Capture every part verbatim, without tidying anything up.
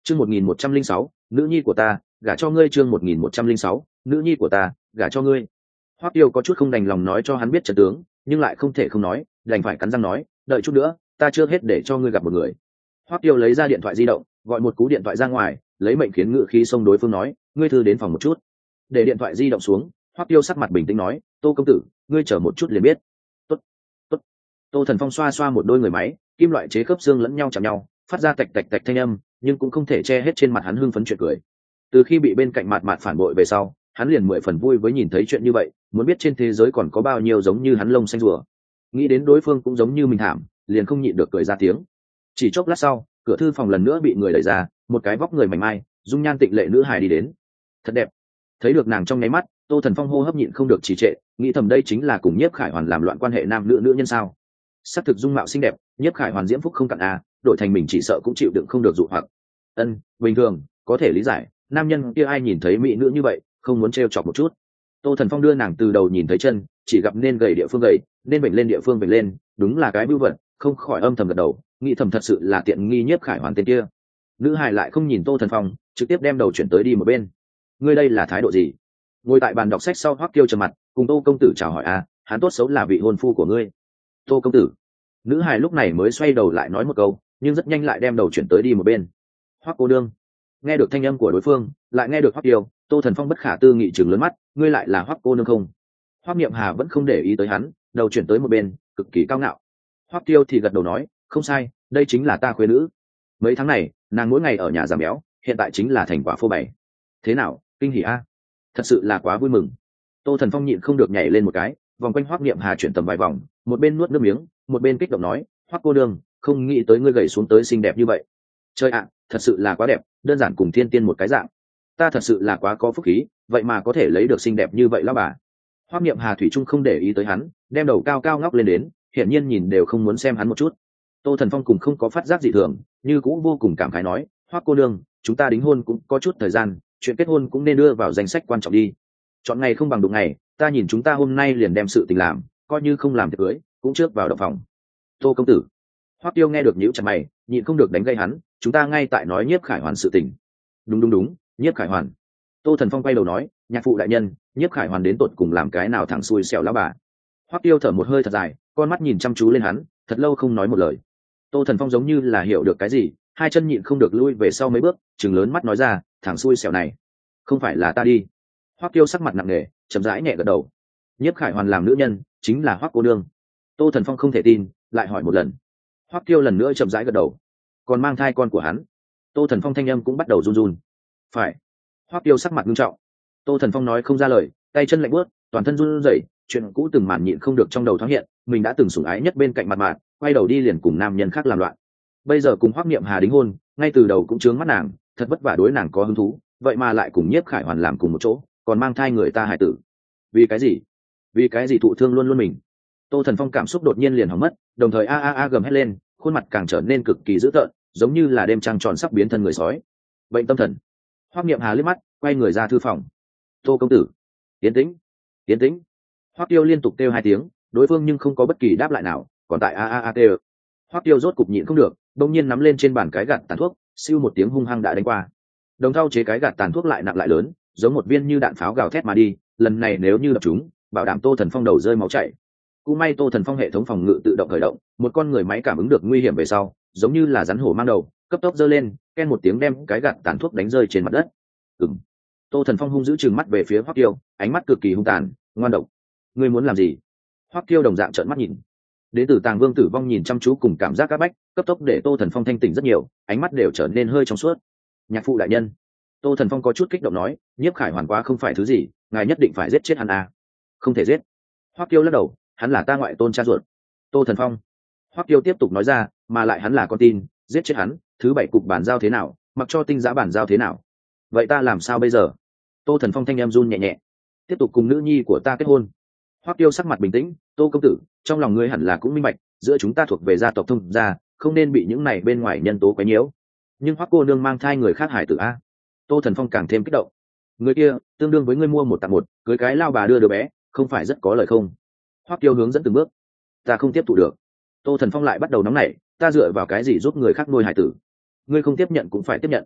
chương một nghìn một trăm linh sáu nữ nhi của ta gả cho ngươi. chương một nghìn một trăm linh sáu nữ nhi của ta gả cho ngươi. Hoắc Tiêu có chút không đành lòng nói cho hắn biết trận tướng, nhưng lại không thể không nói, đành phải cắn răng nói, đợi chút nữa, ta chưa hết để cho ngươi gặp một người. Hoắc Tiêu lấy ra điện thoại di động, gọi một cú điện thoại ra ngoài, lấy mệnh khiến ngự khí xông đối phương nói, ngươi thư đến phòng một chút. Để điện thoại di động xuống, Hoắc Tiêu sắc mặt bình tĩnh nói, Tô công tử, ngươi chờ một chút liền biết. Tốt, tốt. Tô Thần Phong xoa xoa một đôi người máy, kim loại chế khớp xương lẫn nhau chạm nhau, phát ra tạch tạch tạch thanh âm, nhưng cũng không thể che hết trên mặt hắn hưng phấn chuyện cười. Từ khi bị bên cạnh mạt mạt phản bội về sau, hắn liền mười phần vui với nhìn thấy chuyện như vậy, muốn biết trên thế giới còn có bao nhiêu giống như hắn lông xanh rùa. Nghĩ đến đối phương cũng giống như mình thảm, liền không nhịn được cười ra tiếng. Chỉ chốc lát sau, cửa thư phòng lần nữa bị người đẩy ra, một cái vóc người mảnh mai, dung nhan tịnh lệ nữ hài đi đến. Thật đẹp. Thấy được nàng trong nháy mắt, Tô Thần Phong hô hấp nhịn không được trì trệ, nghĩ thầm đây chính là cùng Nhiếp Khải Hoàn làm loạn quan hệ nam nữ nữ nhân sao? Sắc thực dung mạo xinh đẹp, Nhiếp Khải Hoàn diễm phúc không cạn a, đổi thành mình chỉ sợ cũng chịu đựng không được dụ hoặc. Ân, bình thường, có thể lý giải, nam nhân kia ai nhìn thấy mỹ nữ như vậy, không muốn trêu chọc một chút. Tô Thần Phong đưa nàng từ đầu nhìn thấy chân, chỉ gặp nên gầy địa phương gầy, nên bệnh lên địa phương bệnh lên, đúng là cái bưu vật, không khỏi âm thầm gật đầu, nghĩ thầm thật sự là tiện nghi Nhiếp Khải Hoàn tên kia. Nữ hài lại không nhìn Tô Thần Phong, trực tiếp đem đầu chuyển tới đi một bên. Ngươi đây là thái độ gì? Ngồi tại bàn đọc sách sau, Hoắc Tiêu trầm mặt, cùng Tô công tử chào hỏi a, hắn tốt xấu là vị hôn phu của ngươi. Tô công tử. Nữ hài lúc này mới xoay đầu lại nói một câu, nhưng rất nhanh lại đem đầu chuyển tới đi một bên. Hoắc cô đương. Nghe được thanh âm của đối phương, lại nghe được Hoắc Tiêu, Tô Thần Phong bất khả tư nghị chừng lớn mắt, ngươi lại là Hoắc cô nương không? Hoắc Niệm Hà vẫn không để ý tới hắn, đầu chuyển tới một bên, cực kỳ cao ngạo. Hoắc Tiêu thì gật đầu nói, không sai, đây chính là ta khuê nữ. Mấy tháng này, nàng mỗi ngày ở nhà giảm béo, hiện tại chính là thành quả phô bày. Thế nào, kinh hỉ a? Thật sự là quá vui mừng. Tô Thần Phong nhịn không được nhảy lên một cái, vòng quanh Hoắc Niệm Hà chuyển tầm vài vòng, một bên nuốt nước miếng, một bên kích động nói, Hoắc cô nương, không nghĩ tới ngươi gầy xuống tới xinh đẹp như vậy. Trời ạ, thật sự là quá đẹp, đơn giản cùng thiên tiên một cái dạng. Ta thật sự là quá có phúc khí, vậy mà có thể lấy được xinh đẹp như vậy lão bà. Hoắc Niệm Hà thủy chung không để ý tới hắn, đem đầu cao cao ngóc lên đến, hiển nhiên nhìn đều không muốn xem hắn một chút. Tô Thần Phong cùng không có phát giác gì thường, như cũng vô cùng cảm khái nói, Hoắc cô nương, chúng ta đính hôn cũng có chút thời gian, chuyện kết hôn cũng nên đưa vào danh sách quan trọng đi. Chọn ngày không bằng đụng ngày, ta nhìn chúng ta hôm nay liền đem sự tình làm, coi như không làm tiệc cưới, cũng trước vào động phòng. Tô công tử. Hoắc Tiêu nghe được nhíu chặt mày, nhịn không được đánh gây hắn, chúng ta ngay tại nói Nhiếp Khải Hoàn sự tình. Đúng đúng đúng, Nhiếp Khải Hoàn. Tô Thần Phong quay đầu nói, nhạc phụ đại nhân, Nhiếp Khải Hoàn đến tột cùng làm cái nào thẳng xuôi xẻo lão bà. Hoắc Tiêu thở một hơi thật dài, con mắt nhìn chăm chú lên hắn, thật lâu không nói một lời. Tô Thần Phong giống như là hiểu được cái gì, hai chân nhịn không được lui về sau mấy bước, trừng lớn mắt nói ra, thẳng xuôi xẻo này, không phải là ta đi. Hoắc Tiêu sắc mặt nặng nề, chậm rãi nhẹ gật đầu. Nhiếp Khải Hoàn làm nữ nhân, chính là Hoắc cô nương. Tô Thần Phong không thể tin, lại hỏi một lần. Hoắc Tiêu lần nữa chậm rãi gật đầu. Còn mang thai con của hắn. Tô Thần Phong thanh âm cũng bắt đầu run run. Phải. Hoắc Tiêu sắc mặt nghiêm trọng. Tô Thần Phong nói không ra lời, tay chân lạnh buốt, toàn thân run rẩy, chuyện cũ từng màn nhịn không được trong đầu thoáng hiện, mình đã từng sủng ái nhất bên cạnh mặt mạn, quay đầu đi liền cùng nam nhân khác làm loạn. Bây giờ cùng Hoắc Niệm Hà đính hôn, ngay từ đầu cũng chướng mắt nàng, thật vất vả đối nàng có hứng thú, vậy mà lại cùng Nhiếp Khải Hoàn làm cùng một chỗ, còn mang thai người ta hải tử. Vì cái gì? Vì cái gì thụ thương luôn luôn mình? Tô Thần Phong cảm xúc đột nhiên liền hỏng mất, đồng thời a a a gầm hét lên, khuôn mặt càng trở nên cực kỳ dữ tợn, giống như là đêm trăng tròn sắp biến thân người sói. Bệnh tâm thần. Hoắc Niệm Hà liếc mắt, quay người ra thư phòng. Tô công tử. Tiến tĩnh, tiến tĩnh. Hoắc Tiêu liên tục kêu hai tiếng, đối phương nhưng không có bất kỳ đáp lại nào, còn tại a a a kêu. Hoắc Tiêu rốt cục nhịn không được, đột nhiên nắm lên trên bàn cái gạt tàn thuốc, siêu một tiếng hung hăng đã đánh qua. Đồng thau chế cái gạt tàn thuốc lại nặng lại lớn, giống một viên như đạn pháo gào thét mà đi, lần này nếu như đập chúng, bảo đảm Tô Thần Phong đầu rơi máu chảy. Cũng may Tô Thần Phong hệ thống phòng ngự tự động khởi động, một con người máy cảm ứng được nguy hiểm về sau, giống như là rắn hổ mang đầu, cấp tốc giơ lên, ken một tiếng đem cái gạt tàn thuốc đánh rơi trên mặt đất. Ừm. Tô Thần Phong hung dữ trừng mắt về phía Hoắc Tiêu, ánh mắt cực kỳ hung tàn, ngoan độc. Ngươi muốn làm gì? Hoắc Tiêu đồng dạng trợn mắt nhìn. Đến từ Tàng Vương Tử Vong nhìn chăm chú cùng cảm giác áp bách, cấp tốc để Tô Thần Phong thanh tỉnh rất nhiều, ánh mắt đều trở nên hơi trong suốt. Nhạc phụ đại nhân. Tô Thần Phong có chút kích động nói, Nhiếp Khải Hoàn quá không phải thứ gì, ngài nhất định phải giết chết hắn à? Không thể giết. Hoắc Tiêu lắc đầu, hắn là ta ngoại tôn cha ruột. Tô Thần Phong. Hoắc Tiêu tiếp tục nói ra, mà lại hắn là con tin, giết chết hắn, thứ bảy cục bản giao thế nào, mặc cho tinh giá bản giao thế nào. Vậy ta làm sao bây giờ? Tô Thần Phong thanh em run nhẹ nhẹ. Tiếp tục cùng nữ nhi của ta kết hôn. Hoắc Tiêu sắc mặt bình tĩnh, Tô công tử, trong lòng ngươi hẳn là cũng minh bạch, giữa chúng ta thuộc về gia tộc thông gia, không nên bị những này bên ngoài nhân tố quấy nhiễu. Nhưng Hoắc cô nương mang thai người khác hải tử a. Tô Thần Phong càng thêm kích động. Người kia tương đương với ngươi mua một tặng một, cưới cái lao bà đưa đứa bé, không phải rất có lời không? Hoắc Tiêu hướng dẫn từng bước. Ta không tiếp thụ được. Tô Thần Phong lại bắt đầu nóng nảy, ta dựa vào cái gì giúp người khác nuôi hải tử? Ngươi không tiếp nhận cũng phải tiếp nhận.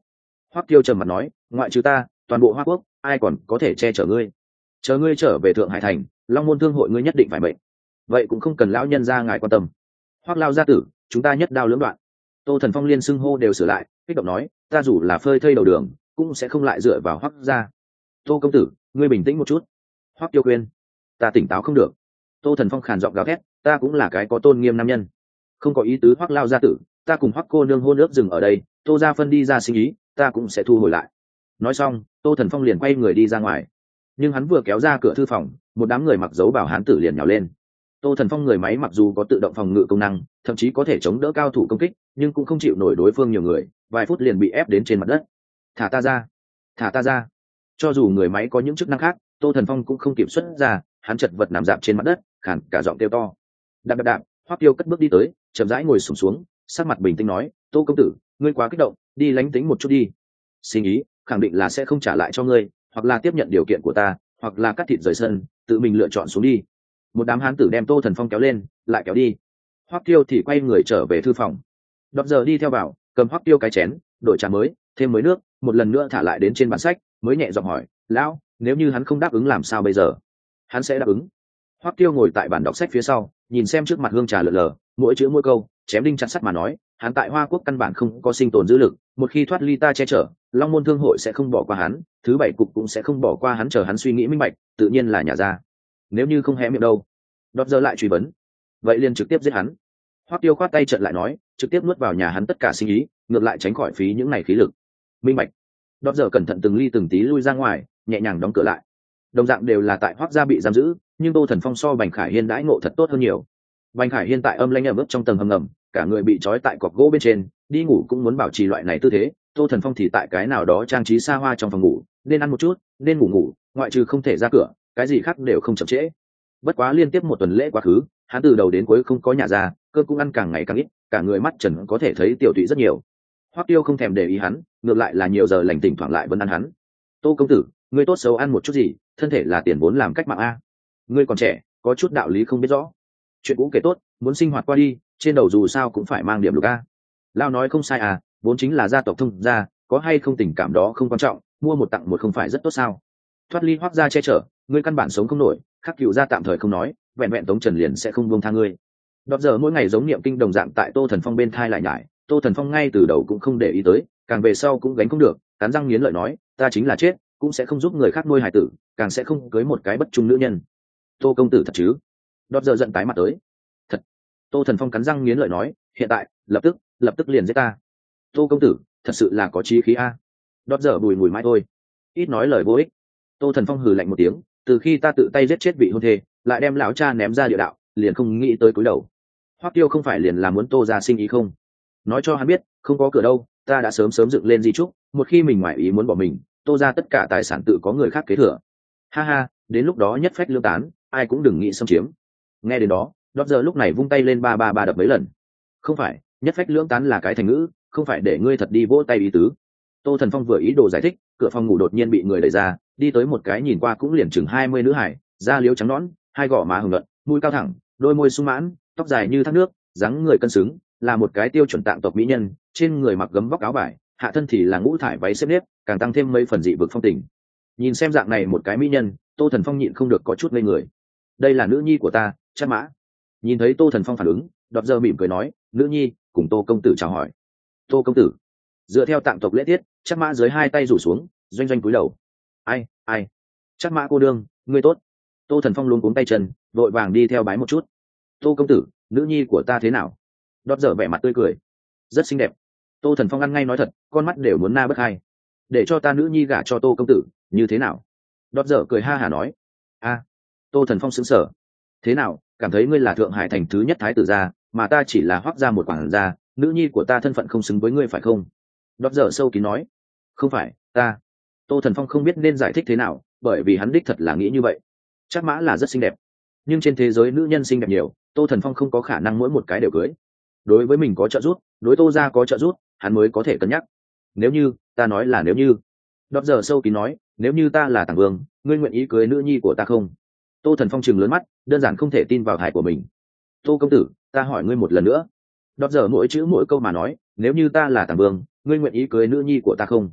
Hoắc Tiêu trầm mặt nói, ngoại trừ ta, toàn bộ Hoa Quốc ai còn có thể che chở ngươi? Chờ ngươi trở về Thượng Hải thành, Long môn thương hội ngươi nhất định phải mệnh. Vậy cũng không cần lão nhân gia ngài quan tâm. Hoắc lao gia tử, chúng ta nhất đao lưỡng đoạn. Tô Thần Phong liên xưng hô đều sửa lại, kích động nói, ta dù là phơi thây đầu đường, cũng sẽ không lại dựa vào Hoắc gia. Tô công tử, ngươi bình tĩnh một chút. Hoắc Tiêu khuyên. Ta tỉnh táo không được. Tô Thần Phong khàn giọng gào thét, ta cũng là cái có tôn nghiêm nam nhân, không có ý tứ Hoắc lao gia tử, ta cùng Hoắc cô nương hôn ước dừng ở đây, Tô gia phân đi ra sinh ý, ta cũng sẽ thu hồi lại. Nói xong, Tô Thần Phong liền quay người đi ra ngoài, nhưng hắn vừa kéo ra cửa thư phòng, một đám người mặc dấu bảo hán tử liền nhào lên. Tô Thần Phong người máy mặc dù có tự động phòng ngự công năng, thậm chí có thể chống đỡ cao thủ công kích, nhưng cũng không chịu nổi đối phương nhiều người, vài phút liền bị ép đến trên mặt đất. Thả ta ra, thả ta ra. Cho dù người máy có những chức năng khác, Tô Thần Phong cũng không kiểm soát ra, hắn chật vật nằm dạp trên mặt đất, khàn cả giọng kêu to. Đạp đạp đạp, Hoắc Tiêu cất bước đi tới, chậm rãi ngồi xổm xuống, sắc mặt bình tĩnh nói, Tô công tử, ngươi quá kích động, đi lánh tính một chút đi. Xin ý, khẳng định là sẽ không trả lại cho ngươi, hoặc là tiếp nhận điều kiện của ta, hoặc là cắt thịt rời sân, tự mình lựa chọn xuống đi. Một đám hán tử đem Tô Thần Phong kéo lên, lại kéo đi. Hoắc Tiêu thì quay người trở về thư phòng. Đọc giờ đi theo vào, cầm Hoắc Tiêu cái chén, đổi trà mới, thêm mới nước, một lần nữa thả lại đến trên bản sách, mới nhẹ giọng hỏi, lão, nếu như hắn không đáp ứng làm sao bây giờ? Hắn sẽ đáp ứng. Hoắc Tiêu ngồi tại bàn đọc sách phía sau, nhìn xem trước mặt hương trà lờ lờ, mỗi chữ mỗi câu chém đinh chặt sắt mà nói, hắn tại Hoa Quốc căn bản không có sinh tồn dữ lực, một khi thoát ly ta che chở, Long môn thương hội sẽ không bỏ qua hắn, thứ bảy cục cũng sẽ không bỏ qua hắn, chờ hắn suy nghĩ minh bạch, tự nhiên là nhả ra. Nếu như không hé miệng đâu? Đọt giờ lại truy vấn. Vậy liền trực tiếp giết hắn. Hoắc Tiêu khoát tay trận lại nói, trực tiếp nuốt vào nhà hắn tất cả sinh ý, ngược lại tránh khỏi phí những này khí lực. Minh bạch. Đọt giờ cẩn thận từng ly từng tí lui ra ngoài, nhẹ nhàng đóng cửa lại. Đồng dạng đều là tại Hoắc gia bị giam giữ, nhưng Tô Thần Phong so Bành Khải Hiên đãi ngộ thật tốt hơn nhiều. Bành Khải Hiên tại âm lãnh ẩm ướt trong tầng hầm ngầm, cả người bị trói tại cọc gỗ bên trên, đi ngủ cũng muốn bảo trì loại này tư thế. Tô Thần Phong thì tại cái nào đó trang trí xa hoa trong phòng ngủ, nên ăn một chút, nên ngủ ngủ, ngoại trừ không thể ra cửa, cái gì khác đều không chậm trễ. Bất quá liên tiếp một tuần lễ quá khứ, hắn từ đầu đến cuối không có nhà ra, cơm cũng ăn càng ngày càng ít, cả người mắt trần có thể thấy tiểu tụy rất nhiều. Hoắc Tiêu không thèm để ý hắn, ngược lại là nhiều giờ lành tỉnh thoảng lại vẫn ăn hắn. Tô công tử, ngươi tốt xấu ăn một chút gì, thân thể là tiền vốn làm cách mạng a. Ngươi còn trẻ, có chút đạo lý không biết rõ. Chuyện cũ kể tốt, muốn sinh hoạt qua đi, trên đầu dù sao cũng phải mang điểm lục a. Lao nói không sai à, vốn chính là gia tộc thông gia, có hay không tình cảm đó không quan trọng, mua một tặng một không phải rất tốt sao? Thoát ly Hoắc gia che chở, ngươi căn bản sống không nổi, khắc cựu gia tạm thời không nói, vẹn vẹn Tống Trần liền sẽ không buông tha ngươi. Đọt giờ mỗi ngày giống niệm kinh đồng dạng tại Tô Thần Phong bên thai lại nhải, Tô Thần Phong ngay từ đầu cũng không để ý tới, càng về sau cũng gánh không được, cắn răng nghiến lợi nói, ta chính là chết, cũng sẽ không giúp người khác nuôi hài tử, càng sẽ không cưới một cái bất trung nữ nhân. Tô công tử thật chứ? Đọt giờ giận tái mặt tới. Thật. Tô Thần Phong cắn răng nghiến lợi nói, hiện tại, lập tức, lập tức liền giết ta. Tô công tử, thật sự là có chí khí a. Đọt giờ bùi mùi mãi thôi, ít nói lời vô ích. Tô Thần Phong hừ lạnh một tiếng, từ khi ta tự tay giết chết vị hôn thê, lại đem lão cha ném ra địa đạo, liền không nghĩ tới cúi đầu. Hoắc Tiêu không phải liền là muốn Tô gia sinh ý không? Nói cho hắn biết, không có cửa đâu, ta đã sớm sớm dựng lên di trúc, một khi mình ngoại ý muốn bỏ mình, Tô gia tất cả tài sản tự có người khác kế thừa. Ha ha, đến lúc đó nhất phách lương tán, ai cũng đừng nghĩ xâm chiếm. Nghe đến đó, Đọt giờ lúc này vung tay lên ba ba ba đập mấy lần. Không phải, nhất phách lương tán là cái thành ngữ, không phải để ngươi thật đi vỗ tay ý tứ. Tô Thần Phong vừa ý đồ giải thích, cửa phòng ngủ đột nhiên bị người đẩy ra, đi tới một cái nhìn qua cũng liền chừng hai mươi nữ hải, da liếu trắng nõn, hai gò má hồng nhuận, mũi cao thẳng, đôi môi sung mãn, tóc dài như thác nước, dáng người cân xứng, là một cái tiêu chuẩn tạng tộc mỹ nhân, trên người mặc gấm vóc áo vải, hạ thân thì là ngũ thải váy xếp nếp, càng tăng thêm mấy phần dị vực phong tình. Nhìn xem dạng này một cái mỹ nhân, Tô Thần Phong nhịn không được có chút ngây người. Đây là nữ nhi của ta, Trác Mã. Nhìn thấy Tô Thần Phong phản ứng, Đọt giờ mỉm cười nói, nữ nhi, cùng Tô công tử chào hỏi. Tô công tử. Dựa theo tạng tộc lễ tiết, Trác Mã dưới hai tay rủ xuống, doanh doanh cúi đầu. Ai, ai. Trác Mã cô đương, ngươi tốt. Tô Thần Phong luống cuống tay chân, vội vàng đi theo bái một chút. Tô công tử, nữ nhi của ta thế nào? Đọt dở vẻ mặt tươi cười, rất xinh đẹp. Tô Thần Phong ăn ngay nói thật, con mắt đều muốn na bất hai. Để cho ta nữ nhi gả cho Tô công tử, như thế nào? Đọt dở cười ha hả nói. A. Tô Thần Phong sững sờ. Thế nào, cảm thấy ngươi là Thượng Hải thành thứ nhất thái tử gia, mà ta chỉ là Hoắc gia một quản gia, nữ nhi của ta thân phận không xứng với ngươi phải không? Đọt dở sâu kín nói. Không phải, ta. Tô Thần Phong không biết nên giải thích thế nào, bởi vì hắn đích thật là nghĩ như vậy. Trác Mã là rất xinh đẹp, nhưng trên thế giới nữ nhân xinh đẹp nhiều, Tô Thần Phong không có khả năng mỗi một cái đều cưới. Đối với mình có trợ giúp, đối Tô gia có trợ giúp, hắn mới có thể cân nhắc. Nếu như, ta nói là nếu như. Đọt giờ sâu kín nói, nếu như ta là Tàng Vương, ngươi nguyện ý cưới nữ nhi của ta không? Tô Thần Phong trừng lớn mắt, đơn giản không thể tin vào thải của mình. Tô công tử, ta hỏi ngươi một lần nữa. Đọt giờ mỗi chữ mỗi câu mà nói, nếu như ta là Tàng Vương, ngươi nguyện ý cưới nữ nhi của ta không?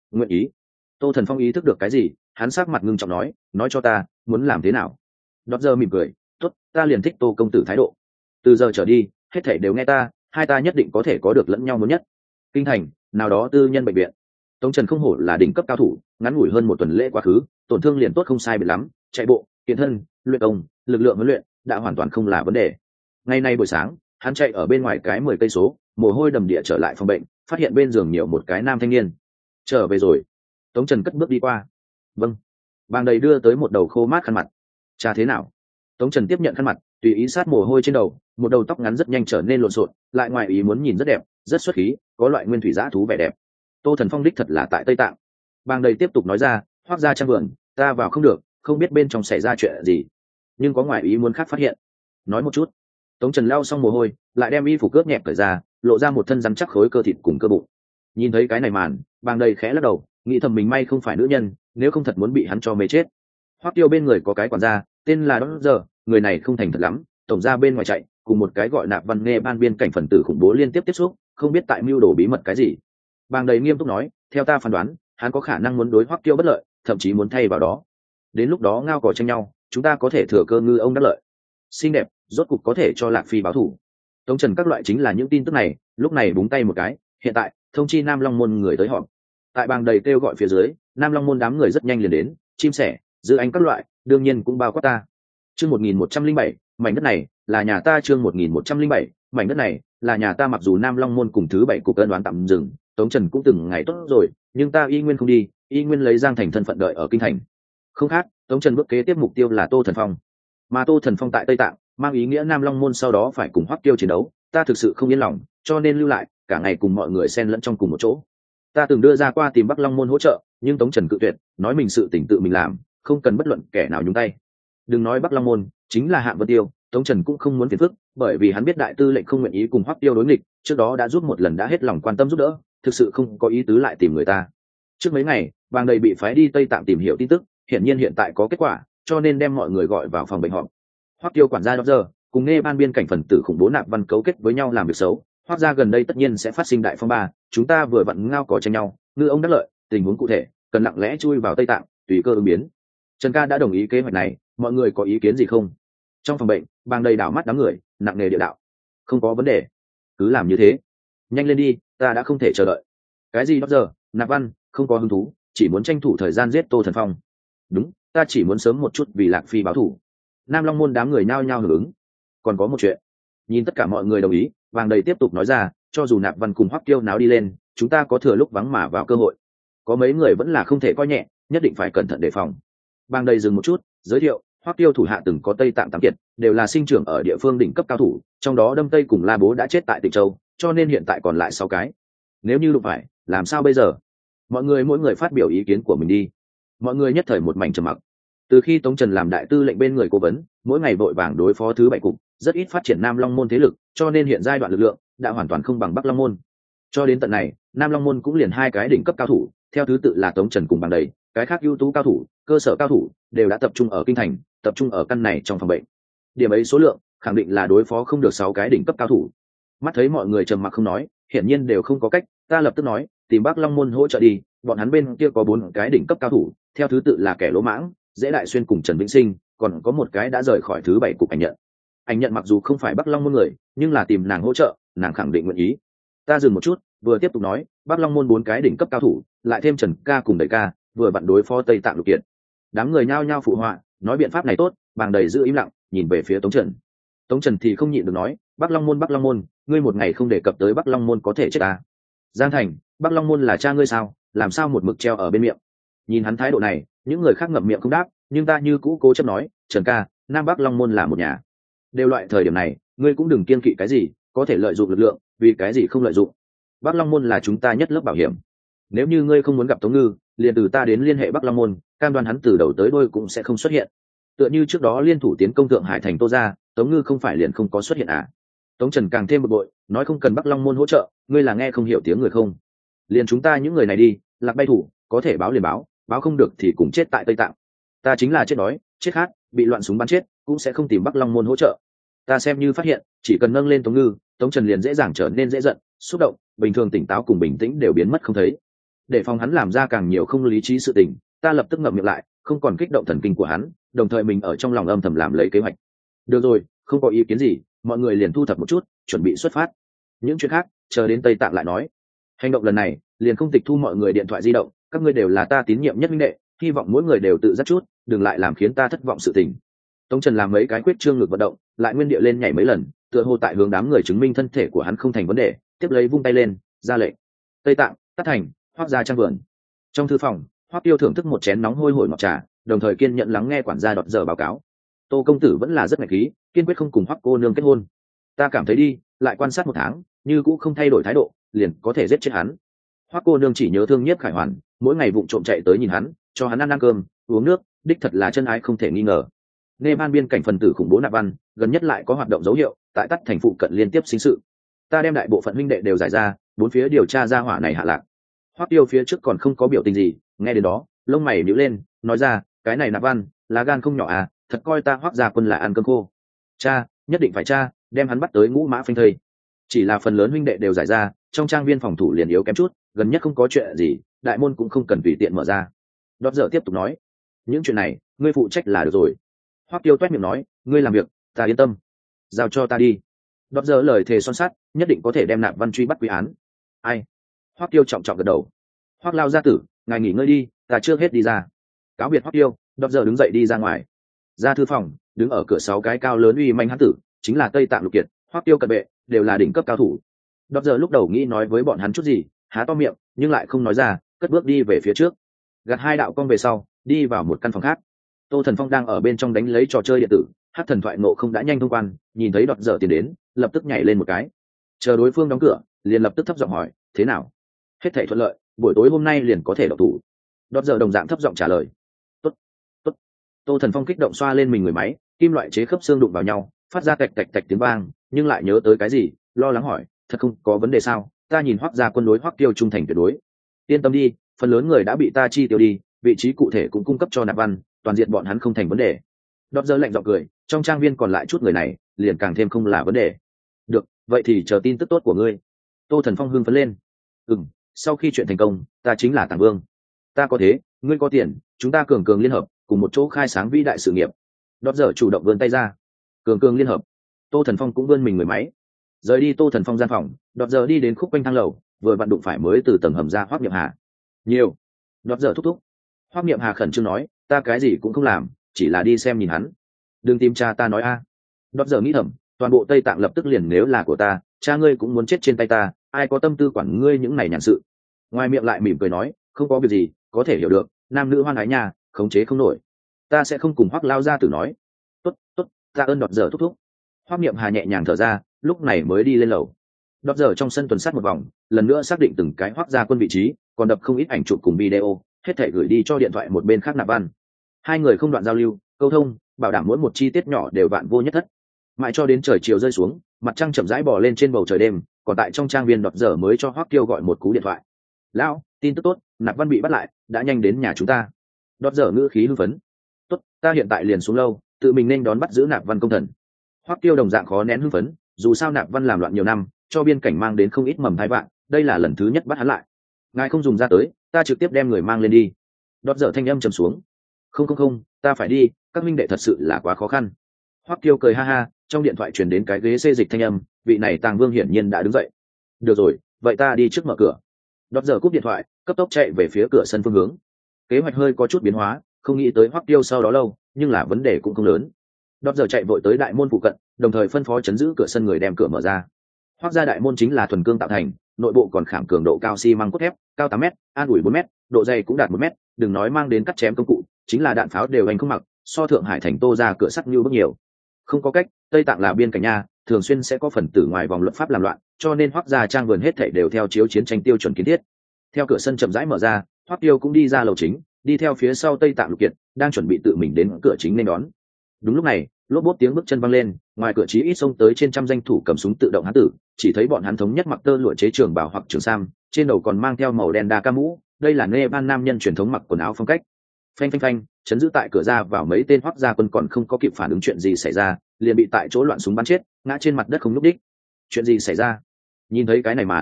nguyện ý. Tô Thần Phong ý thức được cái gì, hắn sắc mặt ngưng trọng nói, nói cho ta muốn làm thế nào. Đọt giờ mỉm cười, tốt, ta liền thích Tô công tử thái độ. Từ giờ trở đi hết thảy đều nghe ta, hai ta nhất định có thể có được lẫn nhau muốn nhất. Kinh thành nào đó tư nhân bệnh viện, Tống Trần không hổ là đỉnh cấp cao thủ, ngắn ngủi hơn một tuần lễ quá khứ, tổn thương liền tốt không sai biệt lắm, chạy bộ, kiện thân, luyện công, lực lượng huấn luyện đã hoàn toàn không là vấn đề. Ngày nay buổi sáng, hắn chạy ở bên ngoài cái mười cây số, mồ hôi đầm địa trở lại phòng bệnh, phát hiện bên giường nhiều một cái nam thanh niên. Trở về rồi. Tống Trần cất bước đi qua. Vâng. Bàng đầy đưa tới một đầu khô mát khăn mặt. Cha thế nào? Tống Trần tiếp nhận khăn mặt, tùy ý sát mồ hôi trên đầu, một đầu tóc ngắn rất nhanh trở nên lộn xộn, lại ngoài ý muốn nhìn rất đẹp, rất xuất khí, có loại nguyên thủy dã thú vẻ đẹp. Tô Thần Phong đích thật là tại Tây Tạng. Bàng đầy tiếp tục nói ra, Hoác ra trang vườn, ta vào không được, không biết bên trong xảy ra chuyện gì, nhưng có ngoài ý muốn khác phát hiện. Nói một chút. Tống Trần lau xong mồ hôi, lại đem y phục cướp nhẹp cởi ra, lộ ra một thân rắn chắc khối cơ thịt cùng cơ bụng. Nhìn thấy cái này màn, Bàng đầy khẽ lắc đầu, nghĩ thầm mình may không phải nữ nhân, nếu không thật muốn bị hắn cho mê chết. Hoắc Tiêu bên người có cái quản gia, tên là Đón Giờ, người này không thành thật lắm, tổng ra bên ngoài chạy, cùng một cái gọi Nạp Văn Nghe ban biên cảnh phần tử khủng bố liên tiếp tiếp xúc, không biết tại mưu đồ bí mật cái gì. Bàng đầy nghiêm túc nói, theo ta phán đoán, hắn có khả năng muốn đối Hoắc Tiêu bất lợi, thậm chí muốn thay vào đó. Đến lúc đó ngao cò tranh nhau, chúng ta có thể thừa cơ ngư ông đắc lợi. Xinh đẹp, rốt cục có thể cho Lạc Phi báo thù. Tống Trần các loại chính là những tin tức này, lúc này búng tay một cái, hiện tại thông chi Nam Long môn người tới họp. Tại bàng đầy kêu gọi phía dưới, Nam Long môn đám người rất nhanh liền đến, chim sẻ, dư anh các loại, đương nhiên cũng bao quát ta. Chương một nghìn một trăm linh bảy, mảnh đất này là nhà ta. Chương một nghìn một trăm linh bảy, mảnh đất này là nhà ta. Mặc dù Nam Long môn cùng thứ bảy cục ân đoán tạm dừng, Tống Trần cũng từng ngày tốt rồi, nhưng ta y nguyên không đi, y nguyên lấy Giang Thành thân phận đợi ở kinh thành. Không khác, Tống Trần bước kế tiếp mục tiêu là Tô Thần Phong, mà Tô Thần Phong tại Tây Tạng, mang ý nghĩa Nam Long môn sau đó phải cùng Hoắc Tiêu chiến đấu, ta thực sự không yên lòng, cho nên lưu lại, cả ngày cùng mọi người xen lẫn trong cùng một chỗ. Ta từng đưa ra qua tìm Bắc Long môn hỗ trợ, nhưng Tống Trần cự tuyệt, nói mình sự tỉnh tự mình làm, không cần bất luận kẻ nào nhúng tay. Đừng nói Bắc Long môn, chính là Hạng Vân Tiêu, Tống Trần cũng không muốn phiền phức, bởi vì hắn biết đại tư lệnh không nguyện ý cùng Hoắc Tiêu đối nghịch, trước đó đã giúp một lần đã hết lòng quan tâm giúp đỡ, thực sự không có ý tứ lại tìm người ta. Trước mấy ngày, Bàng đầy bị phái đi Tây Tạng tìm hiểu tin tức, hiển nhiên hiện tại có kết quả, cho nên đem mọi người gọi vào phòng bệnh họp. Hoắc Tiêu quản gia đó giờ, cùng nghe ban biên cảnh phần tử khủng bố Nạp Văn cấu kết với nhau làm việc xấu, Hoắc gia gần đây tất nhiên sẽ phát sinh đại phong ba, chúng ta vừa vặn ngao cỏ tranh nhau, ngư ông đắc lợi, tình huống cụ thể cần lặng lẽ chui vào Tây Tạng, tùy cơ ứng biến. Trần Ca đã đồng ý kế hoạch này, mọi người có ý kiến gì không? Trong phòng bệnh, Bàng đầy đảo mắt đám người, nặng nề địa đạo, không có vấn đề, cứ làm như thế. Nhanh lên đi, ta đã không thể chờ đợi. Cái gì đó giờ, Nạp Văn không có hứng thú, chỉ muốn tranh thủ thời gian giết Tô Thần Phong. Đúng, ta chỉ muốn sớm một chút vì Lạc Phi báo thù. Nam Long môn đám người nhao nhao hưởng ứng. Còn có một chuyện, nhìn tất cả mọi người đồng ý, Vàng đầy tiếp tục nói ra, cho dù Nạp Văn cùng Hoắc Tiêu náo đi lên, chúng ta có thừa lúc vắng mà vào cơ hội. Có mấy người vẫn là không thể coi nhẹ, nhất định phải cẩn thận đề phòng. Vàng đầy dừng một chút, giới thiệu, Hoắc Tiêu thủ hạ từng có Tây Tạng tám kiệt, đều là sinh trưởng ở địa phương đỉnh cấp cao thủ, trong đó Đâm Tây cùng La Bố đã chết tại Tịnh Châu, cho nên hiện tại còn lại sáu cái. Nếu như đụng phải, làm sao bây giờ? Mọi người mỗi người phát biểu ý kiến của mình đi. Mọi người nhất thời một mảnh trầm mặc. Từ khi Tống Trần làm đại tư lệnh bên người cố vấn, mỗi ngày vội vàng đối phó thứ bảy cục, rất ít phát triển Nam Long môn thế lực, cho nên hiện giai đoạn lực lượng đã hoàn toàn không bằng Bắc Long môn. Cho đến tận này, Nam Long môn cũng liền hai cái đỉnh cấp cao thủ, theo thứ tự là Tống Trần cùng Bàng đầy, cái khác ưu tú cao thủ, cơ sở cao thủ đều đã tập trung ở kinh thành, tập trung ở căn này trong phòng bệnh. Điểm ấy số lượng, khẳng định là đối phó không được sáu cái đỉnh cấp cao thủ. Mắt thấy mọi người trầm mặc không nói, hiển nhiên đều không có cách, ta lập tức nói, tìm Bắc Long môn hỗ trợ đi, bọn hắn bên kia có bốn cái đỉnh cấp cao thủ, theo thứ tự là kẻ lỗ mãng, Dễ Đại Xuyên cùng Trần Vĩnh Sinh, còn có một cái đã rời khỏi thứ bảy cục Ảnh Nhận. Ảnh Nhận mặc dù không phải Bắc Long môn người, nhưng là tìm nàng hỗ trợ, nàng khẳng định nguyện ý. Ta dừng một chút, vừa tiếp tục nói, Bắc Long môn bốn cái đỉnh cấp cao thủ, lại thêm Trần ca cùng Đầy ca, vừa vặn đối phó Tây Tạng lục kiện. Đám người nhao nhao phụ họa, nói biện pháp này tốt. Bàng đầy giữ im lặng, nhìn về phía Tống Trần. Tống Trần thì không nhịn được nói, Bắc Long môn Bắc Long môn, ngươi một ngày không đề cập tới Bắc Long môn có thể chết ta. Giang Thành, Bắc Long môn là cha ngươi sao? Làm sao một mực treo ở bên miệng? Nhìn hắn thái độ này, những người khác ngậm miệng không đáp, nhưng ta như cũ cố chấp nói, Trần ca, Nam Bắc Long môn là một nhà. Đều loại thời điểm này, ngươi cũng đừng kiêng kỵ cái gì, có thể lợi dụng lực lượng, vì cái gì không lợi dụng? Bắc Long môn là chúng ta nhất lớp bảo hiểm. Nếu như ngươi không muốn gặp Tống Ngư, liền từ ta đến liên hệ Bắc Long môn, cam đoan hắn từ đầu tới đuôi cũng sẽ không xuất hiện. Tựa như trước đó liên thủ tiến công Thượng Hải thành Tô gia, Tống Ngư không phải liền không có xuất hiện à? Tống Trần càng thêm bực bội, nói không cần Bắc Long môn hỗ trợ, ngươi là nghe không hiểu tiếng người không? Liền chúng ta những người này đi, Lạc bay thủ, có thể báo liền báo, báo không được thì cũng chết tại Tây Tạng. Ta chính là chết đói, chết khát, bị loạn súng bắn chết, cũng sẽ không tìm Bắc Long môn hỗ trợ. Ta xem như phát hiện, chỉ cần nâng lên Tống Ngư, Tống Trần liền dễ dàng trở nên dễ giận, xúc động, bình thường tỉnh táo cùng bình tĩnh đều biến mất không thấy. để phòng hắn làm ra càng nhiều không lý trí sự tình, ta lập tức ngậm miệng lại, không còn kích động thần kinh của hắn, đồng thời mình ở trong lòng âm thầm làm lấy kế hoạch. Được rồi, không có ý kiến gì, mọi người liền thu thập một chút, chuẩn bị xuất phát. Những chuyện khác chờ đến Tây Tạng lại nói. Hành động lần này liền không tịch thu mọi người điện thoại di động, các ngươi đều là ta tín nhiệm nhất minh đệ, hy vọng mỗi người đều tự giác chút, đừng lại làm khiến ta thất vọng sự tình. Tống Trần làm mấy cái quyết trương ngực vận động, lại nguyên địa lên nhảy mấy lần, tựa hồ tại hướng đám người chứng minh thân thể của hắn không thành vấn đề, tiếp lấy vung tay lên, ra lệnh. Tây Tạng, Tát Thành, Hoắc gia trang vườn. Trong thư phòng, Hoắc Tiêu thưởng thức một chén nóng hôi hổi ngọt trà, đồng thời kiên nhẫn lắng nghe quản gia đọt giờ báo cáo. Tô công tử vẫn là rất ngạch khí, kiên quyết không cùng Hoắc cô nương kết hôn. Ta cảm thấy đi, lại quan sát một tháng, như cũng không thay đổi thái độ, liền có thể giết chết hắn. Hoắc cô nương chỉ nhớ thương Nhiếp Khải Hoàn, mỗi ngày vụng trộm chạy tới nhìn hắn, cho hắn ăn ăn cơm, uống nước, đích thật là chân ái không thể nghi ngờ. Nepal biên cảnh phần tử khủng bố Nạp Văn, gần nhất lại có hoạt động dấu hiệu, tại Tát Thành phụ cận liên tiếp sinh sự. Ta đem đại bộ phận huynh đệ đều giải ra, bốn phía điều tra ra hỏa này hạ lạc. Hoắc Tiêu phía trước còn không có biểu tình gì, nghe đến đó, lông mày nhíu lên, nói ra, cái này Nạp Văn, lá gan không nhỏ à, thật coi ta Hoắc gia quân là ăn cơm khô. Cha, nhất định phải cha, đem hắn bắt tới ngũ mã phanh thây. Chỉ là phần lớn huynh đệ đều giải ra, trong trang viên phòng thủ liền yếu kém chút, gần nhất không có chuyện gì, đại môn cũng không cần tùy tiện mở ra. Đọt giờ tiếp tục nói, những chuyện này, ngươi phụ trách là được rồi. Hoắc Tiêu toét miệng nói, ngươi làm việc, ta yên tâm, giao cho ta đi. Đọt giờ lời thề son sắt, nhất định có thể đem Nạp Văn truy bắt quy án. Ai? Hoắc Tiêu trọng trọng gật đầu. Hoắc lao gia tử, ngài nghỉ ngơi đi, ta chưa hết đi ra. Cáo biệt Hoắc Tiêu, Đọt giờ đứng dậy đi ra ngoài. Ra thư phòng, đứng ở cửa sáu cái cao lớn uy manh hán tử, chính là Tây Tạng Lục Kiệt, Hoắc Tiêu cận vệ, đều là đỉnh cấp cao thủ. Đọt giờ lúc đầu nghĩ nói với bọn hắn chút gì, há to miệng, nhưng lại không nói ra, cất bước đi về phía trước. Gạt hai đạo con về sau, đi vào một căn phòng khác. Tô Thần Phong đang ở bên trong đánh lấy trò chơi điện tử, hát thần thoại ngộ không đã nhanh thông quan, nhìn thấy Đọt giờ tiến đến, lập tức nhảy lên một cái. Chờ đối phương đóng cửa, liền lập tức thấp giọng hỏi, thế nào? Hết thảy thuận lợi, buổi tối hôm nay liền có thể độc thủ. Đọt giờ đồng dạng thấp giọng trả lời. Tốt, tốt. Tô Thần Phong kích động xoa lên mình người máy, kim loại chế khớp xương đụng vào nhau, phát ra tạch tạch tạch tiếng vang, nhưng lại nhớ tới cái gì, lo lắng hỏi, thật không có vấn đề sao? Ta nhìn Hoắc gia quân đối Hoắc Tiêu trung thành tuyệt đối. Yên tâm đi, phần lớn người đã bị ta chi tiêu đi, vị trí cụ thể cũng cung cấp cho Nạp Văn, toàn diện bọn hắn không thành vấn đề. Đọt giờ lạnh giọng cười, trong trang viên còn lại chút người này, liền càng thêm không là vấn đề. Được, vậy thì chờ tin tức tốt của ngươi. Tô Thần Phong hưng phấn lên. Ừm, sau khi chuyện thành công, ta chính là Tàng Vương. Ta có thế, ngươi có tiền, chúng ta cường cường liên hợp, cùng một chỗ khai sáng vĩ đại sự nghiệp. Đọt giờ chủ động vươn tay ra. Cường cường liên hợp. Tô Thần Phong cũng vươn mình người máy. Rời đi Tô Thần Phong gian phòng, Đọt giờ đi đến khúc quanh thang lầu, vừa vặn đụng phải mới từ tầng hầm ra Hoắc Niệm Hà. Nhiều. Đọt giờ thúc thúc. Hoắc Niệm Hà khẩn trương nói, ta cái gì cũng không làm, chỉ là đi xem nhìn hắn. Đừng tìm cha ta nói a. À. Đọt giờ nghĩ thầm, toàn bộ Tây Tạng lập tức liền nếu là của ta, cha ngươi cũng muốn chết trên tay ta, ai có tâm tư quản ngươi những này nhàn sự. Ngoài miệng lại mỉm cười nói, không có việc gì, có thể hiểu được, nam nữ hoan ái nhà, khống chế không nổi. Ta sẽ không cùng Hoắc lao gia tử nói. Tốt, tốt, ta ơn Đọt giờ thúc thúc. Hoắc Niệm Hà nhẹ nhàng thở ra, lúc này mới đi lên lầu. Đọt giờ trong sân tuần sát một vòng, lần nữa xác định từng cái Hoắc gia quân vị trí, còn đập không ít ảnh chụp cùng video, hết thể gửi đi cho điện thoại một bên khác Nạp Văn. Hai người không đoạn giao lưu, câu thông, bảo đảm mỗi một chi tiết nhỏ đều vạn vô nhất thất. Mãi cho đến trời chiều rơi xuống, mặt trăng chậm rãi bò lên trên bầu trời đêm, còn tại trong trang viên Đọt giờ mới cho Hoắc Tiêu gọi một cú điện thoại. Lão, tin tức tốt, Nạp Văn bị bắt lại, đã nhanh đến nhà chúng ta. Đọt giờ ngữ khí hưng phấn. Tốt, ta hiện tại liền xuống lâu, tự mình nên đón bắt giữ Nạp Văn công thần. Hoắc Tiêu đồng dạng khó nén hưng phấn, dù sao Nạp Văn làm loạn nhiều năm, cho biên cảnh mang đến không ít mầm thai vạn, đây là lần thứ nhất bắt hắn lại. Ngài không dùng ra tới, ta trực tiếp đem người mang lên đi. Đọt giờ thanh âm trầm xuống. Không không không, ta phải đi, các minh đệ thật sự là quá khó khăn. Hoắc Tiêu cười ha ha, trong điện thoại truyền đến cái ghế xê dịch thanh âm, vị này Tàng Vương hiển nhiên đã đứng dậy. Được rồi, vậy ta đi trước mở cửa. Đọt giờ cúp điện thoại, cấp tốc chạy về phía cửa sân phương hướng. Kế hoạch hơi có chút biến hóa, không nghĩ tới Hoắc Tiêu sau đó lâu, nhưng là vấn đề cũng không lớn. Đọt giờ chạy vội tới đại môn phụ cận, đồng thời phân phó chấn giữ cửa sân người đem cửa mở ra. Hoắc gia đại môn chính là thuần cương tạo thành, nội bộ còn khảm cường độ cao xi măng cốt thép, cao tám mét, an ủi bốn mét, độ dày cũng đạt một mét, đừng nói mang đến cắt chém công cụ, chính là đạn pháo đều anh không mặc, so Thượng Hải thành Tô ra cửa sắt như bước nhiều. Không có cách, Tây Tạng là biên cảnh nha, thường xuyên sẽ có phần tử ngoài vòng luật pháp làm loạn, cho nên Hoắc gia trang vườn hết thảy đều theo chiếu chiến tranh tiêu chuẩn kiến thiết. Theo cửa sân chậm rãi mở ra, Hoắc Tiêu cũng đi ra lầu chính, đi theo phía sau Tây Tạng Lục Kiệt, đang chuẩn bị tự mình đến cửa chính nên đón. Đúng lúc này, lốp bốp tiếng bước chân văng lên, ngoài cửa chí ít xông tới trên trăm danh thủ cầm súng tự động hán tử, chỉ thấy bọn hắn thống nhất mặc tơ lụa chế trường bào hoặc trường sam, trên đầu còn mang theo màu đen đa ca mũ, đây là Nepal nam nhân truyền thống mặc quần áo phong cách. Phanh phanh phanh, chấn giữ tại cửa ra vào mấy tên Hoắc gia quân còn không có kịp phản ứng chuyện gì xảy ra, liền bị tại chỗ loạn súng bắn chết, ngã trên mặt đất không nhúc đích. Chuyện gì xảy ra? Nhìn thấy cái này màn,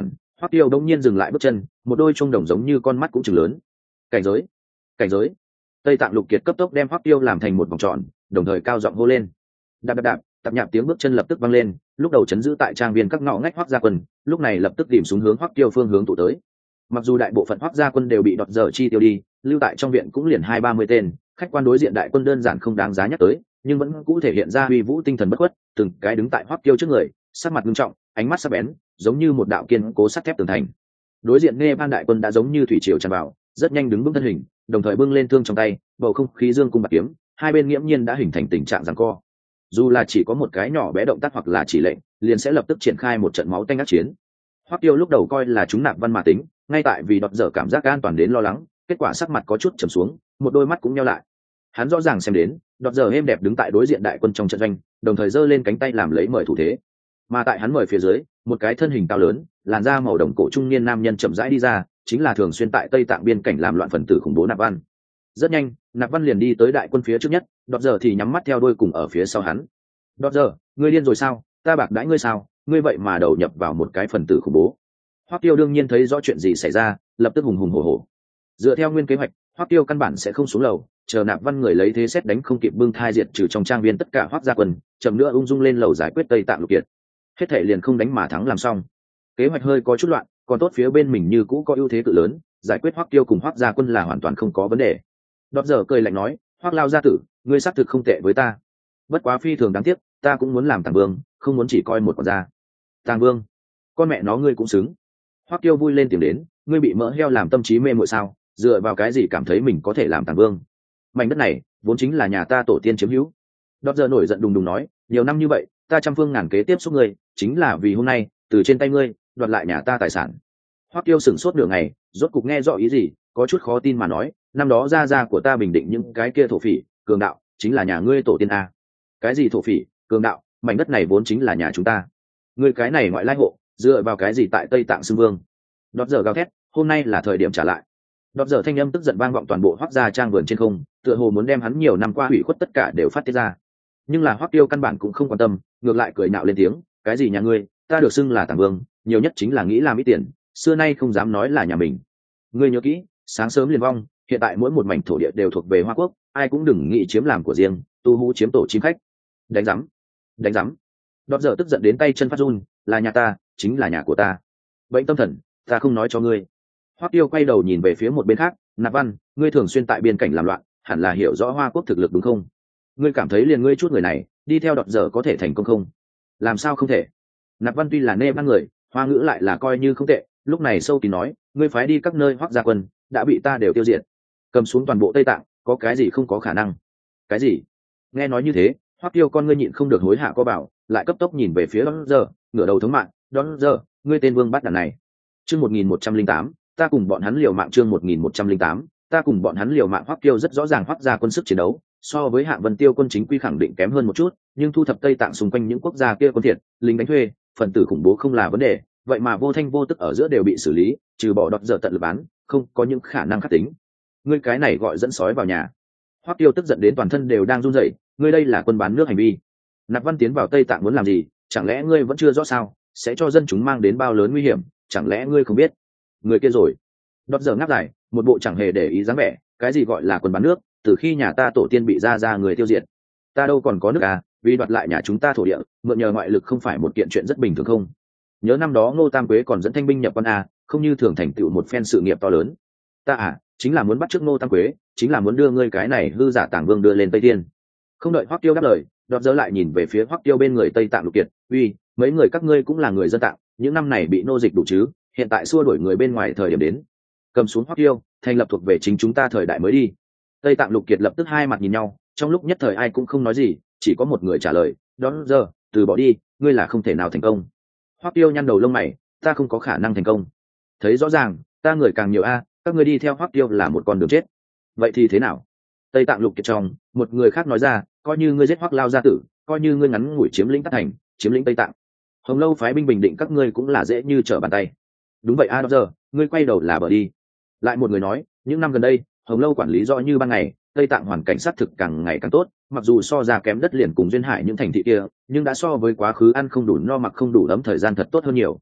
Hoắc Tiêu đông nhiên dừng lại bước chân, một đôi trung đồng giống như con mắt cũng trừng lớn. Cảnh giới, cảnh giới. Tây Tạng Lục Kiệt cấp tốc đem Hoắc Tiêu làm thành một vòng tròn, đồng thời cao giọng hô lên. Đạp đạp đạp, tập nhạp tiếng bước chân lập tức vang lên, lúc đầu chấn giữ tại trang viên các ngõ ngách Hoắc gia quân, lúc này lập tức tìm xuống hướng Hoắc Tiêu phương hướng tụ tới. Mặc dù đại bộ phận Hoắc gia quân đều bị đọt dở chi tiêu đi, lưu tại trong viện cũng liền hai ba mươi tên, khách quan đối diện đại quân đơn giản không đáng giá nhắc tới, nhưng vẫn cũ thể hiện ra uy vũ tinh thần bất khuất, từng cái đứng tại Hoắc Tiêu trước người, sắc mặt nghiêm trọng, ánh mắt sắc bén, giống như một đạo kiên cố sắt thép tường thành. Đối diện nghe ban đại quân đã giống như thủy triều tràn vào, rất nhanh đứng vững thân hình, đồng thời bưng lên thương trong tay, bầu không khí dương cung bạc kiếm, hai bên nghiễm nhiên đã hình thành tình trạng giằng co. Dù là chỉ có một cái nhỏ bé động tác hoặc là chỉ lệnh, liền sẽ lập tức triển khai một trận máu tanh ác chiến. Hoắc Tiêu lúc đầu coi là chúng Nạp Văn mà tính, ngay tại vì đọt dở cảm giác an toàn đến lo lắng, kết quả sắc mặt có chút trầm xuống, một đôi mắt cũng nheo lại. Hắn rõ ràng xem đến, đọt dở êm đẹp đứng tại đối diện đại quân trong trận doanh, đồng thời giơ lên cánh tay làm lấy mời thủ thế. Mà tại hắn mời phía dưới, một cái thân hình cao lớn, làn da màu đồng cổ trung niên nam nhân chậm rãi đi ra, chính là thường xuyên tại Tây Tạng biên cảnh làm loạn phần tử khủng bố Nạp Văn. Rất nhanh, Nạp Văn liền đi tới đại quân phía trước nhất, đọt dở thì nhắm mắt theo đuôi cùng ở phía sau hắn. Đọt dở, ngươi điên rồi sao? Ta bạc đãi ngươi sao? Ngươi vậy mà đầu nhập vào một cái phần tử khủng bố. Hoắc Tiêu đương nhiên thấy rõ chuyện gì xảy ra, lập tức hùng hùng hổ hổ. Dựa theo nguyên kế hoạch, Hoắc Tiêu căn bản sẽ không xuống lầu, chờ Nạp Văn người lấy thế xét đánh không kịp bưng thai diệt trừ trong trang viên tất cả Hoắc gia quân, chậm nữa ung dung lên lầu giải quyết Tây Tạng Lục Kiệt. Hết thảy liền không đánh mà thắng làm xong. Kế hoạch hơi có chút loạn, còn tốt phía bên mình như cũ có ưu thế cự lớn, giải quyết Hoắc Tiêu cùng Hoắc gia quân là hoàn toàn không có vấn đề. Đọt dở cười lạnh nói, Hoắc lao gia tử, ngươi xác thực không tệ với ta. Bất quá phi thường đáng tiếc, ta cũng muốn làm Tàng Vương, không muốn chỉ coi một con gia. Tàng Vương, con mẹ nó ngươi cũng xứng. Hoắc Tiêu vui lên tìm đến, ngươi bị mỡ heo làm tâm trí mê muội sao? Dựa vào cái gì cảm thấy mình có thể làm Tàng Vương? Mảnh đất này vốn chính là nhà ta tổ tiên chiếm hữu. Đọt dở nổi giận đùng đùng nói, nhiều năm như vậy, ta trăm phương ngàn kế tiếp xúc ngươi, chính là vì hôm nay, từ trên tay ngươi đoạt lại nhà ta tài sản. Hoắc Tiêu sửng sốt nửa ngày, rốt cục nghe rõ ý gì, có chút khó tin mà nói, năm đó gia gia của ta bình định những cái kia thổ phỉ, cường đạo, chính là nhà ngươi tổ tiên a. Cái gì thổ phỉ, cường đạo, mảnh đất này vốn chính là nhà chúng ta. Ngươi cái này ngoại lai hộ, dựa vào cái gì tại Tây Tạng xưng vương? Đọt dở gào thét, hôm nay là thời điểm trả lại. Đọt dở thanh âm tức giận vang vọng toàn bộ Hoắc gia trang vườn trên không, tựa hồ muốn đem hắn nhiều năm qua hủy khuất tất cả đều phát tiết ra. Nhưng là Hoắc Tiêu căn bản cũng không quan tâm, ngược lại cười nhạo lên tiếng, cái gì nhà ngươi, ta được xưng là Tàng Vương, nhiều nhất chính là nghĩ làm ít tiền, xưa nay không dám nói là nhà mình. Ngươi nhớ kỹ, sáng sớm liền vong, hiện tại mỗi một mảnh thổ địa đều thuộc về Hoa Quốc, ai cũng đừng nghĩ chiếm làm của riêng, tu hú chiếm tổ chim khách. Đánh rắm, đánh rắm. Đọt dở tức giận đến tay chân phát run, là nhà ta, chính là nhà của ta. Bệnh tâm thần, ta không nói cho ngươi. Hoắc Tiêu quay đầu nhìn về phía một bên khác, Nạp Văn, ngươi thường xuyên tại biên cảnh làm loạn, hẳn là hiểu rõ Hoa Quốc thực lực đúng không? Ngươi cảm thấy liền ngươi chút người này, đi theo đọt dở có thể thành công không? Làm sao không thể? Nạp Văn tuy là nê ban người, Hoa ngữ lại là coi như không tệ, lúc này sâu kín nói, ngươi phái đi các nơi Hoắc gia quân, đã bị ta đều tiêu diệt. Cầm xuống toàn bộ Tây Tạng, có cái gì không có khả năng? Cái gì? Nghe nói như thế, Hoắc Tiêu con ngươi nhịn không được hối hạ có bảo, lại cấp tốc nhìn về phía đón giờ, ngửa đầu thống mạng, đón giờ, ngươi tên vương bắt đàn này. Chương một nghìn một trăm linh tám, ta cùng bọn hắn liều mạng. Chương một nghìn một trăm linh tám, ta cùng bọn hắn liều mạng. Hoắc Tiêu rất rõ ràng Hoắc gia quân sức chiến đấu, so với Hạ Vân Tiêu quân chính quy khẳng định kém hơn một chút, nhưng thu thập Tây Tạng xung quanh những quốc gia kia quân thiệt, lính đánh thuê, phần tử khủng bố không là vấn đề, vậy mà vô thanh vô tức ở giữa đều bị xử lý, trừ bỏ đọt dở tận lực bán, không có những khả năng khắc tính. Ngươi cái này gọi dẫn sói vào nhà. Hoắc Tiêu tức giận đến toàn thân đều đang run rẩy, ngươi đây là quân bán nước hành vi. Nạp Văn tiến vào Tây Tạng muốn làm gì, chẳng lẽ ngươi vẫn chưa rõ sao, sẽ cho dân chúng mang đến bao lớn nguy hiểm, chẳng lẽ ngươi không biết? Người kia rồi. Đọt dở ngáp dài, một bộ chẳng hề để ý dáng vẻ, cái gì gọi là quân bán nước, từ khi nhà ta tổ tiên bị ra ra người tiêu diệt, ta đâu còn có nước à, vì đoạt lại nhà chúng ta thổ địa, mượn nhờ ngoại lực không phải một kiện chuyện rất bình thường không? Nhớ năm đó Ngô Tam Quế còn dẫn thanh binh nhập quan à, không như thường thành tựu một phen sự nghiệp to lớn. Ta à, chính là muốn bắt chước Ngô Tam Quế, chính là muốn đưa ngươi cái này hư giả Tàng Vương đưa lên Tây Thiên. Không đợi Hoắc Tiêu đáp lời, đọt dở lại nhìn về phía Hoắc Tiêu bên người Tây Tạng Lục Kiệt, uy, mấy người các ngươi cũng là người dân Tạng, những năm này bị nô dịch đủ chứ, hiện tại xua đuổi người bên ngoài thời điểm đến, cầm xuống Hoắc Tiêu, thành lập thuộc về chính chúng ta thời đại mới đi. Tây Tạng Lục Kiệt lập tức hai mặt nhìn nhau, trong lúc nhất thời ai cũng không nói gì, chỉ có một người trả lời, đón giờ, từ bỏ đi, ngươi là không thể nào thành công. Hoắc Tiêu nhăn đầu lông mày, ta không có khả năng thành công. Thấy rõ ràng, ta người càng nhiều a, các ngươi đi theo Hoắc Tiêu là một con đường chết. Vậy thì thế nào? Tây Tạng Lục Kiệt trong, một người khác nói ra, coi như ngươi giết Hoắc lao gia tử, coi như ngươi ngắn ngủi chiếm lĩnh Tát Thành, chiếm lĩnh Tây Tạng, Hồng Lâu phái binh bình định các ngươi cũng là dễ như trở bàn tay. Đúng vậy a, đó giờ, ngươi quay đầu là bờ đi. Lại một người nói, những năm gần đây, Hồng Lâu quản lý rõ như ban ngày, Tây Tạng hoàn cảnh sát thực càng ngày càng tốt, mặc dù so ra kém đất liền cùng duyên hải những thành thị kia, nhưng đã so với quá khứ ăn không đủ no mặc không đủ ấm thời gian thật tốt hơn nhiều.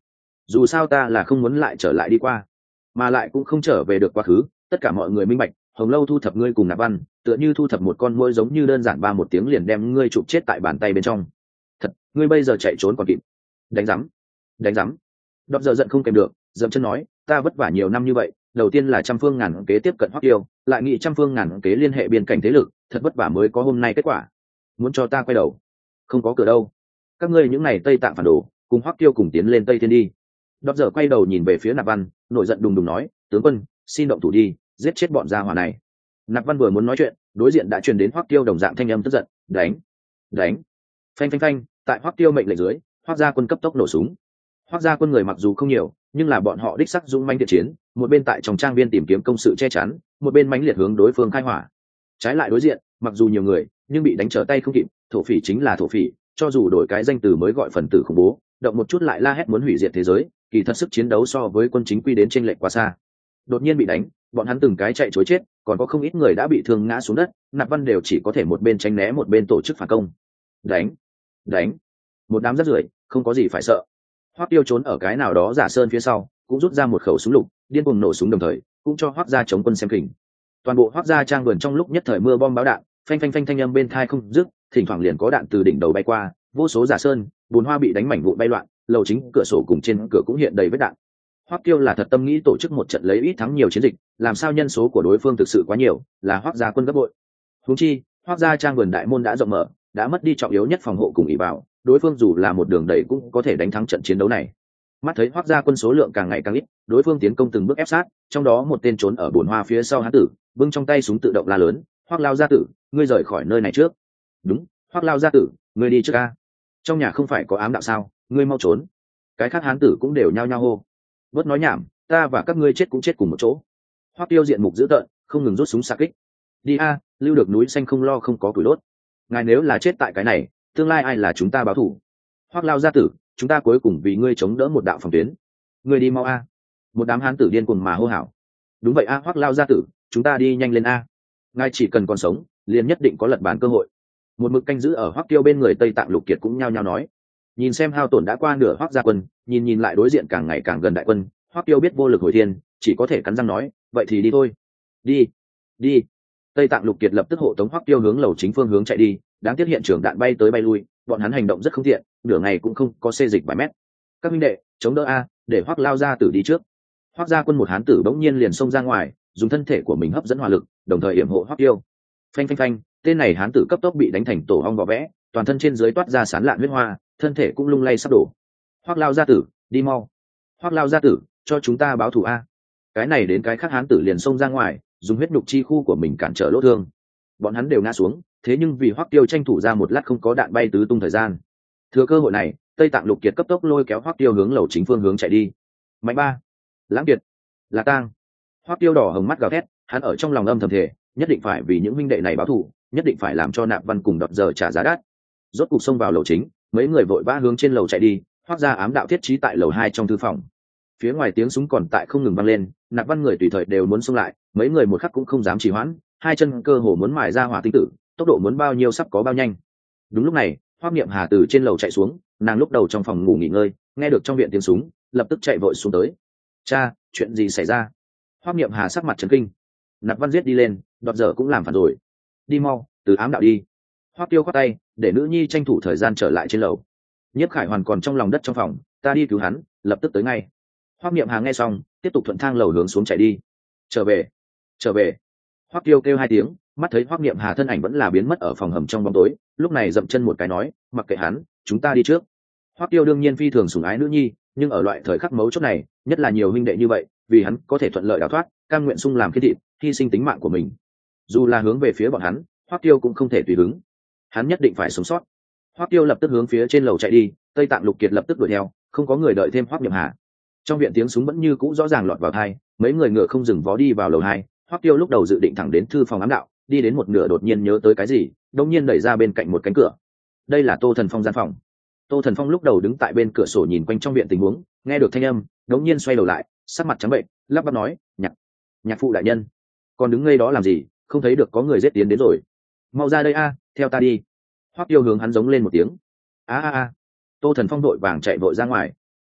dù sao ta là không muốn lại trở lại đi qua, mà lại cũng không trở về được quá khứ. Tất cả mọi người minh bạch, Hồng Lâu thu thập ngươi cùng Nạp Văn tựa như thu thập một con muỗi, giống như đơn giản ba một tiếng liền đem ngươi chụp chết tại bàn tay bên trong. Thật, ngươi bây giờ chạy trốn còn kịp. Đánh rắm, đánh rắm. Đọt giờ giận không kèm được, dậm chân nói, ta vất vả nhiều năm như vậy, đầu tiên là trăm phương ngàn kế tiếp cận Hoắc Tiêu, lại nghĩ trăm phương ngàn kế liên hệ biên cảnh thế lực, thật vất vả mới có hôm nay kết quả. Muốn cho ta quay đầu, không có cửa đâu. Các ngươi những này Tây Tạng phản đồ, cùng Hoắc Tiêu cùng tiến lên Tây Thiên đi. Đọt giờ quay đầu nhìn về phía Nạp Văn, nổi giận đùng đùng nói, tướng quân, xin động thủ đi, giết chết bọn gia hỏa này. Nạp Văn vừa muốn nói chuyện, đối diện đã truyền đến Hoắc Tiêu đồng dạng thanh âm tức giận, đánh, đánh. Phanh phanh phanh, tại Hoắc Tiêu mệnh lệnh dưới, Hoắc gia quân cấp tốc nổ súng. Hoắc gia quân người mặc dù không nhiều, nhưng là bọn họ đích sắc dũng mãnh thiện chiến, một bên tại trong trang viên tìm kiếm công sự che chắn, một bên mãnh liệt hướng đối phương khai hỏa. Trái lại đối diện, mặc dù nhiều người, nhưng bị đánh trở tay không kịp, thổ phỉ chính là thổ phỉ, cho dù đổi cái danh từ mới gọi phần tử khủng bố, động một chút lại la hét muốn hủy diệt thế giới, kỳ thật sức chiến đấu so với quân chính quy đến chênh lệch quá xa. Đột nhiên bị đánh, bọn hắn từng cái chạy trối chết, còn có không ít người đã bị thương ngã xuống đất, Nạp Văn đều chỉ có thể một bên tránh né một bên tổ chức phản công. Đánh, đánh, một đám rác rưởi, không có gì phải sợ. Hoắc Tiêu trốn ở cái nào đó giả sơn phía sau, cũng rút ra một khẩu súng lục, điên cuồng nổ súng đồng thời, cũng cho Hoắc gia chống quân xem kình. Toàn bộ Hoắc gia trang vườn trong lúc nhất thời mưa bom báo đạn, phanh phanh phanh thanh âm bên tai không dứt, thỉnh thoảng liền có đạn từ đỉnh đầu bay qua, vô số giả sơn, bùn hoa bị đánh mảnh vụn bay loạn, lầu chính cửa sổ cùng trên cửa cũng hiện đầy vết đạn. Hoắc Tiêu là thật tâm nghĩ tổ chức một trận lấy ít thắng nhiều chiến dịch, làm sao nhân số của đối phương thực sự quá nhiều, là Hoắc gia quân gấp bội. Huống chi, Hoắc gia trang vườn đại môn đã rộng mở, đã mất đi trọng yếu nhất phòng hộ cùng ỷ vào, đối phương dù là một đường đẩy cũng có thể đánh thắng trận chiến đấu này. Mắt thấy Hoắc gia quân số lượng càng ngày càng ít, đối phương tiến công từng bước ép sát, trong đó một tên trốn ở bồn hoa phía sau hán tử, bưng trong tay súng tự động la lớn, Hoắc lao gia tử, ngươi rời khỏi nơi này trước. Đúng, Hoắc lao gia tử, ngươi đi trước a. Trong nhà không phải có ám đạo sao, ngươi mau trốn. Cái khác hán tử cũng đều nhao nhao hô. Bớt nói nhảm, ta và các ngươi chết cũng chết cùng một chỗ. Hoắc Tiêu diện mục dữ tợn, không ngừng rút súng xạ kích. Đi a, lưu được núi xanh không lo không có củi đốt. Ngài nếu là chết tại cái này, tương lai ai là chúng ta báo thù? Hoắc lao gia tử, chúng ta cuối cùng vì ngươi chống đỡ một đạo phòng tuyến. Ngươi đi mau a. Một đám hán tử điên cuồng mà hô hào. Đúng vậy a, Hoắc lao gia tử, chúng ta đi nhanh lên a. Ngài chỉ cần còn sống, liền nhất định có lật bàn cơ hội. Một mực canh giữ ở Hoắc Tiêu bên người Tây Tạng Lục Kiệt cũng nhao nhao nói. Nhìn xem hao tổn đã qua nửa Hoắc gia quân, nhìn nhìn lại đối diện càng ngày càng gần đại quân, Hoắc Tiêu biết vô lực hồi thiên, chỉ có thể cắn răng nói, vậy thì đi thôi. Đi, đi. Tây Tạng Lục Kiệt lập tức hộ tống Hoắc Tiêu hướng lầu chính phương hướng chạy đi, đáng tiếc hiện trường đạn bay tới bay lui, bọn hắn hành động rất không tiện, nửa ngày cũng không có xê dịch vài mét. Các minh đệ, chống đỡ a, để Hoắc lao gia tử đi trước. Hoắc gia quân một hán tử bỗng nhiên liền xông ra ngoài, dùng thân thể của mình hấp dẫn hỏa lực, đồng thời yểm hộ Hoắc Tiêu. Phanh phanh phanh, tên này hán tử cấp tốc bị đánh thành tổ ong vỏ vẽ, toàn thân trên dưới toát ra sán lạn huyết hoa, thân thể cũng lung lay sắp đổ. Hoắc lao gia tử, đi mau. Hoắc lao gia tử, cho chúng ta báo thù a. Cái này đến cái khác hán tử liền xông ra ngoài, dùng huyết nhục chi khu của mình cản trở lỗ thương. Bọn hắn đều ngã xuống, thế nhưng vì Hoắc Tiêu tranh thủ ra một lát không có đạn bay tứ tung thời gian. Thừa cơ hội này, Tây Tạng Lục Kiệt cấp tốc lôi kéo Hoắc Tiêu hướng lầu chính phương hướng chạy đi. Mạnh ba, Lãng Kiệt, là tang. Hoắc Tiêu đỏ hồng mắt gào thét, hắn ở trong lòng âm thầm thề, nhất định phải vì những huynh đệ này báo thù, nhất định phải làm cho Nạp Văn cùng Đọt giờ trả giá đắt. Rốt cục xông vào lầu chính, mấy người vội vã hướng trên lầu chạy đi, Hoắc gia ám đạo thiết trí tại lầu hai trong thư phòng. Phía ngoài tiếng súng còn tại không ngừng vang lên, Nạp Văn người tùy thời đều muốn xông lại, mấy người một khắc cũng không dám trì hoãn, hai chân cơ hồ muốn mài ra hỏa tinh tử, tốc độ muốn bao nhiêu sắp có bao nhanh. Đúng lúc này, Hoắc Niệm Hà từ trên lầu chạy xuống, nàng lúc đầu trong phòng ngủ nghỉ ngơi, nghe được trong viện tiếng súng, lập tức chạy vội xuống tới. Cha, chuyện gì xảy ra? Hoắc Niệm Hà sắc mặt chấn kinh. Nạp Văn giết đi lên, Đọt giờ cũng làm phản rồi. Đi mau, từ ám đạo đi. Hoắc Tiêu khoát tay, để nữ nhi tranh thủ thời gian trở lại trên lầu. Nhiếp Khải Hoàn còn trong lòng đất trong phòng, ta đi cứu hắn, lập tức tới ngay. Hoắc Niệm Hà nghe xong, tiếp tục thuận thang lầu hướng xuống chạy đi. Trở về, trở về. Hoắc Tiêu kêu hai tiếng, mắt thấy Hoắc Niệm Hà thân ảnh vẫn là biến mất ở phòng hầm trong bóng tối, lúc này dậm chân một cái nói, mặc kệ hắn, chúng ta đi trước. Hoắc Tiêu đương nhiên phi thường sủng ái nữ nhi, nhưng ở loại thời khắc mấu chốt này, nhất là nhiều huynh đệ như vậy, vì hắn có thể thuận lợi đào thoát, cam nguyện sung làm khiết thịt, hy sinh tính mạng của mình. Dù là hướng về phía bọn hắn, Hoắc Tiêu cũng không thể tùy hứng. Hắn nhất định phải sống sót. Hoắc Tiêu lập tức hướng phía trên lầu chạy đi, Tây Tạng Lục Kiệt lập tức đuổi theo, không có người đợi thêm Hoắc Niệm Hà. Trong viện tiếng súng vẫn như cũ rõ ràng lọt vào tai, mấy người ngựa không dừng vó đi vào lầu hai. Hoắc Tiêu lúc đầu dự định thẳng đến thư phòng ám đạo, đi đến một nửa đột nhiên nhớ tới cái gì, đột nhiên đẩy ra bên cạnh một cánh cửa. Đây là Tô Thần Phong gian phòng. Tô Thần Phong lúc đầu đứng tại bên cửa sổ nhìn quanh trong viện tình huống, nghe được thanh âm, đột nhiên xoay đầu lại, sắc mặt trắng bệch, lắp bắp nói, "Nhạc, nhạc phụ đại nhân, còn đứng ngây đó làm gì, không thấy được có người giết tiến đến rồi. Mau ra đây a, theo ta đi." Hoắc Tiêu hướng hắn giống lên một tiếng. "A a a." Tô Thần Phong đội vàng chạy vội ra ngoài.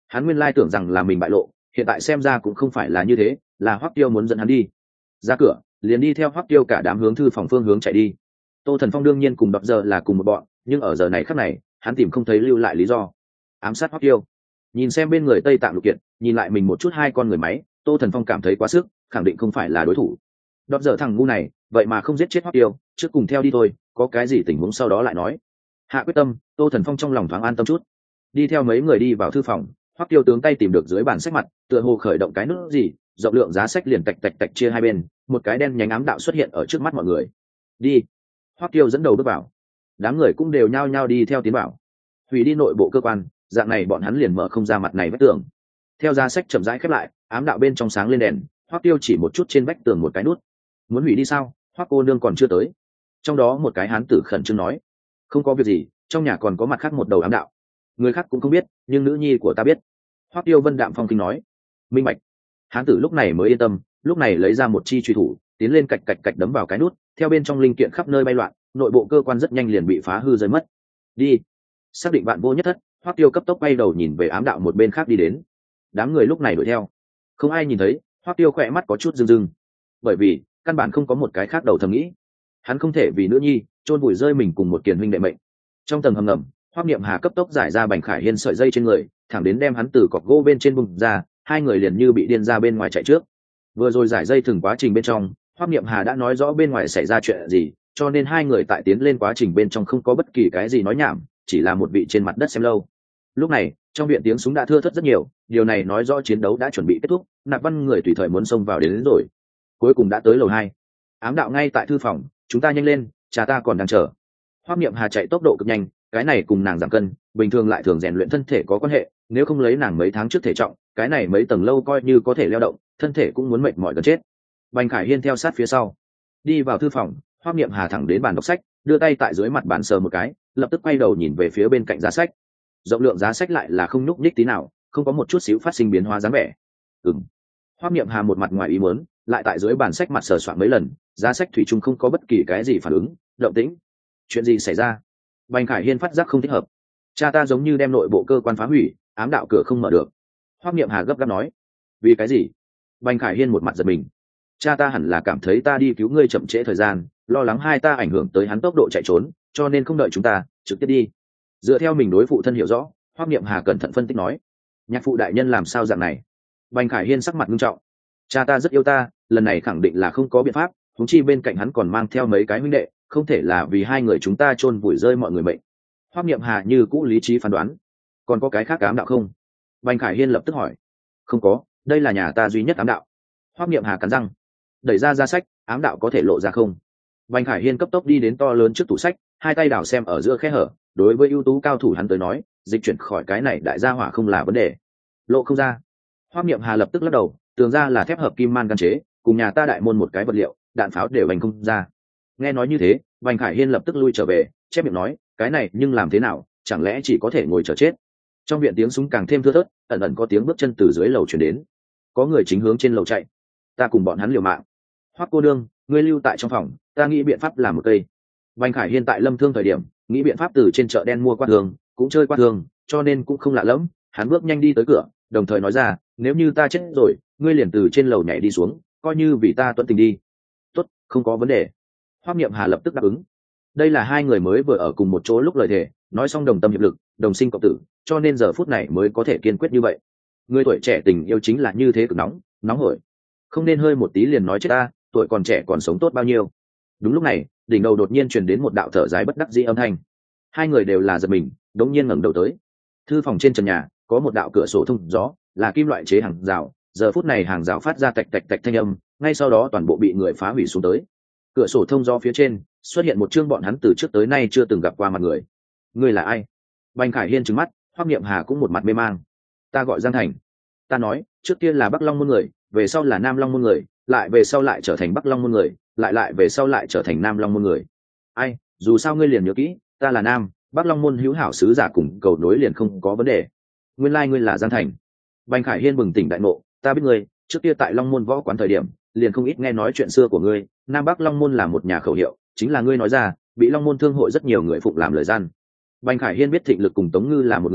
Hắn nguyên lai tưởng rằng là mình bại lộ, hiện tại xem ra cũng không phải là như thế, là Hoắc Tiêu muốn dẫn hắn đi. Ra cửa liền đi theo Hoắc Tiêu cả đám hướng thư phòng phương hướng chạy đi. Tô Thần Phong đương nhiên cùng đọc giờ là cùng một bọn, nhưng ở giờ này khắc này hắn tìm không thấy lưu lại lý do ám sát Hoắc Tiêu. Nhìn xem bên người Tây Tạng Lục Kiện, nhìn lại mình một chút hai con người máy, Tô Thần Phong cảm thấy quá sức, khẳng định không phải là đối thủ. Đọc giờ thằng ngu này vậy mà không giết chết Hoắc Tiêu, trước cùng theo đi thôi, có cái gì tình huống sau đó lại nói. Hạ quyết tâm, Tô Thần Phong trong lòng thoáng an tâm chút. Đi theo mấy người đi vào thư phòng, Hoắc Tiêu tướng tay tìm được dưới bàn sách mặt, tựa hồ khởi động cái nút gì, rộng lượng giá sách liền tạch tạch tạch chia hai bên, một cái đen nhánh ám đạo xuất hiện ở trước mắt mọi người. Đi. Hoắc Tiêu dẫn đầu bước vào, đám người cũng đều nhao nhao đi theo tiến vào. Hủy đi nội bộ cơ quan, dạng này bọn hắn liền mở không ra mặt này vách tường. Theo giá sách chậm rãi khép lại, ám đạo bên trong sáng lên đèn, Hoắc Tiêu chỉ một chút trên vách tường một cái nút. Muốn hủy đi sao? Hoắc cô nương còn chưa tới. Trong đó một cái hán tử khẩn trương nói, không có việc gì, trong nhà còn có mặt khác một đầu ám đạo, người khác cũng không biết, nhưng nữ nhi của ta biết. Hoắc Tiêu vân đạm phong kinh nói. Minh bạch. Hán tử lúc này mới yên tâm, lúc này lấy ra một chi truy thủ, tiến lên cạch cạch cạch đấm vào cái nút, theo bên trong linh kiện khắp nơi bay loạn, nội bộ cơ quan rất nhanh liền bị phá hư rơi mất. Đi. Xác định bạn vô nhất thất, Hoắc Tiêu cấp tốc bay đầu nhìn về ám đạo một bên khác đi đến. Đám người lúc này đuổi theo, không ai nhìn thấy, Hoắc Tiêu khỏe mắt có chút rưng rưng, bởi vì căn bản không có một cái khác đầu thầm nghĩ, hắn không thể vì nữ nhi chôn vùi rơi mình cùng một kiền huynh đệ mệnh. Trong tầng hầm ngầm, Hoắc Niệm Hà cấp tốc giải ra Bành Khải Hiên sợi dây trên người, thẳng đến đem hắn từ cọc gỗ bên trên bung ra, hai người liền như bị điên ra bên ngoài chạy trước. Vừa rồi giải dây thừng quá trình bên trong, Hoắc Niệm Hà đã nói rõ bên ngoài xảy ra chuyện gì, cho nên hai người tại tiến lên quá trình bên trong không có bất kỳ cái gì nói nhảm, chỉ là một vị trên mặt đất xem lâu. Lúc này, trong viện tiếng súng đã thưa thớt rất nhiều, điều này nói rõ chiến đấu đã chuẩn bị kết thúc, Nạp Văn người tùy thời muốn xông vào đến, đến rồi. Cuối cùng đã tới lầu hai. Ám đạo ngay tại thư phòng, chúng ta nhanh lên, cha ta còn đang chờ. Hoắc Niệm Hà chạy tốc độ cực nhanh, cái này cùng nàng giảm cân, bình thường lại thường rèn luyện thân thể có quan hệ, nếu không lấy nàng mấy tháng trước thể trọng, cái này mấy tầng lâu coi như có thể leo động, thân thể cũng muốn mệt mỏi gần chết. Bành Khải Hiên theo sát phía sau, đi vào thư phòng, Hoắc Niệm Hà thẳng đến bàn đọc sách, đưa tay tại dưới mặt bàn sờ một cái, lập tức quay đầu nhìn về phía bên cạnh giá sách. Rộng lượng giá sách lại là không nhúc nhích tí nào, không có một chút xíu phát sinh biến hóa dáng vẻ. Ừm. Hoắc Niệm Hà một mặt ngoài ý muốn, lại tại dưới bàn sách mặt sờ soạn mấy lần, giá sách thủy chung không có bất kỳ cái gì phản ứng, động tĩnh. Chuyện gì xảy ra? Bành Khải Hiên phát giác không thích hợp. Cha ta giống như đem nội bộ cơ quan phá hủy, ám đạo cửa không mở được. Hoắc Niệm Hà gấp gáp nói. Vì cái gì? Bành Khải Hiên một mặt giật mình. Cha ta hẳn là cảm thấy ta đi cứu ngươi chậm trễ thời gian, lo lắng hai ta ảnh hưởng tới hắn tốc độ chạy trốn, cho nên không đợi chúng ta, trực tiếp đi. Dựa theo mình đối phụ thân hiểu rõ, Hoắc Niệm Hà cẩn thận phân tích nói. Nhạc phụ đại nhân làm sao dạng này? Bành Khải Hiên sắc mặt nghiêm trọng. Cha ta rất yêu ta, lần này khẳng định là không có biện pháp, huống chi bên cạnh hắn còn mang theo mấy cái huynh đệ, không thể là vì hai người chúng ta chôn vùi rơi mọi người mệnh. Hoắc Niệm Hà như cũ lý trí phán đoán. Còn có cái khác ám đạo không? Bành Khải Hiên lập tức hỏi. Không có, đây là nhà ta duy nhất ám đạo. Hoắc Niệm Hà cắn răng, đẩy ra ra sách, ám đạo có thể lộ ra không? Bành Khải Hiên cấp tốc đi đến to lớn trước tủ sách, hai tay đảo xem ở giữa khe hở, đối với ưu tú cao thủ hắn tới nói, dịch chuyển khỏi cái này đại gia hỏa không là vấn đề. Lộ không ra. Hoắc Niệm Hà lập tức lắc đầu, tường ra là thép hợp kim man gan chế, cùng nhà ta đại môn một cái vật liệu, đạn pháo đều bành không ra. Nghe nói như thế, Bành Khải Hiên lập tức lui trở về, chép miệng nói, cái này nhưng làm thế nào, chẳng lẽ chỉ có thể ngồi chờ chết? Trong viện tiếng súng càng thêm thưa thớt, ẩn ẩn có tiếng bước chân từ dưới lầu truyền đến. Có người chính hướng trên lầu chạy. Ta cùng bọn hắn liều mạng. Hoắc cô nương, ngươi lưu tại trong phòng, ta nghĩ biện pháp làm một cây. Bành Khải Hiên tại Lâm Thương thời điểm, nghĩ biện pháp từ trên chợ đen mua qua thương, cũng chơi qua thương, cho nên cũng không lạ lẫm. Hắn bước nhanh đi tới cửa, đồng thời nói ra, nếu như ta chết rồi, ngươi liền từ trên lầu nhảy đi xuống, coi như vì ta tuân tình đi. Tốt, không có vấn đề. Hoắc Niệm Hà lập tức đáp ứng. Đây là hai người mới vừa ở cùng một chỗ lúc lời thề, nói xong đồng tâm hiệp lực, đồng sinh cộng tử, cho nên giờ phút này mới có thể kiên quyết như vậy. Người tuổi trẻ tình yêu chính là như thế, cực nóng, nóng hổi. Không nên hơi một tí liền nói chết ta, tuổi còn trẻ còn sống tốt bao nhiêu. Đúng lúc này, đỉnh đầu đột nhiên truyền đến một đạo thở dài bất đắc dĩ âm thanh. Hai người đều là giật mình, đống nhiên ngẩng đầu tới. Thư phòng trên trần nhà có một đạo cửa sổ thông gió, là kim loại chế hàng rào, giờ phút này hàng rào phát ra tạch tạch tạch thanh âm, ngay sau đó toàn bộ bị người phá hủy xuống tới. Cửa sổ thông gió phía trên xuất hiện một chương bọn hắn từ trước tới nay chưa từng gặp qua mặt người. Ngươi là ai? Bành Khải Hiên trừng mắt, Hoắc Niệm Hà cũng một mặt mê mang. Ta gọi Giang Thành. Ta nói, trước kia là Bắc Long môn người, về sau là Nam Long môn người, lại về sau lại trở thành Bắc Long môn người, lại lại về sau lại trở thành Nam Long môn người. Ai, dù sao ngươi liền nhớ kỹ, ta là Nam, Bắc Long môn hữu hảo sứ giả cùng cầu nối liền không có vấn đề. Nguyên lai like ngươi là Giang Thành. Bành Khải Hiên bừng tỉnh đại ngộ, ta biết ngươi, trước kia tại Long môn võ quán thời điểm, liền không ít nghe nói chuyện xưa của ngươi, Nam Bắc Long môn là một nhà khẩu hiệu, chính là ngươi nói ra, bị Long môn thương hội rất nhiều người phụng làm lời gian. Bành Khải Hiên biết Thịnh Lực cùng Tống Ngư là một người,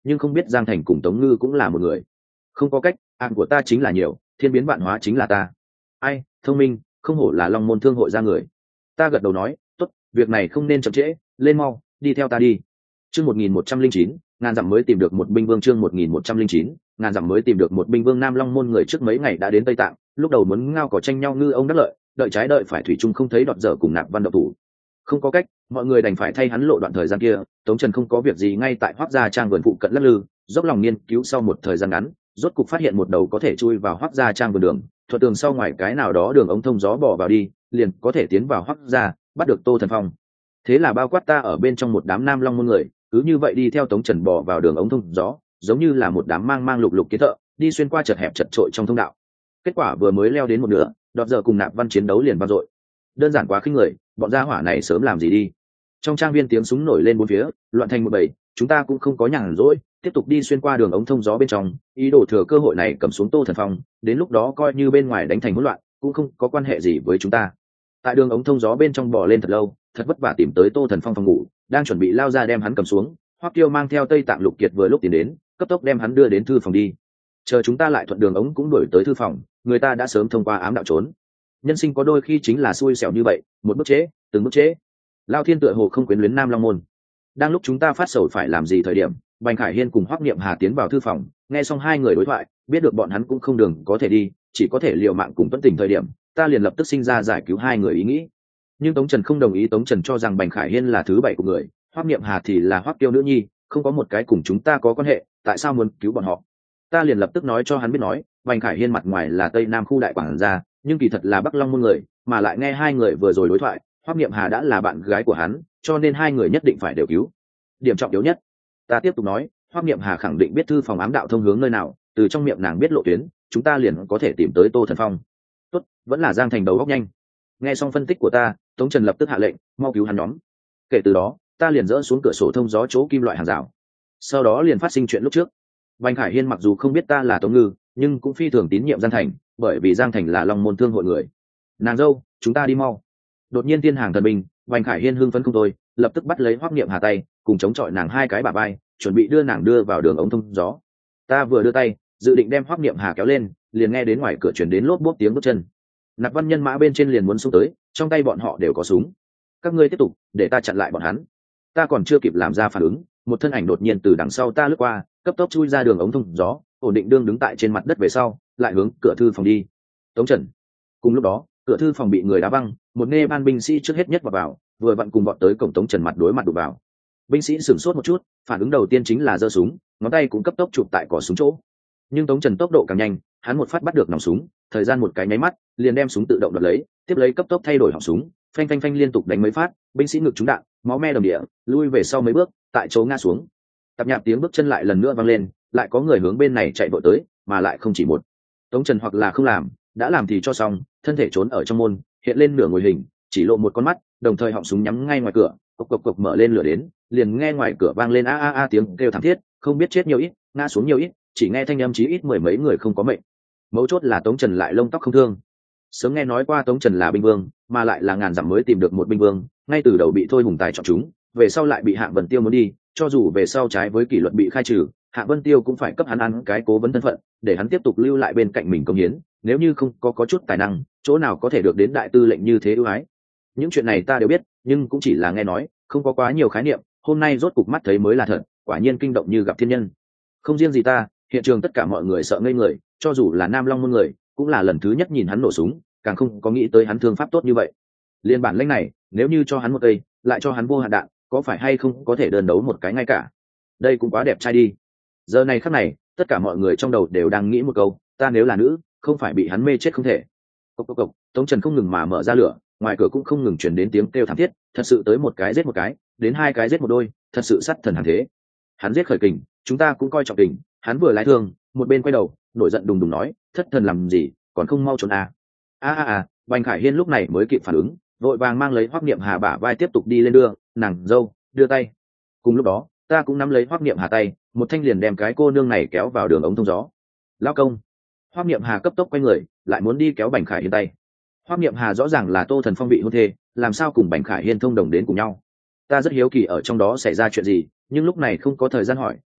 nhưng không biết giang thành cùng tống ngư cũng là một người. Không có cách, ạn của ta chính là nhiều, thiên biến vạn hóa chính là ta. Ai, thông minh, không hổ là long môn thương hội ra người. Ta gật đầu nói, tốt, việc này không nên chậm trễ, lên mau, đi theo ta đi. Chương một nghìn một trăm linh chín, ngàn dặm mới tìm được một binh vương. Chương một nghìn một trăm linh chín, ngàn dặm mới tìm được một binh vương. Nam Long môn người trước mấy ngày đã đến Tây Tạng, lúc đầu muốn ngao cỏ tranh nhau ngư ông đắc lợi, đợi trái đợi phải thủy chung không thấy đọt dở cùng Nạp Văn độc thủ. Không có cách, mọi người đành phải thay hắn lộ đoạn thời gian kia. Tống Trần không có việc gì ngay tại Hoắc Gia Trang vườn phụ cận lắc lư, dốc lòng nghiên cứu sau một thời gian ngắn, rốt cục phát hiện một đầu có thể chui vào Hoắc Gia Trang vườn đường, thuận tường sau ngoài cái nào đó đường ống thông gió bỏ vào đi, liền có thể tiến vào Hoắc Gia, bắt được Tô Thần Phong. Thế là bao quát ta ở bên trong một đám Nam Long môn người, cứ như vậy đi theo Tống Trần bỏ vào đường ống thông gió, giống như là một đám mang mang lục lục kiến thợ, đi xuyên qua chật hẹp chật trội trong thông đạo. Kết quả vừa mới leo đến một nửa, đọt giờ cùng Nạp Văn chiến đấu liền vang dội. Đơn giản quá khinh người, bọn gia hỏa này sớm làm gì đi. Trong trang viên tiếng súng nổi lên bốn phía, loạn thành một bầy, chúng ta cũng không có nhàn rỗi, tiếp tục đi xuyên qua đường ống thông gió bên trong, ý đồ thừa cơ hội này cầm xuống Tô Thần Phong, đến lúc đó coi như bên ngoài đánh thành hỗn loạn, cũng không có quan hệ gì với chúng ta. Tại đường ống thông gió bên trong bò lên thật lâu, thật vất vả tìm tới Tô Thần Phong phòng ngủ, đang chuẩn bị lao ra đem hắn cầm xuống, Hoắc Tiêu mang theo Tây Tạng Lục Kiệt vừa lúc tiến đến, cấp tốc đem hắn đưa đến thư phòng đi. Chờ chúng ta lại thuận đường ống cũng đuổi tới thư phòng, người ta đã sớm thông qua ám đạo trốn. Nhân sinh có đôi khi chính là xui xẻo như vậy, một bước chế, từng bước chế. Lao Thiên tựa hồ không quyến luyến Nam Long môn. Đang lúc chúng ta phát sầu phải làm gì thời điểm, Bành Khải Hiên cùng Hoắc Niệm Hà tiến vào thư phòng, nghe xong hai người đối thoại, biết được bọn hắn cũng không đường có thể đi, chỉ có thể liều mạng cùng Tuấn Tình thời điểm, ta liền lập tức sinh ra giải cứu hai người ý nghĩ. Nhưng Tống Trần không đồng ý. Tống Trần cho rằng Bành Khải Hiên là thứ bảy của người, Hoắc Niệm Hà thì là Hoắc Tiêu nữ nhi, không có một cái cùng chúng ta có quan hệ, tại sao muốn cứu bọn họ? Ta liền lập tức nói cho hắn biết nói, Bành Khải Hiên mặt ngoài là Tây Nam khu đại quản gia, nhưng kỳ thật là Bắc Long môn người, mà lại nghe hai người vừa rồi đối thoại, Hoắc Niệm Hà đã là bạn gái của hắn, cho nên hai người nhất định phải đều cứu. Điểm trọng yếu nhất, ta tiếp tục nói, Hoắc Niệm Hà khẳng định biết thư phòng ám đạo thông hướng nơi nào, từ trong miệng nàng biết lộ tuyến, chúng ta liền có thể tìm tới Tô Thần Phong. Tốt, vẫn là Giang Thành đầu óc nhanh. Nghe xong phân tích của ta, Tống Trần lập tức hạ lệnh, mau cứu hắn nhóm. Kể từ đó, ta liền dỡ xuống cửa sổ thông gió chỗ kim loại hàng rào. Sau đó liền phát sinh chuyện lúc trước. Bành Khải Hiên mặc dù không biết ta là Tống Ngư, nhưng cũng phi thường tín nhiệm Giang Thành, bởi vì Giang Thành là Long môn thương hội người. Nàng dâu, chúng ta đi mau. Đột nhiên tiên hàng thần binh, Bành Khải Hiên hưng phấn không thôi, lập tức bắt lấy Hoắc Niệm Hà tay, cùng chống chọi nàng hai cái bả vai, chuẩn bị đưa nàng đưa vào đường ống thông gió. Ta vừa đưa tay, dự định đem Hoắc Niệm Hà kéo lên, liền nghe đến ngoài cửa truyền đến lốp bốp tiếng bước chân. Nạp Văn nhân mã bên trên liền muốn xông tới, trong tay bọn họ đều có súng. Các ngươi tiếp tục, để ta chặn lại bọn hắn. Ta còn chưa kịp làm ra phản ứng, một thân ảnh đột nhiên từ đằng sau ta lướt qua, cấp tốc chui ra đường ống thông gió, ổn định đương đứng tại trên mặt đất về sau, lại hướng cửa thư phòng đi. Tống Trần. Cùng lúc đó, cửa thư phòng bị người đá văng, một nghe ban binh sĩ trước hết nhất vào vào, vừa vặn cùng bọn tới cổng. Tống Trần mặt đối mặt đụng vào. Binh sĩ sửng sốt một chút, phản ứng đầu tiên chính là giơ súng, ngón tay cũng cấp tốc chụp tại cò súng chỗ. Nhưng Tống Trần tốc độ càng nhanh, hắn một phát bắt được nòng súng, thời gian một cái nháy mắt, liền đem súng tự động đoạt lấy, tiếp lấy cấp tốc thay đổi họng súng, phanh phanh phanh liên tục đánh mấy phát, binh sĩ ngực trúng đạn, máu me đầm địa, lui về sau mấy bước, tại chỗ ngã xuống. Tạp nhạp tiếng bước chân lại lần nữa vang lên, lại có người hướng bên này chạy vội tới, mà lại không chỉ một. Tống Trần hoặc là không làm, đã làm thì cho xong, thân thể trốn ở trong môn, hiện lên nửa ngồi hình, chỉ lộ một con mắt, đồng thời họng súng nhắm ngay ngoài cửa, cộc cộc cộc mở lên lửa đến, liền nghe ngoài cửa vang lên a a a tiếng kêu thảm thiết, không biết chết nhiều ít, ngã xuống nhiều ít, chỉ nghe thanh âm chí ít mười mấy người không có mệnh. Mấu chốt là Tống Trần lại lông tóc không thương. Sớm nghe nói qua Tống Trần là binh vương, mà lại là ngàn dặm mới tìm được một binh vương, ngay từ đầu bị Thôi Hùng Tài chọn chúng, về sau lại bị Hạng Vân Tiêu muốn đi, cho dù về sau trái với kỷ luật bị khai trừ, Hạng Vân Tiêu cũng phải cấp hắn ăn cái cố vấn thân phận, để hắn tiếp tục lưu lại bên cạnh mình công hiến, nếu như không có có chút tài năng, chỗ nào có thể được đến đại tư lệnh như thế ưu ái. Những chuyện này ta đều biết, nhưng cũng chỉ là nghe nói, không có quá nhiều khái niệm, hôm nay rốt cục mắt thấy mới là thật, quả nhiên kinh động như gặp thiên nhân. Không riêng gì ta, hiện trường tất cả mọi người sợ ngây người, cho dù là Nam Long môn người, cũng là lần thứ nhất nhìn hắn nổ súng, càng không có nghĩ tới hắn thương pháp tốt như vậy. Liên bản lĩnh này, nếu như cho hắn một cây, lại cho hắn vô hạn đạn, có phải hay không có thể đơn đấu một cái ngay cả. Đây cũng quá đẹp trai đi. Giờ này khắc này, tất cả mọi người trong đầu đều đang nghĩ một câu, ta nếu là nữ, không phải bị hắn mê chết không thể. Cốc cốc cốc, Tống Trần không ngừng mà mở ra lửa, ngoài cửa cũng không ngừng truyền đến tiếng kêu thảm thiết, thật sự tới một cái giết một cái, đến hai cái giết một đôi, thật sự sát thần hàng thế. Hắn giết khởi kình, chúng ta cũng coi trọng kình, hắn vừa lái thương, một bên quay đầu, nổi giận đùng đùng nói, thất thần làm gì, còn không mau trốn à. A a a, Bành Khải Hiên lúc này mới kịp phản ứng, vội vàng mang lấy Hoắc Niệm Hà bả vai tiếp tục đi lên đưa, nàng dâu, đưa tay. Cùng lúc đó, ta cũng nắm lấy Hoắc Niệm Hà tay, một thanh liền đem cái cô nương này kéo vào đường ống thông gió. Lao công. Hoắc Niệm Hà cấp tốc quay người, lại muốn đi kéo Bành Khải Hiên tay. Hoắc Niệm Hà rõ ràng là Tô Thần Phong bị hôn thê, làm sao cùng Bành Khải Hiên thông đồng đến cùng nhau. Ta rất hiếu kỳ ở trong đó xảy ra chuyện gì, nhưng lúc này không có thời gian hỏi,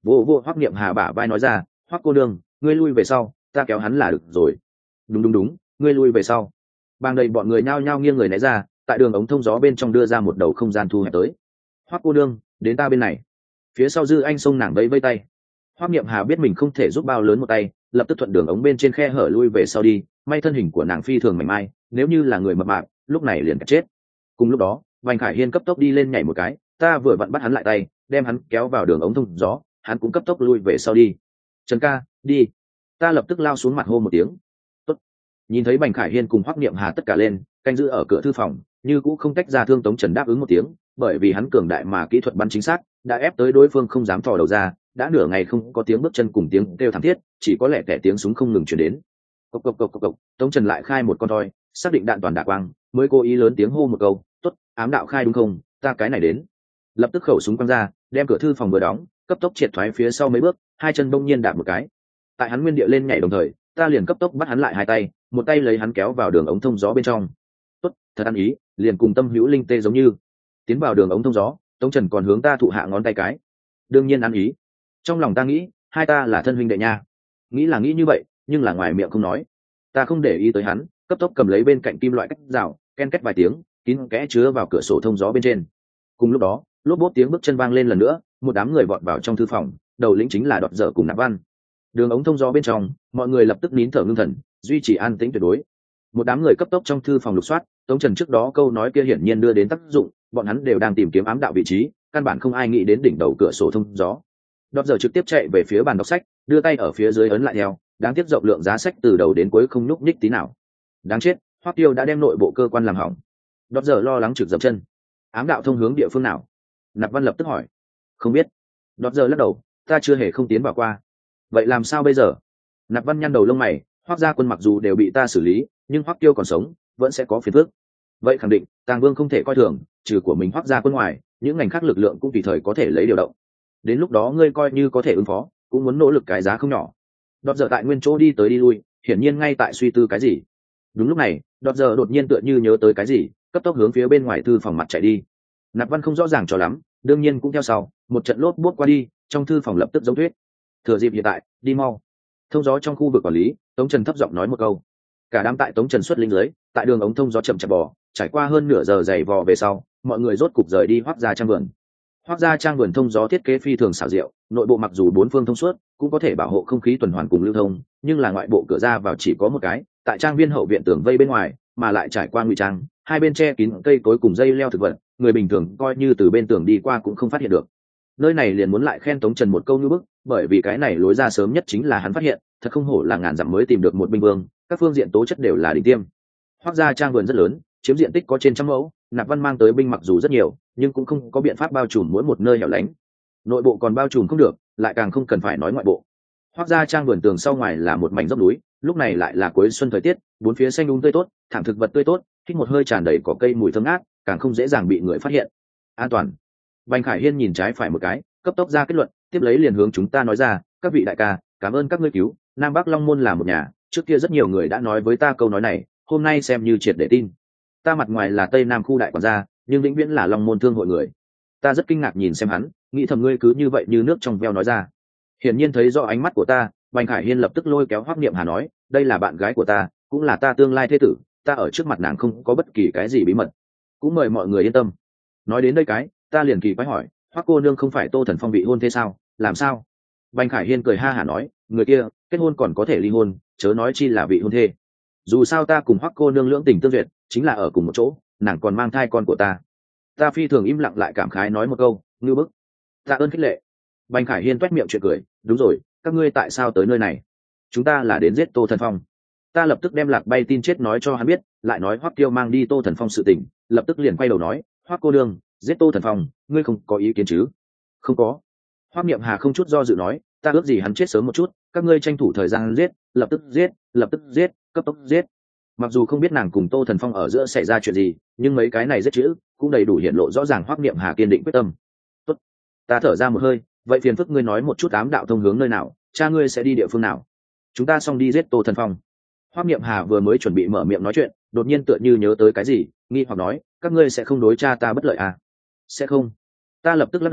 vô vô Hoắc Niệm Hà bả vai nói ra, Hoắc cô nương, ngươi lui về sau, ta kéo hắn là được rồi. Đúng đúng đúng, ngươi lui về sau. Bang đầy bọn người nhao nhao nghiêng người né ra, tại đường ống thông gió bên trong đưa ra một đầu không gian thu hẹp tới. Hoắc cô nương, đến ta bên này. Phía sau Dư Anh xông nàng vẫy vẫy tay. Hoắc Niệm Hà biết mình không thể giúp bao lớn một tay, lập tức thuận đường ống bên trên khe hở lui về sau đi, may thân hình của nàng phi thường mảnh mai, nếu như là người mập mạp, lúc này liền chết. Cùng lúc đó, Bành Khải Hiên cấp tốc đi lên nhảy một cái, ta vừa vặn bắt hắn lại tay, đem hắn kéo vào đường ống thông gió, hắn cũng cấp tốc lui về sau đi. Trần ca, đi. Ta lập tức lao xuống mặt hô một tiếng. Tốt. Nhìn thấy Bành Khải Hiên cùng Hoắc Niệm Hà tất cả lên, canh giữ ở cửa thư phòng, như cũ không tách ra thương Tống Trần đáp ứng một tiếng, bởi vì hắn cường đại mà kỹ thuật bắn chính xác, đã ép tới đối phương không dám thò đầu ra, đã nửa ngày không có tiếng bước chân cùng tiếng kêu thảm thiết, chỉ có lẽ kẻ tiếng súng không ngừng truyền đến. Cộc cộc cộc cộc cộc, Tống Trần lại khai một con thoi, xác định đạn toàn đả quang, mới cố ý lớn tiếng hô một câu, "Tốt, ám đạo khai đúng không? Ta cái này đến." Lập tức khẩu súng quăng ra, đem cửa thư phòng vừa đóng, cấp tốc triệt thoái phía sau mấy bước, hai chân bỗng nhiên đạp một cái. Tại hắn nguyên địa lên nhảy đồng thời, ta liền cấp tốc bắt hắn lại hai tay, một tay lấy hắn kéo vào đường ống thông gió bên trong. Tốt, thật ăn ý, liền cùng Tâm Hữu Linh tê giống như. Tiến vào đường ống thông gió, Tống Trần còn hướng ta thụ hạ ngón tay cái. Đương nhiên ăn ý. Trong lòng ta nghĩ, hai ta là thân huynh đệ nha. Nghĩ là nghĩ như vậy, nhưng là ngoài miệng không nói. Ta không để ý tới hắn, cấp tốc cầm lấy bên cạnh kim loại cách rào, ken két vài tiếng, kín kẽ chứa vào cửa sổ thông gió bên trên. Cùng lúc đó, lốp bốp tiếng bước chân vang lên lần nữa, một đám người vọt vào trong thư phòng, đầu lĩnh chính là Đọt Dở cùng Nạp Văn. Đường ống thông gió bên trong, mọi người lập tức nín thở ngưng thần, duy trì an tĩnh tuyệt đối. Một đám người cấp tốc trong thư phòng lục soát, Tống Trần trước đó câu nói kia hiển nhiên đưa đến tác dụng, bọn hắn đều đang tìm kiếm ám đạo vị trí, căn bản không ai nghĩ đến đỉnh đầu cửa sổ thông gió. Đọt Dở trực tiếp chạy về phía bàn đọc sách, đưa tay ở phía dưới ấn lại theo, đáng tiếc rộng lượng giá sách từ đầu đến cuối không nhúc nhích tí nào. Đáng chết, Hoắc Tiêu đã đem nội bộ cơ quan làm hỏng. Đọt Dở lo lắng trực dậm chân. Ám đạo thông hướng địa phương nào? Nạp Văn lập tức hỏi. Không biết. Đọt Dở lắc đầu, ta chưa hề không tiến vào qua. Vậy làm sao bây giờ? Nạp Văn nhăn đầu lông mày, Hoắc gia quân mặc dù đều bị ta xử lý, nhưng Hoắc Tiêu còn sống, vẫn sẽ có phiền phức. Vậy khẳng định, Tàng Vương không thể coi thường, trừ của mình Hoắc gia quân ngoài, những ngành khác lực lượng cũng tùy thời có thể lấy điều động. Đến lúc đó ngươi coi như có thể ứng phó, cũng muốn nỗ lực cái giá không nhỏ. Đọt Dở tại nguyên chỗ đi tới đi lui, hiển nhiên ngay tại suy tư cái gì. Đúng lúc này, Đọt Dở đột nhiên tựa như nhớ tới cái gì, cấp tốc hướng phía bên ngoài thư phòng mặt chạy đi. Nạp Văn không rõ ràng cho lắm, đương nhiên cũng theo sau, một trận lốp bút qua đi, trong thư phòng lập tức giống tuyết. Thừa dịp hiện tại, đi mau. Thông gió trong khu vực quản lý, Tống Trần thấp giọng nói một câu. Cả đám tại Tống Trần xuất linh dưới, tại đường ống thông gió chậm chạp bò, trải qua hơn nửa giờ dày vò về sau, mọi người rốt cục rời đi Hoắc gia trang vườn. Hoắc gia trang vườn thông gió thiết kế phi thường xảo diệu, nội bộ mặc dù bốn phương thông suốt, cũng có thể bảo hộ không khí tuần hoàn cùng lưu thông, nhưng là ngoại bộ cửa ra vào chỉ có một cái, tại trang viên hậu viện tường vây bên ngoài, mà lại trải qua ngụy trang, hai bên che kín cây cối cùng dây leo thực vật, người bình thường coi như từ bên tường đi qua cũng không phát hiện được. Nơi này liền muốn lại khen Tống Trần một câu như bức, bởi vì cái này lối ra sớm nhất chính là hắn phát hiện, thật không hổ là ngàn dặm mới tìm được một binh vương, các phương diện tố chất đều là đỉnh tiêm. Hoắc gia trang vườn rất lớn, chiếm diện tích có trên trăm mẫu, Nạp Văn mang tới binh mặc dù rất nhiều, nhưng cũng không có biện pháp bao trùm mỗi một nơi hẻo lánh. Nội bộ còn bao trùm không được, lại càng không cần phải nói ngoại bộ. Hoắc gia trang vườn tường sau ngoài là một mảnh dốc núi, lúc này lại là cuối xuân thời tiết, bốn phía xanh um tươi tốt, thảm thực vật tươi tốt, hít một hơi tràn đầy cỏ cây mùi thơm ngát, càng không dễ dàng bị người phát hiện. An toàn. Bành Khải Hiên nhìn trái phải một cái, cấp tốc ra kết luận, tiếp lấy liền hướng chúng ta nói ra, các vị đại ca, cảm ơn các ngươi cứu, Nam Bắc Long Môn là một nhà, trước kia rất nhiều người đã nói với ta câu nói này, hôm nay xem như triệt để tin. Ta mặt ngoài là Tây Nam khu đại quản gia, nhưng vĩnh viễn là Long Môn thương hội người. Ta rất kinh ngạc nhìn xem hắn, nghĩ thầm ngươi cứ như vậy như nước trong veo nói ra. Hiển nhiên thấy rõ ánh mắt của ta, Bành Khải Hiên lập tức lôi kéo Hoắc Niệm Hà nói, đây là bạn gái của ta, cũng là ta tương lai thê tử, ta ở trước mặt nàng không có bất kỳ cái gì bí mật, cũng mời mọi người yên tâm. Nói đến đây cái, ta liền kỳ quái hỏi, Hoắc cô nương không phải Tô Thần Phong bị hôn thế sao, làm sao? Bành Khải Hiên cười ha hả nói, người kia kết hôn còn có thể ly hôn, chớ nói chi là vị hôn thê. Dù sao ta cùng Hoắc cô nương lưỡng tình tương duyệt, chính là ở cùng một chỗ, nàng còn mang thai con của ta. Ta phi thường im lặng lại cảm khái nói một câu, ngư bức. Tạ ơn khích lệ. Bành Khải Hiên toét miệng chuyện cười, đúng rồi, các ngươi tại sao tới nơi này? Chúng ta là đến giết Tô Thần Phong. Ta lập tức đem lạc bay tin chết nói cho hắn biết, lại nói Hoắc Tiêu mang đi Tô Thần Phong sự tình, lập tức liền quay đầu nói, Hoắc cô nương, giết Tô Thần Phong, ngươi không có ý kiến chứ? Không có. Hoắc Niệm Hà không chút do dự nói, ta ước gì hắn chết sớm một chút, các ngươi tranh thủ thời gian giết, lập tức giết, lập tức giết, cấp tốc giết. Mặc dù không biết nàng cùng Tô Thần Phong ở giữa xảy ra chuyện gì, nhưng mấy cái này giết chữ cũng đầy đủ hiện lộ rõ ràng Hoắc Niệm Hà kiên định quyết tâm. Tốt. Ta thở ra một hơi, vậy phiền phức ngươi nói một chút ám đạo thông hướng nơi nào, cha ngươi sẽ đi địa phương nào? Chúng ta xong đi giết Tô Thần Phong. Hoắc Niệm Hà vừa mới chuẩn bị mở miệng nói chuyện, đột nhiên tựa như nhớ tới cái gì, nghi hoặc nói, các ngươi sẽ không đối cha ta bất lợi à? Sẽ không. Ta lập tức lắc đầu,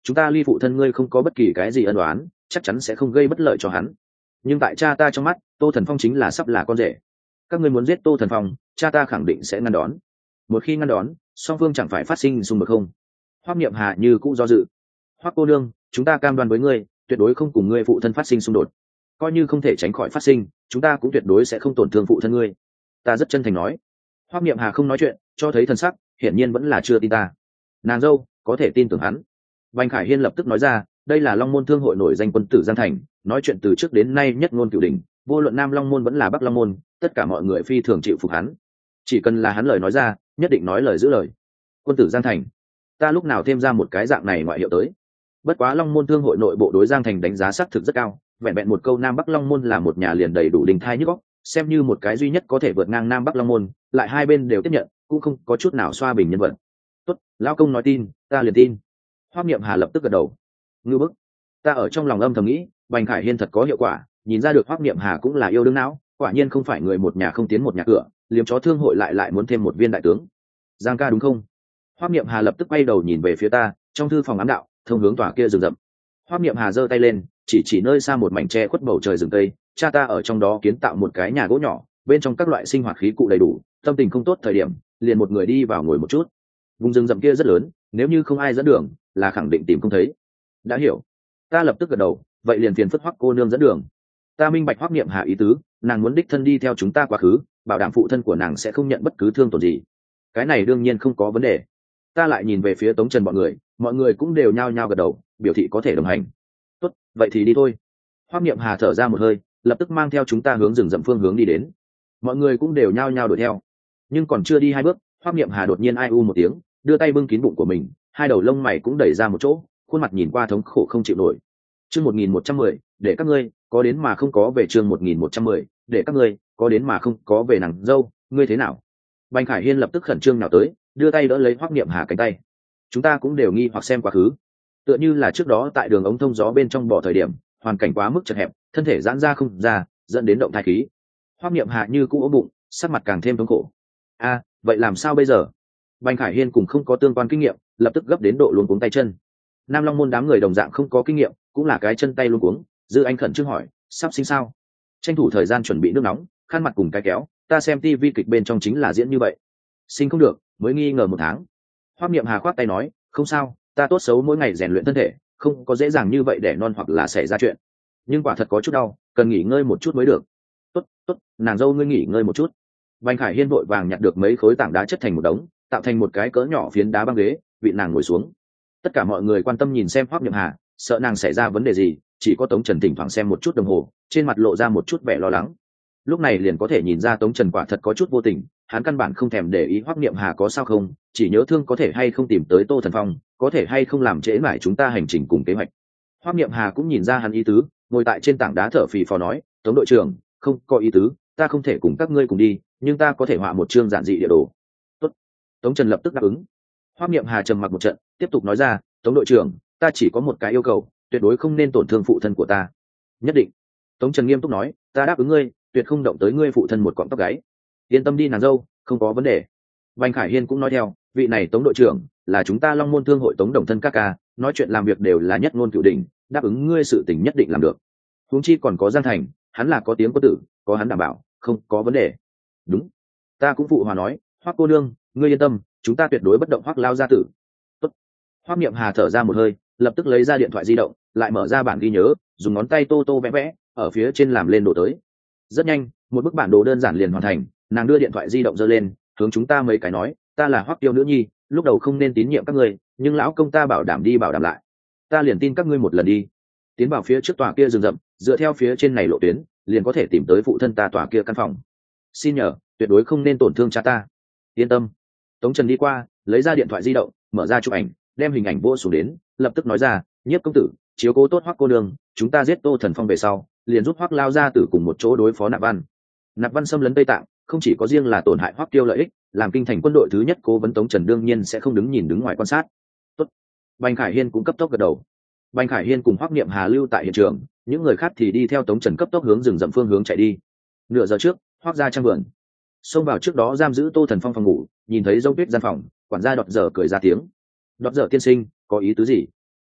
chúng ta ly phụ thân ngươi không có bất kỳ cái gì ân oán, chắc chắn sẽ không gây bất lợi cho hắn. Nhưng tại cha ta trong mắt, Tô Thần Phong chính là sắp là con rể. Các ngươi muốn giết Tô Thần Phong, cha ta khẳng định sẽ ngăn đón. Một khi ngăn đón, song phương chẳng phải phát sinh xung đột không? Hoắc Niệm Hà như cũ do dự. Hoắc cô nương, chúng ta cam đoan với ngươi, tuyệt đối không cùng ngươi phụ thân phát sinh xung đột. Coi như không thể tránh khỏi phát sinh, chúng ta cũng tuyệt đối sẽ không tổn thương phụ thân ngươi. Ta rất chân thành nói. Hoắc Niệm Hà không nói chuyện, cho thấy thần sắc, hiển nhiên vẫn là chưa tin ta. Nàng dâu có thể tin tưởng hắn. Bành Khải Hiên lập tức nói ra, đây là Long Môn Thương hội nổi danh quân tử Giang Thành, nói chuyện từ trước đến nay nhất ngôn cửu đỉnh, vô luận Nam Long môn vẫn là Bắc Long môn, tất cả mọi người phi thường chịu phục hắn. Chỉ cần là hắn lời nói ra, nhất định nói lời giữ lời. Quân tử Giang Thành, ta lúc nào thêm ra một cái dạng này ngoại hiệu tới. Bất quá Long Môn Thương hội nội bộ đối Giang Thành đánh giá xác thực rất cao, vẹn vẹn một câu Nam Bắc Long môn là một nhà liền đầy đủ đình thai nhức óc, xem như một cái duy nhất có thể vượt ngang Nam Bắc Long môn, lại hai bên đều tiếp nhận, cũng không có chút nào xoa bình nhân vật. Tốt, lão công nói tin, ta liền tin. Hoắc Niệm Hà lập tức gật đầu. Ngưu bức. Ta ở trong lòng âm thầm nghĩ, Bành Khải Hiên thật có hiệu quả, nhìn ra được Hoắc Niệm Hà cũng là yêu đương não, quả nhiên không phải người một nhà không tiến một nhà cửa, liếm chó thương hội lại lại muốn thêm một viên đại tướng. Giang ca đúng không? Hoắc Niệm Hà lập tức quay đầu nhìn về phía ta, trong thư phòng ám đạo, thông hướng tòa kia rừng rậm. Hoắc Niệm Hà giơ tay lên, chỉ chỉ nơi xa một mảnh tre khuất bầu trời rừng tây, cha ta ở trong đó kiến tạo một cái nhà gỗ nhỏ, bên trong các loại sinh hoạt khí cụ đầy đủ, tâm tình không tốt thời điểm, liền một người đi vào ngồi một chút. Vùng rừng rậm kia rất lớn, nếu như không ai dẫn đường, là khẳng định tìm không thấy. Đã hiểu. Ta lập tức gật đầu, vậy liền phiền phức Hoắc cô nương dẫn đường. Ta minh bạch Hoắc Niệm Hà ý tứ, nàng muốn đích thân đi theo chúng ta quá khứ, bảo đảm phụ thân của nàng sẽ không nhận bất cứ thương tổn gì. Cái này đương nhiên không có vấn đề. Ta lại nhìn về phía Tống Trần bọn người, mọi người cũng đều nhao nhao gật đầu, biểu thị có thể đồng hành. Tốt, vậy thì đi thôi. Hoắc Niệm Hà thở ra một hơi, lập tức mang theo chúng ta hướng rừng rậm phương hướng đi đến. Mọi người cũng đều nhao nhao đuổi theo. Nhưng còn chưa đi hai bước, Hoắc Niệm Hà đột nhiên ai u một tiếng, đưa tay bưng kín bụng của mình, hai đầu lông mày cũng đẩy ra một chỗ, khuôn mặt nhìn qua thống khổ không chịu nổi. Chương một nghìn một trăm mười, để các ngươi có đến mà không có về. Chương một nghìn một trăm mười, để các ngươi có đến mà không có về. Nàng dâu, ngươi thế nào? Bành Khải Hiên lập tức khẩn trương nào tới, đưa tay đỡ lấy Hoắc Niệm Hà cánh tay. Chúng ta cũng đều nghi hoặc xem quá khứ, tựa như là trước đó tại đường ống thông gió bên trong bỏ thời điểm, hoàn cảnh quá mức chật hẹp, thân thể giãn ra không ra, dẫn đến động thai khí. Hoắc Niệm Hà như cũ ốm bụng, sắc mặt càng thêm thống khổ. A, vậy làm sao bây giờ? Bành Khải Hiên cũng không có tương quan kinh nghiệm, lập tức gấp đến độ luống cuống tay chân. Nam Long môn đám người đồng dạng không có kinh nghiệm, cũng là cái chân tay luống cuống. Dư Anh khẩn trương hỏi, sắp sinh sao? Tranh thủ thời gian chuẩn bị nước nóng, khăn mặt cùng cái kéo, ta xem tivi kịch bên trong chính là diễn như vậy. Sinh không được, mới nghi ngờ một tháng. Hoắc Niệm Hà khoát tay nói, không sao, ta tốt xấu mỗi ngày rèn luyện thân thể, không có dễ dàng như vậy để non hoặc là xảy ra chuyện. Nhưng quả thật có chút đau, cần nghỉ ngơi một chút mới được. Tốt, tốt, nàng dâu ngươi nghỉ ngơi một chút. Bành Khải Hiên vội vàng nhặt được mấy khối tảng đá chất thành một đống, tạo thành một cái cỡ nhỏ phiến đá băng ghế, vị nàng ngồi xuống. Tất cả mọi người quan tâm nhìn xem Hoắc Niệm Hà, sợ nàng xảy ra vấn đề gì, chỉ có Tống Trần thỉnh thoảng xem một chút đồng hồ, trên mặt lộ ra một chút vẻ lo lắng. Lúc này liền có thể nhìn ra Tống Trần quả thật có chút vô tình, hắn căn bản không thèm để ý Hoắc Niệm Hà có sao không, chỉ nhớ thương có thể hay không tìm tới Tô Thần Phong, có thể hay không làm trễ mãi chúng ta hành trình cùng kế hoạch. Hoắc Niệm Hà cũng nhìn ra hắn ý tứ, ngồi tại trên tảng đá thở phì phò nói, Tống đội trưởng, không có ý tứ, ta không thể cùng các ngươi cùng đi, nhưng ta có thể họa một chương giản dị địa đồ. Tốt. Tống Trần lập tức đáp ứng. Hoắc Niệm Hà trầm mặc một trận, tiếp tục nói ra, Tống đội trưởng, ta chỉ có một cái yêu cầu, tuyệt đối không nên tổn thương phụ thân của ta. Nhất định. Tống Trần nghiêm túc nói, ta đáp ứng ngươi, tuyệt không động tới ngươi phụ thân một cọng tóc gáy. Yên tâm đi nàng dâu, không có vấn đề. Bành Khải Hiên cũng nói theo, vị này Tống đội trưởng là chúng ta Long Môn Thương hội Tống đồng thân các ca, nói chuyện làm việc đều là nhất ngôn cửu đỉnh, đáp ứng ngươi sự tình nhất định làm được. Huống chi còn có Giang Thành, hắn là có tiếng có tử, có hắn đảm bảo, không có vấn đề. Đúng. Ta cũng phụ hòa nói, Hoắc cô nương, ngươi yên tâm, chúng ta tuyệt đối bất động Hoắc lao gia tử. Tốt. Hoắc Niệm Hà thở ra một hơi, lập tức lấy ra điện thoại di động, lại mở ra bản ghi nhớ, dùng ngón tay tô tô vẽ vẽ, ở phía trên làm lên đồ tới. Rất nhanh, một bức bản đồ đơn giản liền hoàn thành, nàng đưa điện thoại di động giơ lên, hướng chúng ta mấy cái nói, ta là Hoắc Tiêu nữ nhi, lúc đầu không nên tín nhiệm các ngươi, nhưng lão công ta bảo đảm đi bảo đảm lại, ta liền tin các ngươi một lần đi. Tiến vào phía trước tòa kia rừng rậm, dựa theo phía trên này lộ tuyến, liền có thể tìm tới phụ thân ta tòa kia căn phòng. Xin nhờ, tuyệt đối không nên tổn thương cha ta. Yên tâm. Tống Trần đi qua, lấy ra điện thoại di động, mở ra chụp ảnh, đem hình ảnh vô xuống đến, lập tức nói ra, Nhiếp công tử, chiếu cố tốt Hoắc cô nương, chúng ta giết Tô Thần Phong về sau, liền rút Hoắc lao ra từ cùng một chỗ đối phó Nạp Văn. Nạp Văn xâm lấn Tây Tạng, không chỉ có riêng là tổn hại Hoắc Tiêu lợi ích, làm kinh thành quân đội thứ nhất cố vấn Tống Trần đương nhiên sẽ không đứng nhìn đứng ngoài quan sát. Tốt. Bành Khải Hiên cũng cấp tốc gật đầu. Bành Khải Hiên cùng Hoắc Niệm Hà lưu tại hiện trường, những người khác thì đi theo Tống Trần cấp tốc hướng rừng rậm phương hướng chạy đi. Nửa giờ trước, Hoắc gia trang vườn, xông vào trước đó giam giữ Tô Thần Phong phòng ngủ, nhìn thấy Dông Tuyết gian phòng, quản gia Đọt Dở cười ra tiếng. Đọt Dở tiên sinh, có ý tứ gì?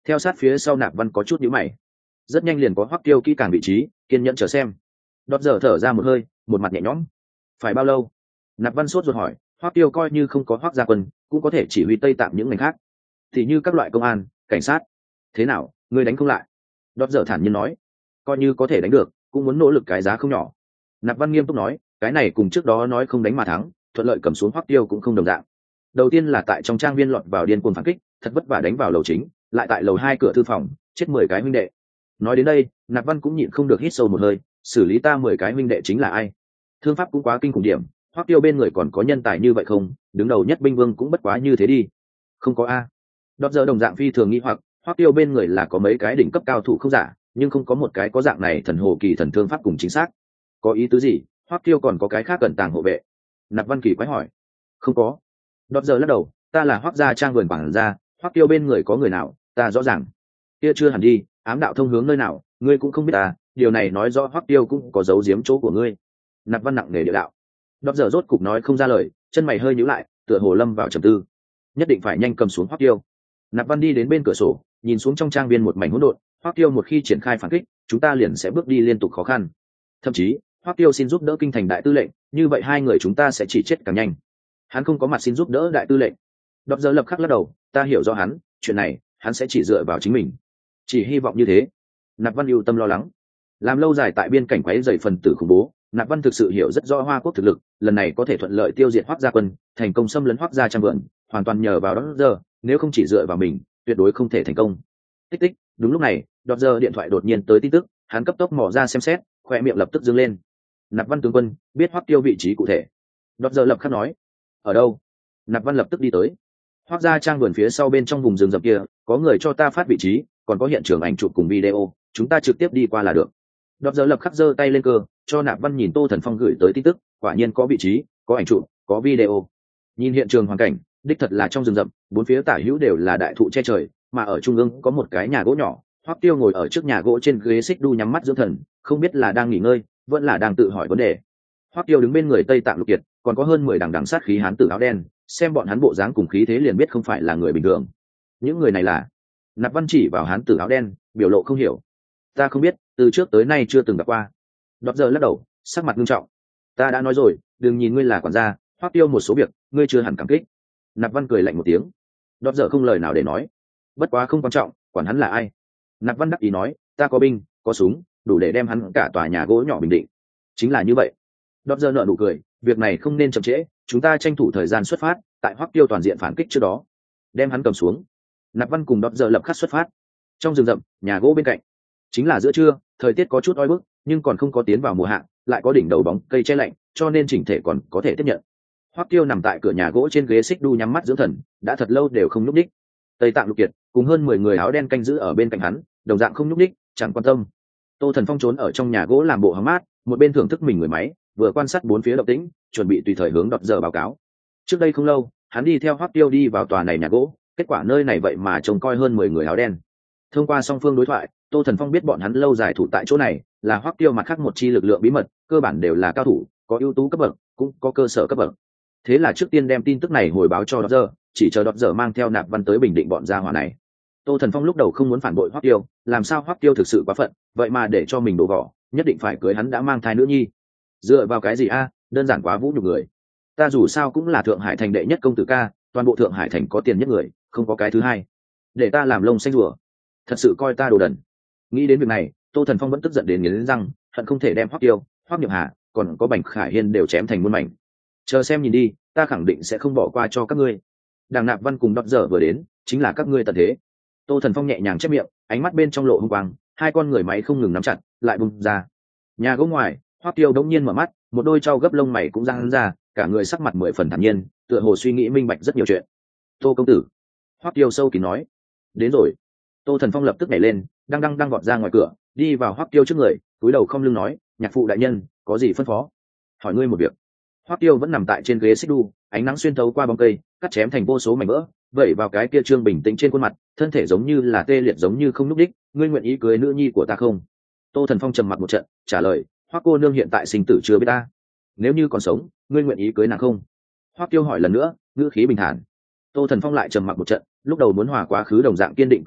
theo sát phía sau Nạp Văn có chút nhíu mày. Rất nhanh liền có Hoắc Tiêu kỹ càng vị trí, kiên nhẫn chờ xem. Đọt giờ thở ra một hơi, một mặt nhẹ nhõm. Phải bao lâu? Nạp Văn sốt ruột hỏi. Hoắc Tiêu coi như không có Hoắc gia quân, cũng có thể chỉ huy tây tạm những ngành khác, thì như các loại công an, cảnh sát. Thế nào, ngươi đánh không lại? Đọt giờ thản nhiên nói. Coi như có thể đánh được, cũng muốn nỗ lực cái giá không nhỏ. Nạp Văn nghiêm túc nói, cái này cùng trước đó nói không đánh mà thắng, thuận lợi cầm xuống Hoắc Tiêu cũng không đồng dạng. Đầu tiên là tại trong trang viên lọt vào điên cuồng phản kích, thật vất vả đánh vào lầu chính, lại tại lầu hai cửa thư phòng, chết mười cái huynh đệ. Nói đến đây, Nạp Văn cũng nhịn không được hít sâu một hơi, xử lý ta mười cái huynh đệ chính là ai? Thương pháp cũng quá kinh khủng điểm, Hoắc Tiêu bên người còn có nhân tài như vậy không? Đứng đầu nhất binh vương cũng bất quá như thế đi. Không có a. Đọt giờ đồng dạng phi thường nghi hoặc, Hoắc Tiêu bên người là có mấy cái đỉnh cấp cao thủ không giả, nhưng không có một cái có dạng này thần hồ kỳ thần thương pháp cùng chính xác. Có ý tứ gì? Hoắc Tiêu còn có cái khác cẩn tàng hộ vệ? Nạp Văn kỳ quái hỏi. Không có. Đọt giờ lắc đầu, ta là Hoắc gia trang vườn quản gia, Hoắc Tiêu bên người có người nào, ta rõ ràng. Kia chưa hẳn đi, ám đạo thông hướng nơi nào, ngươi cũng không biết ta, điều này nói rõ Hoắc Tiêu cũng có giấu giếm chỗ của ngươi. Nạp Văn nặng nề địa đạo. Đọt giờ rốt cục nói không ra lời, chân mày hơi nhíu lại, tựa hồ lâm vào trầm tư. Nhất định phải nhanh cầm xuống Hoắc Tiêu. Nạp Văn đi đến bên cửa sổ, nhìn xuống trong trang viên một mảnh hỗn độn. Hoắc Tiêu một khi triển khai phản kích, chúng ta liền sẽ bước đi liên tục khó khăn. Thậm chí, Hoắc Tiêu xin giúp đỡ kinh thành đại tư lệnh, như vậy hai người chúng ta sẽ chỉ chết càng nhanh. Hắn không có mặt xin giúp đỡ đại tư lệnh. Đọt giờ lập khắc lắc đầu, ta hiểu rõ hắn, chuyện này hắn sẽ chỉ dựa vào chính mình. Chỉ hy vọng như thế. Nạp Văn ưu tâm lo lắng. Làm lâu dài tại biên cảnh quấy rầy phần tử khủng bố, Nạp Văn thực sự hiểu rất rõ Hoa Quốc thực lực, lần này có thể thuận lợi tiêu diệt Hoắc gia quân, thành công xâm lấn Hoắc gia trang vườn, hoàn toàn nhờ vào Đọt giờ, nếu không chỉ dựa vào mình, tuyệt đối không thể thành công. Tích tích, đúng lúc này, Đọt giờ điện thoại đột nhiên tới tin tức, hắn cấp tốc mò ra xem xét, khoe miệng lập tức dương lên. Nạp Văn tướng quân, biết Hoắc Tiêu vị trí cụ thể. Đọt giờ lập khắc nói. Ở đâu? Nạp Văn lập tức đi tới. Hoắc gia trang vườn phía sau bên trong vùng rừng rậm kia, có người cho ta phát vị trí, còn có hiện trường ảnh chụp cùng video, chúng ta trực tiếp đi qua là được. Đọt giờ lập khắc giơ tay lên cơ, cho Nạp Văn nhìn Tô Thần Phong gửi tới tin tức, quả nhiên có vị trí, có ảnh chụp, có video. Nhìn hiện trường hoàn cảnh, đích thật là trong rừng rậm, bốn phía tả hữu đều là đại thụ che trời, mà ở trung ương có một cái nhà gỗ nhỏ. Hoắc Tiêu ngồi ở trước nhà gỗ trên ghế xích đu nhắm mắt dưỡng thần, không biết là đang nghỉ ngơi, vẫn là đang tự hỏi vấn đề. Hoắc Tiêu đứng bên người Tây Tạng Lục Kiệt, còn có hơn mười đằng đằng sát khí hán tử áo đen, xem bọn hắn bộ dáng cùng khí thế liền biết không phải là người bình thường. Những người này là? Nạp Văn chỉ vào hán tử áo đen, biểu lộ không hiểu. Ta không biết, từ trước tới nay chưa từng gặp qua. Đọt giờ lắc đầu, sắc mặt nghiêm trọng. Ta đã nói rồi, đừng nhìn ngươi là quản gia, Hoắc Tiêu một số việc, ngươi chưa hẳn cảm kích. Nạp Văn cười lạnh một tiếng. Đọt giờ không lời nào để nói. Bất quá không quan trọng, quản hắn là ai. Nạp Văn đắc ý nói, ta có binh, có súng, đủ để đem hắn cả tòa nhà gỗ nhỏ bình định. Chính là như vậy. Đọt giờ nở nụ cười, việc này không nên chậm trễ, chúng ta tranh thủ thời gian xuất phát, tại Hoắc Tiêu toàn diện phản kích trước đó, đem hắn cầm xuống. Nạp Văn cùng Đọt giờ lập khắc xuất phát. Trong rừng rậm, nhà gỗ bên cạnh. Chính là giữa trưa, thời tiết có chút oi bức, nhưng còn không có tiến vào mùa hạ, lại có đỉnh đầu bóng cây che lạnh, cho nên chỉnh thể còn có thể tiếp nhận. Hoắc Tiêu nằm tại cửa nhà gỗ trên ghế xích đu nhắm mắt dưỡng thần, đã thật lâu đều không nhúc nhích. Tây Tạng Lục Kiệt cùng hơn mười người áo đen canh giữ ở bên cạnh hắn, đồng dạng không nhúc nhích, chẳng quan tâm. Tô Thần Phong trốn ở trong nhà gỗ làm bộ hóng mát, một bên thưởng thức mình người máy, vừa quan sát bốn phía động tĩnh, chuẩn bị tùy thời hướng Đọt giờ báo cáo. Trước đây không lâu, hắn đi theo Hoắc Tiêu đi vào tòa này nhà gỗ, kết quả nơi này vậy mà trông coi hơn mười người áo đen. Thông qua song phương đối thoại, Tô Thần Phong biết bọn hắn lâu dài thủ tại chỗ này là Hoắc Tiêu mặt khác một chi lực lượng bí mật, cơ bản đều là cao thủ, có ưu tú cấp bậc, cũng có cơ sở cấp bậc. Thế là trước tiên đem tin tức này hồi báo cho Đọt giờ, chỉ chờ Đọt giờ mang theo Nạp Văn tới bình định bọn gia hỏa này. Tô Thần Phong lúc đầu không muốn phản bội Hoắc Tiêu, làm sao Hoắc Tiêu thực sự quá phận, vậy mà để cho mình đổ vỏ, nhất định phải cưới hắn đã mang thai nữ nhi. Dựa vào cái gì a? Đơn giản quá vũ nhục người. Ta dù sao cũng là Thượng Hải thành đệ nhất công tử ca, toàn bộ Thượng Hải thành có tiền nhất người, không có cái thứ hai. Để ta làm lông xanh rùa, thật sự coi ta đồ đần. Nghĩ đến việc này, Tô Thần Phong vẫn tức giận đến nghiến răng, hận không thể đem Hoắc Tiêu, Hoắc Niệm Hà, còn có Bành Khải Hiên đều chém thành muôn mảnh. Chờ xem nhìn đi, ta khẳng định sẽ không bỏ qua cho các ngươi. Đàng Nạp Văn cùng Đọt giờ vừa đến, chính là các ngươi tận thế. Tô Thần Phong nhẹ nhàng chép miệng, ánh mắt bên trong lộ hung quang, hai con người máy không ngừng nắm chặt, lại bung ra. Nhà gỗ ngoài, Hoắc Tiêu đống nhiên mở mắt, một đôi trâu gấp lông mày cũng giang ra, cả người sắc mặt mười phần thản nhiên, tựa hồ suy nghĩ minh bạch rất nhiều chuyện. Tô công tử, Hoắc Tiêu sâu kín nói, đến rồi. Tô Thần Phong lập tức nhảy lên, đang đang đang vọt ra ngoài cửa, đi vào Hoắc Tiêu trước người, cúi đầu không lưng nói, nhạc phụ đại nhân, có gì phân phó? Hỏi ngươi một việc. Hoắc Tiêu vẫn nằm tại trên ghế xích đu, ánh nắng xuyên thấu qua bóng cây, cắt chém thành vô số mảnh vỡ, vẩy vào cái kia trương bình tĩnh trên khuôn mặt, thân thể giống như là tê liệt giống như không lúc đích. Ngươi nguyện ý cưới nữ nhi của ta không? Tô Thần Phong trầm mặc một trận, trả lời, Hoắc cô nương hiện tại sinh tử chưa biết ta, nếu như còn sống, ngươi nguyện ý cưới nàng không? Hoắc Tiêu hỏi lần nữa, ngữ khí bình thản. Tô Thần Phong lại trầm mặc một trận, lúc đầu muốn hòa quá khứ đồng dạng kiên định cự tuyệt,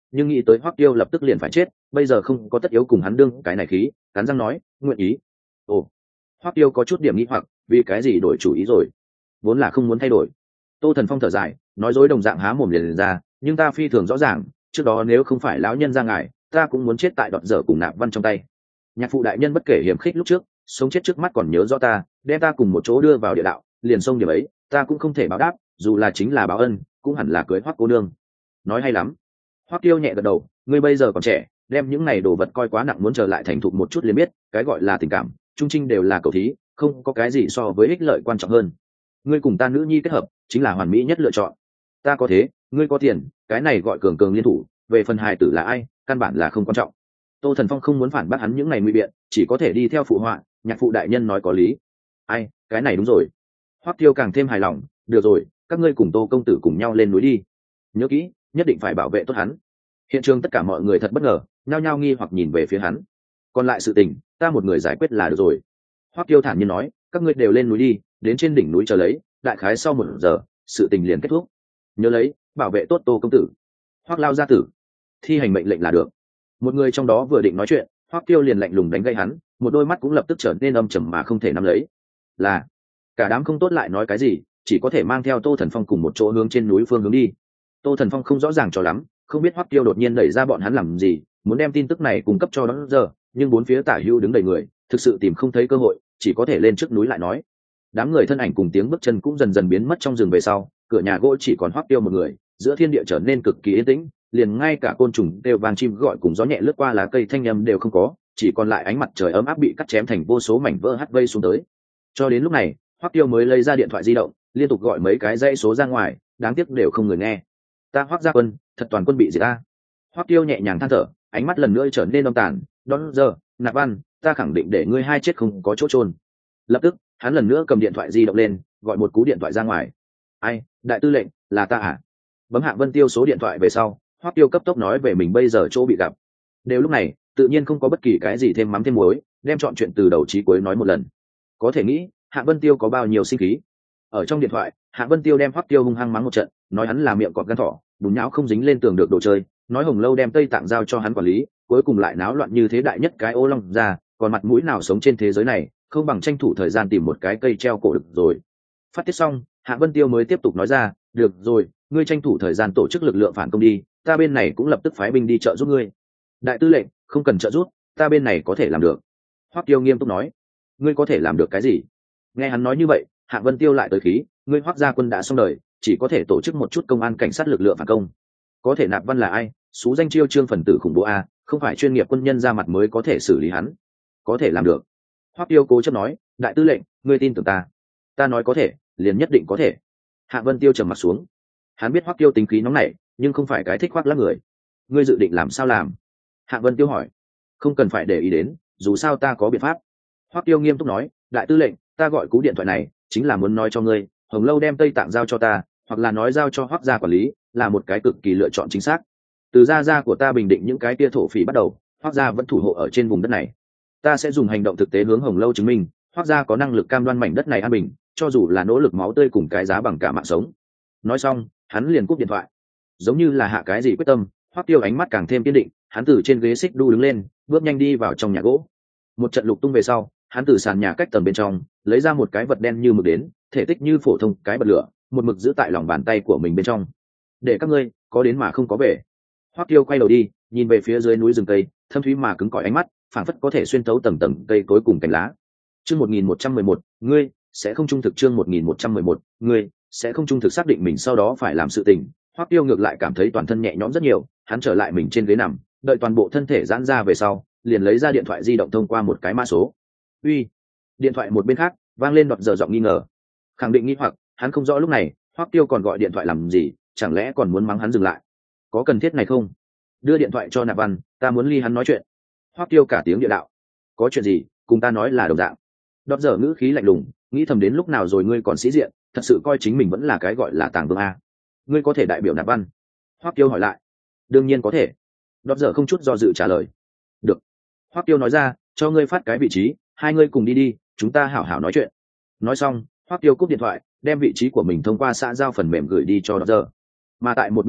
nhưng nghĩ tới Hoắc Tiêu lập tức liền phải chết, bây giờ không có tất yếu cùng hắn đương cái này khí, cắn răng nói nguyện ý. Ồ, Hoắc Tiêu có chút điểm nghi hoặc, vì cái gì đổi chủ ý rồi? Vốn là không muốn thay đổi. Tô Thần Phong thở dài, nói dối đồng dạng há mồm liền, liền ra, nhưng ta phi thường rõ ràng, trước đó nếu không phải lão nhân ra ngài, ta cũng muốn chết tại đoạn dở cùng Nạp Văn trong tay. Nhạc phụ đại nhân bất kể hiểm khích lúc trước, sống chết trước mắt còn nhớ rõ ta, đem ta cùng một chỗ đưa vào địa đạo, liền xông điểm ấy, ta cũng không thể báo đáp, dù là chính là báo ân, cũng hẳn là cưới Hoắc cô nương. Nói hay lắm. Hoắc Tiêu nhẹ gật đầu, ngươi bây giờ còn trẻ, đem những này đồ vật coi quá nặng, muốn trở lại thành thục một chút liền biết, cái gọi là tình cảm, trung trinh đều là cầu thí, không có cái gì so với ích lợi quan trọng hơn. Ngươi cùng ta nữ nhi kết hợp, chính là hoàn mỹ nhất lựa chọn. Ta có thế, ngươi có tiền, cái này gọi cường cường liên thủ, về phần hài tử là ai, căn bản là không quan trọng. Tô Thần Phong không muốn phản bác hắn những này nguy biện, chỉ có thể đi theo phụ họa, nhạc phụ đại nhân nói có lý. Ai, cái này đúng rồi. Hoắc Tiêu càng thêm hài lòng, được rồi, các ngươi cùng Tô công tử cùng nhau lên núi đi. Nhớ kỹ, nhất định phải bảo vệ tốt hắn. Hiện trường tất cả mọi người thật bất ngờ, nhao nhao nghi hoặc nhìn về phía hắn. Còn lại sự tình, ta một người giải quyết là được rồi. Hoắc Tiêu thản nhiên nói, các ngươi đều lên núi đi, đến trên đỉnh núi chờ lấy, đại khái sau một giờ, sự tình liền kết thúc. Nhớ lấy, bảo vệ tốt Tô công tử. Hoắc lao gia tử, thi hành mệnh lệnh là được. Một người trong đó vừa định nói chuyện, Hoắc Tiêu liền lạnh lùng đánh gây hắn, một đôi mắt cũng lập tức trở nên âm trầm mà không thể nắm lấy. Là, cả đám không tốt lại nói cái gì, chỉ có thể mang theo Tô Thần Phong cùng một chỗ hướng trên núi phương hướng đi. Tô Thần Phong không rõ ràng cho lắm, không biết Hoắc Tiêu đột nhiên đẩy ra bọn hắn làm gì, muốn đem tin tức này cung cấp cho đó giờ, nhưng bốn phía tả hữu đứng đầy người, thực sự tìm không thấy cơ hội, chỉ có thể lên trước núi lại nói. Đám người thân ảnh cùng tiếng bước chân cũng dần dần biến mất trong rừng về sau, cửa nhà gỗ chỉ còn Hoắc Tiêu một người, giữa thiên địa trở nên cực kỳ yên tĩnh, liền ngay cả côn trùng đều vang chim gọi cùng gió nhẹ lướt qua lá cây thanh âm đều không có, chỉ còn lại ánh mặt trời ấm áp bị cắt chém thành vô số mảnh vỡ hắt vây xuống tới. Cho đến lúc này, Hoắc Tiêu mới lấy ra điện thoại di động, liên tục gọi mấy cái dãy số ra ngoài, đáng tiếc đều không người nghe. Ta Hoắc gia quân, thật toàn quân bị diệt ta. Hoắc Tiêu nhẹ nhàng than thở, ánh mắt lần nữa trở nên âm tàn, đón giờ, Nạp Văn, ta khẳng định để ngươi hai chết không có chỗ trôn. Lập tức, hắn lần nữa cầm điện thoại di động lên, gọi một cú điện thoại ra ngoài. Ai, đại tư lệnh, là ta à? Bấm Hạ Vân Tiêu số điện thoại về sau, Hoắc Tiêu cấp tốc nói về mình bây giờ chỗ bị gặp. Đều lúc này, tự nhiên không có bất kỳ cái gì thêm mắm thêm muối, đem chọn chuyện từ đầu chí cuối nói một lần. Có thể nghĩ, Hạ Vân Tiêu có bao nhiêu sinh khí. Ở trong điện thoại, Hạ Vân Tiêu đem Hoắc Tiêu hung hăng mắng một trận, nói hắn là miệng cọp gan thỏ, bùn nhão không dính lên tường được đồ chơi, nói Hồng Lâu đem Tây Tạng giao cho hắn quản lý, cuối cùng lại náo loạn như thế đại nhất cái ô long ra, còn mặt mũi nào sống trên thế giới này, không bằng tranh thủ thời gian tìm một cái cây treo cổ được rồi. Phát tiết xong, Hạ Vân Tiêu mới tiếp tục nói ra, được rồi, ngươi tranh thủ thời gian tổ chức lực lượng phản công đi, ta bên này cũng lập tức phái binh đi trợ giúp ngươi. Đại tư lệnh, không cần trợ giúp, ta bên này có thể làm được. Hoắc Tiêu nghiêm túc nói, ngươi có thể làm được cái gì? Nghe hắn nói như vậy, Hạ Vân Tiêu lại tới khí, ngươi Hoắc gia quân đã xong đời, chỉ có thể tổ chức một chút công an cảnh sát lực lượng phản công. Có thể Nạp Văn là ai? Số danh chiêu trương phần tử khủng bố a, không phải chuyên nghiệp quân nhân ra mặt mới có thể xử lý hắn. Có thể làm được. Hoắc Tiêu cố chấp nói, đại tư lệnh, ngươi tin tưởng ta? Ta nói có thể, liền nhất định có thể. Hạ Vân Tiêu trầm mặt xuống. Hắn biết Hoắc Tiêu tính khí nóng nảy, nhưng không phải cái thích khoác lác người. Ngươi dự định làm sao làm? Hạ Vân Tiêu hỏi. Không cần phải để ý đến, dù sao ta có biện pháp. Hoắc Tiêu nghiêm túc nói, đại tư lệnh, ta gọi cú điện thoại này chính là muốn nói cho ngươi, Hồng Lâu đem Tây Tạng giao cho ta, hoặc là nói giao cho Hoắc gia quản lý, là một cái cực kỳ lựa chọn chính xác. Từ gia gia của ta bình định những cái tia thổ phỉ bắt đầu, Hoắc gia vẫn thủ hộ ở trên vùng đất này. Ta sẽ dùng hành động thực tế hướng Hồng Lâu chứng minh, Hoắc gia có năng lực cam đoan mảnh đất này an bình, cho dù là nỗ lực máu tươi cùng cái giá bằng cả mạng sống. Nói xong, hắn liền cúp điện thoại. Giống như là hạ cái gì quyết tâm, Hoắc Tiêu ánh mắt càng thêm kiên định, hắn từ trên ghế xích đu đứng lên, bước nhanh đi vào trong nhà gỗ. Một trận lục tung về sau, hắn từ sàn nhà cách tầng bên trong lấy ra một cái vật đen như mực đến, thể tích như phổ thông cái bật lửa, một mực giữ tại lòng bàn tay của mình bên trong. Để các ngươi có đến mà không có về. Hoắc Tiêu quay đầu đi, nhìn về phía dưới núi rừng cây, thâm thúy mà cứng cỏi ánh mắt, phảng phất có thể xuyên thấu tầng tầng cây cối cùng cành lá. Chương một nghìn một trăm mười một, ngươi sẽ không trung thực. Chương một nghìn một trăm mười một, ngươi sẽ không trung thực. Xác định mình sau đó phải làm sự tình, Hoắc Tiêu ngược lại cảm thấy toàn thân nhẹ nhõm rất nhiều. Hắn trở lại mình trên ghế nằm, đợi toàn bộ thân thể giãn ra về sau, liền lấy ra điện thoại di động thông qua một cái mã số. Uy. Điện thoại một bên khác vang lên đoạt giờ giọng nghi ngờ. Khẳng định nghi hoặc, hắn không rõ lúc này Hoắc Tiêu còn gọi điện thoại làm gì, chẳng lẽ còn muốn mắng hắn dừng lại? Có cần thiết này không? Đưa điện thoại cho Nạp Văn, ta muốn ly hắn nói chuyện. Hoắc Tiêu cả tiếng địa đạo. Có chuyện gì, cùng ta nói là đồng dạng. Đoạt giờ ngữ khí lạnh lùng, nghĩ thầm đến lúc nào rồi ngươi còn sĩ diện, thật sự coi chính mình vẫn là cái gọi là tàng vương a. Ngươi có thể đại biểu Nạp Văn? Hoắc Tiêu hỏi lại. Đương nhiên có thể. Đoạt giờ không chút do dự trả lời. Được. Hoắc Tiêu nói ra, cho ngươi phát cái vị trí, hai ngươi cùng đi đi, chúng ta hảo hảo nói chuyện. Nói xong, Hoắc Tiêu cúp điện thoại, đem vị trí của mình thông qua xã giao phần mềm gửi đi cho Đoạt giờ. Mà tại một bên khác,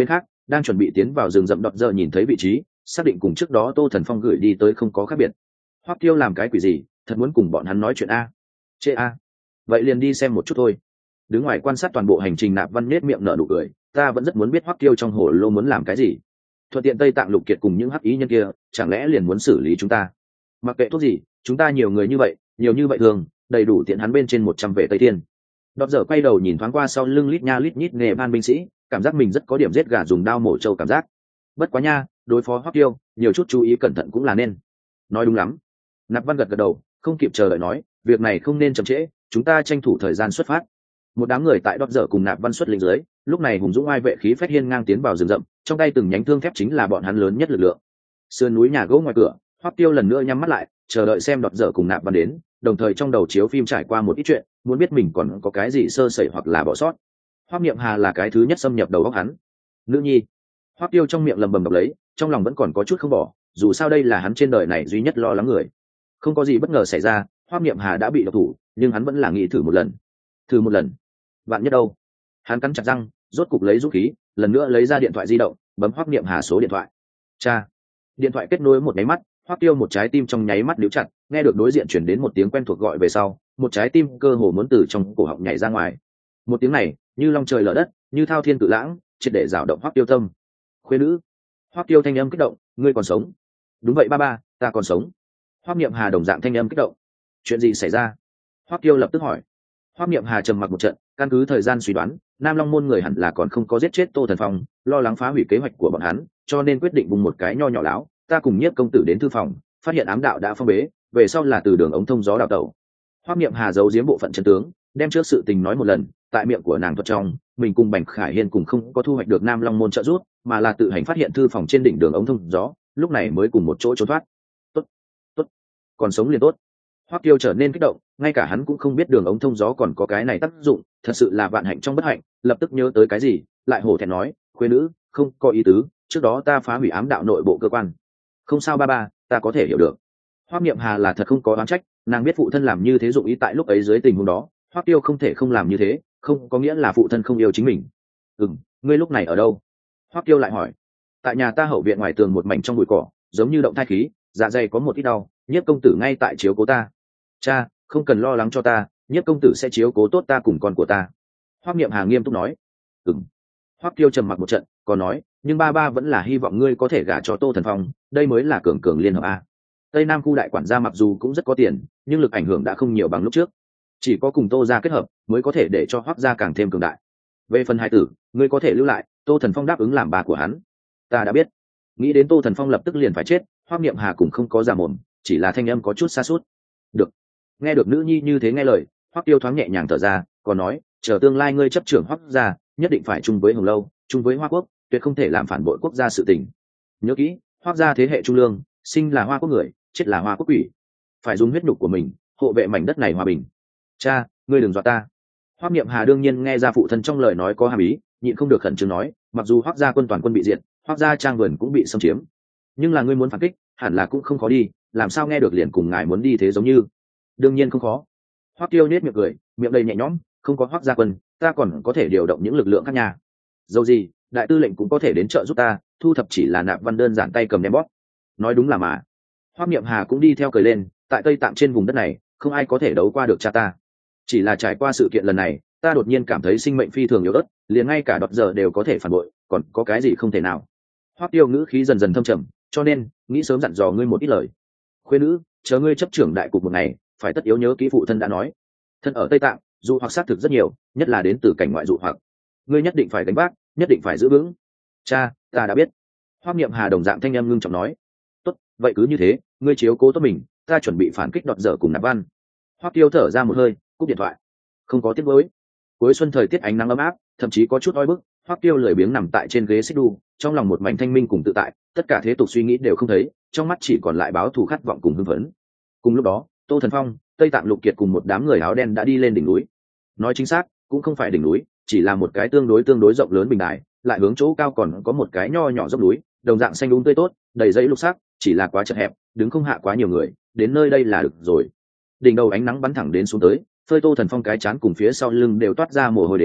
đang chuẩn bị tiến vào rừng rậm đọt giờ nhìn thấy vị trí, xác định cùng trước đó Tô Thần Phong gửi đi tới không có khác biệt. Hoắc Tiêu làm cái quỷ gì, thật muốn cùng bọn hắn nói chuyện a? Chê a? Vậy liền đi xem một chút thôi. Đứng ngoài quan sát toàn bộ hành trình Nạp Văn nết miệng nở nụ cười, ta vẫn rất muốn biết Hoắc Tiêu trong hồ lô muốn làm cái gì. Thuận tiện Tây Tạng Lục Kiệt cùng những hắc ý nhân kia, chẳng lẽ liền muốn xử lý chúng ta? Mặc kệ thuốc gì, chúng ta nhiều người như vậy, nhiều như vậy thường, đầy đủ tiện hắn bên trên một trăm vệ Tây Thiên. Đọt giờ quay đầu nhìn thoáng qua sau lưng lít nha lít nhít nghề ban binh sĩ, cảm giác mình rất có điểm giết gà dùng đao mổ trâu cảm giác. Bất quá nha, đối phó Hoắc Tiêu, nhiều chút chú ý cẩn thận cũng là nên. Nói đúng lắm. Nạp Văn gật gật đầu, không kịp chờ đợi nói, việc này không nên chậm trễ, chúng ta tranh thủ thời gian xuất phát. Một đám người tại Đọt giờ cùng Nạp Văn xuất lính dưới, lúc này hùng dũng ai vệ khí phách hiên ngang tiến vào rừng rậm, trong tay từng nhánh thương thép chính là bọn hắn lớn nhất lực lượng. Sườn núi nhà gỗ ngoài cửa, Hoắc Tiêu lần nữa nhắm mắt lại, chờ đợi xem Đọt giờ cùng Nạp Văn đến, đồng thời trong đầu chiếu phim trải qua một ít chuyện, muốn biết mình còn có cái gì sơ sẩy hoặc là bỏ sót. Hoắc Niệm Hà là cái thứ nhất xâm nhập đầu óc hắn. Nữ nhi. Hoắc Tiêu trong miệng lầm bầm đọc lấy, trong lòng vẫn còn có chút không bỏ, dù sao đây là hắn trên đời này duy nhất lo lắng người. Không có gì bất ngờ xảy ra, Hoắc Niệm Hà đã bị độc thủ, nhưng hắn vẫn là nghĩ thử một lần. Thử một lần. Vạn nhất đâu? Hắn cắn chặt răng, rốt cục lấy dũng khí, lần nữa lấy ra điện thoại di động, bấm Hoắc Niệm Hà số điện thoại. Cha. Điện thoại kết nối một nháy mắt, Hoắc Tiêu một trái tim trong nháy mắt níu chặt, nghe được đối diện chuyển đến một tiếng quen thuộc gọi về sau, một trái tim cơ hồ muốn từ trong cổ họng nhảy ra ngoài. Một tiếng này, như long trời lở đất, như thao thiên cự lãng, triệt để rào động Hoắc Tiêu tâm. Khuê nữ. Hoắc Tiêu thanh âm kích động, ngươi còn sống? Đúng vậy ba ba, ta còn sống. Hoắc Niệm Hà đồng dạng thanh âm kích động. Chuyện gì xảy ra? Hoắc Tiêu lập tức hỏi. Hoắc Niệm Hà trầm mặc một trận, căn cứ thời gian suy đoán, Nam Long môn người hẳn là còn không có giết chết Tô Thần Phong, lo lắng phá hủy kế hoạch của bọn hắn, cho nên quyết định bùng một cái nho nhỏ lão, ta cùng Nhiếp công tử đến thư phòng, phát hiện ám đạo đã phong bế, về sau là từ đường ống thông gió đào tẩu. Hoắc Niệm Hà giấu giếm bộ phận chân tướng, đem trước sự tình nói một lần, tại miệng của nàng thuật trong, mình cùng Bành Khải Hiên cùng không có thu hoạch được Nam Long môn trợ giúp, mà là tự hành phát hiện thư phòng trên đỉnh đường ống thông gió, lúc này mới cùng một chỗ trốn thoát. Tốt, tốt, còn sống liền tốt. Hoắc Tiêu trở nên kích động, ngay cả hắn cũng không biết đường ống thông gió còn có cái này tác dụng, thật sự là vạn hạnh trong bất hạnh, lập tức nhớ tới cái gì, lại hổ thẹn nói, khuê nữ, không có ý tứ, trước đó ta phá hủy ám đạo nội bộ cơ quan. Không sao ba ba, ta có thể hiểu được. Hoắc Niệm Hà là thật không có oán trách, nàng biết phụ thân làm như thế dụng ý tại lúc ấy dưới tình huống đó, Hoắc Tiêu không thể không làm như thế, không có nghĩa là phụ thân không yêu chính mình. Ừm, ngươi lúc này ở đâu? Hoắc Tiêu lại hỏi. Tại nhà ta hậu viện ngoài tường một mảnh trong bụi cỏ, giống như động thai khí, dạ dày có một ít đau, Nhiếp công tử ngay tại chiếu cố ta. Cha, không cần lo lắng cho ta, Nhiếp công tử sẽ chiếu cố tốt ta cùng con của ta. Hoắc Niệm Hà nghiêm túc nói. Ừm. Hoắc Tiêu trầm mặc một trận, còn nói, nhưng ba ba vẫn là hy vọng ngươi có thể gả cho Tô Thần Phong, đây mới là cường cường liên hợp a. Tây Nam khu đại quản gia mặc dù cũng rất có tiền, nhưng lực ảnh hưởng đã không nhiều bằng lúc trước. Chỉ có cùng Tô gia kết hợp, mới có thể để cho Hoắc gia càng thêm cường đại. Về phần hai tử, ngươi có thể lưu lại, Tô Thần Phong đáp ứng làm bà của hắn. Ta đã biết. Nghĩ đến Tô Thần Phong lập tức liền phải chết, Hoắc Niệm Hà cũng không có giả mồm, chỉ là thanh âm có chút xa suốt. Được. Nghe được nữ nhi như thế nghe lời, Hoắc Tiêu thoáng nhẹ nhàng thở ra, còn nói, chờ tương lai ngươi chấp trưởng Hoắc gia, nhất định phải chung với Hồng Lâu, chung với Hoa Quốc, tuyệt không thể làm phản bội quốc gia sự tình. Nhớ kỹ, Hoắc gia thế hệ trung lương, sinh là Hoa Quốc người, chết là Hoa Quốc quỷ. Phải dùng huyết nhục của mình, hộ vệ mảnh đất này hòa bình. Cha, ngươi đừng dọa ta. Hoắc Niệm Hà đương nhiên nghe ra phụ thân trong lời nói có hàm ý, nhịn không được khẩn trương nói, mặc dù Hoắc gia quân toàn quân bị diệt, Hoắc gia trang vườn cũng bị xâm chiếm, nhưng là ngươi muốn phản kích, hẳn là cũng không khó đi, làm sao nghe được liền cùng ngài muốn đi thế giống như. Đương nhiên không khó. Hoắc Tiêu nết miệng cười, miệng đầy nhẹ nhõm, không có Hoắc gia quân, ta còn có thể điều động những lực lượng khác nhà. Dầu gì, đại tư lệnh cũng có thể đến trợ giúp ta, thu thập chỉ là Nạp Văn đơn giản tay cầm đem bóp. Nói đúng là mà. Hoắc Niệm Hà cũng đi theo cười lên, tại Tây Tạng trên vùng đất này, không ai có thể đấu qua được cha ta. Chỉ là trải qua sự kiện lần này, ta đột nhiên cảm thấy sinh mệnh phi thường yếu ớt, liền ngay cả Đọt giờ đều có thể phản bội, còn có cái gì không thể nào. Hoắc Tiêu ngữ khí dần dần thâm trầm, cho nên nghĩ sớm dặn dò ngươi một ít lời. Khuyên nữ, chờ ngươi chấp trưởng đại cục một ngày, phải tất yếu nhớ kỹ phụ thân đã nói. Thân ở Tây Tạng, dụ hoặc xác thực rất nhiều, nhất là đến từ cảnh ngoại dụ hoặc. Ngươi nhất định phải gánh vác, nhất định phải giữ vững. Cha, ta đã biết. Hoắc Niệm Hà đồng dạng thanh âm ngưng trọng nói. Tốt, vậy cứ như thế, ngươi chiếu cố tốt mình, ta chuẩn bị phản kích Đọt giờ cùng Nạp Văn. Hoắc Tiêu thở ra một hơi, cúp điện thoại. Không có tiếc nuối. Cuối xuân thời tiết ánh nắng ấm áp, thậm chí có chút oi bức, Hoắc Tiêu lười biếng nằm tại trên ghế xích đu, trong lòng một mảnh thanh minh cùng tự tại, tất cả thế tục suy nghĩ đều không thấy, trong mắt chỉ còn lại báo thù khát vọng cùng hưng phấn. Cùng lúc đó, Tô Thần Phong, Tây Tạng Lục Kiệt cùng một đám người áo đen đã đi lên đỉnh núi. Nói chính xác, cũng không phải đỉnh núi, chỉ là một cái tương đối tương đối rộng lớn bình đài, lại hướng chỗ cao còn có một cái nho nhỏ dốc núi, đồng dạng xanh đúng tươi tốt, đầy dãy lục sắc, chỉ là quá chật hẹp, đứng không hạ quá nhiều người, đến nơi đây là được rồi. Đỉnh đầu ánh nắng bắn thẳng đến xuống tới, phơi Tô Thần Phong cái chán cùng phía sau lưng đều toát ra mồ hôi đến,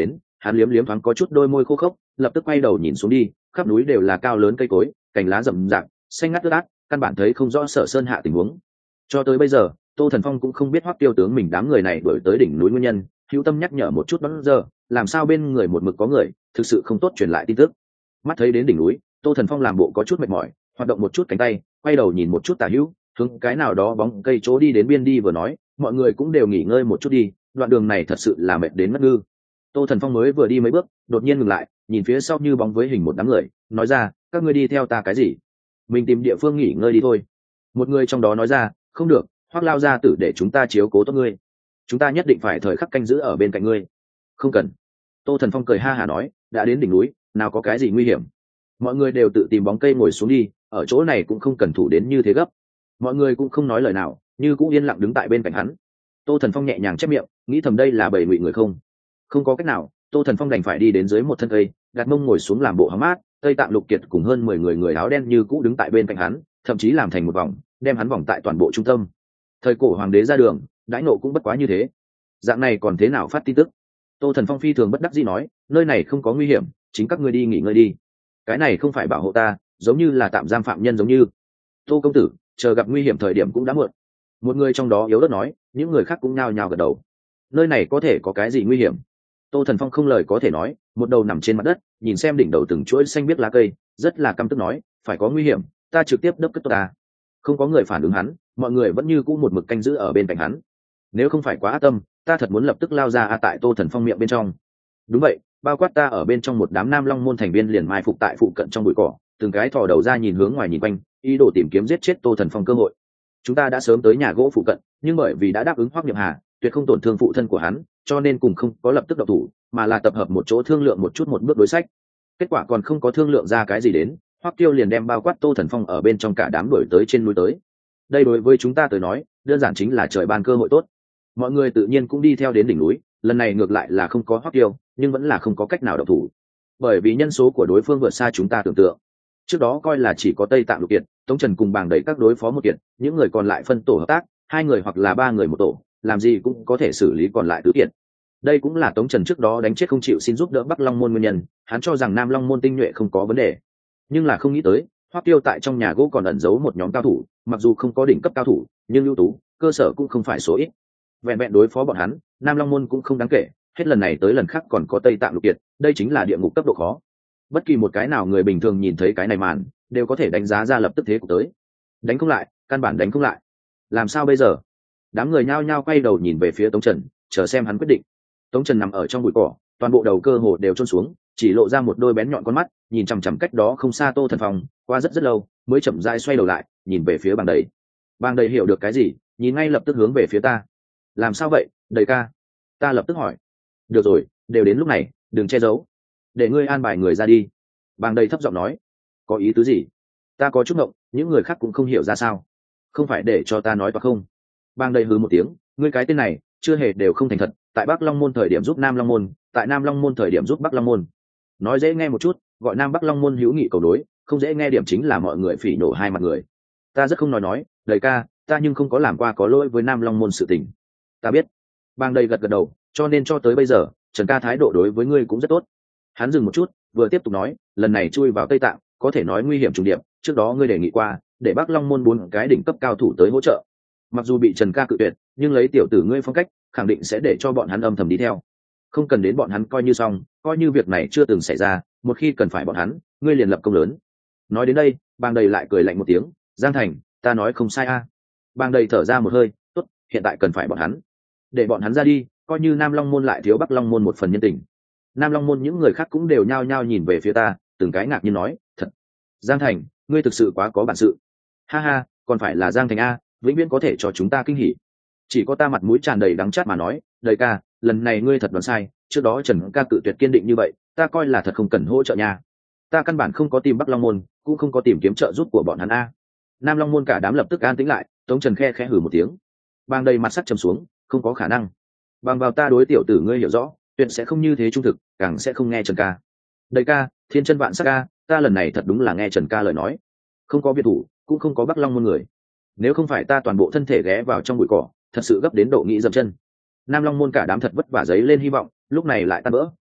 hắn liếm liếm thoáng có chút đôi môi khô khốc, lập tức quay đầu nhìn xuống đi, khắp núi đều là cao lớn cây cối, cành lá rậm rạp, xanh ngắt ướt át, căn bản thấy không rõ Sở Sơn hạ tình huống. Cho tới bây giờ, Tô Thần Phong cũng không biết Hoắc Tiêu tướng mình đám người này đuổi tới đỉnh núi nguyên nhân, hữu tâm nhắc nhở một chút bắn giờ, làm sao bên người một mực có người, thực sự không tốt truyền lại tin tức. Mắt thấy đến đỉnh núi, Tô Thần Phong làm bộ có chút mệt mỏi, hoạt động một chút cánh tay, quay đầu nhìn một chút tả hữu, hướng cái nào đó bóng cây chỗ đi đến biên đi vừa nói, mọi người cũng đều nghỉ ngơi một chút đi, đoạn đường này thật sự là mệt đến mất ngư. Tô Thần Phong mới vừa đi mấy bước, đột nhiên ngừng lại, nhìn phía sau như bóng với hình một đám người, nói ra, các ngươi đi theo ta cái gì? Mình tìm địa phương nghỉ ngơi đi thôi. Một người trong đó nói ra, không được, Hoắc lao gia tử để chúng ta chiếu cố tốt ngươi, chúng ta nhất định phải thời khắc canh giữ ở bên cạnh ngươi. Không cần. Tô Thần Phong cười ha hả nói, đã đến đỉnh núi, nào có cái gì nguy hiểm. Mọi người đều tự tìm bóng cây ngồi xuống đi, ở chỗ này cũng không cần thủ đến như thế gấp. Mọi người cũng không nói lời nào, như cũng yên lặng đứng tại bên cạnh hắn. Tô Thần Phong nhẹ nhàng chép miệng, nghĩ thầm đây là bầy ngụy người không. Không có cách nào, Tô Thần Phong đành phải đi đến dưới một thân cây, đặt mông ngồi xuống làm bộ hóng mát. Tây Tạng Lục Kiệt cùng hơn mười người người áo đen như cũ đứng tại bên cạnh hắn, thậm chí làm thành một vòng, đem hắn vòng tại toàn bộ trung tâm. Thời cổ hoàng đế ra đường, đãi nộ cũng bất quá như thế. Dạng này còn thế nào phát tin tức? Tô Thần Phong phi thường bất đắc dĩ nói, nơi này không có nguy hiểm, chính các ngươi đi nghỉ ngơi đi. Cái này không phải bảo hộ ta, giống như là tạm giam phạm nhân giống như. Tô công tử, chờ gặp nguy hiểm thời điểm cũng đã muộn. Một người trong đó yếu ớt nói, những người khác cũng nhao nhao gật đầu. Nơi này có thể có cái gì nguy hiểm? Tô Thần Phong không lời có thể nói, một đầu nằm trên mặt đất, nhìn xem đỉnh đầu từng chuỗi xanh biếc lá cây, rất là căm tức nói, phải có nguy hiểm, ta trực tiếp đớp cất ta. Không có người phản ứng hắn, mọi người vẫn như cũ một mực canh giữ ở bên cạnh hắn. Nếu không phải quá ác tâm, ta thật muốn lập tức lao ra a tại Tô Thần Phong miệng bên trong. Đúng vậy, bao quát ta ở bên trong một đám Nam Long môn thành viên liền mai phục tại phụ cận trong bụi cỏ, từng cái thò đầu ra nhìn hướng ngoài nhìn quanh, ý đồ tìm kiếm giết chết Tô Thần Phong cơ hội. Chúng ta đã sớm tới nhà gỗ phụ cận, nhưng bởi vì đã đáp ứng Hoắc Niệm Hà, tuyệt không tổn thương phụ thân của hắn, cho nên cùng không có lập tức động thủ, mà là tập hợp một chỗ thương lượng một chút một bước đối sách. Kết quả còn không có thương lượng ra cái gì đến, Hoắc Tiêu liền đem bao quát Tô Thần Phong ở bên trong cả đám đuổi tới trên núi tới. Đây đối với chúng ta tới nói, đơn giản chính là trời ban cơ hội tốt. Mọi người tự nhiên cũng đi theo đến đỉnh núi, lần này ngược lại là không có Hoắc Tiêu, nhưng vẫn là không có cách nào động thủ, bởi vì nhân số của đối phương vượt xa chúng ta tưởng tượng. Trước đó coi là chỉ có Tây Tạng Lục Kiệt, Tống Trần cùng bàng đẩy các đối phó một kiệt, những người còn lại phân tổ hợp tác, hai người hoặc là ba người một tổ, làm gì cũng có thể xử lý còn lại tứ kiệt. Đây cũng là Tống Trần trước đó đánh chết không chịu xin giúp đỡ Bắc Long môn nguyên nhân, hắn cho rằng Nam Long môn tinh nhuệ không có vấn đề, nhưng là không nghĩ tới, Hoắc Tiêu tại trong nhà gỗ còn ẩn giấu một nhóm cao thủ, mặc dù không có đỉnh cấp cao thủ, nhưng ưu tú, cơ sở cũng không phải số ít. Vẹn vẹn đối phó bọn hắn, Nam Long môn cũng không đáng kể, hết lần này tới lần khác còn có Tây Tạng Lục Kiệt, đây chính là địa ngục cấp độ khó. Bất kỳ một cái nào người bình thường nhìn thấy cái này màn, đều có thể đánh giá ra lập tức thế của tới. Đánh không lại, căn bản đánh không lại. Làm sao bây giờ? Đám người nhao nhao quay đầu nhìn về phía Tống Trần, chờ xem hắn quyết định. Tống Trần nằm ở trong bụi cỏ, toàn bộ đầu cơ hồ đều chôn xuống, chỉ lộ ra một đôi bén nhọn con mắt, nhìn chằm chằm cách đó không xa Tô Thần Phong, qua rất rất lâu, mới chậm rãi xoay đầu lại, nhìn về phía Bàng Đầy. Bàng Đầy hiểu được cái gì, nhìn ngay lập tức hướng về phía ta. Làm sao vậy, Đầy ca? Ta lập tức hỏi. Được rồi, đều đến lúc này, đừng che giấu, để ngươi an bài người ra đi. Bàng Đầy thấp giọng nói. Có ý tứ gì? Ta có chút ngộng, những người khác cũng không hiểu ra sao. Không phải để cho ta nói toạc không? Bàng Đầy hừ một tiếng, ngươi cái tên này, chưa hề đều không thành thật, tại Bắc Long môn thời điểm giúp Nam Long môn, tại Nam Long môn thời điểm giúp Bắc Long môn. Nói dễ nghe một chút, gọi Nam Bắc Long môn hữu nghị cầu đối, không dễ nghe điểm chính là mọi người phỉ nhổ hai mặt người. Ta rất không nói nói, Đầy ca, ta nhưng không có làm qua có lỗi với Nam Long môn sự tình. Ta biết. Bàng Đầy gật gật đầu, cho nên cho tới bây giờ, Trần ca thái độ đối với ngươi cũng rất tốt. Hắn dừng một chút, vừa tiếp tục nói, lần này chui vào Tây Tạng, có thể nói nguy hiểm trùng điệp, trước đó ngươi đề nghị qua, để Bắc Long môn bốn cái đỉnh cấp cao thủ tới hỗ trợ. Mặc dù bị Trần ca cự tuyệt, nhưng lấy tiểu tử ngươi phong cách, khẳng định sẽ để cho bọn hắn âm thầm đi theo. Không cần đến bọn hắn coi như xong, coi như việc này chưa từng xảy ra, một khi cần phải bọn hắn, ngươi liền lập công lớn. Nói đến đây, Bàng Đầy lại cười lạnh một tiếng, Giang Thành, ta nói không sai a. À. Bàng Đầy thở ra một hơi, tốt, hiện tại cần phải bọn hắn, để bọn hắn ra đi, coi như Nam Long môn lại thiếu Bắc Long môn một phần nhân tình. Nam Long môn những người khác cũng đều nhao nhao nhìn về phía ta, từng cái ngạc nhiên nói, thật, Giang Thành, ngươi thực sự quá có bản sự. Ha ha, còn phải là Giang Thành a, vĩnh viễn có thể cho chúng ta kinh hỉ. Chỉ có ta mặt mũi tràn đầy đắng chát mà nói, Đầy ca, lần này ngươi thật đoán sai, trước đó Trần ca cự tuyệt kiên định như vậy, ta coi là thật không cần hỗ trợ nha. Ta căn bản không có tìm Bắc Long môn, cũng không có tìm kiếm trợ giúp của bọn hắn a. Nam Long môn cả đám lập tức an tĩnh lại, Tống Trần khe khẽ hừ một tiếng. Bàng Đầy mặt sắc trầm xuống, không có khả năng. Bằng vào ta đối tiểu tử ngươi hiểu rõ, tuyệt sẽ không như thế trung thực, càng sẽ không nghe Trần ca. Đầy ca, thiên chân vạn sắc ca, ta lần này thật đúng là nghe Trần ca lời nói, không có biệt thủ, cũng không có Bắc Long môn người. Nếu không phải ta toàn bộ thân thể ghé vào trong bụi cỏ, thật sự gấp đến độ nghĩ dậm chân. Nam Long môn cả đám thật vất vả giấy lên hy vọng, lúc này lại tan vỡ,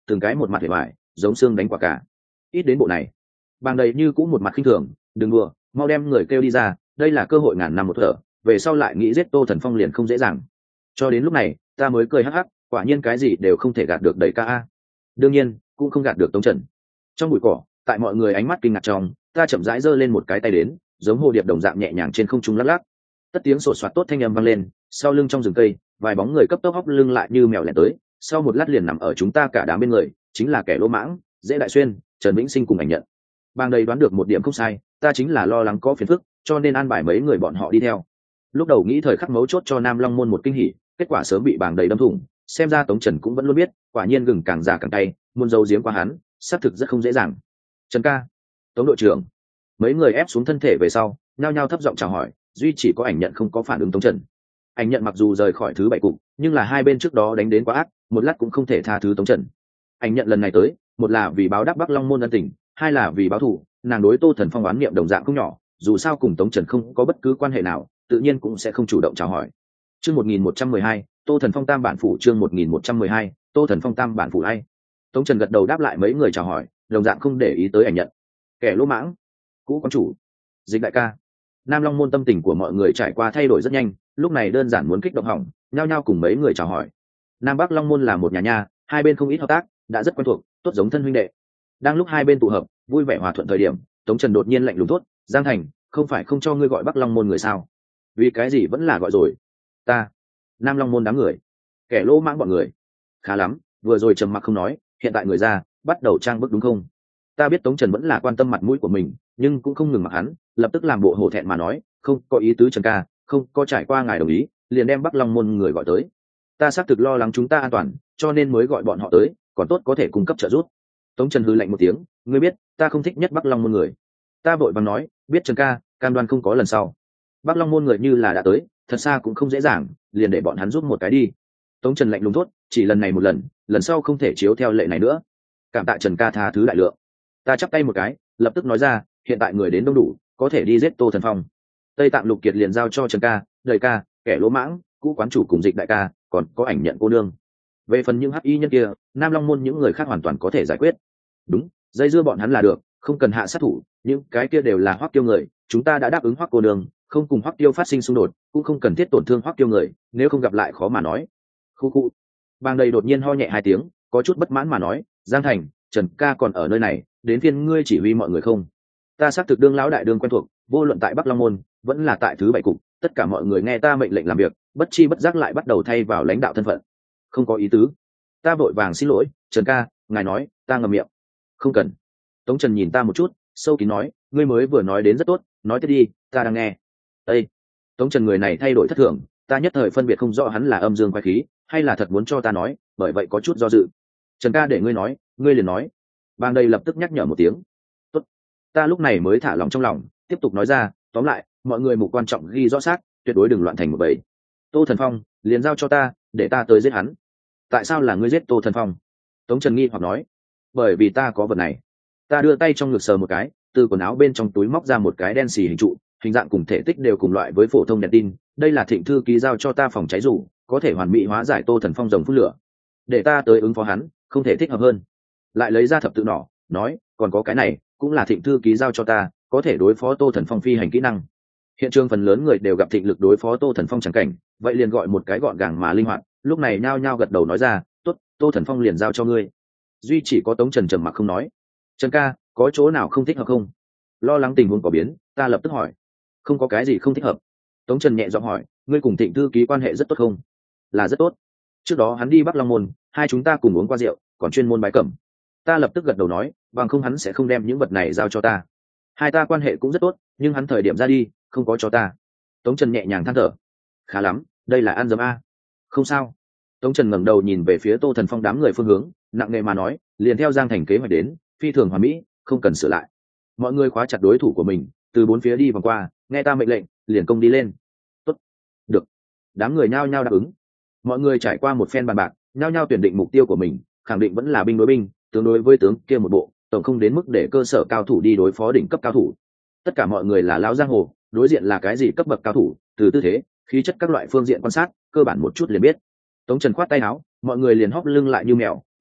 từng cái một mặt vẻ vải giống xương đánh quả cả. Ít đến bộ này. Bàng đầy như cũng một mặt khinh thường, đừng đùa, mau đem người kêu đi ra, đây là cơ hội ngàn năm một thở, về sau lại nghĩ giết Tô Thần Phong liền không dễ dàng. Cho đến lúc này ta mới cười hắc hắc, quả nhiên cái gì đều không thể gạt được đầy ca a. Đương nhiên cũng không gạt được Tống Trần. Trong bụi cỏ, tại mọi người ánh mắt kinh ngạc trong, ta chậm rãi giơ lên một cái tay đến, giống hồ điệp đồng dạng nhẹ nhàng trên không trung lắc lắc. Tất tiếng sột soạt tốt thanh âm vang lên, sau lưng trong rừng cây vài bóng người cấp tốc hóc lưng lại như mèo lẻn tới, sau một lát liền nằm ở chúng ta cả đám bên người, chính là kẻ lỗ mãng dễ đại xuyên, Trần Vĩnh Sinh cùng ảnh nhận. Bang đầy đoán được một điểm không sai, ta chính là lo lắng có phiền phức, cho nên an bài mấy người bọn họ đi theo. Lúc đầu nghĩ thời khắc mấu chốt cho Nam Long môn một kinh hỉ, kết quả sớm bị bàng đầy đâm thủng, xem ra Tống Trần cũng vẫn luôn biết, quả nhiên gừng càng già càng cay, muốn giấu giếm qua hắn xác thực rất không dễ dàng. Trần ca, Tống đội trưởng. Mấy người ép xuống thân thể về sau, nhao nhao thấp giọng chào hỏi, duy chỉ có ảnh nhận không có phản ứng Tống Trần. Ảnh nhận mặc dù rời khỏi thứ bảy cục, nhưng là hai bên trước đó đánh đến quá ác, một lát cũng không thể tha thứ Tống Trần. Ảnh nhận lần này tới, một là vì báo đáp Bắc Long môn ân tình, hai là vì báo thù, nàng đối Tô Thần Phong oán niệm đồng dạng không nhỏ, dù sao cùng Tống Trần không có bất cứ quan hệ nào, tự nhiên cũng sẽ không chủ động chào hỏi. Chương một nghìn một trăm mười hai, Tô Thần Phong tam bản phủ. Chương một nghìn một trăm mười hai, Tô Thần Phong tam bản phủ ai? Tống Trần gật đầu đáp lại mấy người chào hỏi, đồng dạng không để ý tới ảnh nhận. Kẻ lỗ mãng, cũ quán chủ, Dịch đại ca. Nam Long môn tâm tình của mọi người trải qua thay đổi rất nhanh, lúc này đơn giản muốn kích động hỏng, nhao nhao cùng mấy người chào hỏi. Nam Bắc Long môn là một nhà nha, hai bên không ít hợp tác, đã rất quen thuộc, tốt giống thân huynh đệ. Đang lúc hai bên tụ hợp, vui vẻ hòa thuận thời điểm, Tống Trần đột nhiên lạnh lùng thốt, Giang Thành, không phải không cho ngươi gọi Bắc Long môn người sao? Vì cái gì vẫn là gọi rồi? Ta, Nam Long môn đám người, kẻ lỗ mãng bọn người. Khá lắm, vừa rồi trầm mặc không nói, hiện tại người ra, bắt đầu trang bức đúng không? Ta biết Tống Trần vẫn là quan tâm mặt mũi của mình, nhưng cũng không ngừng mặc hắn, lập tức làm bộ hổ thẹn mà nói, không có ý tứ Trần ca, không có trải qua ngài đồng ý, liền đem Bắc Long môn người gọi tới. Ta xác thực lo lắng chúng ta an toàn, cho nên mới gọi bọn họ tới, còn tốt có thể cung cấp trợ giúp. Tống Trần hư lạnh một tiếng, ngươi biết, ta không thích nhất Bắc Long môn người. Ta vội vàng nói, biết Trần ca, cam đoan không có lần sau. Bắc Long môn người như là đã tới, thật xa cũng không dễ dàng, liền để bọn hắn giúp một cái đi. Tống Trần lạnh lùng thốt, chỉ lần này một lần, lần sau không thể chiếu theo lệ này nữa. Cảm tạ Trần ca tha thứ đại lượng. Ta chắp tay một cái, lập tức nói ra, hiện tại người đến đông đủ, có thể đi giết Tô Thần Phong. Tây Tạng Lục Kiệt liền giao cho Trần ca, Đời ca, kẻ lỗ mãng, cũ quán chủ cùng Dịch đại ca, còn có ảnh nhận cô nương. Về phần những hắc y nhân kia, Nam Long môn những người khác hoàn toàn có thể giải quyết. Đúng, dây dưa bọn hắn là được, không cần hạ sát thủ, những cái kia đều là Hoắc Tiêu người, chúng ta đã đáp ứng Hoắc cô nương, không cùng Hoắc Tiêu phát sinh xung đột, cũng không cần thiết tổn thương Hoắc Tiêu người, nếu không gặp lại khó mà nói. Khu khu. Bang đầy đột nhiên ho nhẹ hai tiếng, có chút bất mãn mà nói, Giang Thành, Trần ca còn ở nơi này, đến phiên ngươi chỉ huy mọi người không? Ta xác thực đương lão đại đương quen thuộc, vô luận tại Bắc Long môn, vẫn là tại thứ bảy cục, tất cả mọi người nghe ta mệnh lệnh làm việc, bất chi bất giác lại bắt đầu thay vào lãnh đạo thân phận. Không có ý tứ. Ta vội vàng xin lỗi, Trần ca, ngài nói, ta ngậm miệng. Không cần. Tống Trần nhìn ta một chút, sâu kín nói, ngươi mới vừa nói đến rất tốt, nói tiếp đi, ta đang nghe. Ê! Tống Trần người này thay đổi thất thường, ta nhất thời phân biệt không rõ hắn là âm dương quái khí, hay là thật muốn cho ta nói, bởi vậy có chút do dự. Trần ca để ngươi nói, ngươi liền nói. Bang đây lập tức nhắc nhở một tiếng. Tốt. Ta lúc này mới thả lòng trong lòng, tiếp tục nói ra, tóm lại, mọi người mục quan trọng ghi rõ xác, tuyệt đối đừng loạn thành một bầy. Tô Thần Phong, liền giao cho ta, để ta tới giết hắn. Tại sao là ngươi giết Tô Thần Phong? Tống Trần nghi hoặc nói. Bởi vì ta có vật này. Ta đưa tay trong ngực sờ một cái, từ quần áo bên trong túi móc ra một cái đen xì hình trụ, hình dạng cùng thể tích đều cùng loại với phổ thông đèn tin. Đây là Thịnh thư ký giao cho ta phòng cháy rủ, có thể hoàn mỹ hóa giải Tô Thần Phong rồng phun lửa. Để ta tới ứng phó hắn, không thể thích hợp hơn. Lại lấy ra thập tự nỏ, nói, còn có cái này, cũng là Thịnh thư ký giao cho ta, có thể đối phó Tô Thần Phong phi hành kỹ năng. Hiện trường phần lớn người đều gặp thịnh lực đối phó Tô Thần Phong chẳng cảnh, vậy liền gọi một cái gọn gàng mà linh hoạt, lúc này nhao nhao gật đầu nói ra, tốt, Tô Thần Phong liền giao cho ngươi. Duy chỉ có Tống Trần trầm mặc không nói. Trần ca, có chỗ nào không thích hợp không? Lo lắng tình huống có biến, ta lập tức hỏi. Không có cái gì không thích hợp. Tống Trần nhẹ giọng hỏi, ngươi cùng Thịnh thư ký quan hệ rất tốt không? Là rất tốt. Trước đó hắn đi Bắc Long môn, hai chúng ta cùng uống qua rượu, còn chuyên môn bái cẩm. Ta lập tức gật đầu nói, bằng không hắn sẽ không đem những vật này giao cho ta. Hai ta quan hệ cũng rất tốt, nhưng hắn thời điểm ra đi, không có cho ta. Tống Trần nhẹ nhàng than thở. Khá lắm, đây là ăn dấm a. Không sao. Tống Trần ngẩng đầu nhìn về phía Tô Thần Phong đám người phương hướng, nặng nề mà nói, liền theo Giang Thành kế hoạch đến, phi thường hoàn mỹ, không cần sửa lại. Mọi người khóa chặt đối thủ của mình, từ bốn phía đi vòng qua, nghe ta mệnh lệnh, liền công đi lên. Tốt. Được. Đám người nhao nhao đáp ứng. Mọi người trải qua một phen bàn bạc, nhao nhao tuyển định mục tiêu của mình, khẳng định vẫn là binh đối binh, tướng đối với tướng kia một bộ, tổng không đến mức để cơ sở cao thủ đi đối phó đỉnh cấp cao thủ. Tất cả mọi người là lão giang hồ, đối diện là cái gì cấp bậc cao thủ, từ tư thế, khí chất các loại phương diện quan sát, cơ bản một chút liền biết. Tống Trần khoát tay áo, mọi người liền hóp lưng lại như mèo,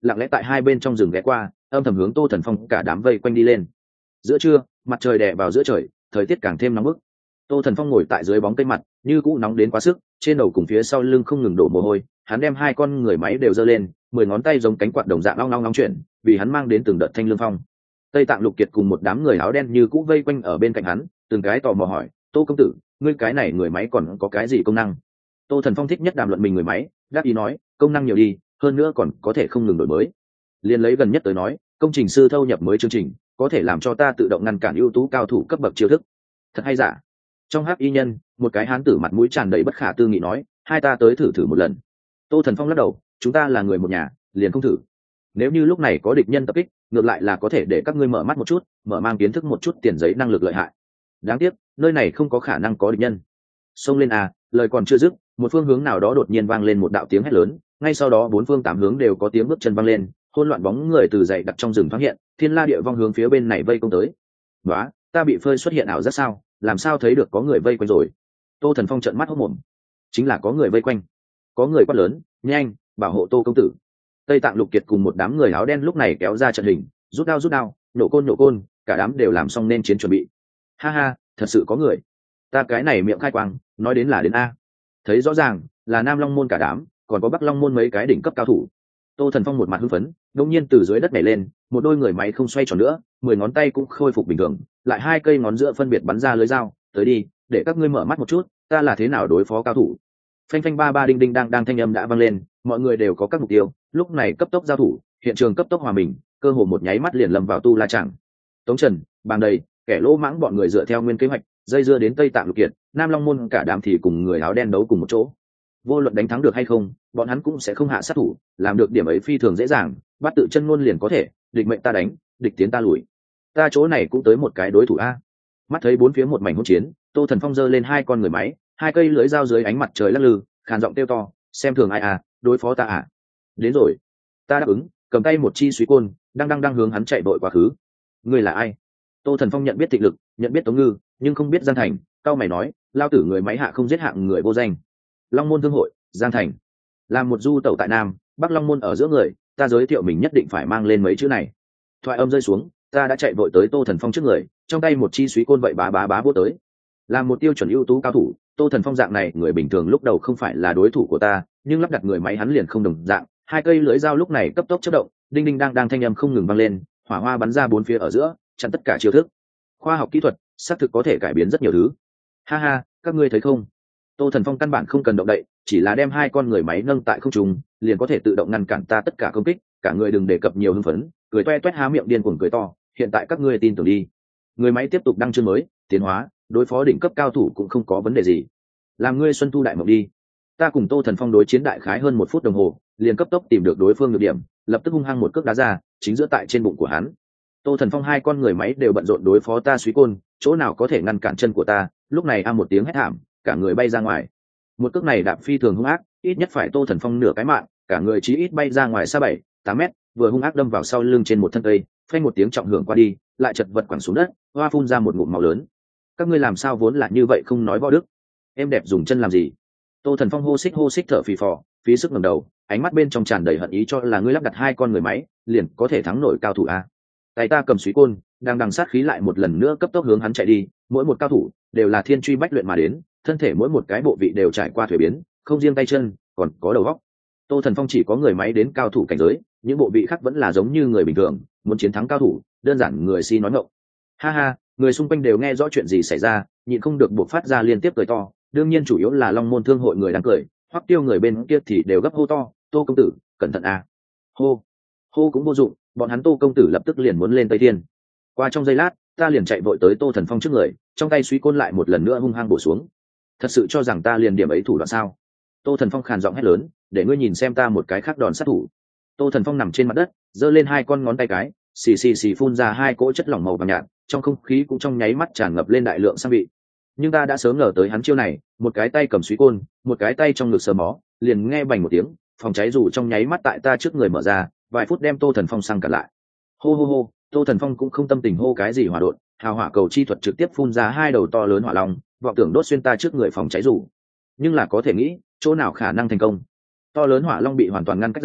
lặng lẽ tại hai bên trong rừng ghé qua, âm thầm hướng Tô Thần Phong cả đám vây quanh đi lên. Giữa trưa, mặt trời đè vào giữa trời, thời tiết càng thêm nóng bức. Tô Thần Phong ngồi tại dưới bóng cây mặt, như cũ nóng đến quá sức, trên đầu cùng phía sau lưng không ngừng đổ mồ hôi, hắn đem hai con người máy đều giơ lên, mười ngón tay giống cánh quạt đồng dạng long long long chuyển, vì hắn mang đến từng đợt thanh lương phong. Tây Tạng Lục Kiệt cùng một đám người áo đen như cũ vây quanh ở bên cạnh hắn, từng cái tò mò hỏi: "Tô công tử, ngươi cái này người máy còn có cái gì công năng?" Tô Thần Phong thích nhất đàm luận mình người máy, đáp ý nói: "Công năng nhiều đi, hơn nữa còn có thể không ngừng đổi mới." Liên lấy gần nhất tới nói, công trình sư thâu nhập mới chương trình, có thể làm cho ta tự động ngăn cản ưu tú cao thủ cấp bậc chiêu thức. Thật hay giả? Trong hắc y nhân, một cái hán tử mặt mũi tràn đầy bất khả tư nghị nói: "Hai ta tới thử thử một lần." Tô Thần Phong lắc đầu: "Chúng ta là người một nhà, liền không thử. Nếu như lúc này có địch nhân tập kích, ngược lại là có thể để các ngươi mở mắt một chút, mở mang kiến thức một chút tiền giấy năng lực lợi hại. Đáng tiếc, nơi này không có khả năng có địch nhân." Xông lên à, lời còn chưa dứt, một phương hướng nào đó đột nhiên vang lên một đạo tiếng hét lớn, ngay sau đó bốn phương tám hướng đều có tiếng bước chân vang lên, hỗn loạn bóng người từ dậy đặt trong rừng thoáng hiện, thiên la địa vong hướng phía bên này vây công tới. "Nóa, ta bị phơi xuất hiện ảo giác sao? Làm sao thấy được có người vây quanh rồi?" Tô Thần Phong trợn mắt hốt mồm. Chính là có người vây quanh. Có người quát lớn: "Nhanh, bảo hộ Tô công tử." Tây Tạng Lục Kiệt cùng một đám người áo đen lúc này kéo ra trận hình, rút đao rút đao, nổ côn nổ côn, cả đám đều làm xong nên chiến chuẩn bị. Ha ha, thật sự có người. Ta cái này miệng khai quang, nói đến là đến a. Thấy rõ ràng, là Nam Long môn cả đám, còn có Bắc Long môn mấy cái đỉnh cấp cao thủ. Tô Thần Phong một mặt hưng phấn, đột nhiên từ dưới đất nhảy lên, một đôi người máy không xoay tròn nữa, mười ngón tay cũng khôi phục bình thường, lại hai cây ngón giữa phân biệt bắn ra lưới dao, tới đi, để các ngươi mở mắt một chút, ta là thế nào đối phó cao thủ. Phanh phanh ba ba đinh đinh đang đang thanh âm đã vang lên, mọi người đều có các mục tiêu, lúc này cấp tốc giao thủ, hiện trường cấp tốc hòa mình, cơ hồ một nháy mắt liền lâm vào tu la chẳng. Tống Trần, Bàng Đầy, kẻ lỗ mãng bọn người dựa theo nguyên kế hoạch, dây dưa đến Tây Tạng Lục Kiệt, Nam Long môn cả đám thì cùng người áo đen đấu cùng một chỗ. Vô luận đánh thắng được hay không, bọn hắn cũng sẽ không hạ sát thủ, làm được điểm ấy phi thường dễ dàng, bắt tự chân ngôn liền có thể, địch mệnh ta đánh, địch tiến ta lùi. Ta chỗ này cũng tới một cái đối thủ a. Mắt thấy bốn phía một mảnh hỗn chiến, Tô Thần Phong giơ lên hai con người máy, hai cây lưới dao dưới ánh mặt trời lắc lư, khàn giọng kêu to: "Xem thường ai à, đối phó ta à?" "Đến rồi." Ta đáp ứng, cầm tay một chi suý côn, đang đang đang hướng hắn chạy vội quá khứ. "Ngươi là ai?" Tô Thần Phong nhận biết Tịch Lực, nhận biết Tống Ngư, nhưng không biết Giang Thành, cao mày nói: "Lao tử người máy hạ không giết hạng người vô danh." Long môn thương hội, Giang Thành. Làm một du tẩu tại Nam, Bắc Long môn ở giữa người, ta giới thiệu mình nhất định phải mang lên mấy chữ này. Thoại âm rơi xuống, ta đã chạy vội tới Tô Thần Phong trước người, trong tay một chi suý côn vậy bá bá bá vô tới. Làm một tiêu chuẩn ưu tú cao thủ, Tô Thần Phong dạng này người bình thường lúc đầu không phải là đối thủ của ta, nhưng lắp đặt người máy hắn liền không đồng dạng, hai cây lưới dao lúc này cấp tốc chớp động, đinh đinh đang đang thanh âm không ngừng vang lên, hỏa hoa bắn ra bốn phía ở giữa, chặn tất cả chiêu thức. Khoa học kỹ thuật xác thực có thể cải biến rất nhiều thứ. Ha ha, các ngươi thấy không? Tô Thần Phong căn bản không cần động đậy, chỉ là đem hai con người máy nâng tại không trung, liền có thể tự động ngăn cản ta tất cả công kích, cả người đừng đề cập nhiều hưng phấn, cười toe toét há miệng điên cuồng cười to, hiện tại các ngươi tin tưởng đi. Người máy tiếp tục đăng chương mới, tiến hóa, đối phó đỉnh cấp cao thủ cũng không có vấn đề gì. Làm ngươi xuân thu đại mộng đi. Ta cùng Tô Thần Phong đối chiến đại khái hơn một phút đồng hồ, liền cấp tốc tìm được đối phương nhược điểm, lập tức hung hăng một cước đá ra, chính giữa tại trên bụng của hắn. Tô Thần Phong hai con người máy đều bận rộn đối phó ta suý côn, chỗ nào có thể ngăn cản chân của ta, lúc này a một tiếng hét thảm, cả người bay ra ngoài. Một cước này đạp phi thường hung ác, ít nhất phải Tô Thần Phong nửa cái mạng, cả người chí ít bay ra ngoài xa bảy, tám mét, vừa hung ác đâm vào sau lưng trên một thân cây, phanh một tiếng trọng hưởng qua đi, lại chật vật quẳng xuống đất, hoa phun ra một ngụm máu lớn. Các ngươi làm sao vốn là như vậy không nói võ đức? Em đẹp dùng chân làm gì? Tô Thần Phong hô xích hô xích thở phì phò, phí sức ngẩng đầu, ánh mắt bên trong tràn đầy hận ý, cho là ngươi lắp đặt hai con người máy, liền có thể thắng nổi cao thủ a. Tay ta cầm suý côn, đang đằng sát khí lại một lần nữa cấp tốc hướng hắn chạy đi, mỗi một cao thủ đều là thiên truy bách luyện mà đến, thân thể mỗi một cái bộ vị đều trải qua thuế biến, không riêng tay chân, còn có đầu óc. Tô Thần Phong chỉ có người máy đến cao thủ cảnh giới, những bộ vị khác vẫn là giống như người bình thường, muốn chiến thắng cao thủ, đơn giản người si nói ngọng. Ha ha, người xung quanh đều nghe rõ chuyện gì xảy ra, nhịn không được buộc phát ra liên tiếp cười to, đương nhiên chủ yếu là Long môn thương hội người đang cười, Hoắc Tiêu người bên kia thì đều gấp hô to: "Tô công tử, cẩn thận a!" Hô, hô cũng vô dụng, bọn hắn Tô công tử lập tức liền muốn lên Tây Thiên. Qua trong giây lát, ta liền chạy vội tới Tô Thần Phong trước người, trong tay suý côn lại một lần nữa hung hăng bổ xuống. Thật sự cho rằng ta liền điểm ấy thủ đoạn sao? Tô Thần Phong khàn giọng hét lớn, để ngươi nhìn xem ta một cái khác đòn sát thủ. Tô Thần Phong nằm trên mặt đất, giơ lên hai con ngón tay cái, xì xì xì phun ra hai cỗ chất lỏng màu vàng nhạt, trong không khí cũng trong nháy mắt tràn ngập lên đại lượng sang vị. Nhưng ta đã sớm ngờ tới hắn chiêu này, một cái tay cầm suý côn, một cái tay trong ngực sờ mó, liền nghe bành một tiếng, phòng cháy dù trong nháy mắt tại ta trước người mở ra, vài phút đem Tô Thần Phong sang cả lại. Hô hô hô, Tô Thần Phong cũng không tâm tình hô cái gì hỏa độn, hào hỏa cầu chi thuật trực tiếp phun ra hai đầu to lớn hỏa long, vọng tưởng đốt xuyên ta trước người phòng cháy dù. Nhưng là có thể nghĩ, chỗ nào khả năng thành công? To lớn hỏa long bị hoàn toàn ngăn cách ra,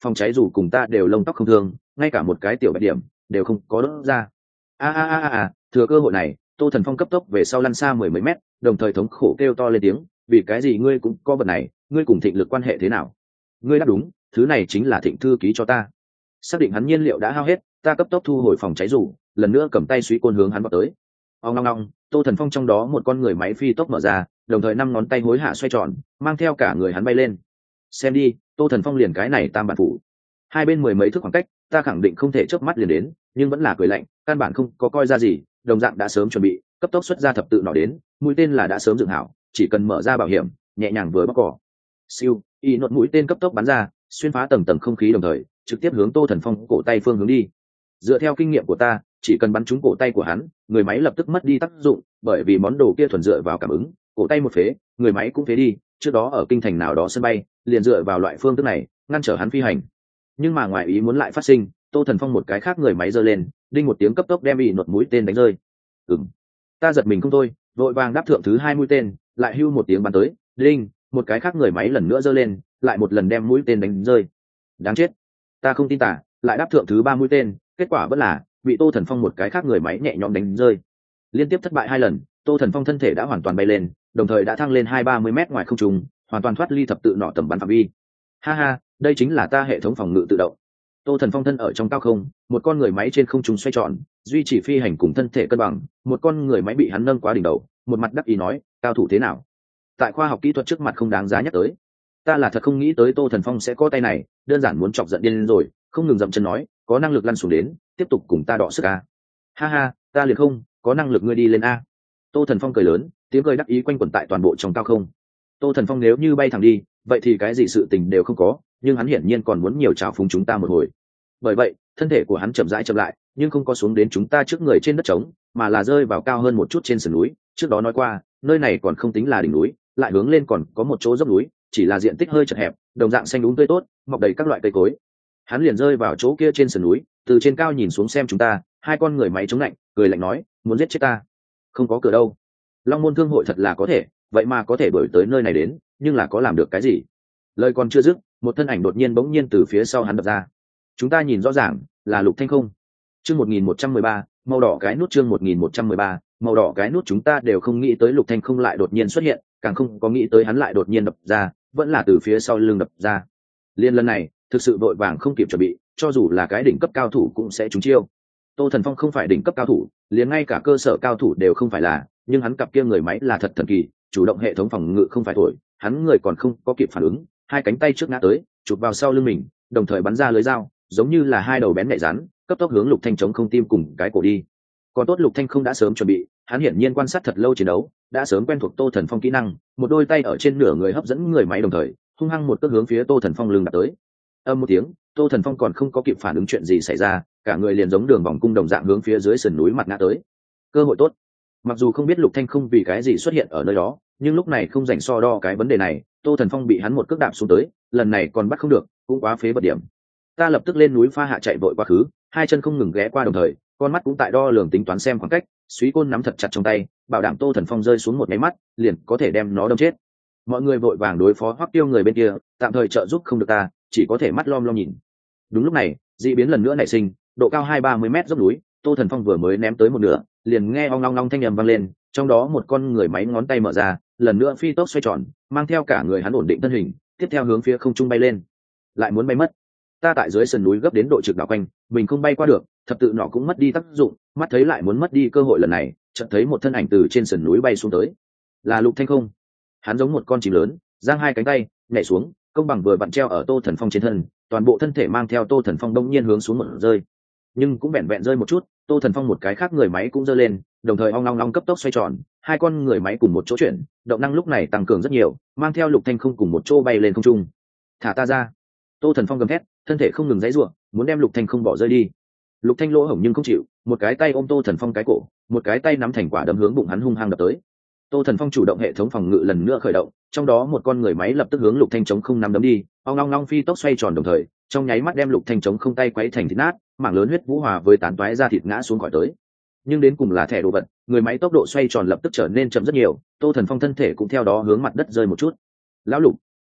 phòng cháy dù cùng ta đều lông tóc không thương, ngay cả một cái tiểu bạch điểm đều không có đốt ra. A a a a, thừa cơ hội này, Tô Thần Phong cấp tốc về sau lăn xa mười mấy mét, đồng thời thống khổ kêu to lên tiếng, vì cái gì ngươi cũng có vật này, ngươi cùng Thịnh Lực quan hệ thế nào? Ngươi đáp đúng, thứ này chính là Thịnh thư ký cho ta. Xác định hắn nhiên liệu đã hao hết, ta cấp tốc thu hồi phòng cháy rủ, lần nữa cầm tay suy côn hướng hắn vào tới. Ong ong ong, Tô Thần Phong trong đó một con người máy phi tốc mở ra, đồng thời năm ngón tay hối hạ xoay tròn, mang theo cả người hắn bay lên. Xem đi, Tô Thần Phong liền cái này tam bản phủ. Hai bên mười mấy thước khoảng cách, ta khẳng định không thể chớp mắt liền đến, nhưng vẫn là cười lạnh, căn bản không có coi ra gì, đồng dạng đã sớm chuẩn bị, cấp tốc xuất ra thập tự nỏ đến, mũi tên là đã sớm dựng hảo, chỉ cần mở ra bảo hiểm, nhẹ nhàng vừa bóc cỏ. Siêu, y nốt mũi tên cấp tốc bắn ra, xuyên phá tầng tầng không khí đồng thời, trực tiếp hướng Tô Thần Phong cổ tay phương hướng đi. Dựa theo kinh nghiệm của ta, chỉ cần bắn trúng cổ tay của hắn, người máy lập tức mất đi tác dụng, bởi vì món đồ kia thuần dựa vào cảm ứng, cổ tay một phế, người máy cũng phế đi. Trước đó ở kinh thành nào đó sân bay, liền dựa vào loại phương thức này, ngăn trở hắn phi hành. Nhưng mà ngoài ý muốn lại phát sinh, Tô Thần Phong một cái khác người máy giơ lên, đinh một tiếng cấp tốc đem y nốt mũi tên đánh rơi. Ừm, ta giật mình không thôi, vội vàng đáp thượng thứ hai mũi tên, lại hưu một tiếng bắn tới, đinh, một cái khác người máy lần nữa giơ lên, lại một lần đem mũi tên đánh rơi. Đáng chết, ta không tin tả, lại đáp thượng thứ ba mũi tên, kết quả vẫn là bị Tô Thần Phong một cái khác người máy nhẹ nhõm đánh rơi. Liên tiếp thất bại hai lần, Tô Thần Phong thân thể đã hoàn toàn bay lên, đồng thời đã thăng lên hai ba mươi mét ngoài không trung, hoàn toàn thoát ly thập tự nọ tầm bắn phạm vi. Ha ha, đây chính là ta hệ thống phòng ngự tự động. Tô Thần Phong thân ở trong cao không, một con người máy trên không trung xoay tròn, duy trì phi hành cùng thân thể cân bằng, một con người máy bị hắn nâng quá đỉnh đầu, một mặt đắc ý nói, cao thủ thế nào? Tại khoa học kỹ thuật trước mặt không đáng giá nhắc tới. Ta là thật không nghĩ tới Tô Thần Phong sẽ có tay này, đơn giản muốn chọc giận điên lên rồi, không ngừng dậm chân nói, có năng lực lăn xuống đến, tiếp tục cùng ta đọ sức a. Ha ha, ta liền không, có năng lực ngươi đi lên a. Tô Thần Phong cười lớn, tiếng cười đắc ý quanh quẩn tại toàn bộ trong cao không. Tô Thần Phong nếu như bay thẳng đi, vậy thì cái gì sự tình đều không có, nhưng hắn hiển nhiên còn muốn nhiều trào phúng chúng ta một hồi. Bởi vậy, thân thể của hắn chậm rãi chậm lại, nhưng không có xuống đến chúng ta trước người trên đất trống, mà là rơi vào cao hơn một chút trên sườn núi. Trước đó nói qua, nơi này còn không tính là đỉnh núi, lại hướng lên còn có một chỗ dốc núi, chỉ là diện tích hơi chật hẹp, đồng dạng xanh đúng tươi tốt, mọc đầy các loại cây cối. Hắn liền rơi vào chỗ kia trên sườn núi, từ trên cao nhìn xuống xem chúng ta, hai con người máy chống lạnh, cười lạnh nói, muốn giết chết ta? Không có cửa đâu. Long môn thương hội thật là có thể, vậy mà có thể đổi tới nơi này đến, nhưng là có làm được cái gì? Lời còn chưa dứt, một thân ảnh đột nhiên bỗng nhiên từ phía sau hắn đập ra. Chúng ta nhìn rõ ràng, là Lục Thanh không. Chương một nghìn một trăm mười ba, màu đỏ cái nút chương một nghìn một trăm mười ba, màu đỏ cái nút chúng ta đều không nghĩ tới Lục Thanh không lại đột nhiên xuất hiện, càng không có nghĩ tới hắn lại đột nhiên đập ra, vẫn là từ phía sau lưng đập ra. Liên lần này, thực sự vội vàng không kịp chuẩn bị, cho dù là cái đỉnh cấp cao thủ cũng sẽ trúng chiêu. Tô Thần Phong không phải đỉnh cấp cao thủ, liền ngay cả cơ sở cao thủ đều không phải là, nhưng hắn cặp kia người máy là thật thần kỳ, chủ động hệ thống phòng ngự không phải thổi, hắn người còn không có kịp phản ứng, hai cánh tay trước ngã tới, chụp vào sau lưng mình, đồng thời bắn ra lưới dao, giống như là hai đầu bén nhạy rắn, cấp tốc hướng Lục Thanh chống không tim cùng cái cổ đi. Còn tốt Lục Thanh không đã sớm chuẩn bị, hắn hiển nhiên quan sát thật lâu chiến đấu, đã sớm quen thuộc Tô Thần Phong kỹ năng, một đôi tay ở trên nửa người hấp dẫn người máy đồng thời, hung hăng một cước hướng phía Tô Thần Phong lưng đạp tới. Âm một tiếng, Tô Thần Phong còn không có kịp phản ứng chuyện gì xảy ra, cả người liền giống đường vòng cung đồng dạng hướng phía dưới sườn núi mặt ngã tới. Cơ hội tốt. Mặc dù không biết Lục Thanh không vì cái gì xuất hiện ở nơi đó, nhưng lúc này không rảnh so đo cái vấn đề này, Tô Thần Phong bị hắn một cước đạp xuống tới, lần này còn bắt không được, cũng quá phế vật điểm. Ta lập tức lên núi pha hạ chạy vội quá khứ, hai chân không ngừng ghé qua đồng thời, con mắt cũng tại đo lường tính toán xem khoảng cách, suý côn nắm thật chặt trong tay, bảo đảm Tô Thần Phong rơi xuống một cái mắt, liền có thể đem nó đâm chết. Mọi người vội vàng đối phó Hoắc Tiêu người bên kia, tạm thời trợ giúp không được ta, chỉ có thể mắt lom lom nhìn. Đúng lúc này, dị biến lần nữa nảy sinh, độ cao hai ba mươi mét dốc núi, Tô Thần Phong vừa mới ném tới một nửa, liền nghe ong long long thanh ầm vang lên, trong đó một con người máy ngón tay mở ra, lần nữa phi tốc xoay tròn, mang theo cả người hắn ổn định thân hình, tiếp theo hướng phía không trung bay lên. Lại muốn bay mất. Ta tại dưới sườn núi gấp đến độ trực đảo quanh, mình không bay qua được, thập tự nọ cũng mất đi tác dụng, mắt thấy lại muốn mất đi cơ hội lần này, chợt thấy một thân ảnh từ trên sườn núi bay xuống tới. Là Lục Thanh không. Hắn giống một con chim lớn, giang hai cánh tay, nhảy xuống, công bằng vừa vặn treo ở Tô Thần Phong trên thân, toàn bộ thân thể mang theo Tô Thần Phong đông nhiên hướng xuống một rơi. Nhưng cũng vẹn vẹn rơi một chút, Tô Thần Phong một cái khác người máy cũng giơ lên, đồng thời ong long long cấp tốc xoay tròn, hai con người máy cùng một chỗ chuyển, động năng lúc này tăng cường rất nhiều, mang theo Lục Thanh không cùng một chỗ bay lên không trung. Thả ta ra! Tô Thần Phong gầm thét, thân thể không ngừng giãy giụa, muốn đem Lục Thanh không bỏ rơi đi. Lục Thanh lỗ hổng nhưng không chịu, một cái tay ôm Tô Thần Phong cái cổ, một cái tay nắm thành quả đấm hướng bụng hắn hung hăng đập tới. Tô Thần Phong chủ động hệ thống phòng ngự lần nữa khởi động, trong đó một con người máy lập tức hướng Lục Thanh chống không nắm đấm đi, ong long long phi tốc xoay tròn đồng thời, trong nháy mắt đem Lục Thanh chống không tay quấy thành thịt nát, mảng lớn huyết vũ hòa với tán toái ra thịt ngã xuống khỏi tới. Nhưng đến cùng là thẻ đồ vật, người máy tốc độ xoay tròn lập tức trở nên chậm rất nhiều, Tô Thần Phong thân thể cũng theo đó hướng mặt đất rơi một chút. Lão Lục,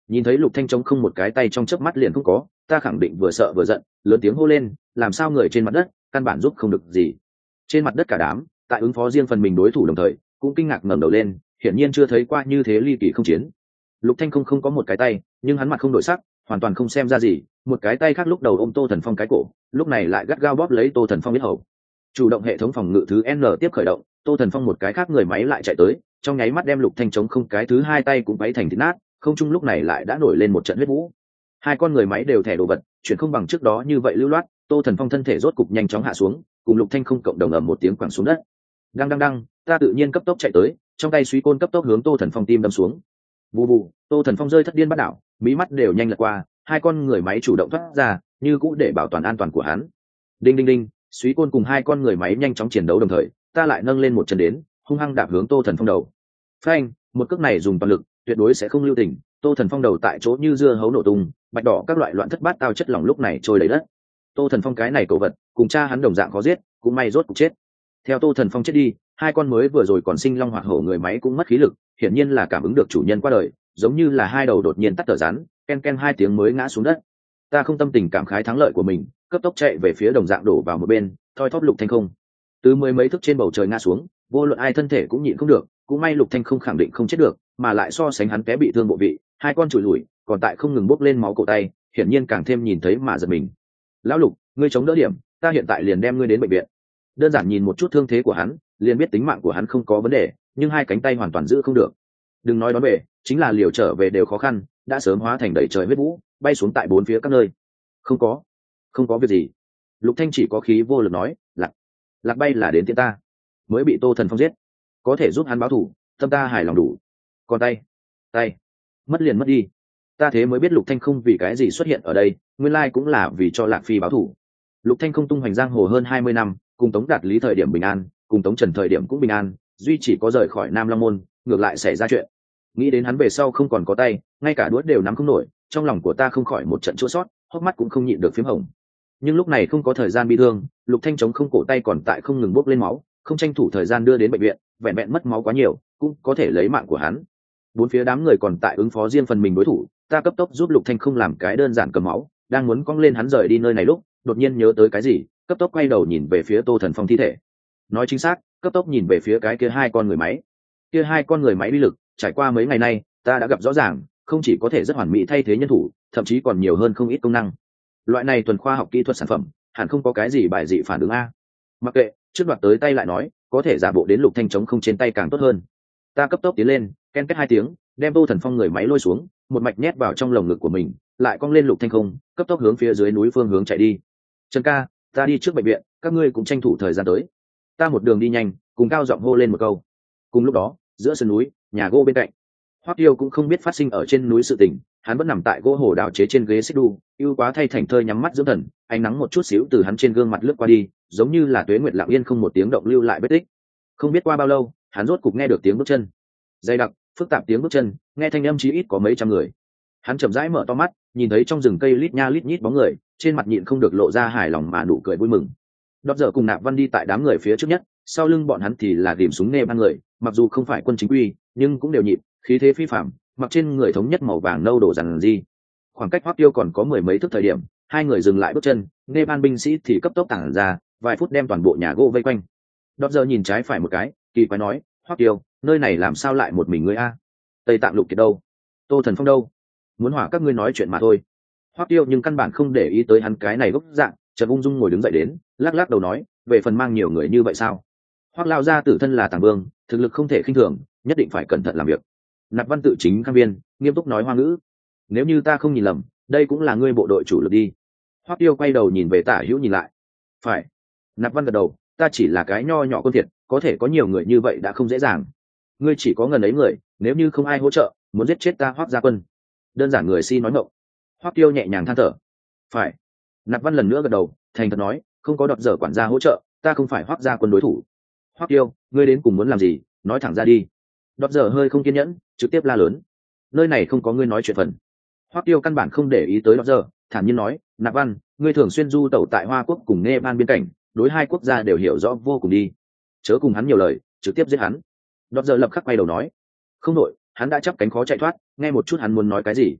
Nhìn thấy Lục Thanh trống không một cái tay trong chớp mắt liền không có, ta khẳng định vừa sợ vừa giận, lớn tiếng hô lên, làm sao người trên mặt đất căn bản giúp không được gì. Trên mặt đất cả đám tại ứng phó riêng phần mình đối thủ đồng thời cũng kinh ngạc ngẩng đầu lên, hiển nhiên chưa thấy qua như thế ly kỳ không chiến. Lục Thanh không không có một cái tay, nhưng hắn mặt không đổi sắc, hoàn toàn không xem ra gì, một cái tay khác lúc đầu ôm Tô Thần Phong cái cổ, lúc này lại gắt gao bóp lấy Tô Thần Phong yết hầu. Chủ động hệ thống phòng ngự thứ N tiếp khởi động, Tô Thần Phong một cái khác người máy lại chạy tới, trong nháy mắt đem Lục Thanh chống không cái thứ hai tay cũng váy thành thịt nát, không trung lúc này lại đã nổi lên một trận huyết vũ. Hai con người máy đều thẻ đồ vật, chuyển không bằng trước đó như vậy lưu loát, Tô Thần Phong thân thể rốt cục nhanh chóng hạ xuống, cùng Lục Thanh không cộng đồng ầm một tiếng quẳng xuống đất. Đang đang đang, ta tự nhiên cấp tốc chạy tới, trong tay suy côn cấp tốc hướng Tô Thần Phong tim đâm xuống. Vù vù, Tô Thần Phong rơi thất điên bắt đảo, mí mắt đều nhanh lật qua, hai con người máy chủ động thoát ra, như cũ để bảo toàn an toàn của hắn. Đinh đinh đinh, suy côn cùng hai con người máy nhanh chóng chiến đấu đồng thời, ta lại nâng lên một chân đến, hung hăng đạp hướng Tô Thần Phong đầu. Phanh, một cước này dùng toàn lực, tuyệt đối sẽ không lưu tình. Tô Thần Phong đầu tại chỗ như dưa hấu nổ tung, bạch đỏ các loại loạn thất bát tao chất lỏng lúc này trôi đầy đất. Tô Thần Phong cái này cậu vật, cùng cha hắn đồng dạng khó giết, cũng may rốt cục chết. Theo Tô Thần Phong chết đi, hai con mới vừa rồi còn sinh long hoạt hổ người máy cũng mất khí lực, hiển nhiên là cảm ứng được chủ nhân qua đời, giống như là hai đầu đột nhiên tắt tờ rắn, ken ken hai tiếng mới ngã xuống đất. Ta không tâm tình cảm khái thắng lợi của mình, cấp tốc chạy về phía đồng dạng đổ vào một bên, thoi thóp Lục Thanh không. Từ mười mấy thước trên bầu trời ngã xuống, vô luận ai thân thể cũng nhịn không được, cũng may Lục Thanh không khẳng định không chết được, mà lại so sánh hắn té bị thương bộ vị, hai con chùi lùi, còn tại không ngừng bốc lên máu cổ tay, hiển nhiên càng thêm nhìn thấy mà giật mình. Lão Lục, ngươi chống đỡ điểm, ta hiện tại liền đem ngươi đến bệnh viện. Đơn giản nhìn một chút thương thế của hắn, liền biết tính mạng của hắn không có vấn đề, nhưng hai cánh tay hoàn toàn giữ không được. Đừng nói đón về, chính là liều trở về đều khó khăn, đã sớm hóa thành đầy trời huyết vũ, bay xuống tại bốn phía các nơi. Không có, không có việc gì. Lục Thanh chỉ có khí vô lực nói, lạc, lạc bay là đến tiễn ta, mới bị Tô Thần Phong giết, có thể giúp hắn báo thù, tâm ta hài lòng đủ. Còn tay, tay, mất liền mất đi. Ta thế mới biết Lục Thanh không vì cái gì xuất hiện ở đây, nguyên lai cũng là vì cho Lạc Phi báo thù. Lục Thanh không tung hoành giang hồ hơn hai mươi năm, cùng Tống Đạt Lý thời điểm bình an, cùng Tống Trần thời điểm cũng bình an, duy chỉ có rời khỏi Nam Long Môn, ngược lại xảy ra chuyện. Nghĩ đến hắn về sau không còn có tay, ngay cả đuốt đều nắm không nổi, trong lòng của ta không khỏi một trận chua xót, hốc mắt cũng không nhịn được phím hồng. Nhưng lúc này không có thời gian bi thương, Lục Thanh chống không cổ tay còn tại không ngừng bốc lên máu, không tranh thủ thời gian đưa đến bệnh viện, vẹn vẹn mất máu quá nhiều, cũng có thể lấy mạng của hắn. Bốn phía đám người còn tại ứng phó riêng phần mình đối thủ, ta cấp tốc giúp Lục Thanh không làm cái đơn giản cầm máu, đang muốn cong lên hắn rời đi nơi này lúc, đột nhiên nhớ tới cái gì, cấp tốc quay đầu nhìn về phía Tô Thần Phong thi thể. Nói chính xác, cấp tốc nhìn về phía cái kia hai con người máy. Kia hai con người máy uy lực, trải qua mấy ngày nay, ta đã gặp rõ ràng, không chỉ có thể rất hoàn mỹ thay thế nhân thủ, thậm chí còn nhiều hơn không ít công năng. Loại này thuần khoa học kỹ thuật sản phẩm, hẳn không có cái gì bài dị phản ứng a. Mặc kệ, trước đoạt tới tay lại nói, có thể giả bộ đến Lục Thanh chống không trên tay càng tốt hơn. Ta cấp tốc tiến lên, ken két hai tiếng, đem Tô Thần Phong người máy lôi xuống, một mạch nhét vào trong lồng ngực của mình, lại cong lên Lục Thanh không, cấp tốc hướng phía dưới núi phương hướng chạy đi. Trần ca, ta đi trước bệnh viện, các ngươi cũng tranh thủ thời gian tới. Ta một đường đi nhanh, cùng cao giọng hô lên một câu. Cùng lúc đó, giữa sườn núi, nhà gỗ bên cạnh, Hoắc Tiêu cũng không biết phát sinh ở trên núi sự tình, hắn vẫn nằm tại gỗ hồ đào chế trên ghế xích đu, ưu quá thay thành thơi nhắm mắt dưỡng thần, ánh nắng một chút xíu từ hắn trên gương mặt lướt qua đi, giống như là tuế nguyệt lặng yên không một tiếng động lưu lại vết tích. Không biết qua bao lâu, hắn rốt cục nghe được tiếng bước chân, dày đặc, phức tạp tiếng bước chân, nghe thanh âm chí ít có mấy trăm người. Hắn chậm rãi mở to mắt, nhìn thấy trong rừng cây lít nha lít nhít bóng người, trên mặt nhịn không được lộ ra hài lòng mà nụ cười vui mừng. Đọt Dở cùng Nạp Văn đi tại đám người phía trước nhất, sau lưng bọn hắn thì là điểm súng nghe ban người, mặc dù không phải quân chính quy, nhưng cũng đều nhịp, khí thế phi phàm, mặc trên người thống nhất màu vàng nâu đổ dằn gì. Khoảng cách Hoắc Tiêu còn có mười mấy thước thời điểm, hai người dừng lại bước chân, nghe ban binh sĩ thì cấp tốc tản ra, vài phút đem toàn bộ nhà gỗ vây quanh. Đọt Dở nhìn trái phải một cái, kỳ quái nói, Hoắc Tiêu, nơi này làm sao lại một mình ngươi a? Tây Tạng Lục Kiệt đâu? Tô Thần Phong đâu? Muốn hỏa các ngươi nói chuyện mà thôi. Hoắc Tiêu nhưng căn bản không để ý tới hắn cái này gốc dạng, chợt ung dung ngồi đứng dậy đến, lắc lắc đầu nói, về phần mang nhiều người như vậy sao? Hoắc lão gia tử thân là Tàng Vương, thực lực không thể khinh thường, nhất định phải cẩn thận làm việc. Nạp Văn tự chính khang viên, nghiêm túc nói Hoa ngữ. Nếu như ta không nhìn lầm, đây cũng là ngươi bộ đội chủ lực đi. Hoắc Tiêu quay đầu nhìn về Tả Hữu nhìn lại. Phải. Nạp Văn gật đầu, ta chỉ là cái nho nhỏ quân thiệt, có thể có nhiều người như vậy đã không dễ dàng. Ngươi chỉ có ngần ấy người, nếu như không ai hỗ trợ, muốn giết chết ta Hoắc gia quân. Đơn giản người si nói ngọng. Hoắc Tiêu nhẹ nhàng than thở. Phải. Nạp Văn lần nữa gật đầu, thành thật nói, không có Đọt Dở quản gia hỗ trợ, ta không phải Hoắc gia quân đối thủ. Hoắc Tiêu, ngươi đến cùng muốn làm gì, nói thẳng ra đi. Đọt Dở hơi không kiên nhẫn, trực tiếp la lớn. Nơi này không có ngươi nói chuyện phần. Hoắc Tiêu căn bản không để ý tới Đọt Dở, thản nhiên nói, Nạp Văn, ngươi thường xuyên du tẩu tại Hoa Quốc cùng Nepal biên cảnh, đối hai quốc gia đều hiểu rõ vô cùng đi. Chớ cùng hắn nhiều lời, trực tiếp giết hắn. Đọt Dở lập khắc quay đầu nói, không nội, hắn đã chắp cánh khó chạy thoát, nghe một chút hắn muốn nói cái gì.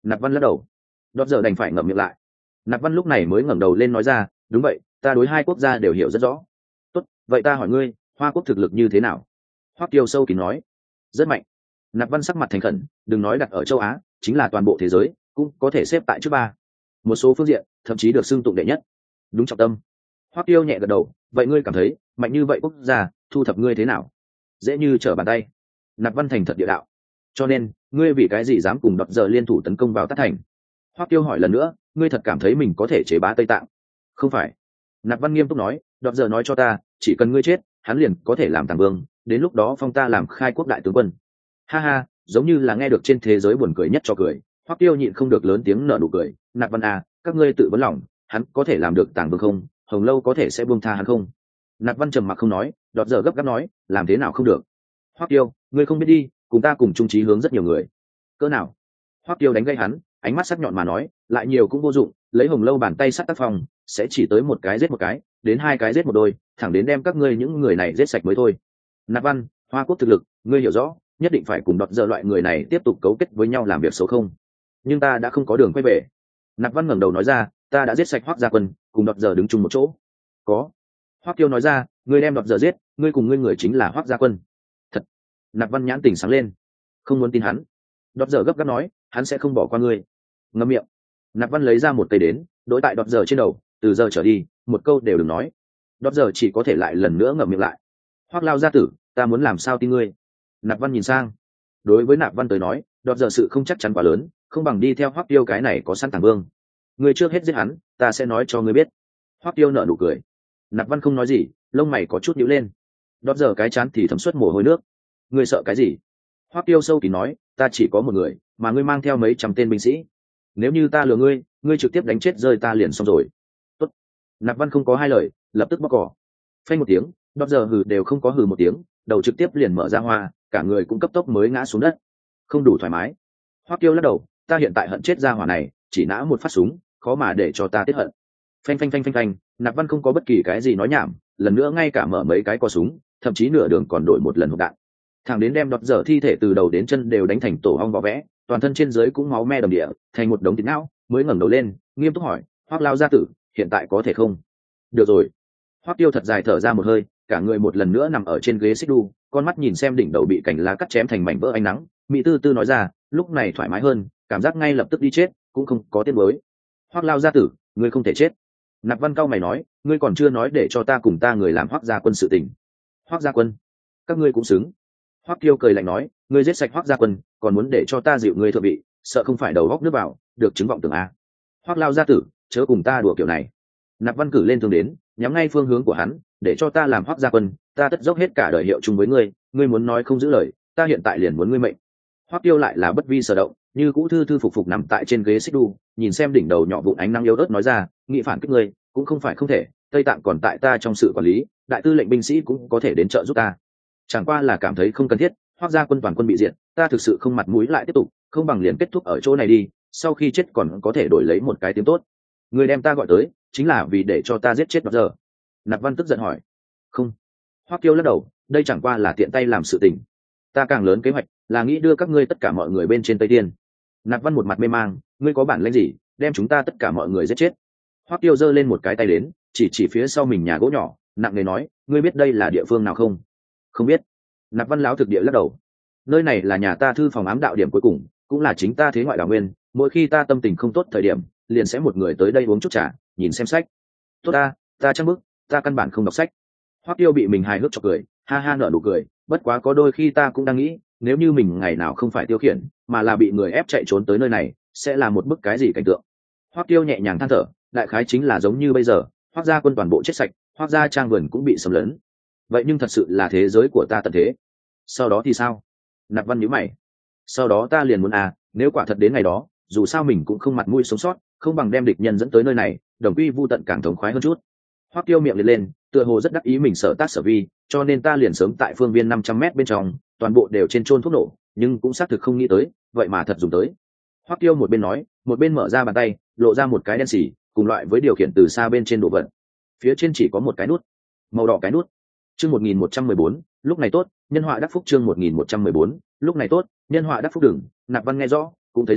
Nạp Văn lắc đầu. Đọt giờ đành phải ngậm miệng lại. Nạp Văn lúc này mới ngẩng đầu lên nói ra, đúng vậy, ta đối hai quốc gia đều hiểu rất rõ. Tốt, vậy ta hỏi ngươi, Hoa quốc thực lực như thế nào? Hoắc Tiêu sâu kín nói. Rất mạnh. Nạp Văn sắc mặt thành khẩn, đừng nói đặt ở châu Á, chính là toàn bộ thế giới cũng có thể xếp tại trước ba. Một số phương diện thậm chí được xưng tụng đệ nhất. Đúng trọng tâm. Hoắc Tiêu nhẹ gật đầu, vậy ngươi cảm thấy mạnh như vậy quốc gia thu thập ngươi thế nào? Dễ như trở bàn tay. Nạp Văn thành thật địa đạo. Cho nên ngươi vì cái gì dám cùng Đọt giờ liên thủ tấn công vào Tát Thành? Hoắc Tiêu hỏi lần nữa, ngươi thật cảm thấy mình có thể chế bá Tây Tạng? Không phải. Nạp Văn nghiêm túc nói, Đọt giờ nói cho ta, chỉ cần ngươi chết, hắn liền có thể làm tàng vương, đến lúc đó phong ta làm khai quốc đại tướng quân. Ha ha, giống như là nghe được trên thế giới buồn cười nhất cho cười. Hoắc Tiêu nhịn không được lớn tiếng nở nụ cười. Nạp Văn à, các ngươi tự vấn lòng, hắn có thể làm được tàng vương không? Hồng Lâu có thể sẽ buông tha hắn không? Nạp Văn trầm mặc không nói. Đọt giờ gấp gáp nói, làm thế nào không được? Hoắc Tiêu, ngươi không biết đi, cùng ta cùng chung chí hướng rất nhiều người. Cỡ nào? Hoắc Tiêu đánh gây hắn, ánh mắt sắc nhọn mà nói, lại nhiều cũng vô dụng, lấy Hồng Lâu bàn tay sắt tác phòng, sẽ chỉ tới một cái giết một cái, đến hai cái giết một đôi, thẳng đến đem các ngươi những người này giết sạch mới thôi. Nạp Văn, Hoa quốc thực lực, ngươi hiểu rõ, nhất định phải cùng Đọt giờ loại người này tiếp tục cấu kết với nhau làm việc xấu không? Nhưng ta đã không có đường quay về. Nạp Văn ngẩng đầu nói ra, ta đã giết sạch Hoắc gia quân, cùng Đọt giờ đứng chung một chỗ. Có. Hoắc Tiêu nói ra, ngươi đem Đọt giờ giết, ngươi cùng ngươi người chính là Hoắc gia quân. Thật. Nạp Văn nhãn tỉnh sáng lên, không muốn tin hắn. Đọt giờ gấp gáp nói, hắn sẽ không bỏ qua ngươi. Ngậm miệng. Nạp Văn lấy ra một cây đến, đối tại Đọt giờ trên đầu, từ giờ trở đi, một câu đều đừng nói. Đọt giờ chỉ có thể lại lần nữa ngậm miệng lại. Hoắc lao gia tử, ta muốn làm sao tin ngươi? Nạp Văn nhìn sang. Đối với Nạp Văn tới nói, Đọt giờ sự không chắc chắn quá lớn, không bằng đi theo Hoắc Tiêu cái này có sẵn tàng vương. Ngươi trước hết giết hắn, ta sẽ nói cho ngươi biết. Hoắc Tiêu nở nụ cười. Nạp Văn không nói gì, lông mày có chút nhíu lên. Đọt giờ cái chán thì thấm suất mồ hôi nước. Ngươi sợ cái gì? Hoắc Tiêu sâu kín nói, ta chỉ có một người, mà ngươi mang theo mấy trăm tên binh sĩ. Nếu như ta lừa ngươi, ngươi trực tiếp đánh chết rơi ta liền xong rồi. Tốt. Nạp Văn không có hai lời, lập tức bóc cỏ. Phanh một tiếng, Đọt giờ hừ đều không có hừ một tiếng, đầu trực tiếp liền mở ra hoa, cả người cũng cấp tốc mới ngã xuống đất. Không đủ thoải mái. Hoắc Tiêu lắc đầu, ta hiện tại hận chết ra hỏa này, chỉ nã một phát súng, khó mà để cho ta tiết hận. Phanh phanh phanh phanh phanh, Nạp Văn không có bất kỳ cái gì nói nhảm, lần nữa ngay cả mở mấy cái cò súng, thậm chí nửa đường còn đổi một lần hộp đạn. Thằng đến đem Đọt giờ thi thể từ đầu đến chân đều đánh thành tổ ong vỏ vẽ, toàn thân trên dưới cũng máu me đầm địa, thành một đống thịt não, mới ngẩng đầu lên, nghiêm túc hỏi, Hoắc lao gia tử, hiện tại có thể không? Được rồi. Hoắc Tiêu thật dài thở ra một hơi, cả người một lần nữa nằm ở trên ghế xích đu, con mắt nhìn xem đỉnh đầu bị cành lá cắt chém thành mảnh vỡ ánh nắng, mỹ tư tư nói ra, lúc này thoải mái hơn, cảm giác ngay lập tức đi chết cũng không có tiếc nuối. Hoắc lao gia tử, ngươi không thể chết. Nạp Văn cao mày nói, ngươi còn chưa nói để cho ta cùng ta người làm Hoắc gia quân sự tình. Hoắc gia quân? Các ngươi cũng xứng. Hoắc Tiêu cười lạnh nói, ngươi giết sạch Hoắc gia quân, còn muốn để cho ta dịu ngươi thượng vị, sợ không phải đầu góc nước vào, được chứng vọng tưởng a. Hoắc lao gia tử, chớ cùng ta đùa kiểu này. Nạp Văn cử lên thương đến, nhắm ngay phương hướng của hắn, để cho ta làm Hoắc gia quân, ta tất dốc hết cả đời hiệu chung với ngươi, ngươi muốn nói không giữ lời, ta hiện tại liền muốn ngươi mệnh. Hoắc Tiêu lại là bất vi sở động, như cũ thư thư phục phục nằm tại trên ghế xích đu, nhìn xem đỉnh đầu nhỏ vụn ánh nắng yếu ớt nói ra, nghị phản kích ngươi, cũng không phải không thể, Tây Tạng còn tại ta trong sự quản lý, đại tư lệnh binh sĩ cũng có thể đến trợ giúp ta. Chẳng qua là cảm thấy không cần thiết, Hoắc gia quân toàn quân bị diệt, ta thực sự không mặt mũi lại tiếp tục, không bằng liền kết thúc ở chỗ này đi, sau khi chết còn có thể đổi lấy một cái tiếng tốt. Người đem ta gọi tới, chính là vì để cho ta giết chết Đọt giờ. Nạp Văn tức giận hỏi. Không. Hoắc Tiêu lắc đầu, đây chẳng qua là tiện tay làm sự tình. Ta càng lớn kế hoạch, là nghĩ đưa các ngươi tất cả mọi người bên trên Tây Tiên. Nạp Văn một mặt mê mang, ngươi có bản lĩnh gì, đem chúng ta tất cả mọi người giết chết? Hoắc Tiêu giơ lên một cái tay đến, chỉ chỉ phía sau mình nhà gỗ nhỏ, nặng nề nói, ngươi biết đây là địa phương nào không? Không biết. Nạp Văn lão thực địa lắc đầu. Nơi này là nhà ta thư phòng ám đạo điểm cuối cùng, cũng là chính ta thế ngoại đảo nguyên, mỗi khi ta tâm tình không tốt thời điểm, liền sẽ một người tới đây uống chút trà, nhìn xem sách. Tốt ta, ta chắc bức, ta căn bản không đọc sách. Hoắc Tiêu bị mình hài hước chọc cười, ha ha nở nụ cười, bất quá có đôi khi ta cũng đang nghĩ, nếu như mình ngày nào không phải tiêu khiển, mà là bị người ép chạy trốn tới nơi này, sẽ là một bức cái gì cảnh tượng. Hoắc Tiêu nhẹ nhàng than thở, đại khái chính là giống như bây giờ, Hoắc gia quân toàn bộ chết sạch, Hoắc gia trang vườn cũng bị xâm lấn. Vậy nhưng thật sự là thế giới của ta tận thế. Sau đó thì sao? Nạp Văn nhíu mày. Sau đó ta liền muốn à, nếu quả thật đến ngày đó, dù sao mình cũng không mặt mũi sống sót, không bằng đem địch nhân dẫn tới nơi này, đồng quy vu tận càng thống khoái hơn chút. Hoắc Tiêu miệng liệt lên, tựa hồ rất đắc ý mình sở tác sở vi, cho nên ta liền sớm tại phương viên năm trăm mét bên trong, toàn bộ đều trên chôn thuốc nổ, nhưng cũng xác thực không nghĩ tới, vậy mà thật dùng tới. Hoắc Tiêu một bên nói, một bên mở ra bàn tay, lộ ra một cái đen xỉ, cùng loại với điều khiển từ xa bên trên đồ vật. Phía trên chỉ có một cái nút, màu đỏ cái nút. Chương một nghìn một trăm mười bốn, lúc này tốt, nhân họa đắc phúc chương một nghìn một trăm mười bốn, lúc này tốt, nhân họa đắc phúc đừng. Nạp Văn nghe rõ, cũng thấy rõ,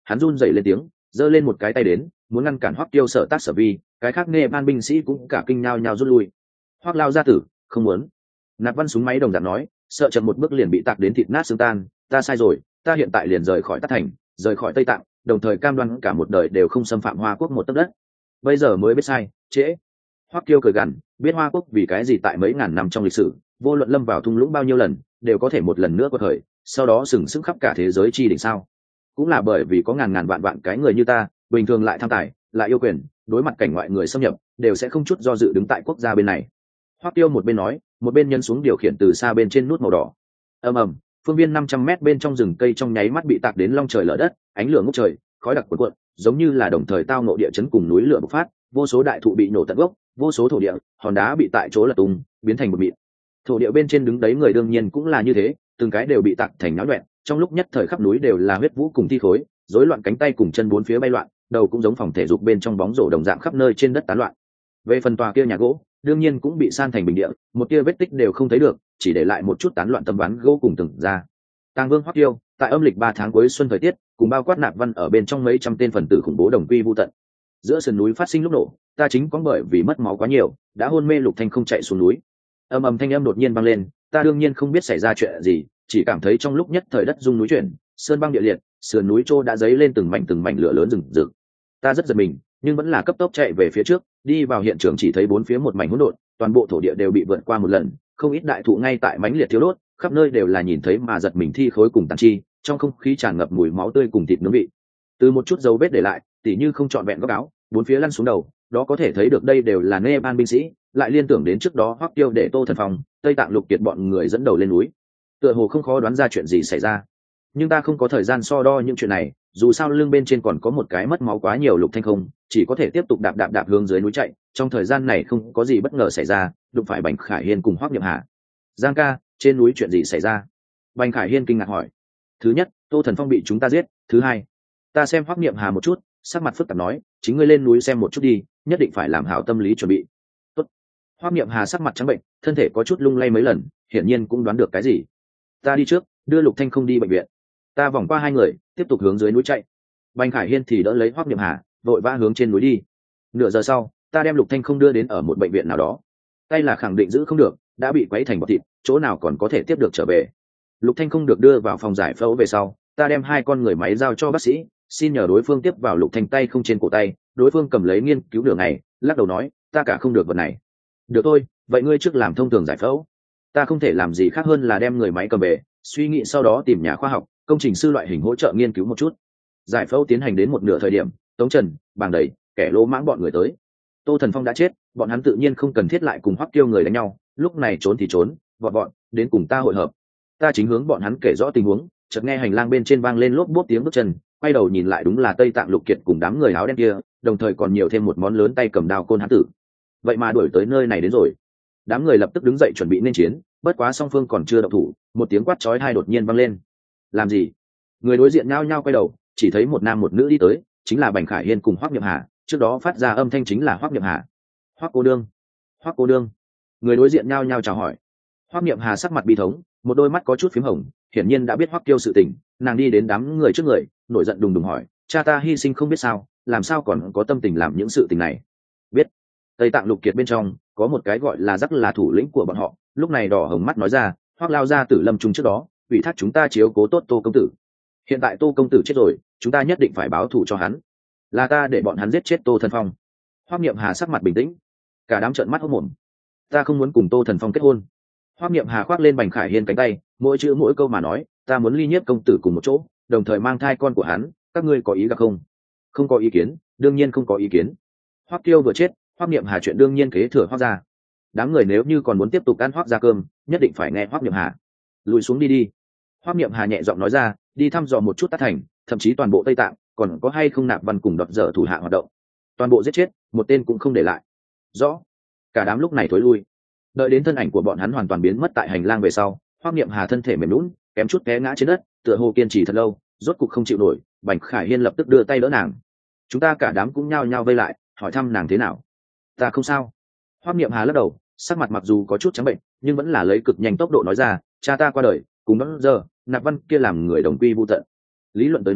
hắn run rẩy lên tiếng, giơ lên một cái tay đến, muốn ngăn cản Hoắc Tiêu sở tác sở vi, cái khác nghe ban binh sĩ cũng cả kinh nhao nhao rút lui. Hoắc lao gia tử, không muốn. Nạp Văn súng máy đồng dạng nói, sợ chậm một bước liền bị tạc đến thịt nát xương tan, ta sai rồi, ta hiện tại liền rời khỏi Tát Thành, rời khỏi Tây Tạng, đồng thời cam đoan cả một đời đều không xâm phạm Hoa Quốc một tấc đất. Bây giờ mới biết sai, trễ. Hoắc Tiêu cười gằn, biết Hoa Quốc vì cái gì tại mấy ngàn năm trong lịch sử, vô luận lâm vào thung lũng bao nhiêu lần, đều có thể một lần nữa quật khởi, sau đó sừng sững khắp cả thế giới chi đỉnh sao? Cũng là bởi vì có ngàn ngàn vạn vạn cái người như ta, bình thường lại tham tài, lại yêu quyền, đối mặt cảnh ngoại người xâm nhập, đều sẽ không chút do dự đứng tại quốc gia bên này. Hoắc Tiêu một bên nói, một bên nhân xuống điều khiển từ xa bên trên nút màu đỏ. Ầm ầm, phương viên năm trăm mét bên trong rừng cây trong nháy mắt bị tạc đến long trời lở đất, ánh lửa ngút trời, khói đặc cuồn cuộn, giống như là đồng thời tao ngộ địa chấn cùng núi lửa bộc phát, vô số đại thụ bị nổ tận gốc, vô số thổ địa, hòn đá bị tại chỗ lật tung, biến thành một mịn. Thổ địa bên trên đứng đấy người đương nhiên cũng là như thế, từng cái đều bị tạc thành náo loạn, trong lúc nhất thời khắp núi đều là huyết vũ cùng thi khối, rối loạn cánh tay cùng chân bốn phía bay loạn, đầu cũng giống phòng thể dục bên trong bóng rổ đồng dạng khắp nơi trên đất tán loạn. Về phần tòa kia nhà gỗ, đương nhiên cũng bị san thành bình địa, một tia vết tích đều không thấy được, chỉ để lại một chút tán loạn tấm ván gỗ cùng từng ra. Tàng Vương Hoắc Tiêu, tại âm lịch ba tháng cuối xuân thời tiết, cùng bao quát Nạp Văn ở bên trong mấy trăm tên phần tử khủng bố đồng quy vu tận. Giữa sườn núi phát sinh lúc nổ, ta chính có bởi vì mất máu quá nhiều, đã hôn mê. Lục Thanh không chạy xuống núi. Âm ầm thanh âm đột nhiên vang lên, ta đương nhiên không biết xảy ra chuyện gì, chỉ cảm thấy trong lúc nhất thời đất rung núi chuyển, sơn băng địa liệt, sườn núi trô đã dấy lên từng mảnh từng mảnh lửa lớn rừng rực. Ta rất giật mình, nhưng vẫn là cấp tốc chạy về phía trước, đi vào hiện trường chỉ thấy bốn phía một mảnh hỗn độn, toàn bộ thổ địa đều bị vượt qua một lần, không ít đại thụ ngay tại mảnh liệt thiếu đốt, khắp nơi đều là nhìn thấy mà giật mình thi khối cùng tàn chi, trong không khí tràn ngập mùi máu tươi cùng thịt nướng vị. Từ một chút dấu vết để lại, tỉ như không trọn vẹn góc áo, bốn phía lăn xuống đầu, đó có thể thấy được đây đều là nê ban binh sĩ, lại liên tưởng đến trước đó Hoắc Tiêu để Tô Thần Phong, Tây Tạng Lục Kiệt bọn người dẫn đầu lên núi. Tựa hồ không khó đoán ra chuyện gì xảy ra. Nhưng ta không có thời gian so đo những chuyện này, dù sao lưng bên trên còn có một cái mất máu quá nhiều. Lục Thanh không, chỉ có thể tiếp tục đạp đạp đạp hướng dưới núi chạy, trong thời gian này không có gì bất ngờ xảy ra, đụng phải Bành Khải Hiên cùng Hoắc Niệm Hà. Giang ca, trên núi chuyện gì xảy ra? Bành Khải Hiên kinh ngạc hỏi. Thứ nhất, Tô Thần Phong bị chúng ta giết, thứ hai, ta xem Hoắc Niệm Hà một chút, sắc mặt phức tạp nói, chính ngươi lên núi xem một chút đi, nhất định phải làm hảo tâm lý chuẩn bị. Tốt. Hoắc Niệm Hà sắc mặt trắng bệnh, thân thể có chút lung lay mấy lần, hiển nhiên cũng đoán được cái gì. Ta đi trước, đưa Lục Thanh không đi bệnh viện. Ta vòng qua hai người, tiếp tục hướng dưới núi chạy. Bành Khải Hiên thì đỡ lấy Hoắc Niệm Hà, vội vã hướng trên núi đi. Nửa giờ sau, ta đem Lục Thanh không đưa đến ở một bệnh viện nào đó. Tay là khẳng định giữ không được, đã bị quấy thành bọt thịt, chỗ nào còn có thể tiếp được trở về. Lục Thanh không được đưa vào phòng giải phẫu về sau, ta đem hai con người máy giao cho bác sĩ, xin nhờ đối phương tiếp vào Lục Thanh tay không trên cổ tay. Đối phương cầm lấy nghiên cứu đường này, lắc đầu nói, ta cả không được vật này. Được thôi, vậy ngươi trước làm thông thường giải phẫu. Ta không thể làm gì khác hơn là đem người máy cầm về, suy nghĩ sau đó tìm nhà khoa học, công trình sư loại hình hỗ trợ nghiên cứu một chút. Giải phẫu tiến hành đến một nửa thời điểm, Tống Trần, Bàng Đầy, kẻ lỗ mãng bọn người tới. Tô Thần Phong đã chết, bọn hắn tự nhiên không cần thiết lại cùng Hoắc Tiêu người đánh nhau, lúc này trốn thì trốn, vọt bọn đến cùng ta hội hợp. Ta chính hướng bọn hắn kể rõ tình huống, chợt nghe hành lang bên trên vang lên lốp bốp tiếng bước chân, quay đầu nhìn lại đúng là Tây Tạng Lục Kiệt cùng đám người áo đen kia, đồng thời còn nhiều thêm một món lớn tay cầm đao côn hán tử. Vậy mà đuổi tới nơi này đến rồi. Đám người lập tức đứng dậy chuẩn bị nên chiến, bất quá song phương còn chưa động thủ, một tiếng quát chói tai đột nhiên vang lên. Làm gì? Người đối diện nhao nhao quay đầu, chỉ thấy một nam một nữ đi tới, chính là Bành Khải Hiên cùng Hoắc Niệm Hà, trước đó phát ra âm thanh chính là Hoắc Niệm Hà. Hoắc cô đương, Hoắc cô đương. Người đối diện nhao nhao chào hỏi. Hoắc Niệm Hà sắc mặt bi thống, một đôi mắt có chút phím hồng, hiển nhiên đã biết Hoắc Tiêu sự tình, nàng đi đến đám người trước người, nổi giận đùng đùng hỏi, cha ta hy sinh không biết sao, làm sao còn có tâm tình làm những sự tình này? Biết. Tây Tạng Lục Kiệt bên trong có một cái gọi là Dắc là thủ lĩnh của bọn họ, lúc này đỏ hồng mắt nói ra, Hoắc lao ra tử lâm trung trước đó, ủy thác chúng ta chiếu cố tốt Tô công tử. Hiện tại Tô công tử chết rồi, chúng ta nhất định phải báo thù cho hắn. Là ta để bọn hắn giết chết Tô Thần Phong. Hoắc Niệm Hà sắc mặt bình tĩnh, cả đám trợn mắt hốt mồm. Ta không muốn cùng Tô Thần Phong kết hôn. Hoắc Niệm Hà khoác lên Bành Khải Hiên cánh tay, mỗi chữ mỗi câu mà nói, ta muốn ly nhiếp công tử cùng một chỗ, đồng thời mang thai con của hắn, các ngươi có ý gặp không? Không có ý kiến, đương nhiên không có ý kiến. Hoắc Tiêu vừa chết, Hoắc Niệm Hà chuyện đương nhiên kế thừa Hoắc gia. Đám người nếu như còn muốn tiếp tục ăn Hoắc gia cơm, nhất định phải nghe Hoắc Niệm Hà. Lùi xuống đi đi. Hoắc Niệm Hà nhẹ giọng nói ra, đi thăm dò một chút Tát Thành, thậm chí toàn bộ Tây Tạng, còn có hay không Nạp Văn cùng đập dở thủ hạ hoạt động. Toàn bộ giết chết, một tên cũng không để lại. Rõ. Cả đám lúc này thối lui. Đợi đến thân ảnh của bọn hắn hoàn toàn biến mất tại hành lang về sau, Hoắc Niệm Hà thân thể mềm nhũn, kém chút té ngã trên đất, tựa hồ kiên trì thật lâu, rốt cục không chịu nổi. Bành Khải Hiên lập tức đưa tay đỡ nàng. Chúng ta cả đám cũng nhao nhao vây lại, hỏi thăm nàng thế nào. Ta không sao. Hoắc Niệm Hà lắc đầu, sắc mặt mặc dù có chút trắng bệnh, nhưng vẫn là lấy cực nhanh tốc độ nói ra, cha ta qua đời, cùng đó giờ Nạp Văn kia làm người đồng quy vu tận. Lý luận tới nói,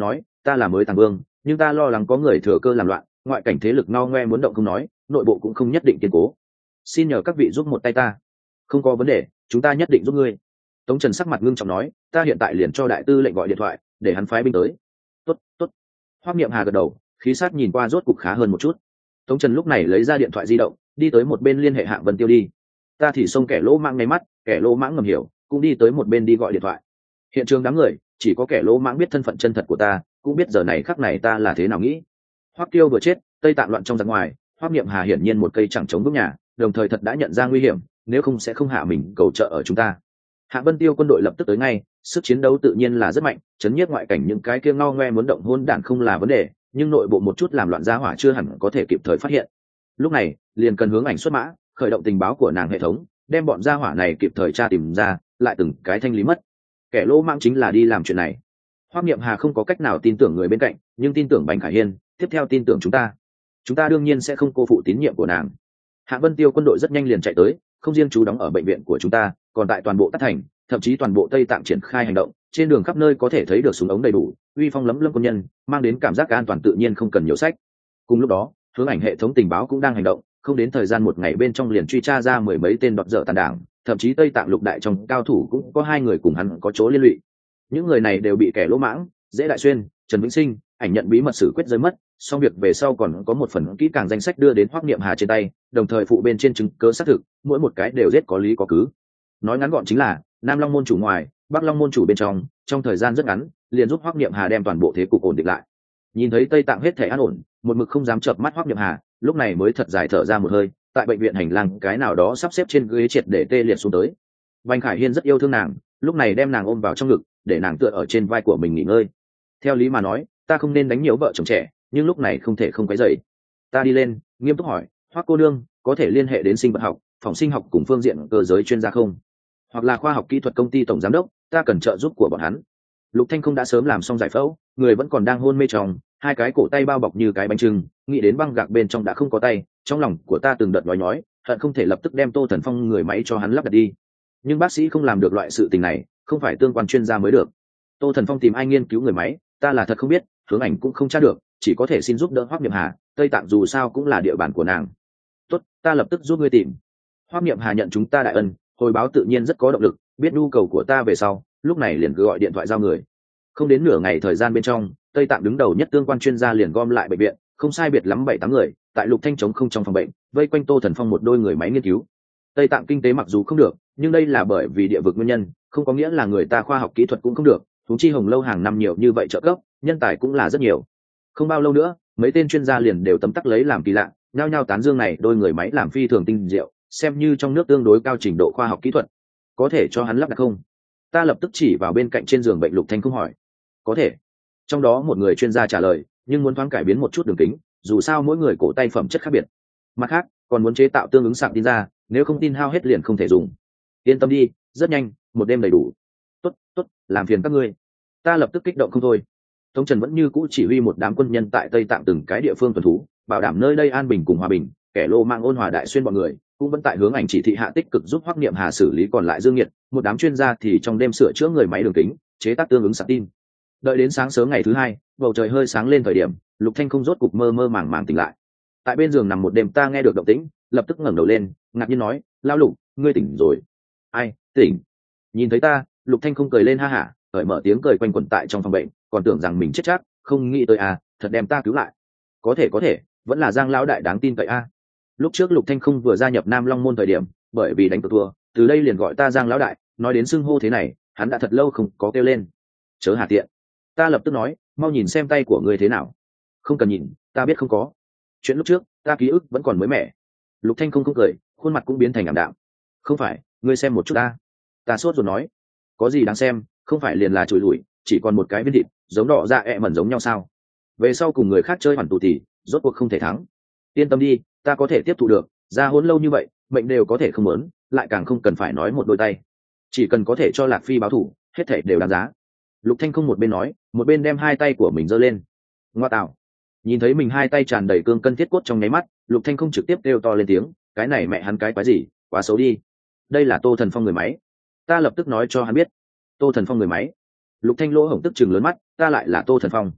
ta là mới tàng vương, nhưng ta lo lắng có người thừa cơ làm loạn, ngoại cảnh thế lực ngao ngoe muốn động không nói, nội bộ cũng không nhất định kiên cố. Xin nhờ các vị giúp một tay ta. Không có vấn đề, chúng ta nhất định giúp ngươi. Tống Trần sắc mặt ngưng trọng nói, ta hiện tại liền cho đại tư lệnh gọi điện thoại, để hắn phái binh tới. Tốt, tốt. Hoắc Niệm Hà gật đầu, khí sát nhìn qua rốt cục khá hơn một chút. Tống Trần lúc này lấy ra điện thoại di động, đi tới một bên liên hệ Hạng Vân Tiêu đi. Ta thì xông kẻ lỗ mãng ngay mắt, kẻ lỗ mãng ngầm hiểu, cũng đi tới một bên đi gọi điện thoại. Hiện trường đám người, chỉ có kẻ lỗ mãng biết thân phận chân thật của ta, cũng biết giờ này khắc này ta là thế nào nghĩ. Hoắc Tiêu vừa chết, Tây Tạng loạn trong giặc ngoài, Hoắc Niệm Hà hiển nhiên một cây chẳng chống vững nhà, đồng thời thật đã nhận ra nguy hiểm, nếu không sẽ không hạ mình cầu trợ ở chúng ta. Hạng Vân Tiêu quân đội lập tức tới ngay, sức chiến đấu tự nhiên là rất mạnh, chấn nhiếp ngoại cảnh những cái kia ngao ngoe muốn động hôn đản không là vấn đề, nhưng nội bộ một chút làm loạn gia hỏa chưa hẳn có thể kịp thời phát hiện. Lúc này, liền cần hướng ảnh xuất mã, khởi động tình báo của nàng hệ thống, đem bọn gia hỏa này kịp thời tra tìm ra, lại từng cái thanh lý mất. Kẻ lỗ mãng chính là đi làm chuyện này. Hoắc Niệm Hà không có cách nào tin tưởng người bên cạnh, nhưng tin tưởng Bành Khải Hiên, tiếp theo tin tưởng chúng ta. Chúng ta đương nhiên sẽ không cô phụ tín nhiệm của nàng. Hạ Vân Tiêu quân đội rất nhanh liền chạy tới, không riêng chú đóng ở bệnh viện của chúng ta, còn tại toàn bộ Tát Thành, thậm chí toàn bộ Tây Tạng triển khai hành động, trên đường khắp nơi có thể thấy được súng ống đầy đủ, uy phong lấm lấm quân nhân, mang đến cảm giác an toàn tự nhiên không cần nhiều sách. Cùng lúc đó, hướng ảnh hệ thống tình báo cũng đang hành động, không đến thời gian một ngày bên trong liền truy tra ra mười mấy tên đoạt dở tàn đảng, thậm chí Tây Tạng lục đại trong cao thủ cũng có hai người cùng hắn có chỗ liên lụy. Những người này đều bị kẻ lỗ mãng, Dễ Đại Xuyên, Trần Vĩnh Sinh, ảnh nhận bí mật xử quyết rơi mất, xong việc về sau còn có một phần kỹ càng danh sách đưa đến Hoắc Niệm Hà trên tay, đồng thời phụ bên trên chứng cứ xác thực, mỗi một cái đều giết có lý có cứ. Nói ngắn gọn chính là, Nam Long môn chủ ngoài, Bắc Long môn chủ bên trong, trong thời gian rất ngắn, liền giúp Hoắc Niệm Hà đem toàn bộ thế cục ổn định lại. Nhìn thấy Tây Tạng hết thể an ổn, một mực không dám chợp mắt Hoắc Niệm Hà, lúc này mới thật dài thở ra một hơi, tại bệnh viện hành lang cái nào đó sắp xếp trên ghế triệt để tê liệt xuống tới. Bành Khải Hiên rất yêu thương nàng, lúc này đem nàng ôm vào trong ngực, để nàng tựa ở trên vai của mình nghỉ ngơi. Theo lý mà nói, ta không nên đánh nhiều vợ chồng trẻ, nhưng lúc này không thể không quấy rầy. Ta đi lên, nghiêm túc hỏi, Hoắc cô nương, có thể liên hệ đến sinh vật học, phòng sinh học cùng phương diện cơ giới chuyên gia không? Hoặc là khoa học kỹ thuật công ty tổng giám đốc, ta cần trợ giúp của bọn hắn. Lục Thanh không đã sớm làm xong giải phẫu, người vẫn còn đang hôn mê trong, hai cái cổ tay bao bọc như cái bánh trưng, nghĩ đến băng gạc bên trong đã không có tay, trong lòng của ta từng đợt nói nhói, hận không thể lập tức đem Tô Thần Phong người máy cho hắn lắp đặt đi. Nhưng bác sĩ không làm được loại sự tình này, không phải tương quan chuyên gia mới được. Tô Thần Phong tìm ai nghiên cứu người máy, ta là thật không biết, hướng ảnh cũng không tra được, chỉ có thể xin giúp đỡ Hoắc Niệm Hà, Tây Tạng dù sao cũng là địa bàn của nàng. Tốt, ta lập tức giúp ngươi tìm. Hoắc Niệm Hà nhận chúng ta đại ân, hồi báo tự nhiên rất có động lực, biết nhu cầu của ta về sau, lúc này liền cứ gọi điện thoại giao người. Không đến nửa ngày thời gian bên trong, Tây Tạng đứng đầu nhất tương quan chuyên gia liền gom lại bệnh viện, không sai biệt lắm bảy tám người, tại Lục Thanh chống không trong phòng bệnh, vây quanh Tô Thần Phong một đôi người máy nghiên cứu. Tây Tạng kinh tế mặc dù không được, nhưng đây là bởi vì địa vực nguyên nhân, không có nghĩa là người ta khoa học kỹ thuật cũng không được, chúng chi Hồng Lâu hàng năm nhiều như vậy trợ cấp, nhân tài cũng là rất nhiều. Không bao lâu nữa, mấy tên chuyên gia liền đều tấm tắc lấy làm kỳ lạ, nhao nhao tán dương này đôi người máy làm phi thường tinh diệu, xem như trong nước tương đối cao trình độ khoa học kỹ thuật. Có thể cho hắn lắp đặt không? Ta lập tức chỉ vào bên cạnh trên giường bệnh Lục Thanh không hỏi. Có thể. Trong đó một người chuyên gia trả lời, nhưng muốn thoáng cải biến một chút đường kính, dù sao mỗi người cổ tay phẩm chất khác biệt. Mặt khác, còn muốn chế tạo tương ứng sạc tin ra, nếu không tin hao hết liền không thể dùng. Yên tâm đi, rất nhanh, một đêm đầy đủ. Tốt, tốt, làm phiền các ngươi. Ta lập tức kích động không thôi. Tống Trần vẫn như cũ chỉ huy một đám quân nhân tại Tây Tạng từng cái địa phương tuần thú, bảo đảm nơi đây an bình cùng hòa bình, kẻ lô mang ôn hòa đại xuyên bọn người, cũng vẫn tại hướng ảnh chỉ thị hạ tích cực giúp Hoắc Niệm Hà xử lý còn lại dương nghiệt, một đám chuyên gia thì trong đêm sửa chữa người máy đường kính, chế tác tương ứng sạc tin. Đợi đến sáng sớm ngày thứ hai, bầu trời hơi sáng lên thời điểm, Lục Thanh không rốt cục mơ mơ màng màng tỉnh lại. Tại bên giường nằm một đêm ta nghe được động tĩnh, lập tức ngẩng đầu lên, ngạc nhiên nói, lão Lục, ngươi tỉnh rồi? Ai, tỉnh? Nhìn thấy ta, Lục Thanh không cười lên ha hả, cởi mở tiếng cười quanh quẩn tại trong phòng bệnh, còn tưởng rằng mình chết chắc, không nghĩ tới à, thật đem ta cứu lại. Có thể có thể, vẫn là Giang lão đại đáng tin cậy a. À. Lúc trước Lục Thanh không vừa gia nhập Nam Long môn thời điểm, bởi vì đánh cược thua, từ đây liền gọi ta Giang lão đại, nói đến xưng hô thế này, hắn đã thật lâu không có kêu lên. Chớ hà tiện. Ta lập tức nói, mau nhìn xem tay của ngươi thế nào. Không cần nhìn, ta biết không có. Chuyện lúc trước, ta ký ức vẫn còn mới mẻ. Lục Thanh không không cười, khuôn mặt cũng biến thành ảm đạm. Không phải, ngươi xem một chút ta. Ta sốt rồi nói, có gì đáng xem, không phải liền là chùi lủi, chỉ còn một cái viên thịt, giống đỏ da ẹ mẩn giống nhau sao? Về sau cùng người khác chơi hoàn tù thì, rốt cuộc không thể thắng. Yên tâm đi, ta có thể tiếp thu được, ra hôn lâu như vậy, mệnh đều có thể không muốn, lại càng không cần phải nói một đôi tay. Chỉ cần có thể cho Lạc Phi báo thù, hết thảy đều đáng giá. Lục Thanh không một bên nói, một bên đem hai tay của mình giơ lên. Ngoa tạo! Nhìn thấy mình hai tay tràn đầy cương cân thiết cốt trong nháy mắt, Lục Thanh không trực tiếp kêu to lên tiếng, cái này mẹ hắn cái quái gì, quá xấu đi. Đây là Tô Thần Phong người máy. Ta lập tức nói cho hắn biết. Tô Thần Phong người máy. Lục Thanh lỗ hổng tức chừng lớn mắt, ta lại là Tô Thần Phong.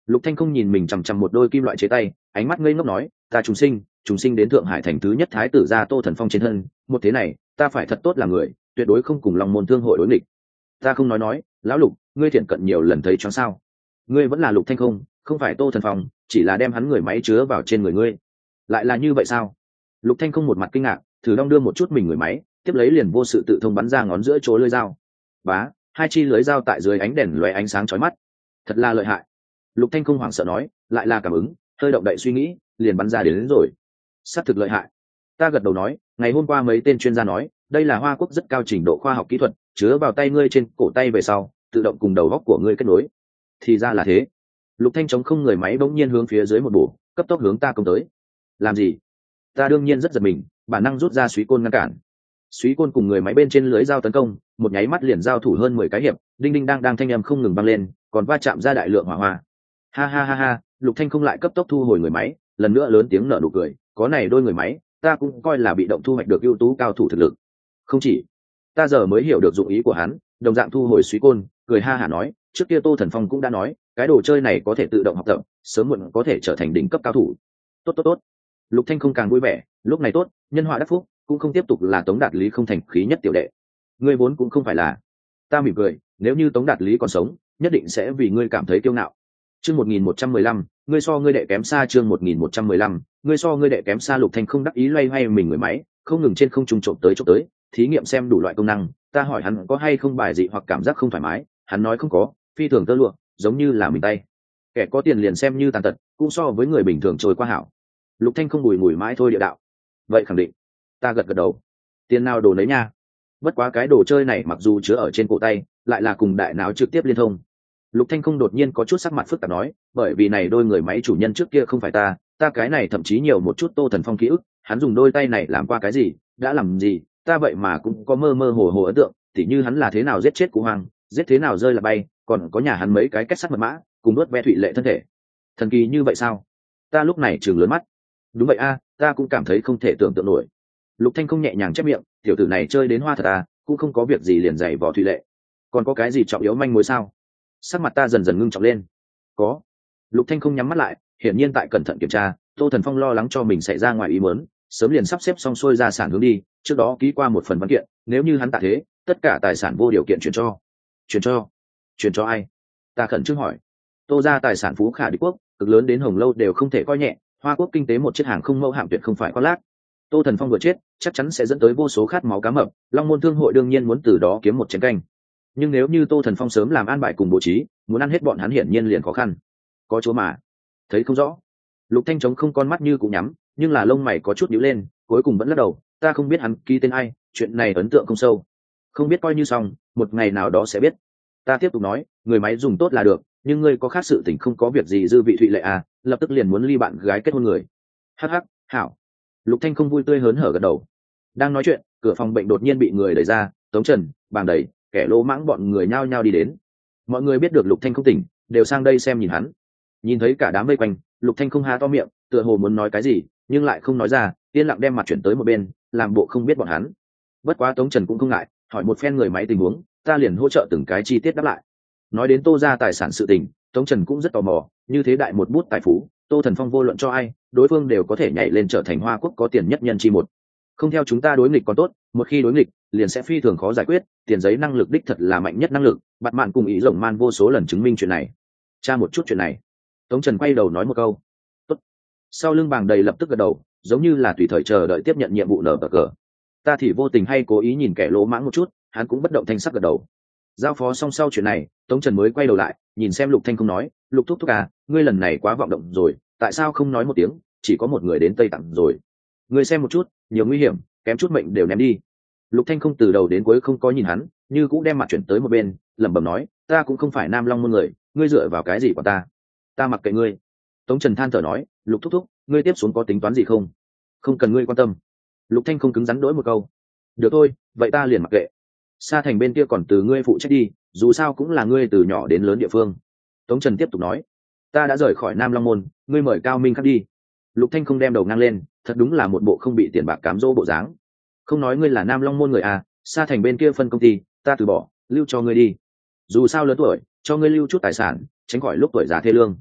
Lục Thanh không nhìn mình chằm chằm một đôi kim loại chế tay, ánh mắt ngây ngốc nói, ta trùng sinh, trùng sinh đến Thượng Hải thành thứ nhất thái tử gia Tô Thần Phong trên thân, một thế này, ta phải thật tốt làm người, tuyệt đối không cùng Long Môn Thương hội đối nghịch. Ta không nói nói, lão Lục, ngươi thiện cận nhiều lần thấy choáng sao? Ngươi vẫn là Lục Thanh không, không phải Tô Thần Phong, chỉ là đem hắn người máy chứa vào trên người ngươi. Lại là như vậy sao? Lục Thanh không một mặt kinh ngạc, thử đong đưa một chút mình người máy, tiếp lấy liền vô sự tự thông bắn ra ngón giữa chỗ lưỡi dao. Bá, hai chi lưỡi dao tại dưới ánh đèn lóe ánh sáng chói mắt. Thật là lợi hại. Lục Thanh không hoảng sợ nói, lại là cảm ứng, hơi động đậy suy nghĩ, liền bắn ra đến, đến rồi. Sát thực lợi hại. Ta gật đầu nói, ngày hôm qua mấy tên chuyên gia nói, đây là Hoa Quốc rất cao trình độ khoa học kỹ thuật, chứa vào tay ngươi trên cổ tay về sau, tự động cùng đầu góc của ngươi kết nối. Thì ra là thế. Lục Thanh chống không người máy bỗng nhiên hướng phía dưới một bổ, cấp tốc hướng ta công tới. Làm gì? Ta đương nhiên rất giật mình, bản năng rút ra suý côn ngăn cản. Suý côn cùng người máy bên trên lưới dao tấn công, một nháy mắt liền giao thủ hơn mười cái hiệp, đinh đinh đang đang thanh âm không ngừng vang lên, còn va chạm ra đại lượng hỏa hoa. Ha ha ha ha, Lục Thanh không lại cấp tốc thu hồi người máy, lần nữa lớn tiếng nở nụ cười, có này đôi người máy, ta cũng coi là bị động thu hoạch được ưu tú cao thủ thực lực. Không chỉ, ta giờ mới hiểu được dụng ý của hắn, đồng dạng thu hồi suý côn, cười ha hả nói, trước kia Tô Thần Phong cũng đã nói, cái đồ chơi này có thể tự động học tập, sớm muộn có thể trở thành đỉnh cấp cao thủ. Tốt tốt tốt. Lục Thanh không càng vui vẻ, lúc này tốt, nhân họa đắc phúc, cũng không tiếp tục là Tống Đạt Lý không thành khí nhất tiểu đệ. Ngươi vốn cũng không phải là. Ta mỉm cười, nếu như Tống Đạt Lý còn sống, nhất định sẽ vì ngươi cảm thấy kiêu ngạo. Chương một nghìn một trăm mười lăm, ngươi so ngươi đệ kém xa. Chương một nghìn một trăm mười lăm, ngươi so ngươi đệ kém xa. Lục Thanh không đắc ý loay hoay mình người máy, không ngừng trên không trung trộm tới trộm tới, thí nghiệm xem đủ loại công năng. Ta hỏi hắn có hay không bài dị hoặc cảm giác không thoải mái, hắn nói không có, phi thường tơ lụa, giống như là mình tay. Kẻ có tiền liền xem như tàn tật, cũng so với người bình thường trôi qua hảo. Lục Thanh không bùi ngùi mãi thôi địa đạo. Vậy khẳng định. Ta gật gật đầu. Tiền nào đồ nấy nha. Bất quá cái đồ chơi này mặc dù chứa ở trên cổ tay, lại là cùng đại não trực tiếp liên thông. Lục Thanh không đột nhiên có chút sắc mặt phức tạp nói, bởi vì này đôi người máy chủ nhân trước kia không phải ta, ta cái này thậm chí nhiều một chút Tô Thần Phong ký ức, hắn dùng đôi tay này làm qua cái gì, đã làm gì, ta vậy mà cũng có mơ mơ hồ hồ ấn tượng, tỉ như hắn là thế nào giết chết Cú Hoàng, giết thế nào rơi là bay, còn có nhà hắn mấy cái kết sắt mật mã, cùng nuốt ve thụy lệ thân thể. Thần kỳ như vậy sao? Ta lúc này trừng lớn mắt. Đúng vậy a, ta cũng cảm thấy không thể tưởng tượng nổi. Lục Thanh không nhẹ nhàng chép miệng, tiểu tử này chơi đến hoa thật à, cũng không có việc gì liền giày vò thụy lệ. Còn có cái gì trọng yếu manh mối sao? Sắc mặt ta dần dần ngưng trọng lên. Có. Lục Thanh không nhắm mắt lại, hiển nhiên tại cẩn thận kiểm tra, Tô Thần Phong lo lắng cho mình xảy ra ngoài ý muốn, sớm liền sắp xếp xong xuôi gia sản hướng đi, trước đó ký qua một phần văn kiện, nếu như hắn tạ thế, tất cả tài sản vô điều kiện chuyển cho. Chuyển cho? Chuyển cho ai? Ta khẩn trương hỏi. Tô gia tài sản phú khả địch quốc, cực lớn đến Hồng Lâu đều không thể coi nhẹ, Hoa Quốc kinh tế một chiếc hàng không mẫu hạm tuyệt không phải có lác. Tô Thần Phong vừa chết, chắc chắn sẽ dẫn tới vô số khát máu cá mập, Long Môn Thương hội đương nhiên muốn từ đó kiếm một chén canh. Nhưng nếu như Tô Thần Phong sớm làm an bài cùng bố trí, muốn ăn hết bọn hắn hiển nhiên liền khó khăn. Có chỗ mà thấy không rõ. Lục Thanh trống không con mắt như cũng nhắm, nhưng là lông mày có chút nhíu lên, cuối cùng vẫn lắc đầu, ta không biết hắn ký tên ai, chuyện này ấn tượng không sâu. Không biết coi như xong, một ngày nào đó sẽ biết. Ta tiếp tục nói, người máy dùng tốt là được, nhưng ngươi có khác sự tình không có việc gì dư vị thụy lệ à, lập tức liền muốn ly bạn gái kết hôn người. Hắc hắc, hảo. Lục Thanh không vui tươi hớn hở gật đầu. Đang nói chuyện, cửa phòng bệnh đột nhiên bị người đẩy ra, Tống Trần, bàng đầy, kẻ lỗ mãng bọn người nhao nhao đi đến. Mọi người biết được Lục Thanh không tỉnh, đều sang đây xem nhìn hắn. Nhìn thấy cả đám vây quanh, Lục Thanh không há to miệng, tựa hồ muốn nói cái gì, nhưng lại không nói ra, yên lặng đem mặt chuyển tới một bên, làm bộ không biết bọn hắn. Bất quá Tống Trần cũng không ngại, hỏi một phen người máy tình huống, ta liền hỗ trợ từng cái chi tiết đáp lại. Nói đến Tô gia tài sản sự tình, Tống Trần cũng rất tò mò, như thế đại một bút tài phú, Tô Thần Phong vô luận cho ai, đối phương đều có thể nhảy lên trở thành Hoa Quốc có tiền nhất nhân chi một. Không theo chúng ta đối nghịch còn tốt, một khi đối nghịch, liền sẽ phi thường khó giải quyết, tiền giấy năng lực đích thật là mạnh nhất năng lực, Bạt Mạn cùng ý rồng man vô số lần chứng minh chuyện này. Tra một chút chuyện này. Tống Trần quay đầu nói một câu. Tốt. Sau lưng bàng đầy lập tức gật đầu, giống như là tùy thời chờ đợi tiếp nhận nhiệm vụ nở bờ cờ. Ta thì vô tình hay cố ý nhìn kẻ lỗ mãng một chút, hắn cũng bất động thanh sắc gật đầu. Giao phó xong sau chuyện này, Tống Trần mới quay đầu lại, nhìn xem Lục Thanh không nói, Lục thúc thúc à, ngươi lần này quá vọng động rồi, tại sao không nói một tiếng, chỉ có một người đến Tây Tặng rồi. Ngươi xem một chút, nhiều nguy hiểm, kém chút mệnh đều ném đi. Lục Thanh không từ đầu đến cuối không có nhìn hắn, như cũng đem mặt chuyển tới một bên, lẩm bẩm nói, ta cũng không phải Nam Long môn người, ngươi dựa vào cái gì của ta? Ta mặc kệ ngươi. Tống Trần than thở nói, Lục thúc thúc, ngươi tiếp xuống có tính toán gì không? Không cần ngươi quan tâm. Lục Thanh không cứng rắn đỗi một câu. Được thôi, vậy ta liền mặc kệ. Sa Thành bên kia còn từ ngươi phụ trách đi, dù sao cũng là ngươi từ nhỏ đến lớn địa phương. Tống Trần tiếp tục nói, ta đã rời khỏi Nam Long môn, ngươi mời Cao Minh khắc đi. Lục Thanh không đem đầu ngang lên, thật đúng là một bộ không bị tiền bạc cám dỗ bộ dáng. Không nói ngươi là Nam Long môn người à, Sa Thành bên kia phân công ty, ta từ bỏ, lưu cho ngươi đi. Dù sao lớn tuổi, cho ngươi lưu chút tài sản, tránh khỏi lúc tuổi già thê lương.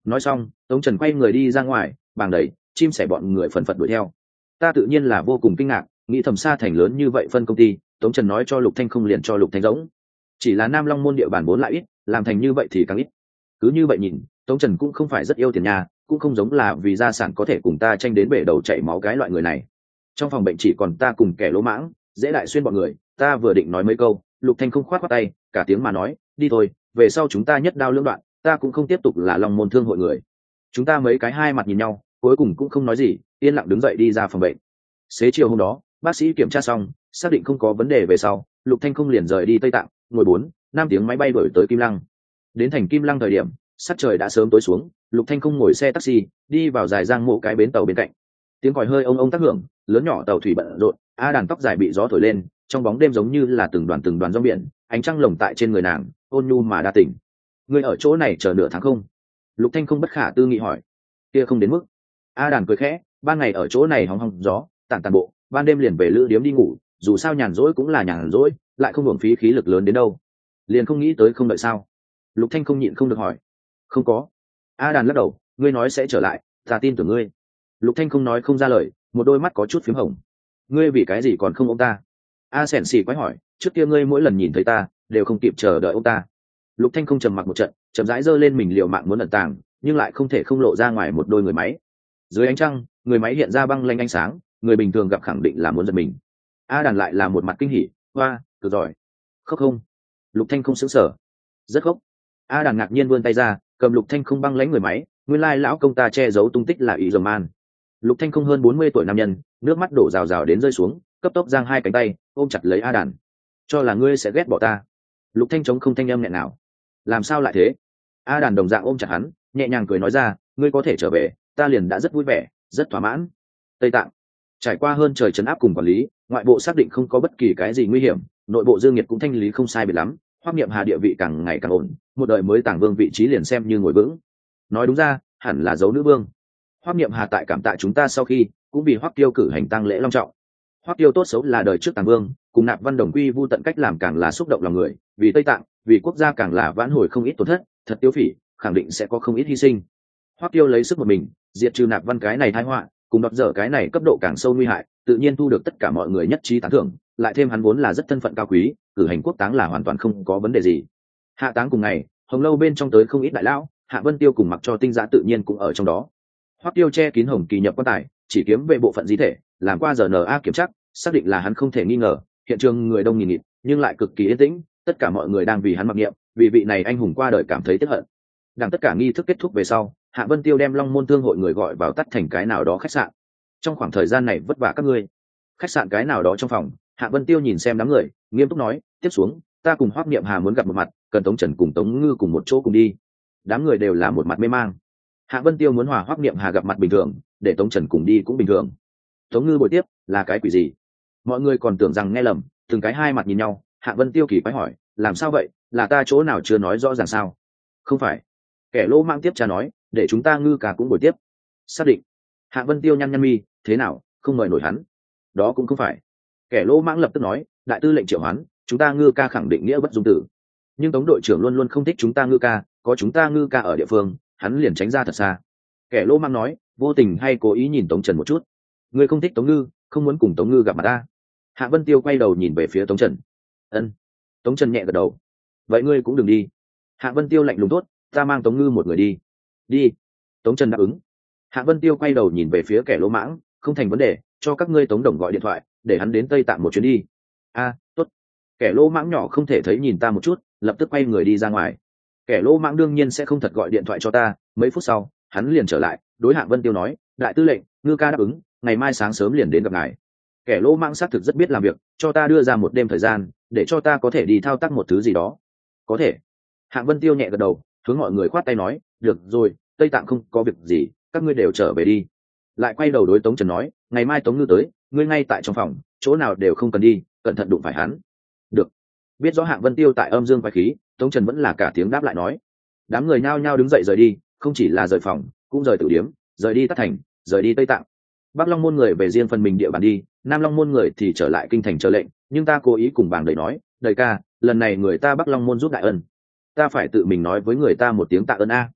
Nói xong tống trần quay người đi ra ngoài, bàng đầy chim sẻ bọn người phần phật đuổi theo. Ta tự nhiên là vô cùng kinh ngạc, nghĩ thầm xa thành lớn như vậy phân công ty, tống trần nói cho lục thanh không liền cho lục thanh giống. Chỉ là nam long môn địa bàn vốn lại ít, làm thành như vậy thì càng ít. Cứ như vậy nhìn tống trần cũng không phải rất yêu tiền nhà, cũng không giống là vì gia sản có thể cùng ta tranh đến bể đầu chảy máu cái loại người này. Trong phòng bệnh chỉ còn ta cùng kẻ lỗ mãng dễ đại xuyên bọn người, ta vừa định nói mấy câu lục thanh không khoát khoát tay cả tiếng mà nói, đi thôi, về sau chúng ta nhất đao lưỡng đoạn, ta cũng không tiếp tục là long môn thương hội người. Chúng ta mấy cái hai mặt nhìn nhau cuối cùng cũng không nói gì, yên lặng đứng dậy đi ra phòng bệnh. Xế chiều hôm đó bác sĩ kiểm tra xong xác định không có vấn đề về sau, lục thanh không liền rời đi Tây Tạng, ngồi bốn năm tiếng máy bay đổi tới Kim Lăng. Đến thành Kim Lăng thời điểm sắc trời đã sớm tối xuống, lục thanh không ngồi xe taxi đi vào dài giang mộ cái bến tàu bên cạnh. Tiếng còi hơi ông ông tác hưởng, lớn nhỏ tàu thủy bận rộn, a đàn tóc dài bị gió thổi lên, trong bóng đêm giống như là từng đoàn từng đoàn rong biển, ánh trăng lồng tại trên người nàng ôn nhu mà đa tình. Ngươi ở chỗ này chờ nửa tháng không? Lục thanh không bất khả tư nghị hỏi. Kia không đến mức. A đàn cười khẽ, ban ngày ở chỗ này hóng hóng gió tản tàn bộ, ban đêm liền về lữ điếm đi ngủ, dù sao nhàn rỗi cũng là nhàn rỗi, lại không hưởng phí khí lực lớn đến đâu. Liền không nghĩ tới không đợi sao? Lục thanh không nhịn không được hỏi. Không có. A đàn lắc đầu, ngươi nói sẽ trở lại, ta tin tưởng ngươi. Lục thanh không nói không ra lời, một đôi mắt có chút phím hồng. Ngươi vì cái gì còn không ôm ta? A sẻn xì quái hỏi, trước kia ngươi mỗi lần nhìn thấy ta đều không kịp chờ đợi ôm ta. Lục thanh không trầm mặc một trận, chậm rãi giơ lên mình liều mạng muốn ẩn tàng, nhưng lại không thể không lộ ra ngoài một đôi người máy. Dưới ánh trăng người máy hiện ra băng lanh ánh sáng, người bình thường gặp khẳng định là muốn giật mình. A đàn lại là một mặt kinh hỉ, hoa cực giỏi. Khóc không? Lục thanh không sững sờ. Rất khóc. A đàn ngạc nhiên vươn tay ra cầm lục thanh không băng lãnh người máy, nguyên lai lão công ta che giấu tung tích là ý dầm man. Lục thanh không hơn bốn mươi tuổi nam nhân, nước mắt đổ rào rào đến rơi xuống, cấp tốc giang hai cánh tay ôm chặt lấy A đàn. Cho là ngươi sẽ ghét bỏ ta. Lục thanh chống không thanh âm nghẹn nào. Làm sao lại thế? A đàn đồng dạng ôm chặt hắn, nhẹ nhàng cười nói ra, ngươi có thể trở về ta liền đã rất vui vẻ, rất thỏa mãn. Tây Tạng trải qua hơn trời trấn áp cùng quản lý, ngoại bộ xác định không có bất kỳ cái gì nguy hiểm, nội bộ dương nhiệt cũng thanh lý không sai biệt lắm, Hoắc Niệm Hà địa vị càng ngày càng ổn, một đời mới tàng vương vị trí liền xem như ngồi vững. Nói đúng ra hẳn là dấu nữ vương. Hoắc Niệm Hà tại cảm tạ chúng ta sau khi cũng vì Hoắc Tiêu cử hành tang lễ long trọng. Hoắc Tiêu tốt xấu là đời trước tàng vương, cùng Nạp Văn Đồng quy vu tận cách làm càng là xúc động lòng người, vì Tây Tạng, vì quốc gia càng là vãn hồi không ít tổn thất, thật tiêu phỉ, khẳng định sẽ có không ít hy sinh. Hoắc Tiêu lấy sức một mình diệt trừ Nạp Văn cái này tai họa, cùng đọt dở cái này cấp độ càng sâu nguy hại, tự nhiên thu được tất cả mọi người nhất trí tán thưởng, lại thêm hắn vốn là rất thân phận cao quý, cử hành quốc táng là hoàn toàn không có vấn đề gì. Hạ táng cùng ngày, Hồng Lâu bên trong tới không ít đại lão, Hạ Vân Tiêu cùng Mặc Cho Tinh Giã tự nhiên cũng ở trong đó. Hoắc Tiêu che kín Hồng Kỳ nhập quan tài, chỉ kiếm về bộ phận di thể, làm qua giờ en a kiểm tra, xác định là hắn không thể nghi ngờ. Hiện trường người đông nghìn nghịt, nhưng lại cực kỳ yên tĩnh, tất cả mọi người đang vì hắn mặc niệm, vì vị này anh hùng qua đời cảm thấy tiếc hận. Đằng tất cả nghi thức kết thúc về sau, Hạ Vân Tiêu đem Long Môn Thương hội người gọi vào tắt thành cái nào đó khách sạn. Trong khoảng thời gian này vất vả các ngươi. Khách sạn cái nào đó trong phòng, Hạ Vân Tiêu nhìn xem đám người, nghiêm túc nói, tiếp xuống ta cùng Hoắc Niệm Hà muốn gặp một mặt, cần Tống Trần cùng Tống Ngư cùng một chỗ cùng đi. Đám người đều là một mặt mê mang. Hạ Vân Tiêu muốn hòa Hoắc Niệm Hà gặp mặt bình thường, để Tống Trần cùng đi cũng bình thường. Tống Ngư bồi tiếp là cái quỷ gì? Mọi người còn tưởng rằng nghe lầm, từng cái hai mặt nhìn nhau. Hạ Vân Tiêu kỳ quái hỏi, làm sao vậy, là ta chỗ nào chưa nói rõ ràng sao? Không phải. Kẻ lỗ mang tiếp trả nói, để chúng ta Ngư cả cũng bồi tiếp. Xác định. Hạ Vân Tiêu nhăn nhăn mi, thế nào, không mời nổi hắn? Đó cũng không phải. Kẻ lỗ mãng lập tức nói, đại tư lệnh triệu hoán, chúng ta Ngư ca khẳng định nghĩa bất dung tử. Nhưng Tống đội trưởng luôn luôn không thích chúng ta Ngư ca, có chúng ta Ngư ca ở địa phương, hắn liền tránh ra thật xa. Kẻ lỗ mãng nói, vô tình hay cố ý nhìn Tống Trần một chút. Ngươi không thích Tống Ngư, không muốn cùng Tống Ngư gặp mặt ta. Hạ Vân Tiêu quay đầu nhìn về phía Tống Trần. Ân. Tống Trần nhẹ gật đầu. Vậy ngươi cũng đừng đi. Hạ Vân Tiêu lạnh lùng tốt, ta mang Tống Ngư một người đi. Đi. Tống Trần đáp ứng. Hạ Vân Tiêu quay đầu nhìn về phía kẻ lỗ mãng, không thành vấn đề, cho các ngươi Tống Đồng gọi điện thoại, để hắn đến Tây Tạng một chuyến đi. A, tốt. Kẻ lỗ mãng nhỏ không thể thấy nhìn ta một chút, lập tức quay người đi ra ngoài. Kẻ lỗ mãng đương nhiên sẽ không thật gọi điện thoại cho ta. Mấy phút sau, hắn liền trở lại, đối Hạ Vân Tiêu nói, đại tư lệnh, Ngư ca đáp ứng, ngày mai sáng sớm liền đến gặp ngài. Kẻ lỗ mãng xác thực rất biết làm việc, cho ta đưa ra một đêm thời gian, để cho ta có thể đi thao tác một thứ gì đó. Có thể. Hạ Vân Tiêu nhẹ gật đầu, hướng mọi người khoát tay nói, được rồi, Tây Tạng không có việc gì, các ngươi đều trở về đi. Lại quay đầu đối Tống Trần nói, ngày mai Tống Ngư tới, ngươi ngay tại trong phòng, chỗ nào đều không cần đi, cẩn thận đụng phải hắn. Được. Biết rõ Hạng Vân Tiêu tại âm dương quái khí, Tống Trần vẫn là cả tiếng đáp lại nói. Đám người nhao nhao đứng dậy rời đi, không chỉ là rời phòng, cũng rời tử điếm, rời đi Tát Thành, rời đi Tây Tạng. Bắc Long môn người về riêng phần mình địa bàn đi, Nam Long môn người thì trở lại kinh thành chờ lệnh, nhưng ta cố ý cùng bàng đầy nói, đầy ca, lần này người ta Bắc Long môn giúp đại ân, ta phải tự mình nói với người ta một tiếng tạ ơn a.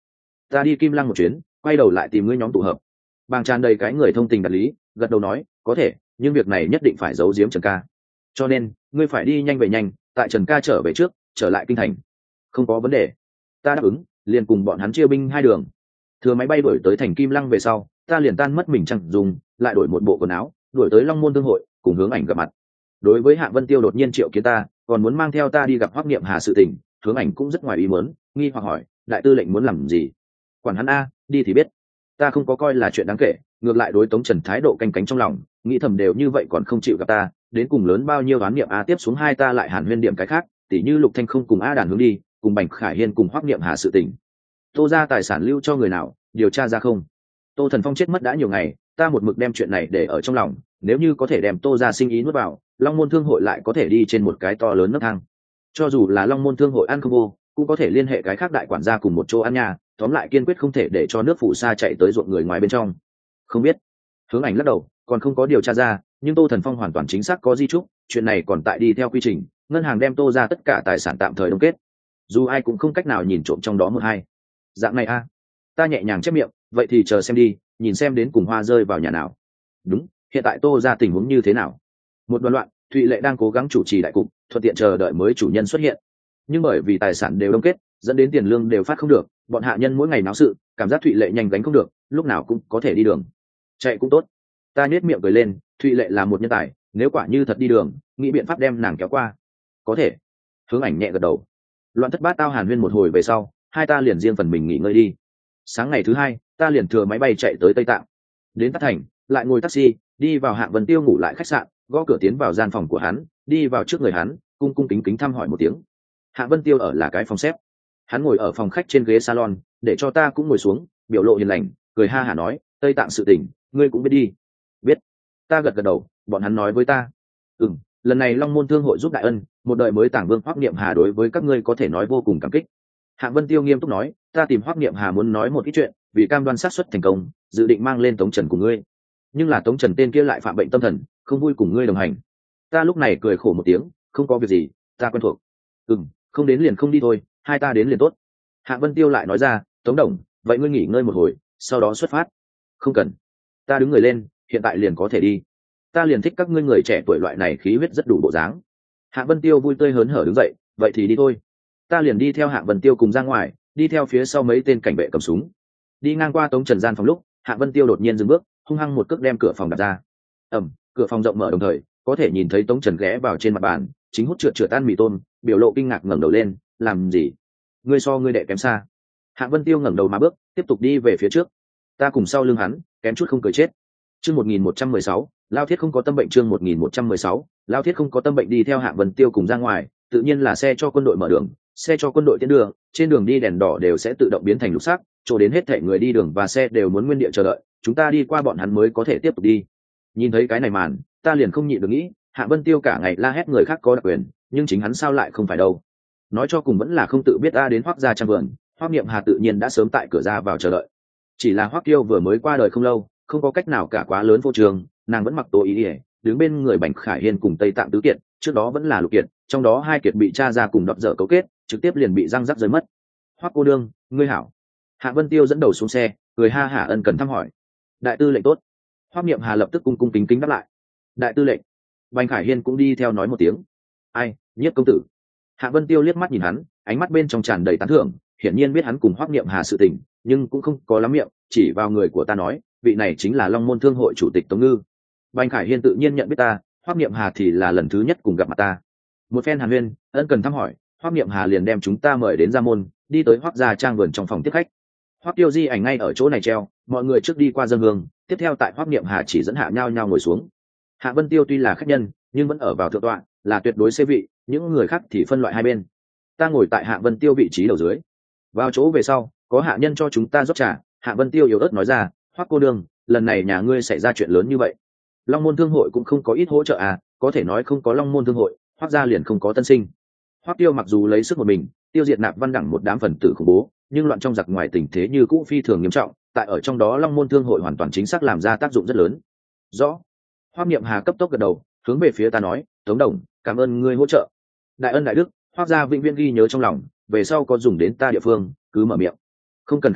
ta đi Kim Lăng một chuyến, quay đầu lại tìm ngươi nhóm tụ hợp. Bàng tràn đầy cái người thông tình đạt lý, gật đầu nói có thể, nhưng việc này nhất định phải giấu giếm Trần ca, cho nên ngươi phải đi nhanh về nhanh, tại Trần ca trở về trước trở lại kinh thành. Không có vấn đề, ta đáp ứng, liền cùng bọn hắn chia binh hai đường. Thừa máy bay đuổi tới thành Kim Lăng về sau, ta liền tan mất mình chẳng dùng, lại đổi một bộ quần áo, đuổi tới Long Môn Thương hội cùng Hướng Ảnh gặp mặt. Đối với Hạ Vân Tiêu đột nhiên triệu kiến ta, còn muốn mang theo ta đi gặp Hoắc Niệm Hà sự tình, Hướng Ảnh cũng rất ngoài ý muốn, nghi hoặc hỏi đại tư lệnh muốn làm gì. Quản hắn a, đi thì biết. Ta không có coi là chuyện đáng kể, ngược lại đối Tống Trần thái độ canh cánh trong lòng, nghĩ thầm đều như vậy còn không chịu gặp ta, đến cùng lớn bao nhiêu đoán niệm a. Tiếp xuống hai ta lại hàn huyên điểm cái khác, tỉ như Lục Thanh không cùng A Đàn hướng đi, cùng Bành Khải Hiên cùng Hoắc Niệm Hà sự tình. Tô ra tài sản lưu cho người nào, điều tra ra không? Tô Thần Phong chết mất đã nhiều ngày, ta một mực đem chuyện này để ở trong lòng, nếu như có thể đem Tô ra sinh ý nuốt vào, Long Môn Thương hội lại có thể đi trên một cái to lớn nấc thang. Cho dù là Long Môn Thương hội ăn không vô, cũng có thể liên hệ cái khác đại quản gia cùng một chỗ ăn nhà, tóm lại kiên quyết không thể để cho nước phụ sa chạy tới ruộng người ngoài bên trong. Không biết. Hướng Ảnh lắc đầu, còn không có điều tra ra, nhưng Tô Thần Phong hoàn toàn chính xác có di trúc, chuyện này còn tại đi theo quy trình, ngân hàng đem Tô ra tất cả tài sản tạm thời đông kết, dù ai cũng không cách nào nhìn trộm trong đó một hai. Dạng này a. Ta nhẹ nhàng chép miệng, vậy thì chờ xem đi, nhìn xem đến cùng hoa rơi vào nhà nào. Đúng, hiện tại Tô ra tình huống như thế nào? Một đoàn loạn, Thụy Lệ đang cố gắng chủ trì đại cục, thuận tiện chờ đợi mới chủ nhân xuất hiện, nhưng bởi vì tài sản đều đông kết, dẫn đến tiền lương đều phát không được, bọn hạ nhân mỗi ngày náo sự, cảm giác Thụy Lệ nhanh gánh không được, lúc nào cũng có thể đi đường, chạy cũng tốt. Ta nhếch miệng cười lên, Thụy Lệ là một nhân tài, nếu quả như thật đi đường, nghĩ biện pháp đem nàng kéo qua. Có thể. Hướng Ảnh nhẹ gật đầu. Loạn thất bát tao hàn huyên một hồi về sau, hai ta liền riêng phần mình nghỉ ngơi đi. Sáng ngày thứ hai, ta liền thừa máy bay chạy tới Tây Tạng, đến Tát Thành, lại ngồi taxi đi vào Hạ Vân Tiêu ngủ lại khách sạn, gõ cửa tiến vào gian phòng của hắn, đi vào trước người hắn, cung cung kính kính thăm hỏi một tiếng. Hạ Vân Tiêu ở là cái phòng xếp, hắn ngồi ở phòng khách trên ghế salon, để cho ta cũng ngồi xuống, biểu lộ hiền lành, cười ha hả nói Tây Tạng sự tình ngươi cũng biết đi. Biết. Ta gật gật đầu, bọn hắn nói với ta. Ừm, lần này Long Môn Thương hội giúp đại ân, một đời mới Tảng Vương Hoắc Niệm Hà đối với các ngươi có thể nói vô cùng cảm kích. Hạ Vân Tiêu nghiêm túc nói, ta tìm Hoắc Niệm Hà muốn nói một ít chuyện, vì cam đoan xác suất thành công, dự định mang lên Tống Trần cùng ngươi, nhưng là Tống Trần tên kia lại phạm bệnh tâm thần, không vui cùng ngươi đồng hành. Ta lúc này cười khổ một tiếng, không có việc gì, ta quen thuộc. Ừm, không đến liền không đi thôi, hai ta đến liền tốt. Hạ Vân Tiêu lại nói ra, Tống Đồng, vậy ngươi nghỉ ngơi một hồi, sau đó xuất phát. Không cần. Ta đứng người lên, hiện tại liền có thể đi. Ta liền thích các ngươi người trẻ tuổi loại này khí huyết rất đủ bộ dáng. Hạ Vân Tiêu vui tươi hớn hở đứng dậy, vậy thì đi thôi. Ta liền đi theo Hạ Vân Tiêu cùng ra ngoài, đi theo phía sau mấy tên cảnh vệ cầm súng. Đi ngang qua Tống Trần gian phòng lúc, Hạ Vân Tiêu đột nhiên dừng bước, hung hăng một cước đem cửa phòng đập ra. Ầm, cửa phòng rộng mở đồng thời, có thể nhìn thấy Tống Trần ghé vào trên mặt bàn, chính hút trượt trượt tan mì tôm, biểu lộ kinh ngạc ngẩng đầu lên, làm gì? Ngươi so ngươi đệ kém xa. Hạ Vân Tiêu ngẩng đầu mà bước, tiếp tục đi về phía trước. Ta cùng sau lưng hắn, kém chút không cười chết. Chương một nghìn một trăm mười sáu, Lao Thiết không có tâm bệnh. Chương một nghìn một trăm mười sáu, Lao Thiết không có tâm bệnh. Đi theo Hạ Vân Tiêu cùng ra ngoài, tự nhiên là xe cho quân đội mở đường, xe cho quân đội tiến đường, trên đường đi đèn đỏ đều sẽ tự động biến thành lục sắc, chỗ đến hết thảy người đi đường và xe đều muốn nguyên địa chờ đợi, chúng ta đi qua bọn hắn mới có thể tiếp tục đi. Nhìn thấy cái này màn, ta liền không nhịn được nghĩ, Hạ Vân Tiêu cả ngày la hét người khác có đặc quyền, nhưng chính hắn sao lại không phải đâu? Nói cho cùng vẫn là không tự biết ta đến Hoắc gia trang vườn, Hoắc Niệm Hà tự nhiên đã sớm tại cửa ra vào chờ đợi. Chỉ là Hoắc Tiêu vừa mới qua đời không lâu, không có cách nào cả quá lớn vô trường, nàng vẫn mặc tố ý ỉa, đứng bên người Bành Khải Hiên cùng Tây Tạng tứ kiệt, trước đó vẫn là Lục Kiệt, trong đó hai kiệt bị cha ra cùng đập dở cấu kết, trực tiếp liền bị răng rắc rơi mất. Hoắc cô đương, ngươi hảo. Hạ Vân Tiêu dẫn đầu xuống xe, cười ha hả ân cần thăm hỏi. Đại tư lệnh tốt. Hoắc Niệm Hà lập tức cung cung kính kính đáp lại. Đại tư lệnh. Bành Khải Hiên cũng đi theo nói một tiếng. Ai, Nhiếp công tử. Hạ Vân Tiêu liếc mắt nhìn hắn, ánh mắt bên trong tràn đầy tán thưởng, hiển nhiên biết hắn cùng Hoắc Niệm Hà sự tình, nhưng cũng không có lắm miệng, chỉ vào người của ta nói, vị này chính là Long Môn Thương hội chủ tịch Tống Ngư. Bành Khải Hiên tự nhiên nhận biết ta, Hoắc Niệm Hà thì là lần thứ nhất cùng gặp mặt ta. Một phen hàn huyên, ân cần thăm hỏi, Hoắc Niệm Hà liền đem chúng ta mời đến Gia Môn, đi tới Hoắc gia trang vườn trong phòng tiếp khách. Hoắc Tiêu di ảnh ngay ở chỗ này treo, mọi người trước đi qua dân hương, tiếp theo tại Hoắc Niệm Hà chỉ dẫn hạ nhau nhau ngồi xuống. Hạ Vân Tiêu tuy là khách nhân, nhưng vẫn ở vào thượng tọa, là tuyệt đối xê vị, những người khác thì phân loại hai bên. Ta ngồi tại Hạ Vân Tiêu vị trí đầu dưới. Vào chỗ về sau, có hạ nhân cho chúng ta rót trà, Hạ Vân Tiêu yếu ớt nói ra, Hoắc cô đương, lần này nhà ngươi xảy ra chuyện lớn như vậy, Long Môn Thương hội cũng không có ít hỗ trợ à, có thể nói không có Long Môn Thương hội, Hoắc gia liền không có tân sinh. Hoắc Tiêu mặc dù lấy sức một mình tiêu diệt Nạp Văn Đẳng một đám phần tử khủng bố, nhưng loạn trong giặc ngoài tình thế như cũ phi thường nghiêm trọng, tại ở trong đó Long Môn Thương hội hoàn toàn chính xác làm ra tác dụng rất lớn. Rõ. Hoắc Niệm Hà cấp tốc gật đầu, hướng về phía ta nói, Tống Đồng, cảm ơn ngươi hỗ trợ. Đại ân đại đức, Hoắc gia vĩnh viễn ghi nhớ trong lòng, về sau có dùng đến ta địa phương, cứ mở miệng. Không cần khách khí,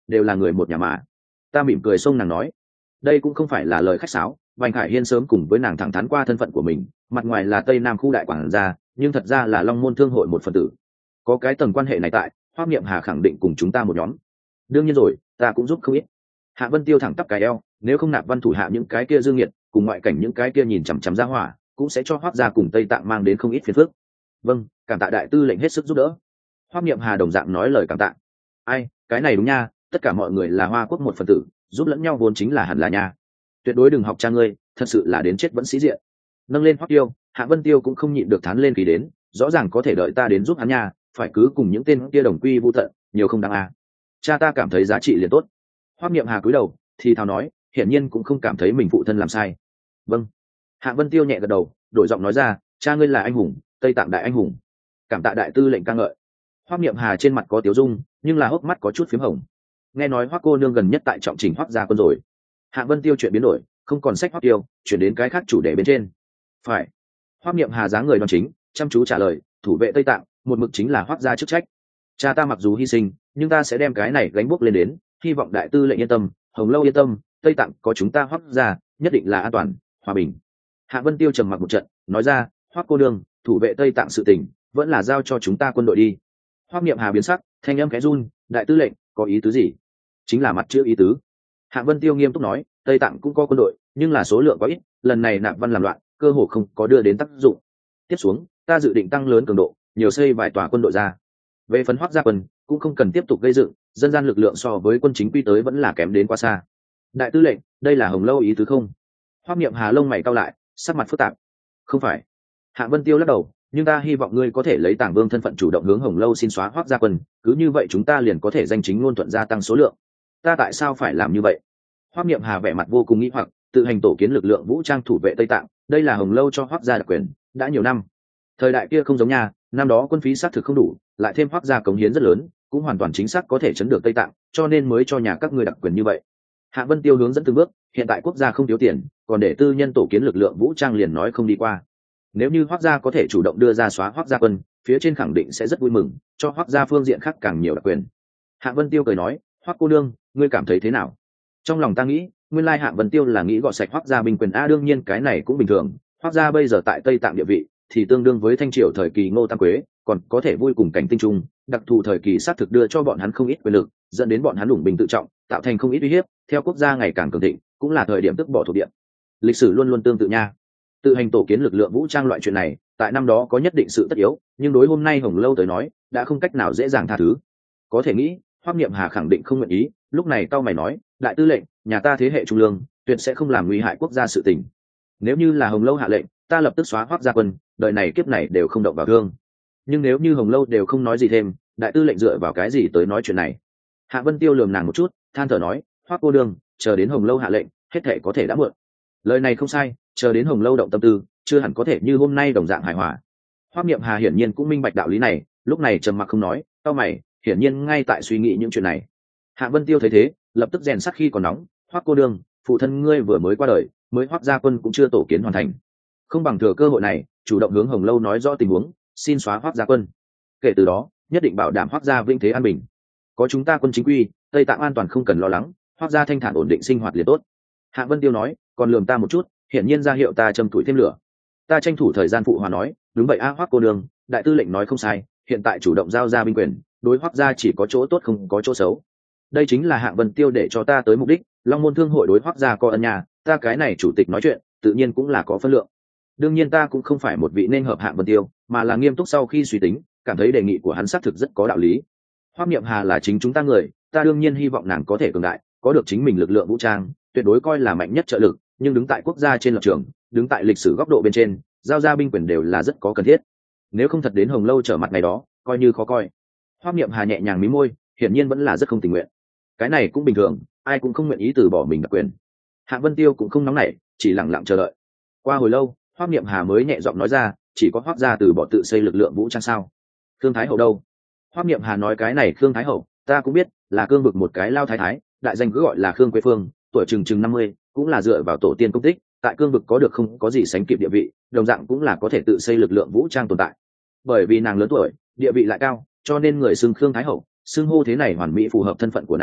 đều là người một nhà mà. Ta mỉm cười xông nàng nói, đây cũng không phải là lời khách sáo. Bành Khải Hiên sớm cùng với nàng thẳng thắn qua thân phận của mình, mặt ngoài là Tây Nam khu đại quản gia, nhưng thật ra là Long Môn Thương hội một phần tử. Có cái tầng quan hệ này tại, Hoắc Niệm Hà khẳng định cùng chúng ta một nhóm. Đương nhiên rồi, ta cũng giúp không ít. Hạ Vân Tiêu thẳng tắp cái eo, nếu không Nạp Văn thủ hạ những cái kia dương nghiệt, cùng ngoại cảnh những cái kia nhìn chằm chằm ra hỏa, cũng sẽ cho Hoắc gia cùng Tây Tạng mang đến không ít phiền phức. Vâng, cảm tạ đại tư lệnh hết sức giúp đỡ. Hoắc Niệm Hà đồng dạng nói lời cảm tạ. Ai, cái này đúng nha, tất cả mọi người là Hoa quốc một phần tử, giúp lẫn nhau vốn chính là hẳn là nha. Tuyệt đối đừng học cha ngươi, thật sự là đến chết vẫn sĩ diện. Nâng lên Hoắc Tiêu, Hạ Vân Tiêu cũng không nhịn được thán lên khí đến, rõ ràng có thể đợi ta đến giúp hắn nha, phải cứ cùng những tên kia đồng quy vu tận, nhiều không đáng à. Cha ta cảm thấy giá trị liền tốt. Hoắc Niệm Hà cúi đầu, thì thào nói, hiển nhiên cũng không cảm thấy mình phụ thân làm sai. Vâng. Hạ Vân Tiêu nhẹ gật đầu, đổi giọng nói ra, cha ngươi là anh hùng, Tây Tạng đại anh hùng. Cảm tạ đại tư lệnh ca ngợi. Hoắc Niệm Hà trên mặt có tiếu dung, nhưng là hốc mắt có chút phím hồng. Nghe nói Hoắc cô nương gần nhất tại trọng trình Hoắc gia quân rồi. Hạ Vân Tiêu chuyện biến đổi, không còn sách Hoắc Tiêu, chuyển đến cái khác chủ đề bên trên. Phải. Hoắc Niệm Hà dáng người đoan chính, chăm chú trả lời, thủ vệ Tây Tạng, một mực chính là Hoắc gia chức trách. Cha ta mặc dù hy sinh, nhưng ta sẽ đem cái này gánh buốc lên đến, hy vọng đại tư lệnh yên tâm, Hồng Lâu yên tâm, Tây Tạng có chúng ta Hoắc gia, nhất định là an toàn, hòa bình. Hạ Vân Tiêu trầm mặc một trận, nói ra, Hoắc cô nương, thủ vệ Tây Tạng sự tình, vẫn là giao cho chúng ta quân đội đi. Hoắc Niệm Hà biến sắc, thanh âm khẽ run, đại tư lệnh, có ý tứ gì? Chính là mặt chữ ý tứ. Hạ Vân Tiêu nghiêm túc nói, Tây Tạng cũng có quân đội, nhưng là số lượng quá ít, lần này Nạp Văn làm loạn, cơ hồ không có đưa đến tác dụng. Tiếp xuống, ta dự định tăng lớn cường độ, nhiều xây vài tòa quân đội ra. Về phần Hoắc gia quân, cũng không cần tiếp tục gây dựng, dân gian lực lượng so với quân chính quy tới vẫn là kém đến quá xa. Đại tư lệnh, đây là Hồng Lâu ý tứ không? Hoắc Niệm Hà lông mày cau lại, sắc mặt phức tạp. Không phải. Hạ Vân Tiêu lắc đầu, nhưng ta hy vọng ngươi có thể lấy Tàng Vương thân phận chủ động hướng Hồng Lâu xin xóa Hoắc gia quân, cứ như vậy chúng ta liền có thể danh chính ngôn thuận gia tăng số lượng. Ta tại sao phải làm như vậy? Hoắc Niệm Hà vẻ mặt vô cùng nghi hoặc, tự hành tổ kiến lực lượng vũ trang thủ vệ Tây Tạng, đây là Hồng Lâu cho Hoắc gia đặc quyền, đã nhiều năm. Thời đại kia không giống nha, năm đó quân phí xác thực không đủ, lại thêm Hoắc gia cống hiến rất lớn, cũng hoàn toàn chính xác có thể chấn được Tây Tạng, cho nên mới cho nhà các ngươi đặc quyền như vậy. Hạ Vân Tiêu hướng dẫn từng bước, hiện tại quốc gia không thiếu tiền, còn để tư nhân tổ kiến lực lượng vũ trang liền nói không đi qua. Nếu như Hoắc gia có thể chủ động đưa ra xóa Hoắc gia quân, phía trên khẳng định sẽ rất vui mừng, cho Hoắc gia phương diện khác càng nhiều đặc quyền. Hạ Vân Tiêu cười nói, Hoắc cô nương, ngươi cảm thấy thế nào? Trong lòng ta nghĩ, nguyên lai Hạ Vân Tiêu là nghĩ gọt sạch Hoắc gia binh quyền a, đương nhiên cái này cũng bình thường. Hoắc gia bây giờ tại Tây Tạng địa vị, thì tương đương với Thanh Triều thời kỳ Ngô Tam Quế, còn có thể vui cùng cảnh tinh trung, đặc thù thời kỳ sát thực đưa cho bọn hắn không ít quyền lực, dẫn đến bọn hắn lủng bình tự trọng, tạo thành không ít uy hiếp. Theo quốc gia ngày càng cường thịnh, cũng là thời điểm tức bỏ thuộc địa. Lịch sử luôn luôn tương tự nha. Tự hành tổ kiến lực lượng vũ trang loại chuyện này, tại năm đó có nhất định sự tất yếu, nhưng đối hôm nay Hồng Lâu tới nói, đã không cách nào dễ dàng tha thứ. Có thể nghĩ, Hoắc Niệm Hà khẳng định không nguyện ý, lúc này tao mày nói, đại tư lệnh, nhà ta thế hệ trung lương, tuyệt sẽ không làm nguy hại quốc gia sự tình. Nếu như là Hồng Lâu hạ lệnh, ta lập tức xóa Hoắc gia quân, đời này kiếp này đều không động vào thương. Nhưng nếu như Hồng Lâu đều không nói gì thêm, đại tư lệnh dựa vào cái gì tới nói chuyện này? Hạ Vân Tiêu lườm nàng một chút, than thở nói, Hoắc cô đương, chờ đến Hồng Lâu hạ lệnh, hết thể có thể đã muộn. Lời này không sai, chờ đến Hồng Lâu động tâm tư, chưa hẳn có thể như hôm nay đồng dạng hài hòa. Hoắc Niệm Hà hiển nhiên cũng minh bạch đạo lý này, lúc này trầm mặc không nói, cau mày, hiển nhiên ngay tại suy nghĩ những chuyện này. Hạ Vân Tiêu thấy thế, lập tức rèn sắt khi còn nóng, Hoắc cô đương, phụ thân ngươi vừa mới qua đời, mới Hoắc gia quân cũng chưa tổ kiến hoàn thành, không bằng thừa cơ hội này, chủ động hướng Hồng Lâu nói rõ tình huống, xin xóa Hoắc gia quân. Kể từ đó, nhất định bảo đảm Hoắc gia vinh thế an bình. Có chúng ta quân chính quy, Tây Tạng an toàn không cần lo lắng, Hoắc gia thanh thản ổn định sinh hoạt liền tốt. Hạ Vân Tiêu nói, còn lườm ta một chút, hiển nhiên ra hiệu ta châm tuổi thêm lửa. Ta tranh thủ thời gian phụ hòa nói, đúng vậy a, Hoắc cô nương, đại tư lệnh nói không sai, hiện tại chủ động giao ra binh quyền, đối Hoắc gia chỉ có chỗ tốt không có chỗ xấu. Đây chính là Hạ Vân Tiêu để cho ta tới mục đích, Long Môn Thương hội đối Hoắc gia có ân nhà, ta cái này chủ tịch nói chuyện, tự nhiên cũng là có phân lượng. Đương nhiên ta cũng không phải một vị nên hợp Hạ Vân Tiêu, mà là nghiêm túc sau khi suy tính, cảm thấy đề nghị của hắn xác thực rất có đạo lý. Hoắc Niệm Hà là chính chúng ta người, ta đương nhiên hy vọng nàng có thể cường đại, có được chính mình lực lượng vũ trang, tuyệt đối coi là mạnh nhất trợ lực, nhưng đứng tại quốc gia trên lập trường, đứng tại lịch sử góc độ bên trên, giao ra binh quyền đều là rất có cần thiết. Nếu không thật đến Hồng Lâu trở mặt ngày đó, coi như khó coi. Hoắc Niệm Hà nhẹ nhàng mí môi, hiển nhiên vẫn là rất không tình nguyện. Cái này cũng bình thường, ai cũng không nguyện ý từ bỏ mình đặc quyền. Hạ Vân Tiêu cũng không nóng nảy, chỉ lặng lặng chờ đợi. Qua hồi lâu, Hoắc Niệm Hà mới nhẹ giọng nói ra, chỉ có Hoắc gia từ bỏ tự xây lực lượng vũ trang sao? Khương Thái Hậu đâu? Hoắc Niệm Hà nói cái này Khương Thái Hậu, ta cũng biết, là cương vực một cái lao thái thái, đại danh cứ gọi là Khương Quế Phương, tuổi chừng chừng năm mươi, cũng là dựa vào tổ tiên công tích, tại cương vực có được không có gì sánh kịp địa vị, đồng dạng cũng là có thể tự xây lực lượng vũ trang tồn tại. Bởi vì nàng lớn tuổi, địa vị lại cao, cho nên người xưng Khương Thái Hậu, xưng hô thế này hoàn mỹ phù hợp thân phận của nàng,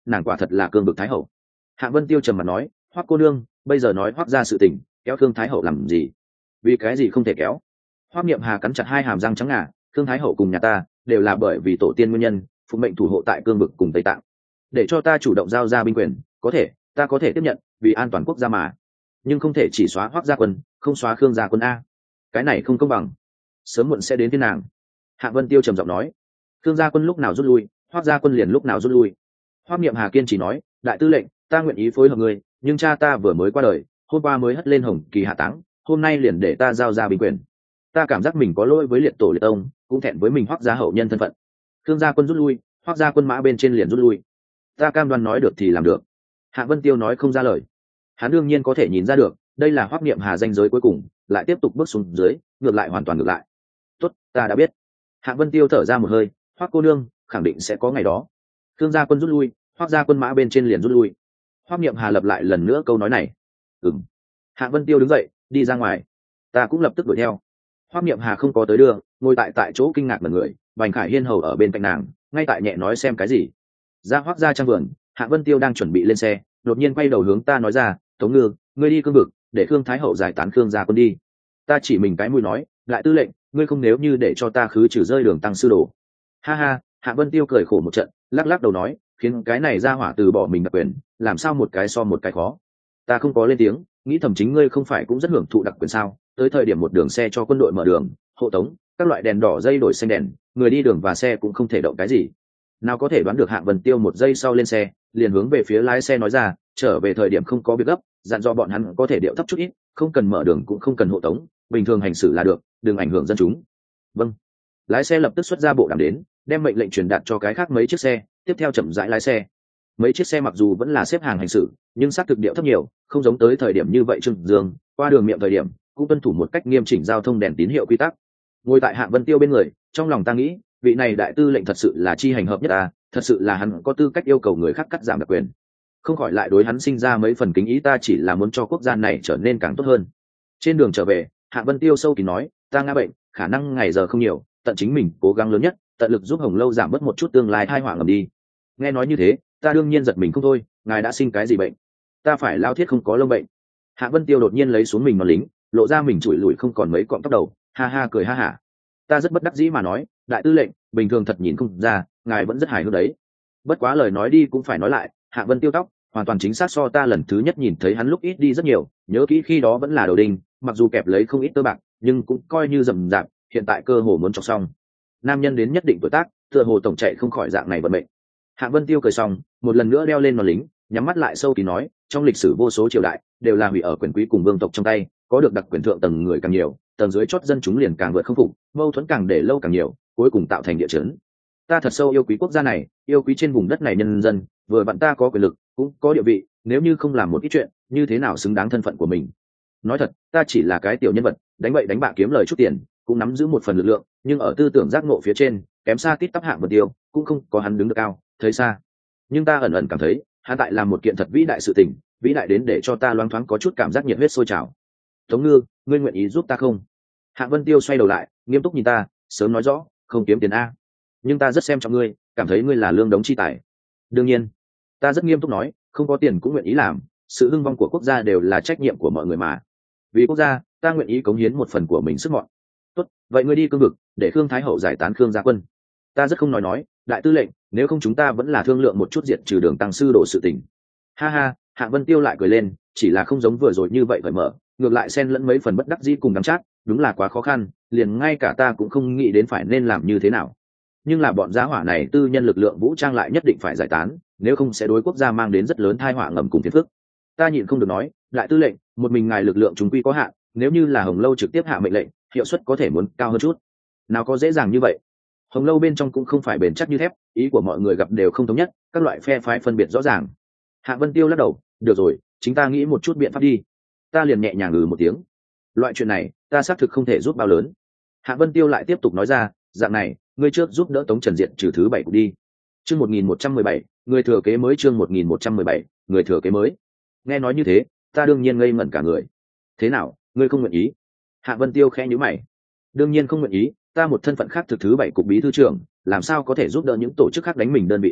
nàng quả thật là cương vực thái hậu. Hạng Vân Tiêu trầm mặt nói, Hoắc cô nương, bây giờ nói Hoắc ra sự tình, kéo Thương thái hậu làm gì? Vì cái gì không thể kéo? Hoắc Niệm Hà cắn chặt hai hàm răng trắng ngà, Thương thái hậu cùng nhà ta đều là bởi vì tổ tiên nguyên nhân, phụ mệnh thủ hộ tại cương vực cùng Tây Tạng, để cho ta chủ động giao ra binh quyền, có thể, ta có thể tiếp nhận, vì an toàn quốc gia mà, nhưng không thể chỉ xóa Hoắc gia quân, không xóa Khương gia quân a. Cái này không công bằng, sớm muộn sẽ đến thiên nàng. Hạng Vân Tiêu trầm giọng nói, Khương gia quân lúc nào rút lui, Hoắc gia quân liền lúc nào rút lui. Hoắc Niệm Hà kiên trì nói, đại tư lệnh, ta nguyện ý phối hợp ngươi, nhưng cha ta vừa mới qua đời, hôm qua mới hất lên hồng kỳ hạ táng, hôm nay liền để ta giao ra binh quyền. Ta cảm giác mình có lỗi với liệt tổ liệt tông, cũng thẹn với mình Hoắc gia hậu nhân thân phận. Khương gia quân rút lui, Hoắc gia quân mã bên trên liền rút lui. Ta cam đoan nói được thì làm được. Hạng Vân Tiêu nói không ra lời. Hắn đương nhiên có thể nhìn ra được, đây là Hoắc Niệm Hà danh giới cuối cùng, lại tiếp tục bước xuống dưới, ngược lại hoàn toàn ngược lại. Tốt, ta đã biết. Hạng Vân Tiêu thở ra một hơi, Hoắc cô nương, khẳng định sẽ có ngày đó. Khương gia quân rút lui, Hoắc gia quân mã bên trên liền rút lui. Hoắc Niệm Hà lập lại lần nữa câu nói này. Ừm. Hạng Vân Tiêu đứng dậy, đi ra ngoài. Ta cũng lập tức đuổi theo. Hoắc Niệm Hà không có tới đưa, ngồi tại tại chỗ kinh ngạc mọi người, Bành Khải Hiên hầu ở bên cạnh nàng, ngay tại nhẹ nói xem cái gì. Ra Hoắc gia trang vườn, Hạng Vân Tiêu đang chuẩn bị lên xe, đột nhiên quay đầu hướng ta nói ra, Tống Ngư, ngươi đi cương vực, để Khương Thái hậu giải tán Khương gia quân đi. Ta chỉ mình cái mũi nói, lại tư lệnh, ngươi không nếu như để cho ta khứ trừ rơi đường tăng sư đồ. Ha ha, Hạng Vân Tiêu cười khổ một trận, lắc lắc đầu nói, khiến cái này ra hỏa từ bỏ mình đặc quyền, làm sao một cái so một cái khó. Ta không có lên tiếng, nghĩ thầm chính ngươi không phải cũng rất hưởng thụ đặc quyền sao? Tới thời điểm một đường xe cho quân đội mở đường, hộ tống, các loại đèn đỏ dây đổi xanh đèn, người đi đường và xe cũng không thể động cái gì. Nào có thể đoán được Hạng Vân Tiêu một giây sau lên xe, liền hướng về phía lái xe nói ra, trở về thời điểm không có việc gấp, dặn dò bọn hắn có thể điệu thấp chút ít, không cần mở đường cũng không cần hộ tống, bình thường hành xử là được, đừng ảnh hưởng dân chúng. Vâng. Lái xe lập tức xuất ra bộ đàm đến, đem mệnh lệnh truyền đạt cho cái khác mấy chiếc xe, tiếp theo chậm rãi lái xe. Mấy chiếc xe mặc dù vẫn là xếp hàng hành xử, nhưng xác thực điệu thấp nhiều, không giống tới thời điểm như vậy Trương Dương, qua đường miệng thời điểm, cũng tuân thủ một cách nghiêm chỉnh giao thông đèn tín hiệu quy tắc. Ngồi tại Hạng Vân Tiêu bên người, trong lòng ta nghĩ, vị này đại tư lệnh thật sự là chi hành hợp nhất à, thật sự là hắn có tư cách yêu cầu người khác cắt giảm đặc quyền. Không khỏi lại đối hắn sinh ra mấy phần kính ý, ta chỉ là muốn cho quốc gia này trở nên càng tốt hơn. Trên đường trở về, Hạng Vân Tiêu sâu kín nói, ta ngã bệnh, khả năng ngày giờ không nhiều, tận chính mình cố gắng lớn nhất, tận lực giúp Hồng Lâu giảm bớt một chút tương lai tai họa ngầm đi. Nghe nói như thế, ta đương nhiên giật mình không thôi, ngài đã sinh cái gì bệnh? Ta phải lao thiết không có lông bệnh. Hạng Vân Tiêu đột nhiên lấy xuống mình nón lính, lộ ra mình trụi lủi không còn mấy cọng tóc đầu, ha ha cười ha hả. Ta rất bất đắc dĩ mà nói, đại tư lệnh, bình thường thật nhìn không ra, ngài vẫn rất hài hước đấy. Bất quá lời nói đi cũng phải nói lại, Hạng Vân Tiêu tóc hoàn toàn chính xác so ta lần thứ nhất nhìn thấy hắn lúc ít đi rất nhiều, nhớ kỹ khi đó vẫn là đầu đinh, mặc dù kẹp lấy không ít tơ bạc, nhưng cũng coi như rậm rạp, hiện tại cơ hồ muốn chọc xong. Nam nhân đến nhất định tuổi tác, tựa hồ tổng chạy không khỏi dạng này vận mệnh. Hạng Vân Tiêu cười xong, một lần nữa đeo lên nón lính, nhắm mắt lại sâu kín nói, trong lịch sử vô số triều đại đều là hủy ở quyền quý cùng vương tộc trong tay, có được đặc quyền thượng tầng người càng nhiều, tầng dưới chót dân chúng liền càng vượt không phục, mâu thuẫn càng để lâu càng nhiều, cuối cùng tạo thành địa chấn. Ta thật sâu yêu quý quốc gia này, yêu quý trên vùng đất này nhân dân, vừa vặn ta có quyền lực, cũng có địa vị, nếu như không làm một ít chuyện, như thế nào xứng đáng thân phận của mình. Nói thật, ta chỉ là cái tiểu nhân vật, đánh bậy đánh bạ kiếm lời chút tiền, cũng nắm giữ một phần lực lượng, nhưng ở tư tưởng giác ngộ phía trên, kém xa tít tắp Hạng Vân Tiêu, cũng không có hắn đứng được cao, thấy xa. Nhưng ta ẩn ẩn cảm thấy, hắn tại làm một kiện thật vĩ đại sự tình, vĩ đại đến để cho ta loáng thoáng có chút cảm giác nhiệt huyết sôi trào. Tống Ngư, ngươi nguyện ý giúp ta không? Hạng Vân Tiêu xoay đầu lại, nghiêm túc nhìn ta, sớm nói rõ, không kiếm tiền a. Nhưng ta rất xem trọng ngươi, cảm thấy ngươi là lương đống chi tài. Đương nhiên, ta rất nghiêm túc nói, không có tiền cũng nguyện ý làm, sự hưng vong của quốc gia đều là trách nhiệm của mọi người mà. Vì quốc gia, ta nguyện ý cống hiến một phần của mình sức mọn. Tốt, vậy ngươi đi cương vực, để Khương Thái hậu giải tán Khương gia quân. Ta rất không nói nói, đại tư lệnh, nếu không chúng ta vẫn là thương lượng một chút diệt trừ đường tăng sư đổ sự tình. Ha ha, Hạng Vân Tiêu lại cười lên, chỉ là không giống vừa rồi như vậy cởi mở, ngược lại xen lẫn mấy phần bất đắc dĩ cùng đắng chát, đúng là quá khó khăn, liền ngay cả ta cũng không nghĩ đến phải nên làm như thế nào. Nhưng là bọn giá hỏa này tư nhân lực lượng vũ trang lại nhất định phải giải tán, nếu không sẽ đối quốc gia mang đến rất lớn tai họa ngầm cùng phiền phức. Ta nhịn không được nói, đại tư lệnh, một mình ngài lực lượng chúng quy có hạn, nếu như là Hồng Lâu trực tiếp hạ mệnh lệnh, hiệu suất có thể muốn cao hơn chút. Nào có dễ dàng như vậy. Hồng Lâu bên trong cũng không phải bền chắc như thép, ý của mọi người gặp đều không thống nhất, các loại phe phái phân biệt rõ ràng. Hạng Vân Tiêu lắc đầu, được rồi, chính ta nghĩ một chút biện pháp đi. Ta liền nhẹ nhàng ngừ một tiếng. Loại chuyện này, ta xác thực không thể giúp bao lớn. Hạng Vân Tiêu lại tiếp tục nói ra, dạng này, ngươi trước giúp đỡ Tống Trần Diện trừ thứ bảy đi. Chương một nghìn một trăm mười bảy, người thừa kế mới chương một nghìn một trăm mười bảy, người thừa kế mới. Nghe nói như thế, ta đương nhiên ngây ngẩn cả người. Thế nào, ngươi không nguyện ý? Hạng Vân Tiêu khẽ nhíu mày. Đương nhiên không nguyện ý, ta một thân phận khác thực thứ bảy cục bí thư trưởng, làm sao có thể giúp đỡ những tổ chức khác đánh mình đơn vị a,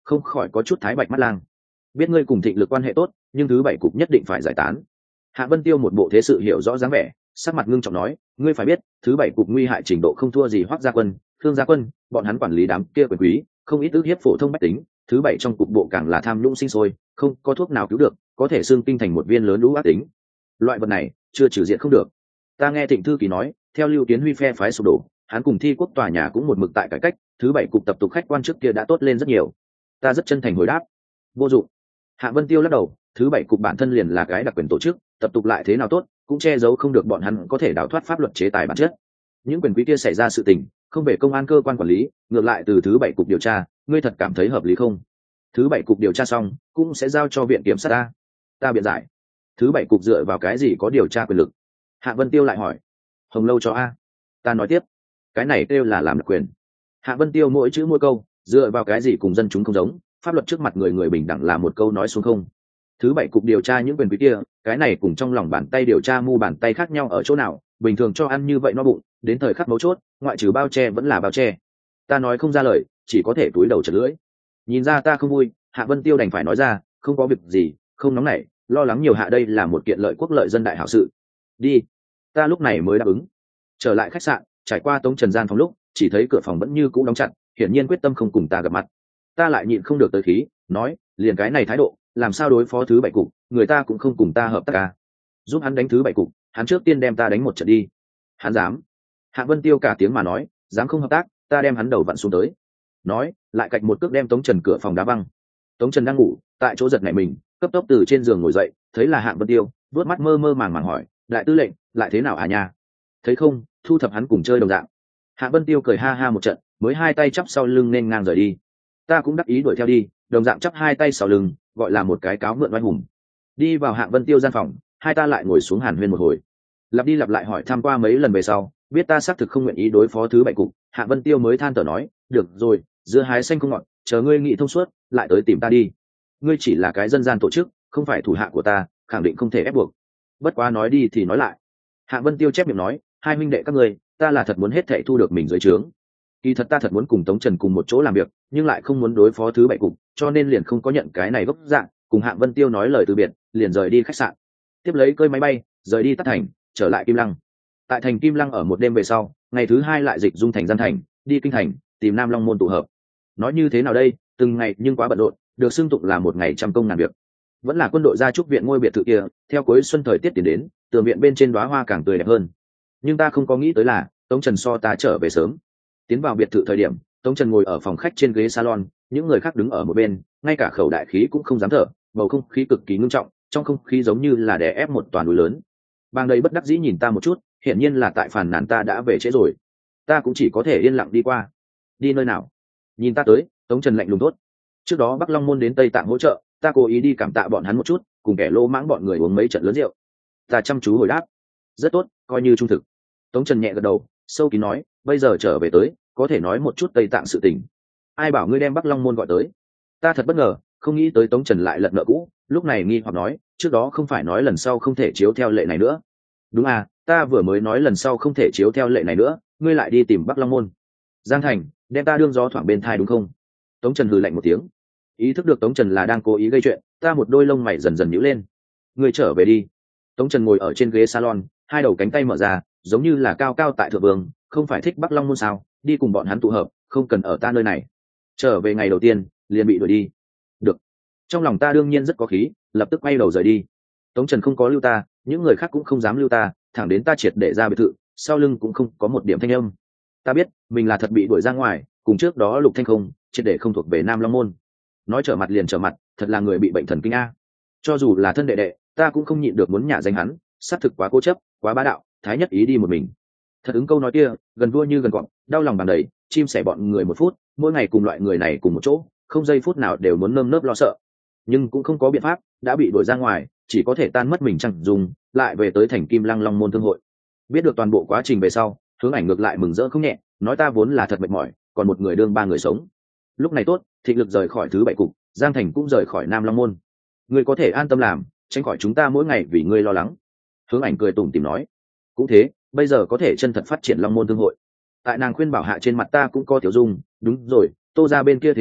không khỏi có chút thái bạch mắt lang. Biết ngươi cùng Thịnh Lực quan hệ tốt, nhưng thứ bảy cục nhất định phải giải tán. Hạ Vân Tiêu một bộ thế sự hiểu rõ dáng vẻ, sắc mặt ngưng trọng nói, ngươi phải biết, thứ bảy cục nguy hại trình độ không thua gì Hoắc Gia Quân, Khương Gia Quân, bọn hắn quản lý đám kia quyền quý, không ít ức hiếp phổ thông bách tính. Thứ bảy trong cục bộ càng là tham nhũng sinh sôi, không có thuốc nào cứu được, có thể xương kinh thành một viên lớn lũ ác tính. Loại vật này chưa trừ diện không được. Ta nghe Thịnh thư ký nói, theo Lưu Kiến Huy phe phái sụp đổ, hắn cùng Thi Quốc tòa nhà cũng một mực tại cải cách, thứ bảy cục tập tục khách quan trước kia đã tốt lên rất nhiều. Ta rất chân thành hồi đáp. Vô dụng. Hạ Vân Tiêu lắc đầu, thứ bảy cục bản thân liền là cái đặc quyền tổ chức, tập tục lại thế nào tốt, cũng che giấu không được bọn hắn có thể đào thoát pháp luật chế tài bản chất. Những quyền quý kia xảy ra sự tình, không về công an cơ quan quản lý, ngược lại từ thứ bảy cục điều tra, ngươi thật cảm thấy hợp lý không? Thứ bảy cục điều tra xong, cũng sẽ giao cho viện kiểm sát ta. Ta biện giải. Thứ bảy cục dựa vào cái gì có điều tra quyền lực? Hạ Vân Tiêu lại hỏi. Hồng lâu cho a. Ta nói tiếp. Cái này kêu là làm đặc quyền. Hạ Vân Tiêu mỗi chữ mỗi câu, dựa vào cái gì cùng dân chúng không giống, pháp luật trước mặt người người bình đẳng là một câu nói xuống không. Thứ bảy cục điều tra những quyền quý kia, cái này cùng trong lòng bàn tay điều tra mu bàn tay khác nhau ở chỗ nào, bình thường cho ăn như vậy no bụng, đến thời khắc mấu chốt, ngoại trừ bao che vẫn là bao che. Ta nói không ra lời, chỉ có thể túi đầu chật lưỡi. Nhìn ra ta không vui, Hạ Vân Tiêu đành phải nói ra, không có việc gì, không nóng nảy, lo lắng nhiều hạ đây là một kiện lợi quốc lợi dân đại hảo sự. Đi. Ta lúc này mới đáp ứng. Trở lại khách sạn, trải qua Tống Trần gian phòng lúc, chỉ thấy cửa phòng vẫn như cũ đóng chặt, hiển nhiên quyết tâm không cùng ta gặp mặt. Ta lại nhịn không được tới khí, nói, liền cái này thái độ, làm sao đối phó thứ bảy cục, người ta cũng không cùng ta hợp tác ca. Giúp hắn đánh thứ bảy cục, hắn trước tiên đem ta đánh một trận đi. Hắn dám. Hạ Vân Tiêu cả tiếng mà nói, dám không hợp tác, ta đem hắn đầu vặn xuống tới. Nói, lại cạnh một cước đem Tống Trần cửa phòng đá văng. Tống Trần đang ngủ, tại chỗ giật nảy mình, cấp tốc từ trên giường ngồi dậy, thấy là Hạ Vân Tiêu, vuốt mắt mơ mơ màng màng hỏi, đại tư lệnh, lại thế nào à nha? Thấy không, thu thập hắn cùng chơi đồng dạng. Hạ Vân Tiêu cười ha ha một trận, mới hai tay chắp sau lưng nên ngang rời đi. Ta cũng đắc ý đuổi theo đi, đồng dạng chắp hai tay sau lưng, gọi là một cái cáo mượn oai hùng. Đi vào Hạ Vân Tiêu gian phòng, hai ta lại ngồi xuống hàn huyên một hồi. Lặp đi lặp lại hỏi thăm qua mấy lần về sau, biết ta xác thực không nguyện ý đối phó thứ bảy cục, Hạ Vân Tiêu mới than thở nói, được rồi, dưa hái xanh không ngọt, chờ ngươi nghĩ thông suốt, lại tới tìm ta đi. Ngươi chỉ là cái dân gian tổ chức, không phải thủ hạ của ta, khẳng định không thể ép buộc. Bất quá nói đi thì nói lại. Hạ Vân Tiêu chép miệng nói, hai huynh đệ các ngươi, ta là thật muốn hết thảy thu được mình dưới trướng. Kỳ thật ta thật muốn cùng Tống Trần cùng một chỗ làm việc, nhưng lại không muốn đối phó thứ bảy cục, cho nên liền không có nhận cái này gốc dạng, cùng Hạ Vân Tiêu nói lời từ biệt, liền rời đi khách sạn. Tiếp lấy cơi máy bay, rời đi Tát Thành, trở lại Kim Lăng. Tại thành Kim Lăng ở một đêm về sau, ngày thứ hai lại dịch dung thành Gian Thành, đi kinh thành, tìm Nam Long môn tụ hợp. Nói như thế nào đây, từng ngày nhưng quá bận rộn, được xưng tụng là một ngày trăm công ngàn việc. Vẫn là quân đội gia trúc viện ngôi biệt thự kia, theo cuối xuân thời tiết tiến đến, tường viện bên trên đóa hoa càng tươi đẹp hơn. Nhưng ta không có nghĩ tới là, Tống Trần so ta trở về sớm. Tiến vào biệt thự thời điểm, Tống Trần ngồi ở phòng khách trên ghế salon, những người khác đứng ở một bên, ngay cả khẩu đại khí cũng không dám thở, bầu không khí cực kỳ ngưng trọng, trong không khí giống như là đè ép một toàn núi lớn. Bang đây bất đắc dĩ nhìn ta một chút, hiển nhiên là tại phàn nàn ta đã về trễ rồi. Ta cũng chỉ có thể yên lặng đi qua. Đi nơi nào? Nhìn ta tới, Tống Trần lạnh lùng tốt. Trước đó Bắc Long môn đến Tây Tạng hỗ trợ, ta cố ý đi cảm tạ bọn hắn một chút, cùng kẻ lô mãng bọn người uống mấy trận lớn rượu. Ta chăm chú hồi đáp. Rất tốt, coi như trung thực. Tống Trần nhẹ gật đầu, sâu kín nói, bây giờ trở về tới, có thể nói một chút Tây Tạng sự tình. Ai bảo ngươi đem Bắc Long môn gọi tới? Ta thật bất ngờ, không nghĩ tới Tống Trần lại lật nợ cũ, lúc này nghi hoặc nói, trước đó không phải nói lần sau không thể chiếu theo lệ này nữa. Đúng à, ta vừa mới nói lần sau không thể chiếu theo lệ này nữa, ngươi lại đi tìm Bắc Long môn. Giang Thành, đem ta đương gió thoảng bên thai đúng không? Tống Trần hừ lạnh một tiếng. Ý thức được Tống Trần là đang cố ý gây chuyện, ta một đôi lông mày dần dần nhíu lên. Ngươi trở về đi. Tống Trần ngồi ở trên ghế salon, hai đầu cánh tay mở ra, giống như là cao cao tại thượng vương, không phải thích Bắc Long môn sao? Đi cùng bọn hắn tụ hợp, không cần ở ta nơi này. Trở về ngày đầu tiên, liền bị đuổi đi. Được. Trong lòng ta đương nhiên rất có khí, lập tức quay đầu rời đi. Tống Trần không có lưu ta, những người khác cũng không dám lưu ta, thẳng đến ta triệt để ra biệt thự, sau lưng cũng không có một điểm thanh âm. Ta biết, mình là thật bị đuổi ra ngoài, cùng trước đó Lục Thanh không, triệt để không thuộc về Nam Long môn. Nói trở mặt liền trở mặt, thật là người bị bệnh thần kinh a. Cho dù là thân đệ đệ, ta cũng không nhịn được muốn nhả danh hắn, xác thực quá cố chấp, quá bá đạo, thái nhất ý đi một mình. Thật ứng câu nói kia, gần vua như gần cọp, đau lòng bằng đầy, chim sẻ bọn người một phút, mỗi ngày cùng loại người này cùng một chỗ, không giây phút nào đều muốn nơm nớp lo sợ. Nhưng cũng không có biện pháp, đã bị đuổi ra ngoài, chỉ có thể tan mất mình chẳng dùng, lại về tới thành Kim Lăng Long môn thương hội. Biết được toàn bộ quá trình về sau, Hướng Ảnh ngược lại mừng rỡ không nhẹ, nói ta vốn là thật mệt mỏi, còn một người đương ba người sống. Lúc này tốt, Thịnh Lực rời khỏi thứ bảy cục, Giang Thành cũng rời khỏi Nam Long môn. Ngươi có thể an tâm làm, tránh khỏi chúng ta mỗi ngày vì ngươi lo lắng. Hướng Ảnh cười tủm tỉm nói, cũng thế, bây giờ có thể chân thật phát triển Long môn thương hội. Tại nàng khuyên bảo hạ trên mặt ta cũng có tiểu dung, đúng rồi, Tô gia bên kia thế nào,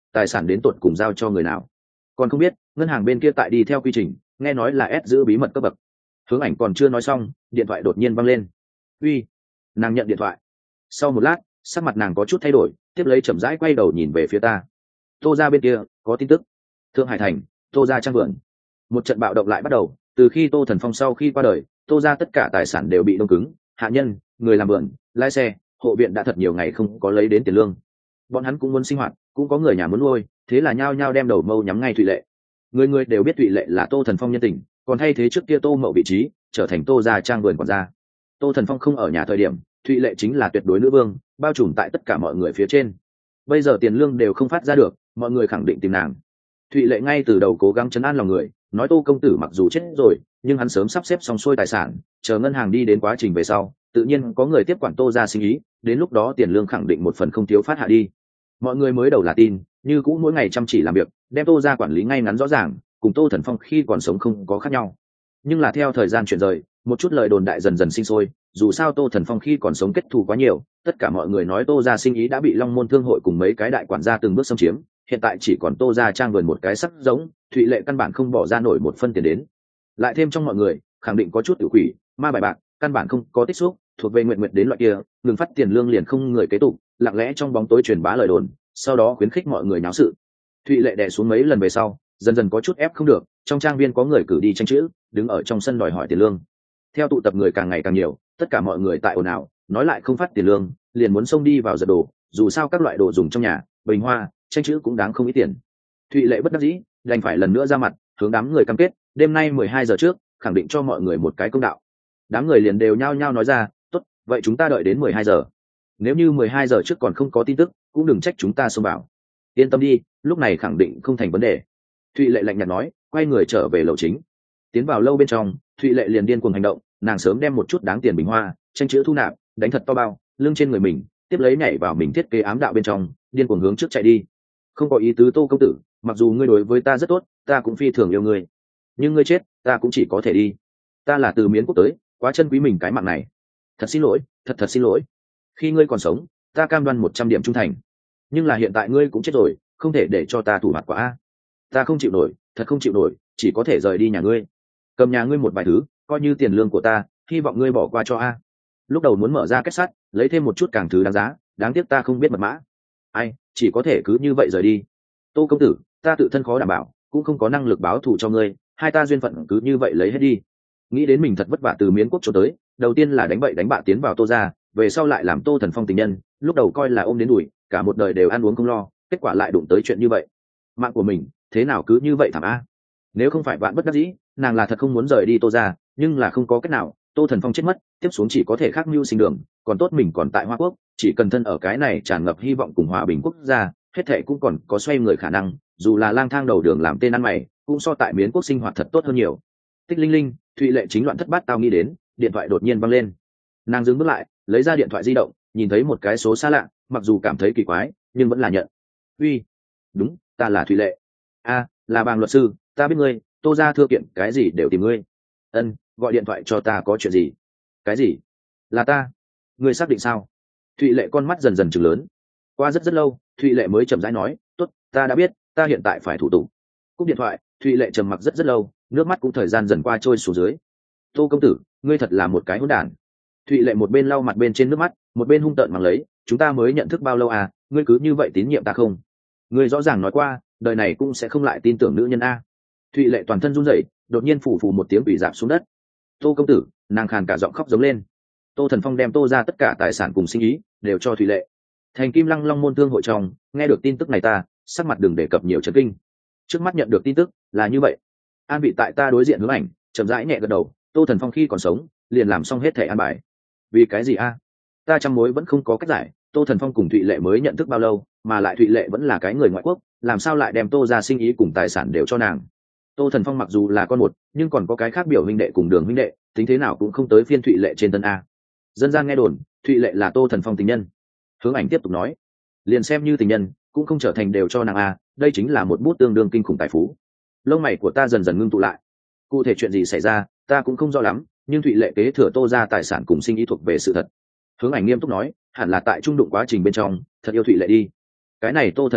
tài sản đến tột cùng giao cho người nào còn không biết, ngân hàng bên kia tại đi theo quy trình, nghe nói là ép giữ bí mật cấp bậc. Hướng Ảnh còn chưa nói xong, điện thoại đột nhiên văng lên. Uy. Nàng nhận điện thoại. Sau một lát, sắc mặt nàng có chút thay đổi, tiếp lấy chậm rãi quay đầu nhìn về phía ta. Tô gia bên kia có tin tức. Thượng Hải thành, Tô gia trang vườn. Một trận bạo động lại bắt đầu, từ khi Tô Thần Phong sau khi qua đời, Tô gia tất cả tài sản đều bị đông cứng, hạ nhân, người làm vườn, lái xe, hộ viện đã thật nhiều ngày không có lấy đến tiền lương. Bọn hắn cũng muốn sinh hoạt, cũng có người nhà muốn nuôi, thế là nhao nhao đem đầu mâu nhắm ngay Thụy Lệ. Người người đều biết Thụy Lệ là Tô Thần Phong nhân tình, còn thay thế trước kia Tô Mậu vị trí, trở thành Tô gia trang vườn quản gia. Tô Thần Phong không ở nhà thời điểm, Thụy Lệ chính là tuyệt đối nữ vương, bao trùm tại tất cả mọi người phía trên. Bây giờ tiền lương đều không phát ra được, mọi người khẳng định tìm nàng. Thụy Lệ ngay từ đầu cố gắng trấn an lòng người, nói Tô công tử mặc dù chết rồi, nhưng hắn sớm sắp xếp xong xuôi tài sản, chờ ngân hàng đi đến quá trình về sau, tự nhiên có người tiếp quản Tô gia sinh ý, đến lúc đó tiền lương khẳng định một phần không thiếu phát hạ đi. Mọi người mới đầu là tin, như cũ mỗi ngày chăm chỉ làm việc, đem Tô gia quản lý ngay ngắn rõ ràng, cùng Tô Thần Phong khi còn sống không có khác nhau. Nhưng là theo thời gian chuyển rời, một chút lời đồn đại dần dần sinh sôi, dù sao Tô Thần Phong khi còn sống kết thù quá nhiều, tất cả mọi người nói Tô gia sinh ý đã bị Long Môn Thương hội cùng mấy cái đại quản gia từng bước xâm chiếm, hiện tại chỉ còn Tô gia trang vườn một cái sắc giống, Thụy Lệ căn bản không bỏ ra nổi một phân tiền đến. Lại thêm trong mọi người, khẳng định có chút tiểu quỷ, ma bài bạc, căn bản không có tích xúc, thuộc về nguyện nguyện đến loại kia, ngừng phát tiền lương liền không người kế tục, lặng lẽ trong bóng tối truyền bá lời đồn, sau đó khuyến khích mọi người náo sự. Thụy Lệ đè xuống mấy lần về sau, dần dần có chút ép không được, trong trang viên có người cử đi tranh chữ, đứng ở trong sân đòi hỏi tiền lương. Theo tụ tập người càng ngày càng nhiều, tất cả mọi người tại ồn ào, nói lại không phát tiền lương, liền muốn xông đi vào giật đồ, dù sao các loại đồ dùng trong nhà, bình hoa, tranh chữ cũng đáng không ít tiền. Thụy Lệ bất đắc dĩ, đành phải lần nữa ra mặt, hướng đám người cam kết, đêm nay mười hai giờ trước, khẳng định cho mọi người một cái công đạo. Đám người liền đều nhao nhao nói ra, tốt, vậy chúng ta đợi đến mười hai giờ. Nếu như mười hai giờ trước còn không có tin tức, cũng đừng trách chúng ta xông vào. Yên tâm đi, lúc này khẳng định không thành vấn đề. Thụy Lệ lạnh nhạt nói, quay người trở về lầu chính. Tiến vào lâu bên trong, Thụy Lệ liền điên cuồng hành động, nàng sớm đem một chút đáng tiền bình hoa, tranh chữ thu nạp, đánh thật to bao, lưng trên người mình, tiếp lấy nhảy vào mình thiết kế ám đạo bên trong, điên cuồng hướng trước chạy đi. Không có ý tứ Tô công tử, mặc dù ngươi đối với ta rất tốt, ta cũng phi thường yêu ngươi, nhưng ngươi chết, ta cũng chỉ có thể đi. Ta là từ Miến quốc tới, quá chân quý mình cái mạng này. Thật xin lỗi, thật thật xin lỗi. Khi ngươi còn sống, ta cam đoan một trăm điểm trung thành, nhưng là hiện tại ngươi cũng chết rồi, không thể để cho ta thủ mặt quả. Ta không chịu nổi, thật không chịu nổi, chỉ có thể rời đi nhà ngươi, cầm nhà ngươi một vài thứ, coi như tiền lương của ta, hy vọng ngươi bỏ qua cho a. Lúc đầu muốn mở ra kết sắt, lấy thêm một chút càng thứ đáng giá, đáng tiếc ta không biết mật mã. Ai, chỉ có thể cứ như vậy rời đi. Tô công tử, ta tự thân khó đảm bảo, cũng không có năng lực báo thù cho ngươi, hai ta duyên phận cứ như vậy lấy hết đi. Nghĩ đến mình thật vất vả từ Miến quốc cho tới, đầu tiên là đánh bậy đánh bạ tiến vào Tô gia, về sau lại làm Tô Thần Phong tình nhân, lúc đầu coi là ôm đến đùi, cả một đời đều ăn uống không lo, kết quả lại đụng tới chuyện như vậy. Mạng của mình, thế nào cứ như vậy thảm a. Nếu không phải vạn bất đắc dĩ, nàng là thật không muốn rời đi Tô gia, nhưng là không có cách nào, Tô Thần Phong chết mất, tiếp xuống chỉ có thể khác mưu sinh đường, còn tốt mình còn tại Hoa Quốc, chỉ cần thân ở cái này tràn ngập hy vọng cùng hòa bình quốc gia, hết thệ cũng còn có xoay người khả năng, dù là lang thang đầu đường làm tên ăn mày, cũng so tại Miến quốc sinh hoạt thật tốt hơn nhiều. Tích linh linh, Thụy Lệ chính loạn thất bát tao nghĩ đến, điện thoại đột nhiên văng lên. Nàng dừng bước lại, lấy ra điện thoại di động, nhìn thấy một cái số xa lạ, mặc dù cảm thấy kỳ quái, nhưng vẫn là nhận. Uy, đúng, ta là Thụy Lệ. A, là Bàng luật sư, ta biết ngươi, Tô gia thưa kiện, cái gì đều tìm ngươi. Ân, gọi điện thoại cho ta có chuyện gì? Cái gì? Là ta? Ngươi xác định sao? Thụy Lệ con mắt dần dần trừng lớn. Qua rất rất lâu, Thụy Lệ mới chậm rãi nói, tốt, ta đã biết, ta hiện tại phải thủ tục. Cúp điện thoại, Thụy Lệ trầm mặc rất rất lâu, nước mắt cũng thời gian dần qua trôi xuống dưới. Tô công tử, ngươi thật là một cái hỗn đản. Thụy Lệ một bên lau mặt bên trên nước mắt, một bên hung tợn mắng lấy, chúng ta mới nhận thức bao lâu à, ngươi cứ như vậy tín nhiệm ta không? Ngươi rõ ràng nói qua, đời này cũng sẽ không lại tin tưởng nữ nhân a. Thụy Lệ toàn thân run rẩy, đột nhiên phủ phủ một tiếng quỷ dạp xuống đất. Tô công tử, nàng khàn cả giọng khóc giống lên. Tô Thần Phong đem Tô ra tất cả tài sản cùng sinh ý đều cho Thụy Lệ. Thành Kim Lăng Long môn thương hội trong, nghe được tin tức này ta, sắc mặt đừng đề cập nhiều chấn kinh. Trước mắt nhận được tin tức là như vậy. An bị tại ta đối diện Hướng Ảnh, chậm rãi nhẹ gật đầu, Tô Thần Phong khi còn sống, liền làm xong hết thẻ an bài. Vì cái gì a? Ta trăm mối vẫn không có cách giải, Tô Thần Phong cùng Thụy Lệ mới nhận thức bao lâu, mà lại Thụy Lệ vẫn là cái người ngoại quốc, làm sao lại đem Tô ra sinh ý cùng tài sản đều cho nàng? Tô Thần Phong mặc dù là con một, nhưng còn có cái khác biểu huynh đệ cùng Đường huynh đệ, tính thế nào cũng không tới phiên Thụy Lệ trên thân a. Dân gian nghe đồn, Thụy Lệ là Tô Thần Phong tình nhân. Hướng Ảnh tiếp tục nói, liền xem như tình nhân, cũng không trở thành đều cho nàng a, đây chính là một bút tương đương kinh khủng tài phú. Lông mày của ta dần dần ngưng tụ lại. Cụ thể chuyện gì xảy ra, ta cũng không rõ lắm, nhưng Thụy Lệ kế thừa Tô ra tài sản cùng sinh ý thuộc về sự thật. Hướng Ảnh nghiêm túc nói, hẳn là tại trung đụng quá trình bên trong, thật yêu Thụy Lệ đi. Cái này Tô Thần Phong a,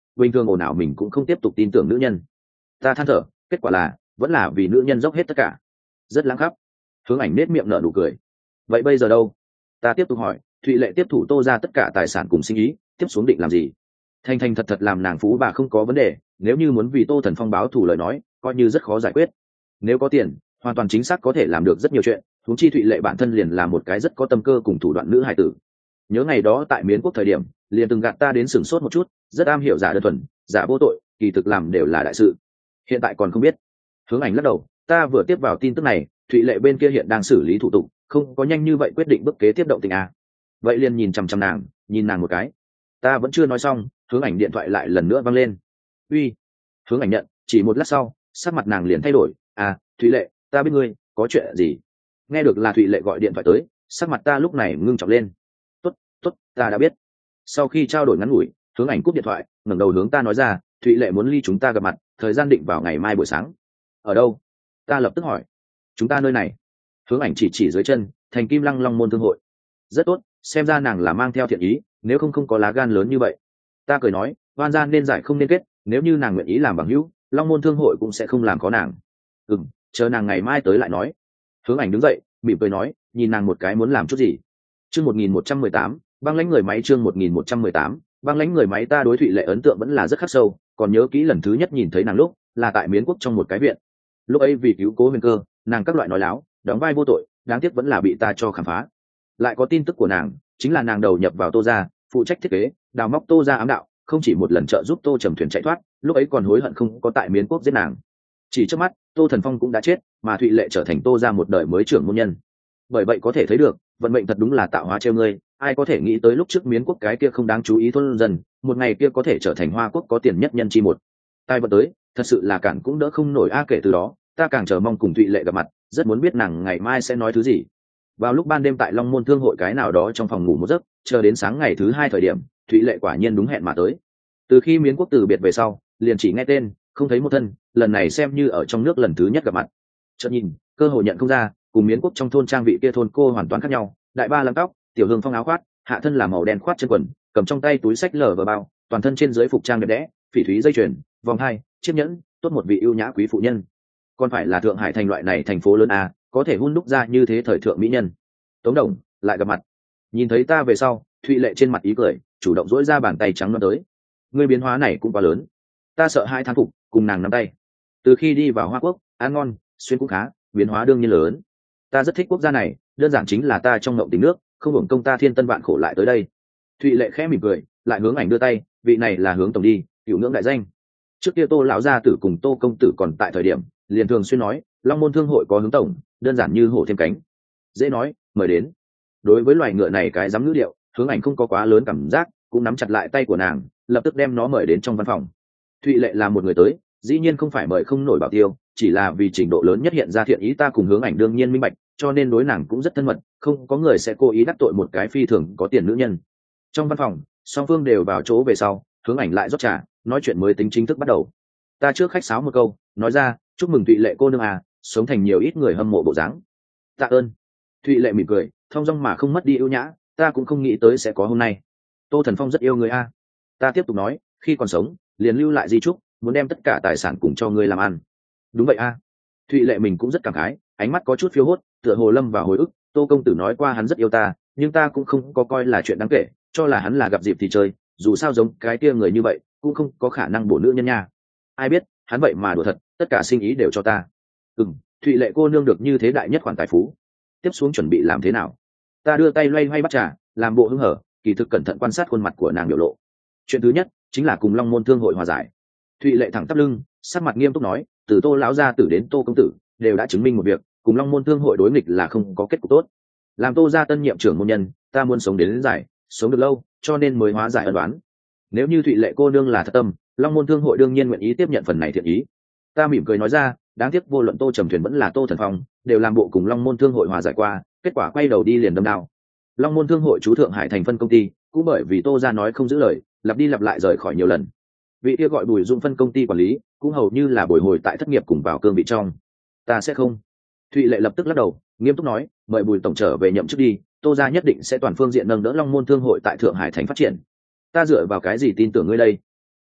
bình thường ồn ào mình cũng không tiếp tục tin tưởng nữ nhân. Ta than thở, kết quả là vẫn là vì nữ nhân dốc hết tất cả. Rất lãng khắp. Hướng Ảnh nết miệng nở nụ cười. Vậy bây giờ đâu? Ta tiếp tục hỏi. Thụy Lệ tiếp thủ Tô ra tất cả tài sản cùng sinh ý, tiếp xuống định làm gì? Thành thành thật thật làm nàng phú bà không có vấn đề, nếu như muốn vì Tô Thần Phong báo thù lời nói, coi như rất khó giải quyết. Nếu có tiền, hoàn toàn chính xác có thể làm được rất nhiều chuyện, huống chi Thụy Lệ bản thân liền là một cái rất có tâm cơ cùng thủ đoạn nữ hài tử. Nhớ ngày đó tại Miến Quốc thời điểm, liền từng gạt ta đến sửng sốt một chút, rất am hiểu giả đơn thuần, giả vô tội, kỳ thực làm đều là đại sự. Hiện tại còn không biết. Hướng Ảnh lắc đầu, ta vừa tiếp vào tin tức này, Thụy Lệ bên kia hiện đang xử lý thủ tục, không có nhanh như vậy quyết định bước kế tiếp động tình à. Vậy liền nhìn chằm chằm nàng, nhìn nàng một cái. Ta vẫn chưa nói xong, Hướng Ảnh điện thoại lại lần nữa vang lên. Uy. Hướng Ảnh nhận, chỉ một lát sau, sắc mặt nàng liền thay đổi. À, Thụy Lệ, ta biết ngươi, có chuyện gì? Nghe được là Thụy Lệ gọi điện thoại tới, sắc mặt ta lúc này ngưng trọng lên. Tốt, tốt, ta đã biết. Sau khi trao đổi ngắn ngủi, Hướng Ảnh cúp điện thoại, ngẩng đầu hướng ta nói ra, Thụy Lệ muốn ly chúng ta gặp mặt, thời gian định vào ngày mai buổi sáng. Ở đâu? Ta lập tức hỏi. Chúng ta nơi này. Hướng Ảnh chỉ chỉ dưới chân, Thành Kim Lăng Long Môn Thương hội. Rất tốt, xem ra nàng là mang theo thiện ý, nếu không không có lá gan lớn như vậy. Ta cười nói, oan gian nên giải không nên kết, nếu như nàng nguyện ý làm bằng hữu, Long Môn Thương hội cũng sẽ không làm khó nàng. Ừm, chờ nàng ngày mai tới lại nói. Hướng Ảnh đứng dậy, mỉm cười nói, nhìn nàng một cái muốn làm chút gì. Chương một nghìn một trăm mười tám, băng lãnh người máy. Chương một nghìn một trăm mười tám, băng lãnh người máy. Ta đối Thụy Lệ ấn tượng vẫn là rất khắc sâu, còn nhớ kỹ lần thứ nhất nhìn thấy nàng lúc là tại Miến Quốc trong một cái viện. Lúc ấy vì cứu Cố Huyền Cơ, nàng các loại nói láo, đóng vai vô tội, đáng tiếc vẫn là bị ta cho khám phá. Lại có tin tức của nàng, chính là nàng đầu nhập vào Tô gia, phụ trách thiết kế, đào móc Tô gia ám đạo, không chỉ một lần trợ giúp Tô Trầm Thuyền chạy thoát, lúc ấy còn hối hận không có tại Miến Quốc giết nàng. Chỉ trước mắt, Tô Thần Phong cũng đã chết, mà Thụy Lệ trở thành Tô gia một đời mới trưởng môn nhân. Bởi vậy có thể thấy được, vận mệnh thật đúng là tạo hóa trêu ngươi, ai có thể nghĩ tới lúc trước Miến Quốc cái kia không đáng chú ý thôn dân, một ngày kia có thể trở thành Hoa Quốc có tiền nhất nhân chi một. Tai vận tới, thật sự là cản cũng đỡ không nổi a. Kể từ đó, ta càng chờ mong cùng Thụy Lệ gặp mặt, rất muốn biết nàng ngày mai sẽ nói thứ gì. Vào lúc ban đêm tại Long Môn Thương hội cái nào đó trong phòng ngủ một giấc, chờ đến sáng ngày thứ hai thời điểm, Thụy Lệ quả nhiên đúng hẹn mà tới. Từ khi Miến Quốc từ biệt về sau, liền chỉ nghe tên, không thấy một thân, lần này xem như ở trong nước lần thứ nhất gặp mặt. Chợt nhìn, cơ hội nhận không ra, cùng Miến Quốc trong thôn trang vị kia thôn cô hoàn toàn khác nhau. Đại ba lăm tóc, tiểu hương phong áo khoác, hạ thân là màu đen khoát chân quần, cầm trong tay túi sách lở và bao, toàn thân trên dưới phục trang đẹp đẽ, phỉ thúy dây chuyền, vòng hai, chiếc nhẫn, tốt một vị ưu nhã quý phụ nhân. Còn phải là Thượng Hải thành loại này thành phố lớn à, có thể hun đúc ra như thế thời thượng mỹ nhân. Tống Đồng lại gặp mặt. Nhìn thấy ta về sau, Thụy Lệ trên mặt ý cười, chủ động dỗi ra bàn tay trắng non tới. Người biến hóa này cũng quá lớn. Ta sợ hai thán phục, cùng nàng nắm tay. Từ khi đi vào Hoa Quốc, ăn ngon, xuyên cũng khá, biến hóa đương nhiên lớn. Ta rất thích quốc gia này, đơn giản chính là ta trong ngộng tình nước, không hưởng công ta thiên tân vạn khổ lại tới đây. Thụy Lệ khẽ mỉm cười, lại hướng Ảnh đưa tay, vị này là Hướng tổng đi, cựu ngưỡng đại danh. Trước kia Tô lão gia tử cùng Tô công tử còn tại thời điểm, liền thường xuyên nói, Long Môn Thương hội có Hướng tổng, đơn giản như hổ thêm cánh. Dễ nói, mời đến. Đối với loài ngựa này cái dám ngữ điệu, Hướng Ảnh không có quá lớn cảm giác, cũng nắm chặt lại tay của nàng, lập tức đem nó mời đến trong văn phòng. Thụy Lệ là một người tới, dĩ nhiên không phải mời không nổi bảo tiêu, chỉ là vì trình độ lớn nhất hiện ra thiện ý ta cùng Hướng Ảnh đương nhiên minh bạch, cho nên đối nàng cũng rất thân mật, không có người sẽ cố ý đắc tội một cái phi thường có tiền nữ nhân. Trong văn phòng, song phương đều vào chỗ về sau, Hướng Ảnh lại rót trà, nói chuyện mới tính chính thức bắt đầu. Ta trước khách sáo một câu, nói ra, chúc mừng Thụy Lệ cô nương à, sống thành nhiều ít người hâm mộ bộ dáng. Tạ ơn. Thụy Lệ mỉm cười, thong dong mà không mất đi ưu nhã, ta cũng không nghĩ tới sẽ có hôm nay. Tô Thần Phong rất yêu người a. Ta tiếp tục nói, khi còn sống, liền lưu lại di chúc, muốn đem tất cả tài sản cùng cho ngươi làm ăn. Đúng vậy a. Thụy Lệ mình cũng rất cảm khái, ánh mắt có chút phiêu hốt, tựa hồ lâm vào hồi ức. Tô công tử nói qua hắn rất yêu ta, nhưng ta cũng không có coi là chuyện đáng kể, cho là hắn là gặp dịp thì chơi, dù sao giống cái kia người như vậy, cũng không có khả năng bổ nữ nhân nha. Ai biết, hắn vậy mà đùa thật, tất cả sinh ý đều cho ta. Ừm, Thụy Lệ cô nương được như thế đại nhất khoản tài phú, tiếp xuống chuẩn bị làm thế nào? Ta đưa tay loay hoay bắt trà, làm bộ hứng hở, kỳ thực cẩn thận quan sát khuôn mặt của nàng biểu lộ. Chuyện thứ nhất chính là cùng Long Môn Thương hội hòa giải. Thụy Lệ thẳng tắp lưng, sắc mặt nghiêm túc nói, từ Tô lão gia tử đến Tô công tử, đều đã chứng minh một việc, cùng Long Môn Thương hội đối nghịch là không có kết cục tốt. Làm Tô gia tân nhiệm trưởng môn nhân, ta muốn sống đến, đến giải, sống được lâu, cho nên mới hóa giải ân oán. Nếu như Thụy Lệ cô nương là thật tâm, Long Môn Thương hội đương nhiên nguyện ý tiếp nhận phần này thiện ý. Ta mỉm cười nói ra, đáng tiếc vô luận Tô Trầm Thuyền vẫn là Tô Thần Phong, đều làm bộ cùng Long Môn Thương hội hòa giải qua, kết quả quay đầu đi liền đâm đao. Long Môn Thương hội chú Thượng Hải thành phân công ty, cũng bởi vì Tô gia nói không giữ lời, lặp đi lặp lại rời khỏi nhiều lần. Vị kia gọi Bùi Dung phân công ty quản lý, cũng hầu như là bồi hồi tại thất nghiệp cùng vào cương vị trong. Ta sẽ không. Thụy Lệ lập tức lắc đầu, nghiêm túc nói, mời Bùi tổng trở về nhậm chức đi, Tô gia nhất định sẽ toàn phương diện nâng đỡ Long Môn Thương hội tại Thượng Hải thành phát triển. Ta dựa vào cái gì tin tưởng ngươi đây?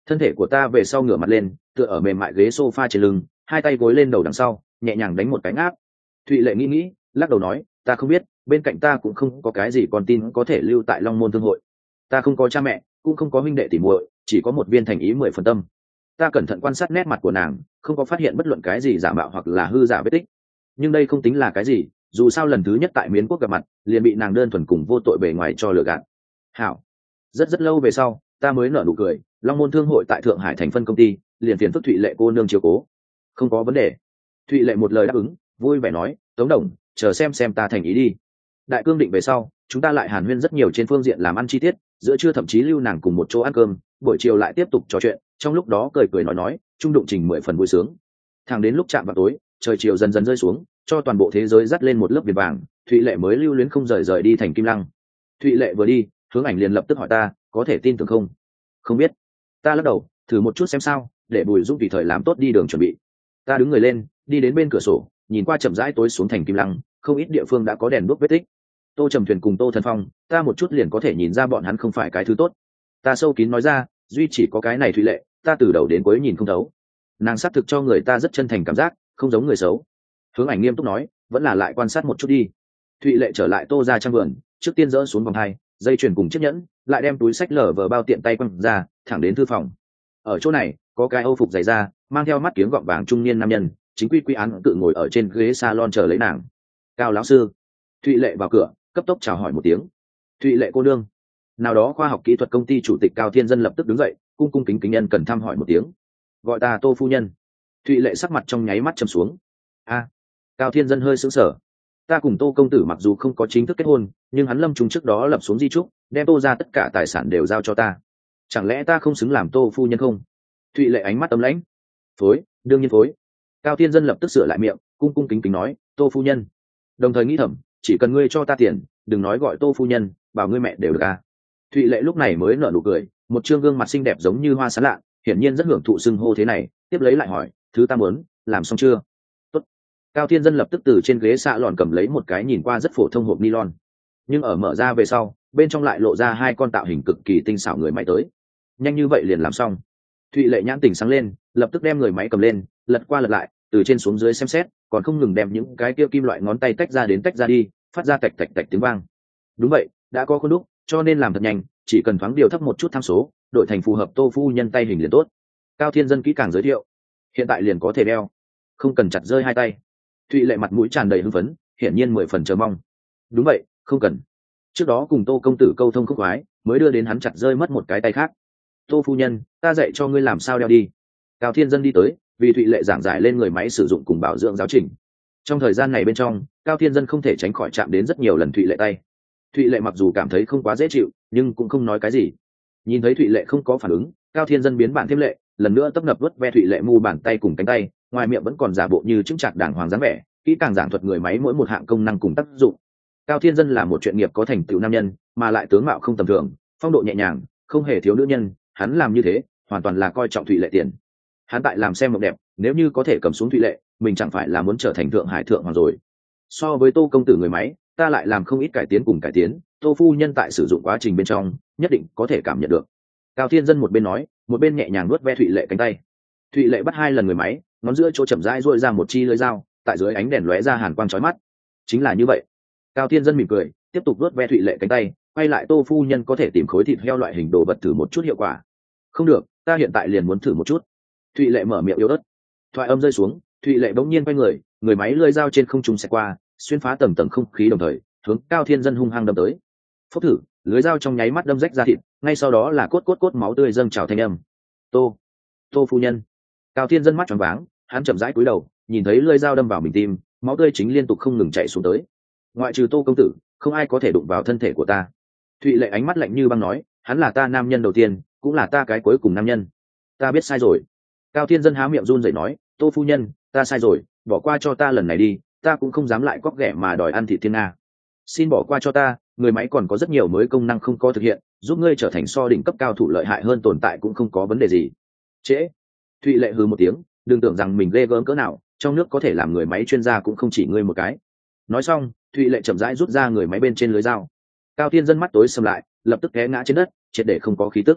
Thân thể của ta về sau ngửa mặt lên, tựa ở mềm mại ghế sofa trên lưng, hai tay gối lên đầu đằng sau, nhẹ nhàng đánh một cái ngáp. Thụy Lệ nghĩ nghĩ, lắc đầu nói, ta không biết, bên cạnh ta cũng không có cái gì con tin có thể lưu tại Long Môn Thương hội. Ta không có cha mẹ, cũng không có huynh đệ tỉ muội, chỉ có một viên thành ý mười phần tâm. Ta cẩn thận quan sát nét mặt của nàng, không có phát hiện bất luận cái gì giả mạo hoặc là hư giả vết tích. Nhưng đây không tính là cái gì, dù sao lần thứ nhất tại Miến Quốc gặp mặt, liền bị nàng đơn thuần cùng vô tội bề ngoài cho lừa gạt. Hảo. Rất rất lâu về sau, ta mới nở nụ cười, Long Môn Thương hội tại Thượng Hải thành phân công ty, liền phiền phức Thụy Lệ cô nương chiếu cố. Không có vấn đề. Thụy Lệ một lời đáp ứng, vui vẻ nói, Tống Đồng, chờ xem xem ta thành ý đi. Đại cương định về sau, chúng ta lại hàn huyên rất nhiều trên phương diện làm ăn chi tiết, giữa trưa thậm chí lưu nàng cùng một chỗ ăn cơm, buổi chiều lại tiếp tục trò chuyện, trong lúc đó cười cười nói nói, trung đụng trình mười phần vui sướng. Thẳng đến lúc chạm vào tối, trời chiều dần dần rơi xuống, cho toàn bộ thế giới dắt lên một lớp viền vàng, Thụy Lệ mới lưu luyến không rời rời đi thành Kim Lăng. Thụy Lệ vừa đi, Hướng Ảnh liền lập tức hỏi ta, có thể tin tưởng không? Không biết. Ta lắc đầu, thử một chút xem sao, để Bùi Dung tùy thời làm tốt đi đường chuẩn bị. Ta đứng người lên, đi đến bên cửa sổ, nhìn qua chậm rãi tối xuống thành Kim Lăng, không ít địa phương đã có đèn đuốc vết tích. Tô Trầm Thuyền cùng Tô Thần Phong, ta một chút liền có thể nhìn ra bọn hắn không phải cái thứ tốt. Ta sâu kín nói ra, duy chỉ có cái này Thụy Lệ, ta từ đầu đến cuối nhìn không thấu. Nàng xác thực cho người ta rất chân thành cảm giác, không giống người xấu. Hướng Ảnh nghiêm túc nói, vẫn là lại quan sát một chút đi. Thụy Lệ trở lại Tô ra trang vườn, trước tiên dỡ xuống vòng hai, dây chuyền cùng chiếc nhẫn, lại đem túi sách lở vờ bao tiện tay quăng ra, thẳng đến thư phòng. Ở chỗ này, có cái Âu phục dày da, mang theo mắt kiếng gọng vàng trung niên nam nhân, chính quy quy án tự ngồi ở trên ghế salon chờ lấy nàng. Cao lão sư. Thụy Lệ vào cửa, cấp tốc chào hỏi một tiếng. Thụy Lệ cô nương. Nào đó khoa học kỹ thuật công ty chủ tịch Cao Thiên Dân lập tức đứng dậy, cung cung kính kính nhân cần thăm hỏi một tiếng. Gọi ta Tô phu nhân. Thụy Lệ sắc mặt trong nháy mắt trầm xuống. A. Cao Thiên Dân hơi sững sờ. Ta cùng Tô công tử mặc dù không có chính thức kết hôn, nhưng hắn lâm trùng trước đó lập xuống di trúc, đem Tô ra tất cả tài sản đều giao cho ta. Chẳng lẽ ta không xứng làm Tô phu nhân không? Thụy Lệ ánh mắt ấm lãnh. Phối, đương nhiên phối. Cao Thiên Dân lập tức sửa lại miệng, cung cung kính kính nói, Tô phu nhân. Đồng thời nghĩ thầm, chỉ cần ngươi cho ta tiền, đừng nói gọi Tô phu nhân, bảo ngươi mẹ đều được à. Thụy Lệ lúc này mới nở nụ cười, một trương gương mặt xinh đẹp giống như hoa sán lạ, hiển nhiên rất hưởng thụ xưng hô thế này, tiếp lấy lại hỏi, thứ ta muốn, làm xong chưa? Tốt. Cao Thiên Dân lập tức từ trên ghế xạ lòn cầm lấy một cái nhìn qua rất phổ thông hộp nylon, nhưng ở mở ra về sau, bên trong lại lộ ra hai con tạo hình cực kỳ tinh xảo người máy tới. Nhanh như vậy liền làm xong. Thụy Lệ nhãn tỉnh sáng lên, lập tức đem người máy cầm lên, lật qua lật lại, từ trên xuống dưới xem xét, còn không ngừng đem những cái kia kim loại ngón tay tách ra đến tách ra đi, phát ra tạch tạch tạch tiếng vang. Đúng vậy, đã có khuôn đúc, cho nên làm thật nhanh, chỉ cần thoáng điều thấp một chút tham số, đổi thành phù hợp Tô phu nhân tay hình liền tốt. Cao Thiên Dân kỹ càng giới thiệu, hiện tại liền có thể đeo, không cần chặt rơi hai tay. Thụy Lệ mặt mũi tràn đầy hưng phấn, hiển nhiên mười phần chờ mong. Đúng vậy, không cần. Trước đó cùng Tô công tử câu thông khúc khoái, mới đưa đến hắn chặt rơi mất một cái tay khác. Tô phu nhân, ta dạy cho ngươi làm sao đeo đi. Cao Thiên Dân đi tới, vì Thụy Lệ giảng giải lên người máy sử dụng cùng bảo dưỡng giáo trình. Trong thời gian này bên trong, Cao Thiên Dân không thể tránh khỏi chạm đến rất nhiều lần Thụy Lệ tay. Thụy Lệ mặc dù cảm thấy không quá dễ chịu, nhưng cũng không nói cái gì. Nhìn thấy Thụy Lệ không có phản ứng, Cao Thiên Dân biến bản thêm lệ, lần nữa tấp nập vớt ve Thụy Lệ mu bàn tay cùng cánh tay, ngoài miệng vẫn còn giả bộ như chứng trạc đàng hoàng dáng vẻ, kỹ càng giảng thuật người máy mỗi một hạng công năng cùng tác dụng. Cao Thiên Dân là một chuyện nghiệp có thành tựu nam nhân, mà lại tướng mạo không tầm thường, phong độ nhẹ nhàng, không hề thiếu nữ nhân, hắn làm như thế, hoàn toàn là coi trọng Thụy Lệ tiền. Hắn tại làm xem mộng đẹp, nếu như có thể cầm xuống Thụy Lệ, mình chẳng phải là muốn trở thành thượng hải thượng hoàng rồi. So với Tô công tử người máy, ta lại làm không ít cải tiến cùng cải tiến, Tô phu nhân tại sử dụng quá trình bên trong, nhất định có thể cảm nhận được. Cao Thiên Dân một bên nói, một bên nhẹ nhàng nuốt ve Thụy Lệ cánh tay. Thụy Lệ bắt hai lần người máy, ngón giữa chỗ chậm rãi duỗi ra một chi lưỡi dao, tại dưới ánh đèn lóe ra hàn quang chói mắt. Chính là như vậy. Cao Thiên Dân mỉm cười, tiếp tục nuốt ve Thụy Lệ cánh tay, quay lại Tô phu nhân có thể tìm khối thịt heo loại hình đồ vật thử một chút hiệu quả. Không được, ta hiện tại liền muốn thử một chút. Thụy Lệ mở miệng yếu ớt. Thoại âm rơi xuống, Thụy Lệ bỗng nhiên quay người, người máy lưỡi dao trên không trung xẹt qua, xuyên phá tầng tầng không khí đồng thời, hướng Cao Thiên Dân hung hăng đâm tới. Phốc thử, lưỡi dao trong nháy mắt đâm rách ra thịt, ngay sau đó là cốt cốt cốt máu tươi dâng trào thanh âm. Tô, Tô phu nhân. Cao Thiên Dân mắt tròn váng, hắn chậm rãi cúi đầu, nhìn thấy lưỡi dao đâm vào mình tim, máu tươi chính liên tục không ngừng chảy xuống tới. Ngoại trừ Tô công tử, không ai có thể đụng vào thân thể của ta. Thụy Lệ ánh mắt lạnh như băng nói, hắn là ta nam nhân đầu tiên, cũng là ta cái cuối cùng nam nhân. Ta biết sai rồi. Cao Thiên Dân há miệng run rẩy nói, Tô phu nhân, ta sai rồi, bỏ qua cho ta lần này đi, ta cũng không dám lại cóc ghẻ mà đòi ăn thịt thiên nga. Xin bỏ qua cho ta, người máy còn có rất nhiều mới công năng không có thực hiện, giúp ngươi trở thành so đỉnh cấp cao thủ lợi hại hơn tồn tại cũng không có vấn đề gì. Trễ. Thụy Lệ hừ một tiếng, đừng tưởng rằng mình ghê gớm cỡ nào, trong nước có thể làm người máy chuyên gia cũng không chỉ ngươi một cái. Nói xong, Thụy Lệ chậm rãi rút ra người máy bên trên lưới dao. Cao Thiên Dân mắt tối sầm lại, lập tức té ngã trên đất, triệt để không có khí tức.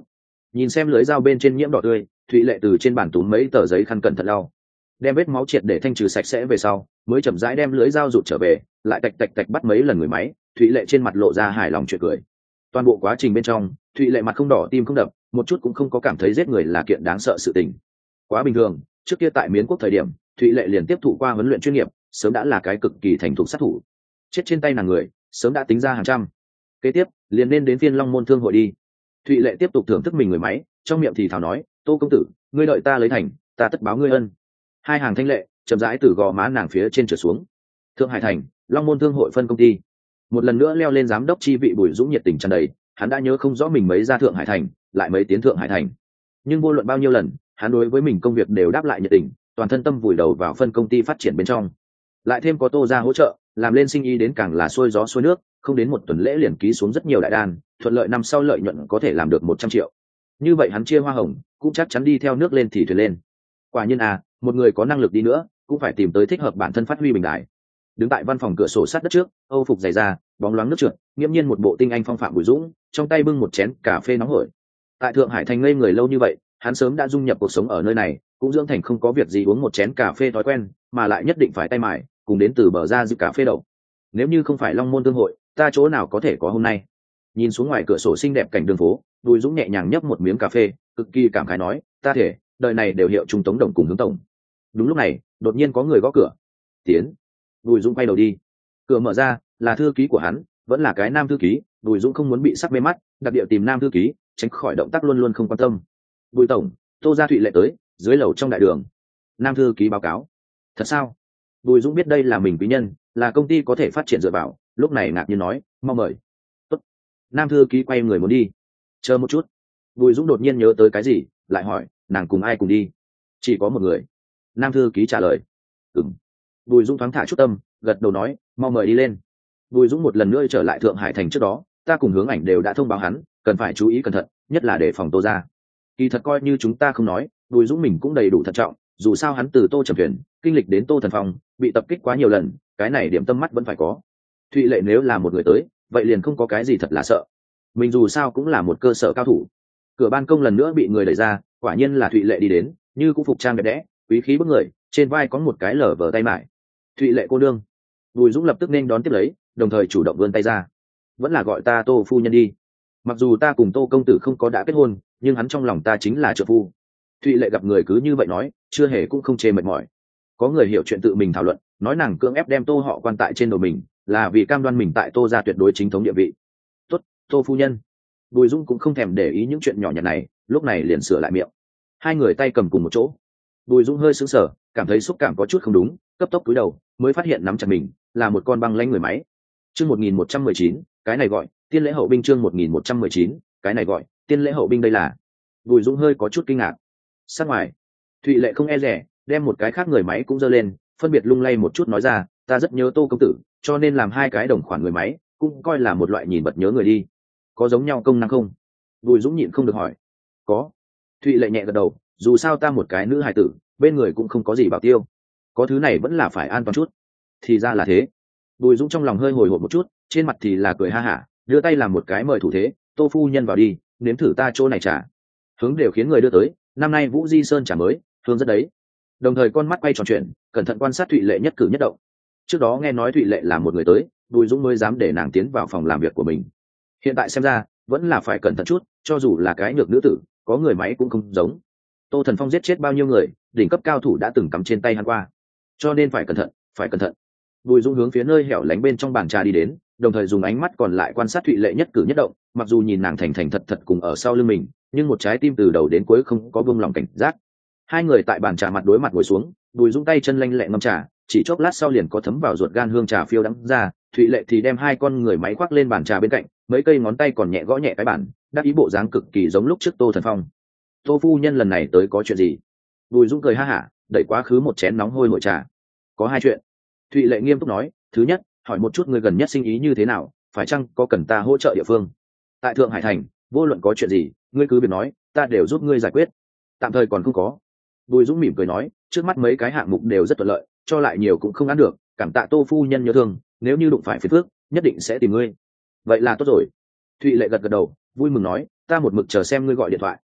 Nhìn xem lưới dao bên trên nhiễm đỏ tươi, Thụy Lệ từ trên bàn túm mấy tờ giấy khăn cẩn thận lau, đem vết máu triệt để thanh trừ sạch sẽ về sau, mới chậm rãi đem lưới dao rụt trở về, lại tạch tạch tạch bắt mấy lần người máy. Thụy Lệ trên mặt lộ ra hài lòng chuyện cười. Toàn bộ quá trình bên trong, Thụy Lệ mặt không đỏ tim không đập, một chút cũng không có cảm thấy giết người là kiện đáng sợ sự tình. Quá bình thường, trước kia tại Miến Quốc thời điểm, Thụy Lệ liền tiếp thụ qua huấn luyện chuyên nghiệp, sớm đã là cái cực kỳ thành thục sát thủ. Chết trên tay nàng người, sớm đã tính ra hàng trăm. Kế tiếp, liền nên đến phiên Long Môn Thương hội đi. Thụy Lệ tiếp tục thưởng thức mình người máy, trong miệng thì thào nói, Tô công tử, ngươi đợi ta lấy thành, ta tất báo ngươi ân. Hai hàng thanh lệ chậm rãi từ gò má nàng phía trên trở xuống. Thượng Hải thành, Long Môn Thương hội phân công ty. Một lần nữa leo lên giám đốc chi vị, Bùi Dũng nhiệt tình tràn đầy. Hắn đã nhớ không rõ mình mấy ra Thượng Hải thành, lại mấy tiến Thượng Hải thành, nhưng vô luận bao nhiêu lần, hắn đối với mình công việc đều đáp lại nhiệt tình, toàn thân tâm vùi đầu vào phân công ty phát triển bên trong. Lại thêm có Tô gia hỗ trợ, làm lên sinh ý đến càng là xuôi gió xuôi nước, không đến một tuần lễ liền ký xuống rất nhiều đại đan, thuận lợi năm sau lợi nhuận có thể làm được một trăm triệu. Như vậy hắn chia hoa hồng, cũng chắc chắn đi theo nước lên thì thuyền lên. Quả nhiên à, một người có năng lực đi nữa, cũng phải tìm tới thích hợp bản thân phát huy bình đại. Đứng tại văn phòng cửa sổ sát đất trước, Âu phục dày da, bóng loáng nước trượt, nghiễm nhiên một bộ tinh anh phong phạm Bùi Dũng, trong tay bưng một chén cà phê nóng hổi. Tại Thượng Hải thành ngây người lâu như vậy, hắn sớm đã dung nhập cuộc sống ở nơi này, cũng dưỡng thành không có việc gì uống một chén cà phê thói quen, mà lại nhất định phải tay mải, cùng đến từ bờ ra giữ cà phê đậu. Nếu như không phải Long Môn Thương hội, ta chỗ nào có thể có hôm nay. Nhìn xuống ngoài cửa sổ xinh đẹp cảnh đường phố, Bùi Dũng nhẹ nhàng nhấp một miếng cà phê, cực kỳ cảm khái nói, ta thể đời này đều hiệu Trung Tống Đồng cùng Hướng Tổng. Đúng lúc này, đột nhiên có người gõ cửa. Tiến. Bùi Dũng quay đầu đi. Cửa mở ra, là thư ký của hắn, vẫn là cái nam thư ký. Bùi Dũng không muốn bị sắc mê mắt, đặc địa tìm nam thư ký, tránh khỏi động tác luôn luôn không quan tâm. Bùi tổng, Tô gia Thụy Lệ tới, dưới lầu trong đại đường. Nam thư ký báo cáo. Thật sao? Bùi Dũng biết đây là mình quý nhân, là công ty có thể phát triển dựa vào, lúc này ngạc nhiên nói, mong mời. Tốt. Nam thư ký quay người muốn đi. Chờ một chút. Bùi Dũng đột nhiên nhớ tới cái gì, lại hỏi, nàng cùng ai cùng đi? Chỉ có một người. Nam thư ký trả lời. Ừm. Bùi Dũng thoáng thả chút tâm, gật đầu nói, mau mời đi lên. Bùi Dũng một lần nữa trở lại Thượng Hải thành trước đó, ta cùng Hướng Ảnh đều đã thông báo hắn, cần phải chú ý cẩn thận, nhất là để phòng Tô gia. Kỳ thật coi như chúng ta không nói, Bùi Dũng mình cũng đầy đủ thận trọng, dù sao hắn từ Tô Trầm Thuyền kinh lịch đến Tô Thần Phong, bị tập kích quá nhiều lần, cái này điểm tâm mắt vẫn phải có. Thụy Lệ nếu là một người tới, vậy liền không có cái gì thật là sợ. Mình dù sao cũng là một cơ sở cao thủ. Cửa ban công lần nữa bị người đẩy ra, quả nhiên là Thụy Lệ đi đến, như cũng phục trang đẹp đẽ, quý khí bức người, trên vai có một cái lở vở tay mải. Thụy Lệ cô nương. Bùi Dũng lập tức nên đón tiếp lấy, đồng thời chủ động vươn tay ra. Vẫn là gọi ta Tô phu nhân đi. Mặc dù ta cùng Tô công tử không có đã kết hôn, nhưng hắn trong lòng ta chính là trợ phu. Thụy Lệ gặp người cứ như vậy nói, chưa hề cũng không chê mệt mỏi. Có người hiểu chuyện tự mình thảo luận, nói nàng cưỡng ép đem Tô họ quan tại trên đầu mình, là vì cam đoan mình tại Tô gia tuyệt đối chính thống địa vị. Tốt, Tô phu nhân. Bùi Dung cũng không thèm để ý những chuyện nhỏ nhặt này, lúc này liền sửa lại miệng. Hai người tay cầm cùng một chỗ. Bùi Dung hơi sững sờ, cảm thấy xúc cảm có chút không đúng, cấp tốc cúi đầu, mới phát hiện nắm chặt mình là một con băng lãnh người máy. Chương một nghìn một trăm mười chín, cái này gọi tiên lễ hậu binh. Chương một nghìn một trăm mười chín, cái này gọi tiên lễ hậu binh. Đây là. Bùi Dung hơi có chút kinh ngạc. Sát ngoài, Thụy Lệ không e rẻ, đem một cái khác người máy cũng giơ lên, phân biệt lung lay một chút nói ra, ta rất nhớ Tô công tử, cho nên làm hai cái đồng khoản người máy, cũng coi là một loại nhìn vật nhớ người đi. Có giống nhau công năng không? Bùi Dũng nhịn không được hỏi. Có. Thụy Lệ nhẹ gật đầu, dù sao ta một cái nữ hài tử, bên người cũng không có gì bảo tiêu, có thứ này vẫn là phải an toàn chút. Thì ra là thế. Bùi Dũng trong lòng hơi hồi hộp một chút, trên mặt thì là cười ha hả, đưa tay làm một cái mời thủ thế, Tô phu nhân vào đi, nếm thử ta chỗ này trà. Hướng đều khiến người đưa tới, năm nay Vũ Di Sơn trà mới, hương rất đấy. Đồng thời con mắt quay tròn chuyện, cẩn thận quan sát Thụy Lệ nhất cử nhất động. Trước đó nghe nói Thụy Lệ là một người tới, Bùi Dũng mới dám để nàng tiến vào phòng làm việc của mình. Hiện tại xem ra, vẫn là phải cẩn thận chút, cho dù là cái nhược nữ tử, có người máy cũng không giống. Tô Thần Phong giết chết bao nhiêu người, đỉnh cấp cao thủ đã từng cắm trên tay hắn qua, cho nên phải cẩn thận, phải cẩn thận. Bùi Dũng hướng phía nơi hẻo lánh bên trong bàn trà đi đến, đồng thời dùng ánh mắt còn lại quan sát Thụy Lệ nhất cử nhất động. Mặc dù nhìn nàng thành thành thật thật cùng ở sau lưng mình, nhưng một trái tim từ đầu đến cuối không có buông lòng cảnh giác. Hai người tại bàn trà mặt đối mặt ngồi xuống, Bùi Dũng tay chân lanh lẹ ngâm trà, chỉ chốc lát sau liền có thấm vào ruột gan hương trà phiêu đắng ra. Thụy Lệ thì đem hai con người máy khoác lên bàn trà bên cạnh, mấy cây ngón tay còn nhẹ gõ nhẹ cái bàn, đắc ý bộ dáng cực kỳ giống lúc trước Tô Thần Phong. Tô phu nhân lần này tới có chuyện gì? Bùi Dũng cười ha hả, đẩy quá khứ một chén nóng hôi hổi trà. Có hai chuyện. Thụy Lệ nghiêm túc nói, thứ nhất, hỏi một chút người gần nhất sinh ý như thế nào, phải chăng có cần ta hỗ trợ địa phương? Tại Thượng Hải thành, vô luận có chuyện gì, ngươi cứ việc nói, ta đều giúp ngươi giải quyết. Tạm thời còn không có. Bùi Dũng mỉm cười nói, trước mắt mấy cái hạng mục đều rất thuận lợi, cho lại nhiều cũng không ăn được, cảm tạ Tô phu nhân nhớ thương, nếu như đụng phải phiền phức, nhất định sẽ tìm ngươi. Vậy là tốt rồi. Thụy Lệ gật gật đầu, vui mừng nói, ta một mực chờ xem ngươi gọi điện thoại.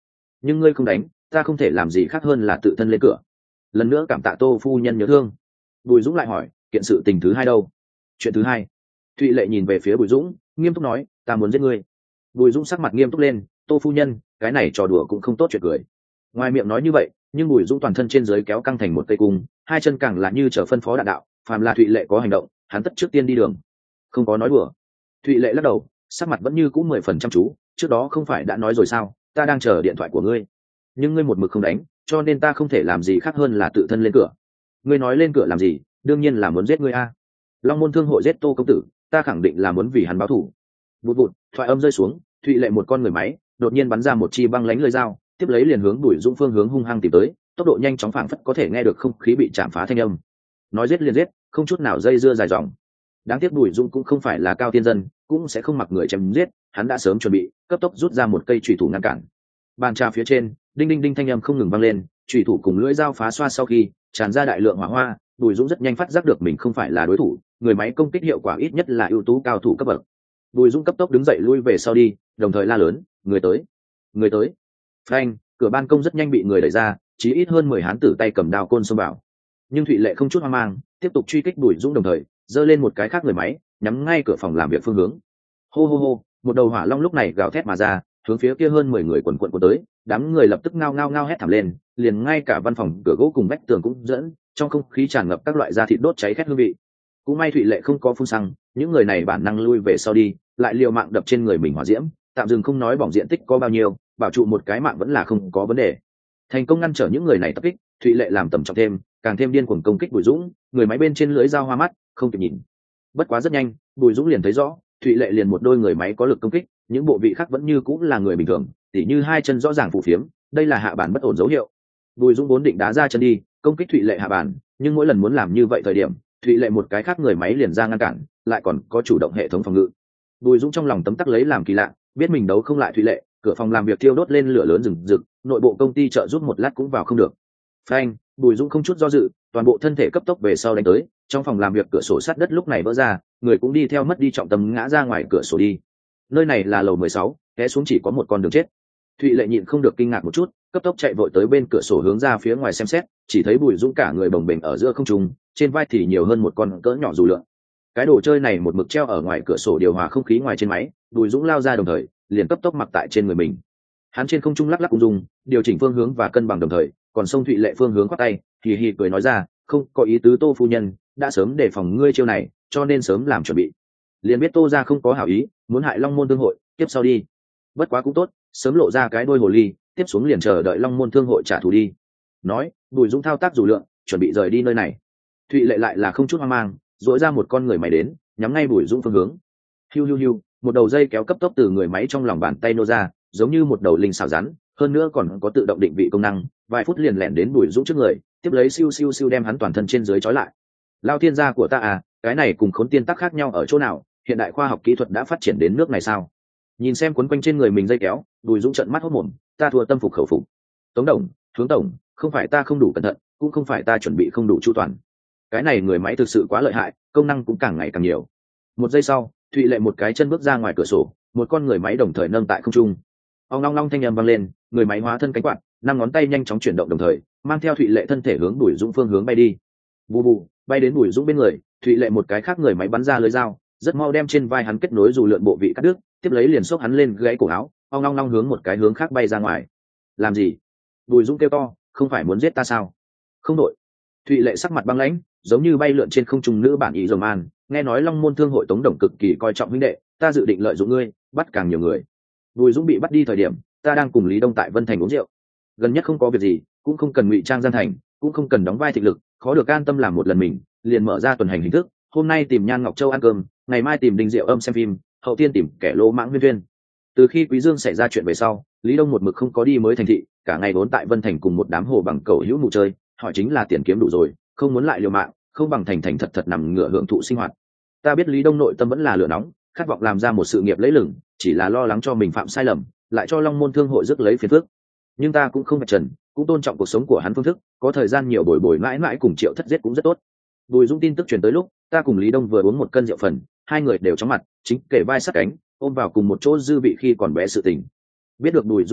nhưng ngươi không đánh ta không thể làm gì khác hơn là tự thân lên cửa. Lần nữa cảm tạ Tô phu nhân nhớ thương. Bùi Dũng lại hỏi, kiện sự tình thứ hai đâu? Chuyện thứ hai. Thụy Lệ nhìn về phía Bùi Dũng, nghiêm túc nói, ta muốn giết ngươi. Bùi Dũng sắc mặt nghiêm túc lên, Tô phu nhân, cái này trò đùa cũng không tốt chuyện cười. Ngoài miệng nói như vậy, nhưng Bùi Dũng toàn thân trên dưới kéo căng thành một cây cung, hai chân càng là như trở phân phó đạn đạo, phàm là Thụy Lệ có hành động, hắn tất trước tiên đi đường. Không có nói đùa. Thụy Lệ lắc đầu, sắc mặt vẫn như cũ mười phần trăm chú, trước đó không phải đã nói rồi sao, ta đang chờ điện thoại của ngươi. Nhưng ngươi một mực không đánh, cho nên ta không thể làm gì khác hơn là tự thân lên cửa. Ngươi nói lên cửa làm gì? Đương nhiên là muốn giết ngươi a. Long môn thương hội giết Tô công tử, ta khẳng định là muốn vì hắn báo thù. Vụt vụt, thoại âm rơi xuống, Thụy Lệ một con người máy đột nhiên bắn ra một chi băng lánh lưỡi dao, tiếp lấy liền hướng Bùi Dũng phương hướng hung hăng tìm tới, tốc độ nhanh chóng phảng phất có thể nghe được không khí bị chạm phá thanh âm. Nói giết liền giết, không chút nào dây dưa dài dòng. Đáng tiếc Bùi Dũng cũng không phải là cao tiên dân, cũng sẽ không mặc người chém giết, hắn đã sớm chuẩn bị, cấp tốc rút ra một cây chủy thủ ngăn cản. Bàn trà phía trên, đinh đinh đinh thanh âm không ngừng vang lên, chủy thủ cùng lưỡi dao phá xoa sau khi tràn ra đại lượng hỏa hoa, Bùi Dũng rất nhanh phát giác được mình không phải là đối thủ, người máy công kích hiệu quả ít nhất là ưu tú cao thủ cấp bậc. Bùi Dũng cấp tốc đứng dậy lui về sau đi, đồng thời la lớn, người tới, người tới. Phanh, cửa ban công rất nhanh bị người đẩy ra, chỉ ít hơn mười hán tử tay cầm đao côn xông vào. Nhưng Thụy Lệ không chút hoang mang, tiếp tục truy kích Bùi Dũng, đồng thời giơ lên một cái khác người máy, nhắm ngay cửa phòng làm việc phương hướng. Hô hô hô, một đầu hỏa long lúc này gào thét mà ra, hướng phía kia hơn mười người quần quần của tới, đám người lập tức ngao ngao ngao hét thảm lên, liền ngay cả văn phòng cửa gỗ cùng vách tường cũng dẫn, trong không khí tràn ngập các loại da thịt đốt cháy khét hương vị. Cũng may Thụy Lệ không có phun xăng, những người này bản năng lui về sau đi, lại liều mạng đập trên người mình hỏa diễm, tạm dừng không nói bỏng diện tích có bao nhiêu, bảo trụ một cái mạng vẫn là không có vấn đề. Thành công ngăn trở những người này tập kích, Thụy Lệ làm tầm trọng thêm, càng thêm điên cuồng công kích Bùi Dũng, người máy bên trên lưới dao hoa mắt, không kịp nhìn. Bất quá rất nhanh, Bùi Dũng liền thấy rõ, Thụy Lệ liền một đôi người máy có lực công kích, những bộ vị khác vẫn như cũng là người bình thường, tỉ như hai chân rõ ràng phù phiếm, đây là hạ bản bất ổn dấu hiệu. Bùi Dũng vốn định đá ra chân đi, công kích Thụy Lệ hạ bản, nhưng mỗi lần muốn làm như vậy thời điểm, Thụy Lệ một cái khác người máy liền ra ngăn cản, lại còn có chủ động hệ thống phòng ngự. Bùi Dũng trong lòng tấm tắc lấy làm kỳ lạ, biết mình đấu không lại Thụy Lệ, cửa phòng làm việc thiêu đốt lên lửa lớn rừng rực, nội bộ công ty trợ giúp một lát cũng vào không được. Phanh, Bùi Dũng không chút do dự, toàn bộ thân thể cấp tốc về sau đánh tới, trong phòng làm việc cửa sổ sắt đất lúc này vỡ ra, người cũng đi theo mất đi trọng tâm ngã ra ngoài cửa sổ đi. Nơi này là lầu mười sáu, té xuống chỉ có một con đường chết. Thụy Lệ nhịn không được kinh ngạc một chút, cấp tốc chạy vội tới bên cửa sổ hướng ra phía ngoài xem xét, chỉ thấy Bùi Dũng cả người bồng bềnh ở giữa không trung, trên vai thì nhiều hơn một con cỡ nhỏ dù lượn. Cái đồ chơi này một mực treo ở ngoài cửa sổ điều hòa không khí ngoài trên máy, Bùi Dũng lao ra đồng thời liền cấp tốc mặc tại trên người mình. Hắn trên không trung lắc lắc ung dung, điều chỉnh phương hướng và cân bằng đồng thời, còn xông Thụy Lệ phương hướng quát tay, hì hì cười nói ra, không có ý tứ Tô phu nhân, đã sớm đề phòng ngươi chiêu này, cho nên sớm làm chuẩn bị. Liền biết Tô gia không có hảo ý, muốn hại Long môn thương hội, tiếp sau đi. Bất quá cũng tốt, sớm lộ ra cái đôi hồ ly, tiếp xuống liền chờ đợi Long môn thương hội trả thù đi. Nói, Bùi Dũng thao tác dù lượng, chuẩn bị rời đi nơi này. Thụy Lệ lại là không chút hoang mang, dỗi ra một con người máy đến, nhắm ngay Bùi Dũng phương hướng. Hiu hiu hiu, một đầu dây kéo cấp tốc từ người máy trong lòng bàn tay nô ra, giống như một đầu linh xảo rắn, hơn nữa còn có tự động định vị công năng, vài phút liền lẻn đến Bùi Dũng trước người, tiếp lấy siêu siêu siêu đem hắn toàn thân trên dưới trói lại. Lao thiên gia của ta à, cái này cùng khốn tiên tắc khác nhau ở chỗ nào, hiện đại khoa học kỹ thuật đã phát triển đến nước này sao? Nhìn xem quấn quanh trên người mình dây kéo, Bùi Dũng trợn mắt hốt mồm, ta thua tâm phục khẩu phục. Tống Đồng, hướng tổng, không phải ta không đủ cẩn thận, cũng không phải ta chuẩn bị không đủ chu toàn. Cái này người máy thực sự quá lợi hại, công năng cũng càng ngày càng nhiều. Một giây sau, Thụy Lệ một cái chân bước ra ngoài cửa sổ, một con người máy đồng thời nâng tại không trung. Ong long long thanh âm vang lên, người máy hóa thân cánh quạt, năm ngón tay nhanh chóng chuyển động đồng thời, mang theo Thụy Lệ thân thể hướng Bùi Dũng phương hướng bay đi. Bù bù, bay đến Bùi Dũng bên người, Thụy Lệ một cái khác người máy bắn ra lưới dao, rất mau đem trên vai hắn kết nối dù lượn bộ vị cắt đứt, tiếp lấy liền xốc hắn lên gãy cổ áo, ong long long hướng một cái hướng khác bay ra ngoài. Làm gì? Bùi Dũng kêu to, không phải muốn giết ta sao? Không đội. Thụy Lệ sắc mặt băng lãnh, giống như bay lượn trên không trung nữ bản ý rồng man, nghe nói Long môn thương hội Tống Đồng cực kỳ coi trọng huynh đệ, ta dự định lợi dụng ngươi, bắt càng nhiều người. Bùi Dũng bị bắt đi thời điểm, ta đang cùng Lý Đông tại Vân Thành uống rượu, gần nhất không có việc gì, cũng không cần ngụy trang gian thành, cũng không cần đóng vai thực lực, khó được an tâm làm một lần mình, liền mở ra tuần hành hình thức, hôm nay tìm Nhan Ngọc Châu ăn cơm, ngày mai tìm Đinh Diệu Âm xem phim, hậu tiên tìm kẻ lỗ mãng huyên huyên. Từ khi Quý Dương xảy ra chuyện về sau, Lý Đông một mực không có đi mới thành thị, cả ngày vốn tại Vân Thành cùng một đám hồ bằng cầu hữu mù chơi, hỏi chính là tiền kiếm đủ rồi, không muốn lại liều mạng, không bằng thành thành thật thật nằm ngửa hưởng thụ sinh hoạt. Ta biết Lý Đông nội tâm vẫn là lửa nóng, khát vọng làm ra một sự nghiệp lấy lừng, chỉ là lo lắng cho mình phạm sai lầm, lại cho Long môn thương hội rước lấy phiền phức. Nhưng ta cũng không vạch trần, cũng tôn trọng cuộc sống của hắn phương thức, có thời gian nhiều bồi bồi mãi mãi cùng Triệu Thất giết cũng rất tốt. Bùi Dũng tin tức truyền tới lúc, ta cùng Lý Đông vừa uống một cân rượu phần, hai người đều chóng mặt, chính kể vai sát cánh, ôm vào cùng một chỗ dư vị khi còn bé sự tình. Biết được Bùi Dũng bị bắt,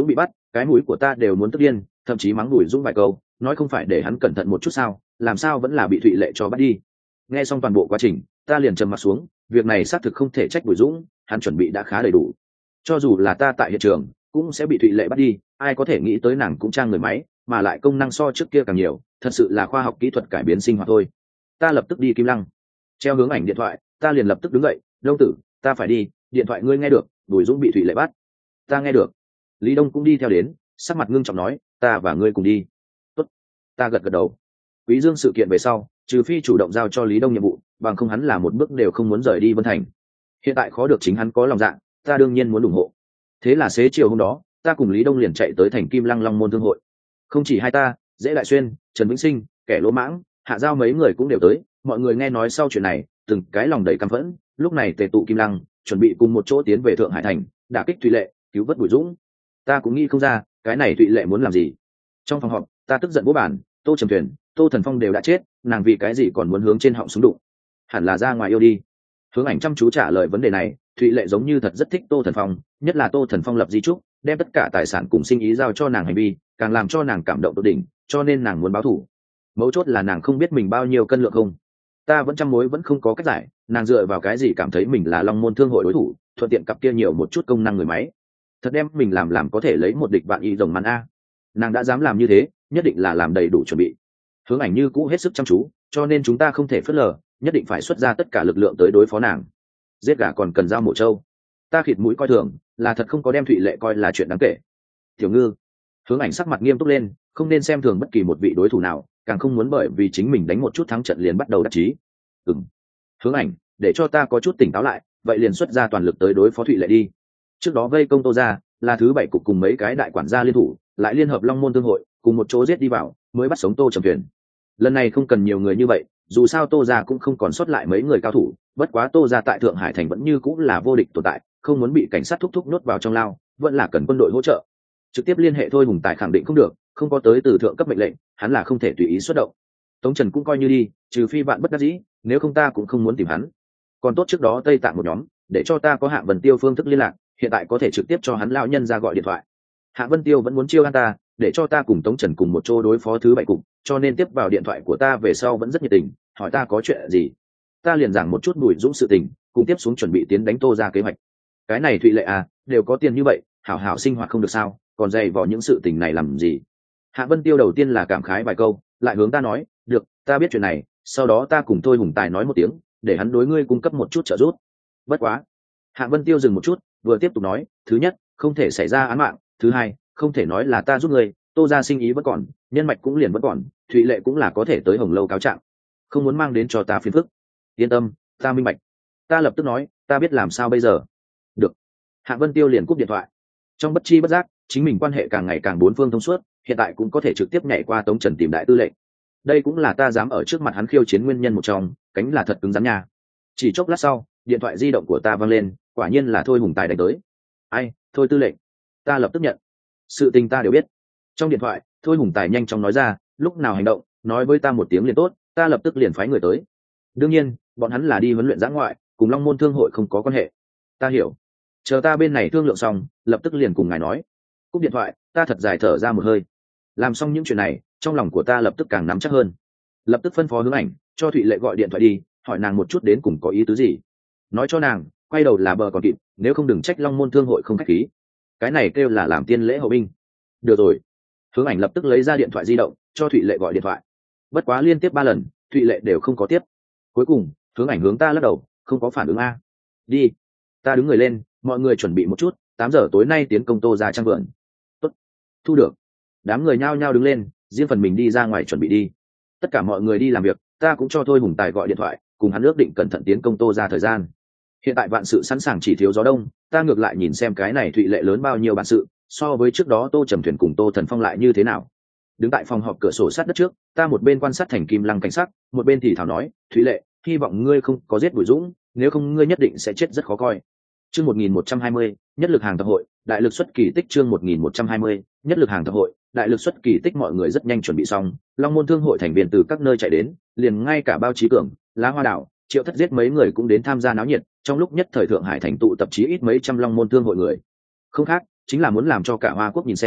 cái mũi của ta đều muốn tức điên, thậm chí mắng Bùi Dũng vài câu, nói không phải để hắn cẩn thận một chút sao, làm sao vẫn là bị Thụy Lệ cho bắt đi. Nghe xong toàn bộ quá trình, ta liền trầm mặt xuống, việc này xác thực không thể trách Bùi Dũng, hắn chuẩn bị đã khá đầy đủ. Cho dù là ta tại hiện trường, cũng sẽ bị Thụy Lệ bắt đi, ai có thể nghĩ tới nàng cũng trang người máy, mà lại công năng so trước kia càng nhiều, thật sự là khoa học kỹ thuật cải biến sinh hoạt thôi. Ta lập tức đi Kim Lăng, treo hướng ảnh điện thoại, ta liền lập tức đứng dậy, Đông tử, ta phải đi, điện thoại ngươi nghe được, Bùi Dũng bị Thụy Lệ bắt. Ta nghe được. Lý Đông cũng đi theo đến, sắc mặt ngưng trọng nói, ta và ngươi cùng đi. Tốt. Ta gật gật đầu. Quý Dương sự kiện về sau, trừ phi chủ động giao cho Lý Đông nhiệm vụ, bằng không hắn là một bước đều không muốn rời đi Vân Thành. Hiện tại khó được chính hắn có lòng dạ, ta đương nhiên muốn ủng hộ. Thế là xế chiều hôm đó, ta cùng Lý Đông liền chạy tới thành Kim Lăng Long Môn Thương hội. Không chỉ hai ta, Dễ Đại Xuyên, Trần Vĩnh Sinh, kẻ lỗ mãng, Hạ Giao mấy người cũng đều tới. Mọi người nghe nói sau chuyện này, từng cái lòng đầy căm phẫn, lúc này tề tụ Kim Lăng, chuẩn bị cùng một chỗ tiến về Thượng Hải thành, đả kích Thụy Lệ, cứu vớt Bùi Dũng. Ta cũng nghĩ không ra, cái này Thụy Lệ muốn làm gì. Trong phòng họp, ta tức giận bố bản, Tô Trầm Thuyền, Tô Thần Phong đều đã chết, nàng vì cái gì còn muốn hướng trên họng súng đụng? Hẳn là ra ngoài yêu đi. Hướng ảnh chăm chú trả lời vấn đề này, Thụy Lệ giống như thật rất thích Tô Thần Phong, nhất là Tô Thần Phong lập di trúc, đem tất cả tài sản cùng sinh ý giao cho nàng hành vi, càng làm cho nàng cảm động tột đỉnh, cho nên nàng muốn báo thù. Mấu chốt là nàng không biết mình bao nhiêu cân lượng không. Ta vẫn trăm mối vẫn không có cách giải, nàng dựa vào cái gì cảm thấy mình là Long Môn Thương hội đối thủ, thuận tiện cặp kia nhiều một chút công năng người máy. Thật đem mình làm làm có thể lấy một địch vạn y rồng màn a. Nàng đã dám làm như thế, nhất định là làm đầy đủ chuẩn bị. Hướng ảnh như cũ hết sức chăm chú, cho nên chúng ta không thể phớt lờ, nhất định phải xuất ra tất cả lực lượng tới đối phó nàng. Giết gà còn cần dao mổ trâu. Ta khịt mũi coi thường, là thật không có đem Thụy Lệ coi là chuyện đáng kể. Tiểu Ngư, Hướng ảnh sắc mặt nghiêm túc lên, không nên xem thường bất kỳ một vị đối thủ nào, càng không muốn bởi vì chính mình đánh một chút thắng trận liền bắt đầu đắc chí. Ừm. Hướng ảnh, để cho ta có chút tỉnh táo lại, vậy liền xuất ra toàn lực tới đối phó Thụy Lệ đi. Trước đó vây công Tô gia, là thứ bảy cục cùng mấy cái đại quản gia liên thủ, lại liên hợp Long Môn Thương hội, cùng một chỗ giết đi vào, mới bắt sống Tô Trầm Thuyền. Lần này không cần nhiều người như vậy, dù sao Tô gia cũng không còn sót lại mấy người cao thủ, bất quá Tô gia tại Thượng Hải thành vẫn như cũng là vô địch tồn tại, không muốn bị cảnh sát thúc thúc nuốt vào trong lao, vẫn là cần quân đội hỗ trợ. Trực tiếp liên hệ Thôi Hùng Tài khẳng định không được, không có tới từ thượng cấp mệnh lệnh, hắn là không thể tùy ý xuất động. Tống Trần cũng coi như đi, trừ phi bạn bất đắc dĩ, nếu không ta cũng không muốn tìm hắn. Còn tốt trước đó Tây Tạng một nhóm, để cho ta có Hạ Vân Tiêu phương thức liên lạc, hiện tại có thể trực tiếp cho hắn lão nhân ra gọi điện thoại. Hạ Vân Tiêu vẫn muốn chiêu an ta, để cho ta cùng Tống Trần cùng một chỗ đối phó thứ bảy cục, cho nên tiếp vào điện thoại của ta về sau vẫn rất nhiệt tình, hỏi ta có chuyện gì. Ta liền giảng một chút Bùi Dũng sự tình, cùng tiếp xuống chuẩn bị tiến đánh Tô gia kế hoạch. Cái này Thụy Lệ à, đều có tiền như vậy, hảo hảo sinh hoạt không được sao, còn dày vò những sự tình này làm gì. Hạ Vân Tiêu đầu tiên là cảm khái vài câu, lại hướng ta nói, được, ta biết chuyện này, sau đó ta cùng Thôi Hùng Tài nói một tiếng, để hắn đối ngươi cung cấp một chút trợ giúp. Bất quá. Hạ Vân Tiêu dừng một chút, vừa tiếp tục nói, thứ nhất, không thể xảy ra án mạng, thứ hai, không thể nói là ta giúp ngươi, Tô gia sinh ý vẫn còn, nhân mạch cũng liền vẫn còn, Thụy Lệ cũng là có thể tới Hồng Lâu cáo trạng, không muốn mang đến cho ta phiền phức. Yên tâm, ta minh bạch. Ta lập tức nói, ta biết làm sao bây giờ. Được. Hạ Vân Tiêu liền cúp điện thoại. Trong bất chi bất giác, chính mình quan hệ càng ngày càng bốn phương thông suốt, hiện tại cũng có thể trực tiếp nhảy qua Tống Trần tìm đại tư lệnh. Đây cũng là ta dám ở trước mặt hắn khiêu chiến nguyên nhân một trong, cánh là thật cứng rắn nha. Chỉ chốc lát sau, điện thoại di động của ta vang lên, quả nhiên là Thôi Hùng Tài đánh tới. Ai, Thôi tư lệnh. Ta lập tức nhận. Sự tình ta đều biết. Trong điện thoại, Thôi Hùng Tài nhanh chóng nói ra, lúc nào hành động, nói với ta một tiếng liền tốt, ta lập tức liền phái người tới. Đương nhiên, bọn hắn là đi huấn luyện giã ngoại, cùng Long Môn Thương hội không có quan hệ. Ta hiểu. Chờ ta bên này thương lượng xong, lập tức liền cùng ngài nói. Cúp điện thoại, ta thật dài thở ra một hơi. Làm xong những chuyện này, trong lòng của ta lập tức càng nắm chắc hơn. Lập tức phân phó Hướng ảnh, cho Thụy Lệ gọi điện thoại đi, hỏi nàng một chút đến cùng có ý tứ gì. Nói cho nàng, quay đầu là bờ còn kịp, nếu không đừng trách Long Môn Thương hội không khách khí. Cái này kêu là làm tiên lễ hậu binh. Được rồi. Hướng ảnh lập tức lấy ra điện thoại di động, cho Thụy Lệ gọi điện thoại. Bất quá liên tiếp ba lần, Thụy Lệ đều không có tiếp. Cuối cùng, Hướng ảnh hướng ta lắc đầu, không có phản ứng a. Đi. Ta đứng người lên, mọi người chuẩn bị một chút, tám giờ tối nay tiến công Tô gia trang vườn. Tốt. Thu được. Đám người nhao nhao đứng lên, riêng phần mình đi ra ngoài chuẩn bị đi. Tất cả mọi người đi làm việc, ta cũng cho Thôi Hùng Tài gọi điện thoại, cùng hắn ước định cẩn thận tiến công Tô gia thời gian. Hiện tại vạn sự sẵn sàng chỉ thiếu gió đông, ta ngược lại nhìn xem cái này Thụy Lệ lớn bao nhiêu bản sự, so với trước đó Tô Trầm Thuyền cùng Tô Thần Phong lại như thế nào. Đứng tại phòng họp cửa sổ sát đất trước, ta một bên quan sát thành Kim Lăng cảnh sát, một bên thì thảo nói, Thụy Lệ, hy vọng ngươi không có giết Bùi Dũng, nếu không ngươi nhất định sẽ chết rất khó coi. Chương một nghìn một trăm hai mươi, nhất lực hàng thập hội, đại lực xuất kỳ tích. Chương một nghìn một trăm hai mươi, nhất lực hàng thập hội, đại lực xuất kỳ tích. Mọi người rất nhanh chuẩn bị xong, Long Môn Thương hội thành viên từ các nơi chạy đến, liền ngay cả Bao Chí Cường, Lá Hoa Đảo, Triệu Thất giết mấy người cũng đến tham gia náo nhiệt. Trong lúc nhất thời Thượng Hải thành tụ tập chí ít mấy trăm Long Môn Thương hội người, không khác, chính là muốn làm cho cả Hoa Quốc nhìn xem,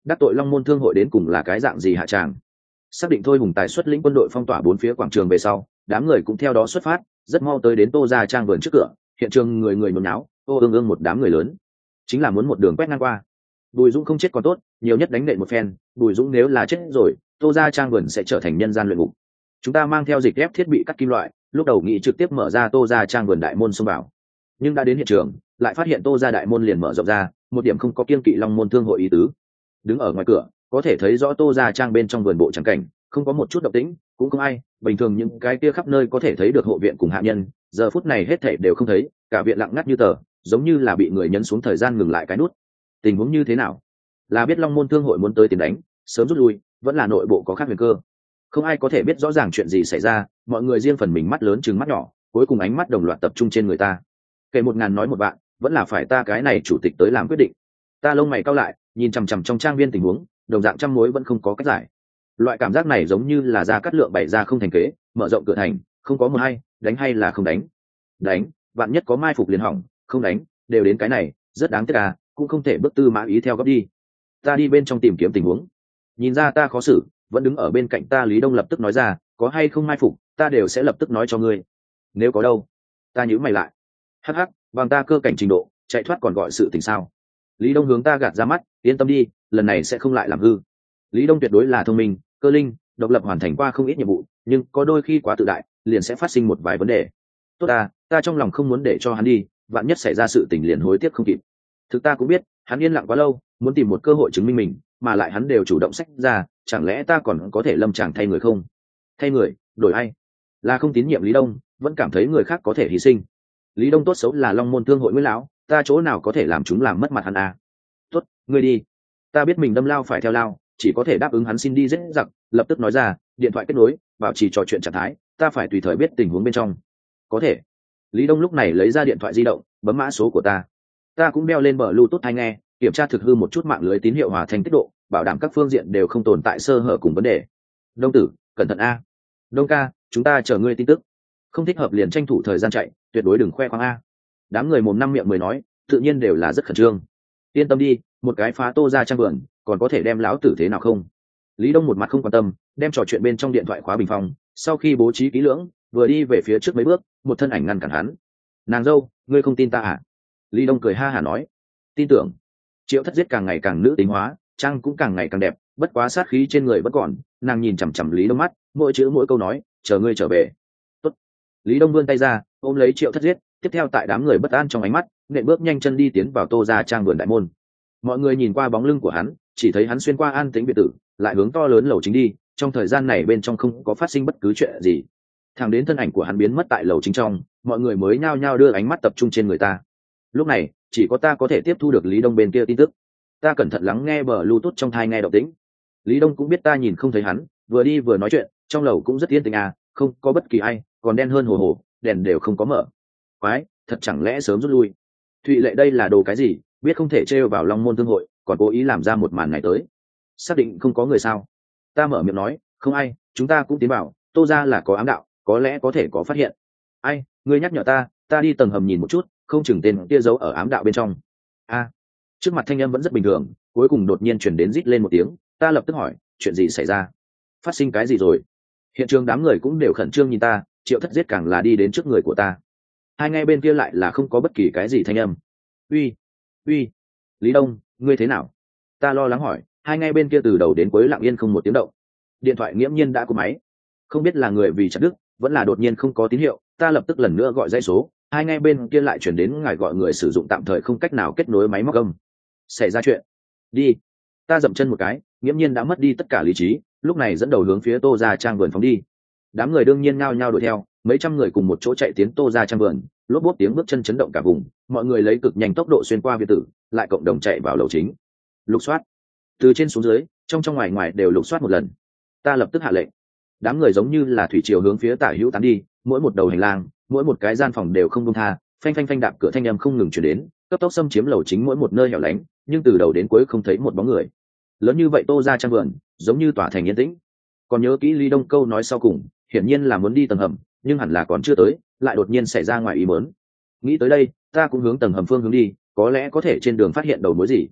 đắc tội long môn thương hội đến cùng là cái dạng gì hạ tràng. Xác định thôi hùng tài xuất lĩnh quân đội phong tỏa bốn phía quảng trường về sau, đám người cũng theo đó xuất phát, rất mau tới đến Tô gia trang vườn trước cửa. Hiện trường người người nhốn náo, ô ương ương một đám người lớn, chính là muốn một đường quét ngang qua. Bùi Dũng không chết còn tốt, nhiều nhất đánh nện một phen. Bùi Dũng nếu là chết rồi, Tô gia trang vườn sẽ trở thành nhân gian luyện ngục. Chúng ta mang theo dịch ghép thiết bị cắt kim loại, lúc đầu nghĩ trực tiếp mở ra Tô gia trang vườn đại môn xông vào, nhưng đã đến hiện trường, lại phát hiện Tô gia đại môn liền mở rộng ra, một điểm không có kiêng kỵ long môn thương hội ý tứ. Đứng ở ngoài cửa, có thể thấy rõ Tô gia trang bên trong vườn bộ trắng cảnh, không có một chút động tĩnh, cũng không ai. Bình thường những cái kia khắp nơi có thể thấy được hộ viện cùng hạ nhân, giờ phút này hết thảy đều không thấy, cả viện lặng ngắt như tờ, giống như là bị người nhấn xuống thời gian ngừng lại cái nút. Tình huống như thế nào? Là biết long môn thương hội muốn tới tiền đánh, sớm rút lui, vẫn là nội bộ có khác huyền cơ? Không ai có thể biết rõ ràng chuyện gì xảy ra, mọi người riêng phần mình mắt lớn chừng mắt nhỏ, cuối cùng ánh mắt đồng loạt tập trung trên người ta. Kể một ngàn nói một vạn, vẫn là phải ta cái này chủ tịch tới làm quyết định. Ta lông mày cau lại, nhìn chằm chằm trong trang viên tình huống, đồng dạng trăm mối vẫn không có cách giải. Loại cảm giác này giống như là ra cắt lượng bày ra không thành kế, mở rộng cửa thành, không có một hay, đánh hay là không đánh? Đánh, vạn nhất có mai phục liền hỏng, không đánh, đều đến cái này, rất đáng tiếc à, cũng không thể bước tư mã ý theo góp đi. Ta đi bên trong tìm kiếm tình huống. Nhìn ra ta khó xử, vẫn đứng ở bên cạnh ta Lý Đông lập tức nói ra, có hay không mai phục, ta đều sẽ lập tức nói cho ngươi. Nếu có đâu? Ta nhíu mày lại. Hắc hắc, bằng ta cơ cảnh trình độ, chạy thoát còn gọi sự tình sao? Lý Đông hướng ta gạt ra mắt, yên tâm đi, lần này sẽ không lại làm hư. Lý Đông tuyệt đối là thông minh, cơ linh, độc lập hoàn thành qua không ít nhiệm vụ, nhưng có đôi khi quá tự đại, liền sẽ phát sinh một vài vấn đề. Tốt ta, ta trong lòng không muốn để cho hắn đi, vạn nhất xảy ra sự tình liền hối tiếc không kịp. Thực ta cũng biết, hắn yên lặng quá lâu, muốn tìm một cơ hội chứng minh mình, mà lại hắn đều chủ động sách ra, chẳng lẽ ta còn có thể lâm tràng thay người không? Thay người, đổi ai? Là không tín nhiệm Lý Đông, vẫn cảm thấy người khác có thể hy sinh. Lý Đông tốt xấu là long môn thương hội Nguyễn lão, ta chỗ nào có thể làm chúng làm mất mặt hắn à? Tốt, ngươi đi. Ta biết mình đâm lao phải theo lao, chỉ có thể đáp ứng hắn xin đi dễ dặc, lập tức nói ra, điện thoại kết nối, bảo trì trò chuyện trạng thái, ta phải tùy thời biết tình huống bên trong. Có thể. Lý Đông lúc này lấy ra điện thoại di động, bấm mã số của ta. Ta cũng đeo lên bờ Bluetooth tai nghe, kiểm tra thực hư một chút mạng lưới tín hiệu hòa thành tiết độ, bảo đảm các phương diện đều không tồn tại sơ hở cùng vấn đề. Đông tử, cẩn thận a. Đông ca, chúng ta chờ ngươi tin tức. Không thích hợp liền tranh thủ thời gian chạy, tuyệt đối đừng khoe khoang a. Đám người mồm năm miệng mười nói, tự nhiên đều là rất khẩn trương. Yên tâm đi, một cái phá Tô ra trang vườn, còn có thể đem lão tử thế nào không? Lý Đông một mặt không quan tâm, đem trò chuyện bên trong điện thoại khóa bình phong, sau khi bố trí kỹ lưỡng, vừa đi về phía trước mấy bước, một thân ảnh ngăn cản hắn. Nàng dâu, ngươi không tin ta à? Lý Đông cười ha hả nói, tin tưởng. Triệu Thất Giết càng ngày càng nữ tính hóa, trang cũng càng ngày càng đẹp, bất quá sát khí trên người vẫn còn. Nàng nhìn chằm chằm Lý Đông mắt, mỗi chữ mỗi câu nói, chờ ngươi trở về. Tốt. Lý Đông vươn tay ra, ôm lấy Triệu Thất Giết, tiếp theo tại đám người bất an trong ánh mắt, nện bước nhanh chân đi tiến vào Tô ra trang vườn đại môn. Mọi người nhìn qua bóng lưng của hắn, chỉ thấy hắn xuyên qua an tĩnh biệt tử, lại hướng to lớn lầu chính đi. Trong thời gian này bên trong không có phát sinh bất cứ chuyện gì, thẳng đến thân ảnh của hắn biến mất tại lầu chính trong, mọi người mới nhao nhao đưa ánh mắt tập trung trên người ta. Lúc này chỉ có ta có thể tiếp thu được Lý Đông bên kia tin tức. Ta cẩn thận lắng nghe bờ Bluetooth trong thai nghe động tĩnh. Lý Đông cũng biết ta nhìn không thấy hắn, vừa đi vừa nói chuyện, trong lầu cũng rất yên tĩnh à, không có bất kỳ ai, còn đen hơn hồ hồ, đèn đều không có mở. Quái, thật chẳng lẽ sớm rút lui? Thụy Lệ đây là đồ cái gì, biết không thể trêu vào long môn thương hội, còn cố ý làm ra một màn này tới. Xác định không có người sao? Ta mở miệng nói, không ai, chúng ta cũng tiến vào, Tô ra là có ám đạo, có lẽ có thể có phát hiện. Ai, ngươi nhắc nhở ta, ta đi tầng hầm nhìn một chút, không chừng tên kia giấu ở ám đạo bên trong. A, trước mặt thanh âm vẫn rất bình thường, cuối cùng đột nhiên chuyển đến rít lên một tiếng. Ta lập tức hỏi, chuyện gì xảy ra? Phát sinh cái gì rồi? Hiện trường đám người cũng đều khẩn trương nhìn ta. Triệu Thất Giết càng là đi đến trước người của ta. Hai ngay bên kia lại là không có bất kỳ cái gì thanh âm. Uy, uy, Lý Đông, ngươi thế nào? Ta lo lắng hỏi. Hai ngay bên kia từ đầu đến cuối lặng yên không một tiếng động. Điện thoại nghiễm nhiên đã cúp máy. Không biết là người vì chặt đứt, vẫn là đột nhiên không có tín hiệu. Ta lập tức lần nữa gọi dãy số. Hai ngay bên kia lại chuyển đến ngài gọi người sử dụng tạm thời không cách nào kết nối máy móc âm. Xảy ra chuyện. Đi. Ta dậm chân một cái, nghiễm nhiên đã mất đi tất cả lý trí, lúc này dẫn đầu hướng phía Tô ra trang vườn phóng đi. Đám người đương nhiên nhao nhao đuổi theo, mấy trăm người cùng một chỗ chạy tiến Tô ra trang vườn, lốp bốp tiếng bước chân chấn động cả vùng, mọi người lấy cực nhanh tốc độ xuyên qua biệt tử, lại cộng đồng chạy vào lầu chính. Lục soát. Từ trên xuống dưới, trong trong ngoài ngoài đều lục soát một lần. Ta lập tức hạ lệnh. Đám người giống như là thủy triều hướng phía tả hữu tán đi, mỗi một đầu hành lang, mỗi một cái gian phòng đều không buông tha, phanh phanh phanh đạp cửa thanh âm không ngừng truyền đến, cấp tốc xâm chiếm lầu chính mỗi một nơi hẻo lánh, nhưng từ đầu đến cuối không thấy một bóng người. Lớn như vậy Tô ra trang vườn, giống như tỏa thành yên tĩnh. Còn nhớ kỹ Lý Đông câu nói sau cùng, hiển nhiên là muốn đi tầng hầm, nhưng hẳn là còn chưa tới, lại đột nhiên xảy ra ngoài ý muốn. Nghĩ tới đây, ta cũng hướng tầng hầm phương hướng đi, có lẽ có thể trên đường phát hiện đầu mối gì.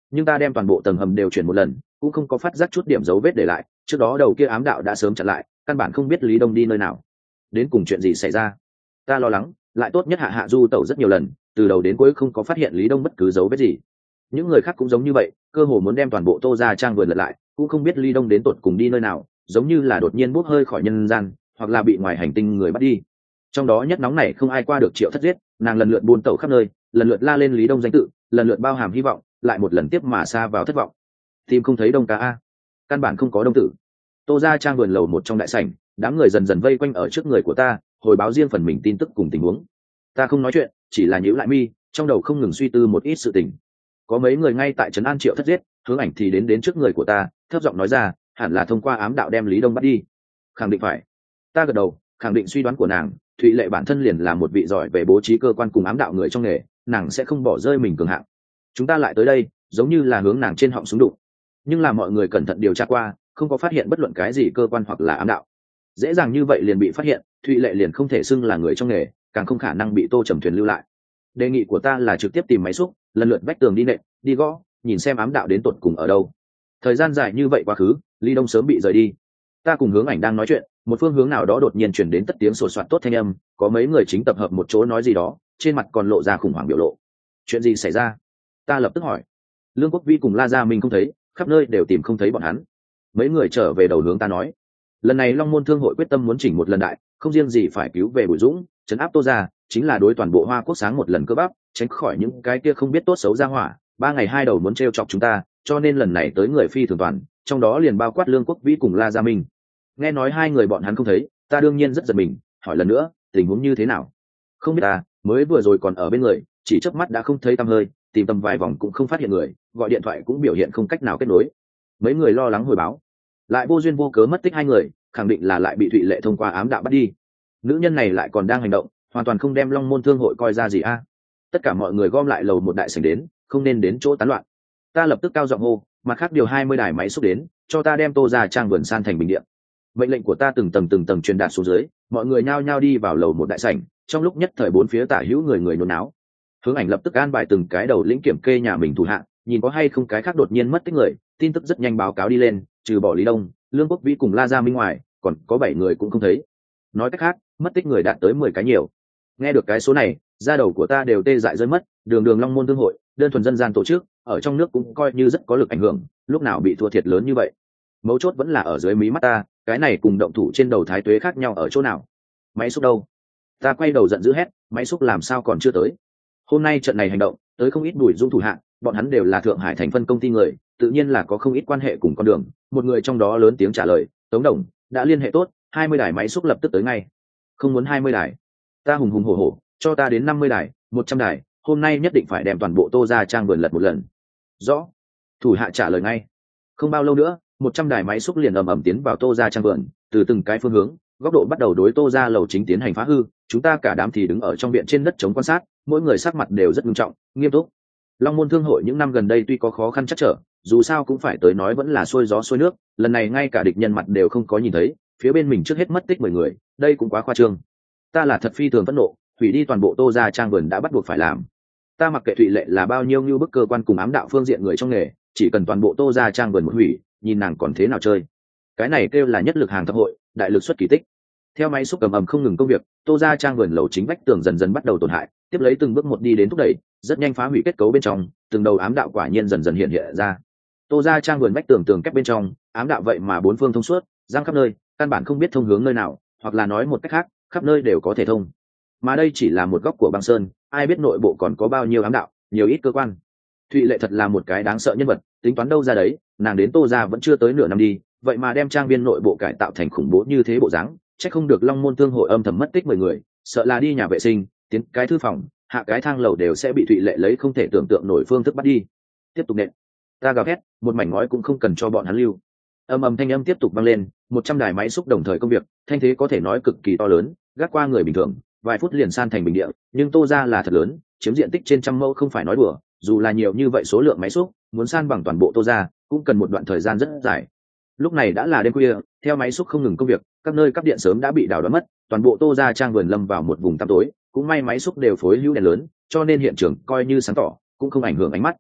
nhưng ta đem toàn bộ tầng hầm đều chuyển một lần cũng không có phát giác chút điểm dấu vết để lại. Trước đó đầu kia ám đạo đã sớm chặn lại, căn bản không biết Lý Đông đi nơi nào. Đến cùng chuyện gì xảy ra? Ta lo lắng, lại tốt nhất hạ hạ du tẩu rất nhiều lần, từ đầu đến cuối không có phát hiện Lý Đông bất cứ dấu vết gì. Những người khác cũng giống như vậy, cơ hồ muốn đem toàn bộ Tô gia trang vườn lật lại, cũng không biết Lý Đông đến tột cùng đi nơi nào, giống như là đột nhiên bốc hơi khỏi nhân gian, hoặc là bị ngoài hành tinh người bắt đi. Trong đó nhất nóng này không ai qua được Triệu Thất giết, nàng lần lượt buôn tẩu khắp nơi, lần lượt la lên Lý Đông danh tự, lần lượt bao hàm hy vọng, lại một lần tiếp mà xa vào thất vọng. Tìm không thấy Đông ca a, căn bản không có Đông tử. Tô gia trang vườn lầu một trong đại sảnh, đám người dần dần vây quanh ở trước người của ta, hồi báo riêng phần mình tin tức cùng tình huống. Ta không nói chuyện, chỉ là nhíu lại mi, trong đầu không ngừng suy tư một ít sự tình. Có mấy người ngay tại trấn an Triệu Thất giết, Hướng Ảnh thì đến đến trước người của ta, thấp giọng nói ra, hẳn là thông qua ám đạo đem Lý Đông bắt đi. Khẳng định phải. Ta gật đầu, khẳng định suy đoán của nàng. Thụy Lệ bản thân liền là một vị giỏi về bố trí cơ quan cùng ám đạo người trong nghề, nàng sẽ không bỏ rơi mình cường hạng. Chúng ta lại tới đây, giống như là hướng nàng trên họng súng đụng. Nhưng là mọi người cẩn thận điều tra qua, không có phát hiện bất luận cái gì cơ quan hoặc là ám đạo. Dễ dàng như vậy liền bị phát hiện, Thụy Lệ liền không thể xưng là người trong nghề, càng không khả năng bị Tô Trầm Thuyền lưu lại. Đề nghị của ta là trực tiếp tìm máy xúc, lần lượt vách tường đi nện, đi gõ, nhìn xem ám đạo đến tột cùng ở đâu. Thời gian dài như vậy quá khứ, Lý Đông sớm bị rời đi. Ta cùng Hướng Ảnh đang nói chuyện, một phương hướng nào đó đột nhiên truyền đến tất tiếng sột soạt tốt thanh âm, có mấy người chính tập hợp một chỗ nói gì đó, trên mặt còn lộ ra khủng hoảng biểu lộ. Chuyện gì xảy ra? Ta lập tức hỏi. Lương Quốc Vĩ cùng La Gia Minh không thấy, khắp nơi đều tìm không thấy bọn hắn. Mấy người trở về đầu hướng ta nói, lần này Long Môn Thương hội quyết tâm muốn chỉnh một lần đại, không riêng gì phải cứu về Bùi Dũng, trấn áp Tô gia, chính là đối toàn bộ Hoa Quốc sáng một lần cơ bắp, tránh khỏi những cái kia không biết tốt xấu ra hỏa, ba ngày hai đầu muốn trêu chọc chúng ta, cho nên lần này tới người phi thường toàn, trong đó liền bao quát Lương Quốc Vĩ cùng La Gia Minh. Nghe nói hai người bọn hắn không thấy, ta đương nhiên rất giật mình, hỏi lần nữa, tình huống như thế nào? Không biết ta, mới vừa rồi còn ở bên người, chỉ chớp mắt đã không thấy tăm hơi, tìm tầm vài vòng cũng không phát hiện người, gọi điện thoại cũng biểu hiện không cách nào kết nối. Mấy người lo lắng hồi báo, lại vô duyên vô cớ mất tích hai người, khẳng định là lại bị Thụy Lệ thông qua ám đạo bắt đi. Nữ nhân này lại còn đang hành động, hoàn toàn không đem Long Môn Thương hội coi ra gì a. Tất cả mọi người gom lại lầu một đại sảnh đến, không nên đến chỗ tán loạn. Ta lập tức cao giọng hô, mặt khác điều hai mươi đài máy xúc đến, cho ta đem Tô gia trang vườn san thành bình địa. Mệnh lệnh của ta từng tầng từng tầng truyền đạt xuống dưới, mọi người nhao nhao đi vào lầu một đại sảnh, trong lúc nhất thời bốn phía tả hữu người người nôn náo. Hướng Ảnh lập tức an bài từng cái đầu lĩnh kiểm kê nhà mình thủ hạ, nhìn có hay không cái khác đột nhiên mất tích người, tin tức rất nhanh báo cáo đi lên, trừ bỏ Lý Đông, Lương Quốc Vĩ cùng La Gia Minh ngoài, còn có bảy người cũng không thấy. Nói cách khác, mất tích người đạt tới mười cái nhiều. Nghe được cái số này, da đầu của ta đều tê dại rơi mất, đường đường Long Môn Thương hội, đơn thuần dân gian tổ chức, ở trong nước cũng coi như rất có lực ảnh hưởng, lúc nào bị thua thiệt lớn như vậy. Mấu chốt vẫn là ở dưới mí mắt ta, cái này cùng động thủ trên đầu thái tuế khác nhau ở chỗ nào? Máy xúc đâu? Ta quay đầu giận dữ hét, máy xúc làm sao còn chưa tới? Hôm nay trận này hành động, tới không ít Bùi Dũng thủ hạ, bọn hắn đều là Thượng Hải thành phân công ty người, tự nhiên là có không ít quan hệ cùng con đường. Một người trong đó lớn tiếng trả lời, Tống Đồng đã liên hệ tốt, hai mươi đài máy xúc lập tức tới ngay. Không muốn hai mươi đài, ta hùng hùng hổ hổ, cho ta đến năm mươi đài, một trăm đài, hôm nay nhất định phải đem toàn bộ Tô gia trang vườn lật một lần. Rõ. Thủ hạ trả lời ngay. Không bao lâu nữa, một trăm đài máy xúc liền ầm ầm tiến vào Tô gia trang vườn, từ từng cái phương hướng, góc độ bắt đầu đối Tô gia lầu chính tiến hành phá hư. Chúng ta cả đám thì đứng ở trong viện trên đất chống quan sát, mỗi người sắc mặt đều rất nghiêm trọng, nghiêm túc. Long Môn Thương hội những năm gần đây tuy có khó khăn chắc trở, dù sao cũng phải tới nói vẫn là xuôi gió xuôi nước, lần này ngay cả địch nhân mặt đều không có nhìn thấy, phía bên mình trước hết mất tích mười người, đây cũng quá khoa trương. Ta là thật phi thường phẫn nộ, hủy đi toàn bộ Tô gia trang vườn đã bắt buộc phải làm. Ta mặc kệ Thụy Lệ là bao nhiêu như bức cơ quan cùng ám đạo phương diện người trong nghề, chỉ cần toàn bộ Tô gia trang vườn một hủy, nhìn nàng còn thế nào chơi. Cái này kêu là nhất lực hàng thập hội, đại lực xuất kỳ tích. Theo máy xúc cầm ầm không ngừng công việc, Tô gia trang vườn lầu chính vách tường dần dần bắt đầu tổn hại, tiếp lấy từng bước một đi đến thúc đẩy, rất nhanh phá hủy kết cấu bên trong, từng đầu ám đạo quả nhiên dần dần hiện hiện ra. Tô gia trang vườn vách tường tường kép bên trong, ám đạo vậy mà bốn phương thông suốt, giang khắp nơi, căn bản không biết thông hướng nơi nào, hoặc là nói một cách khác, khắp nơi đều có thể thông. Mà đây chỉ là một góc của băng sơn, ai biết nội bộ còn có bao nhiêu ám đạo, nhiều ít cơ quan. Thụy Lệ thật là một cái đáng sợ nhân vật, tính toán đâu ra đấy, nàng đến Tô gia vẫn chưa tới nửa năm đi, vậy mà đem trang viên nội bộ cải tạo thành khủng bố như thế bộ dáng, chắc không được Long Môn Thương hội âm thầm mất tích mười người, sợ là đi nhà vệ sinh, tiến cái thư phòng, hạ cái thang lầu đều sẽ bị Thụy Lệ lấy không thể tưởng tượng nổi phương thức bắt đi. Tiếp tục nện. Ta gào thét, một mảnh ngói cũng không cần cho bọn hắn lưu. Âm ầm thanh âm tiếp tục vang lên, một trăm đài máy xúc đồng thời công việc, thanh thế có thể nói cực kỳ to lớn, gác qua người bình thường, vài phút liền san thành bình địa, nhưng Tô gia là thật lớn, chiếm diện tích trên trăm mẫu không phải nói đùa, dù là nhiều như vậy số lượng máy xúc, muốn san bằng toàn bộ Tô gia, cũng cần một đoạn thời gian rất dài. Lúc này đã là đêm khuya, theo máy xúc không ngừng công việc, các nơi cắp điện sớm đã bị đào đoán mất, toàn bộ Tô gia trang vườn lâm vào một vùng tăm tối, cũng may máy xúc đều phối hữu đèn lớn, cho nên hiện trường coi như sáng tỏ, cũng không ảnh hưởng ánh mắt.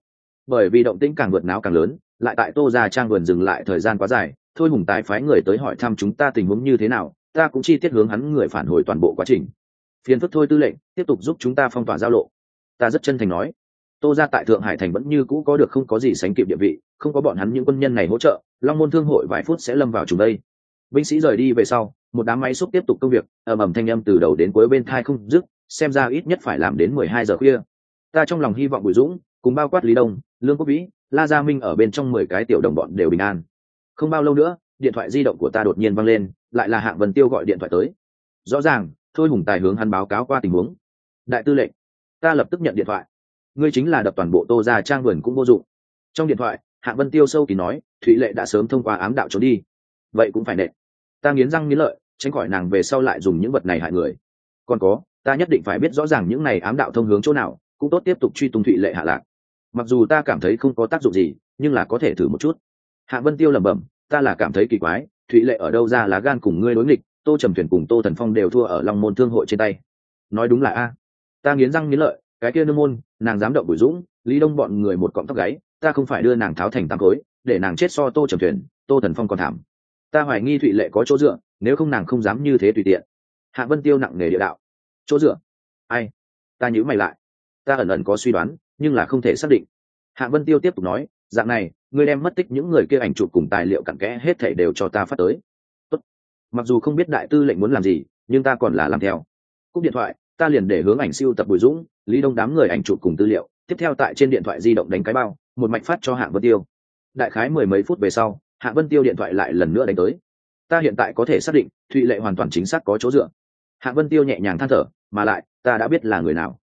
bởi vì động tĩnh càng vượt náo càng lớn, lại tại Tô gia trang vườn dừng lại thời gian quá dài, Thôi Hùng Tài phái người tới hỏi thăm chúng ta tình huống như thế nào, ta cũng chi tiết hướng hắn người phản hồi toàn bộ quá trình. Phiền phức Thôi tư lệnh tiếp tục giúp chúng ta phong tỏa giao lộ. Ta rất chân thành nói. Tô gia tại Thượng Hải thành vẫn như cũ có được không có gì sánh kịp địa vị, không có bọn hắn những quân nhân này hỗ trợ, Long Môn thương hội vài phút sẽ lâm vào trùng đây. Binh sĩ rời đi về sau, một đám máy xúc tiếp tục công việc, ầm ầm thanh âm từ đầu đến cuối bên tai không dứt, xem ra ít nhất phải làm đến mười hai giờ khuya. Ta trong lòng hy vọng Bùi Dũng cùng bao quát Lý Đông, Lương Quốc Vĩ, La Gia Minh ở bên trong mười cái tiểu đồng bọn đều bình an. Không bao lâu nữa, điện thoại di động của ta đột nhiên vang lên, lại là Hạng Vân Tiêu gọi điện thoại tới. Rõ ràng, Thôi Hùng Tài hướng hắn báo cáo qua tình huống. Đại tư lệnh, ta lập tức nhận điện thoại. Ngươi chính là đập toàn bộ Tô gia trang vườn cũng vô dụng. Trong điện thoại, Hạng Vân Tiêu sâu kín nói, Thụy Lệ đã sớm thông qua ám đạo trốn đi. Vậy cũng phải nện. Ta nghiến răng nghiến lợi, tránh khỏi nàng về sau lại dùng những vật này hại người. Còn có, ta nhất định phải biết rõ ràng những này ám đạo thông hướng chỗ nào, cũng tốt tiếp tục truy tung Thụy Lệ hạ lạc. Mặc dù ta cảm thấy không có tác dụng gì, nhưng là có thể thử một chút. Hạng Vân Tiêu lẩm bẩm, ta là cảm thấy kỳ quái, Thụy Lệ ở đâu ra lá gan cùng ngươi đối nghịch, Tô Trầm Thuyền cùng Tô Thần Phong đều thua ở Long Môn thương hội trên tay. Nói đúng là a. Ta nghiến răng nghiến lợi, cái kia nương môn, nàng dám động Bùi Dũng, Lý Đông bọn người một cọng tóc gáy, ta không phải đưa nàng tháo thành tám khối, để nàng chết so Tô Trầm Thuyền, Tô Thần Phong còn thảm. Ta hoài nghi Thụy Lệ có chỗ dựa, nếu không nàng không dám như thế tùy tiện. Hạng Vân Tiêu nặng nề địa đạo. Chỗ dựa? Ai? Ta nhíu mày lại. Ta ẩn ẩn có suy đoán, nhưng là không thể xác định. Hạng Vân Tiêu tiếp tục nói, dạng này, ngươi đem mất tích những người kia ảnh chụp cùng tài liệu cặn kẽ hết thảy đều cho ta phát tới. Tốt. Mặc dù không biết đại tư lệnh muốn làm gì, nhưng ta còn là làm theo. Cúp điện thoại, ta liền để hướng ảnh siêu tập Bùi Dũng, Lý Đông đám người ảnh chụp cùng tư liệu, tiếp theo tại trên điện thoại di động đánh cái bao, một mạch phát cho Hạng Vân Tiêu. Đại khái mười mấy phút về sau, Hạng Vân Tiêu điện thoại lại lần nữa đánh tới. Ta hiện tại có thể xác định, Thụy Lệ hoàn toàn chính xác có chỗ dựa. Hạng Vân Tiêu nhẹ nhàng than thở, mà lại, ta đã biết là người nào.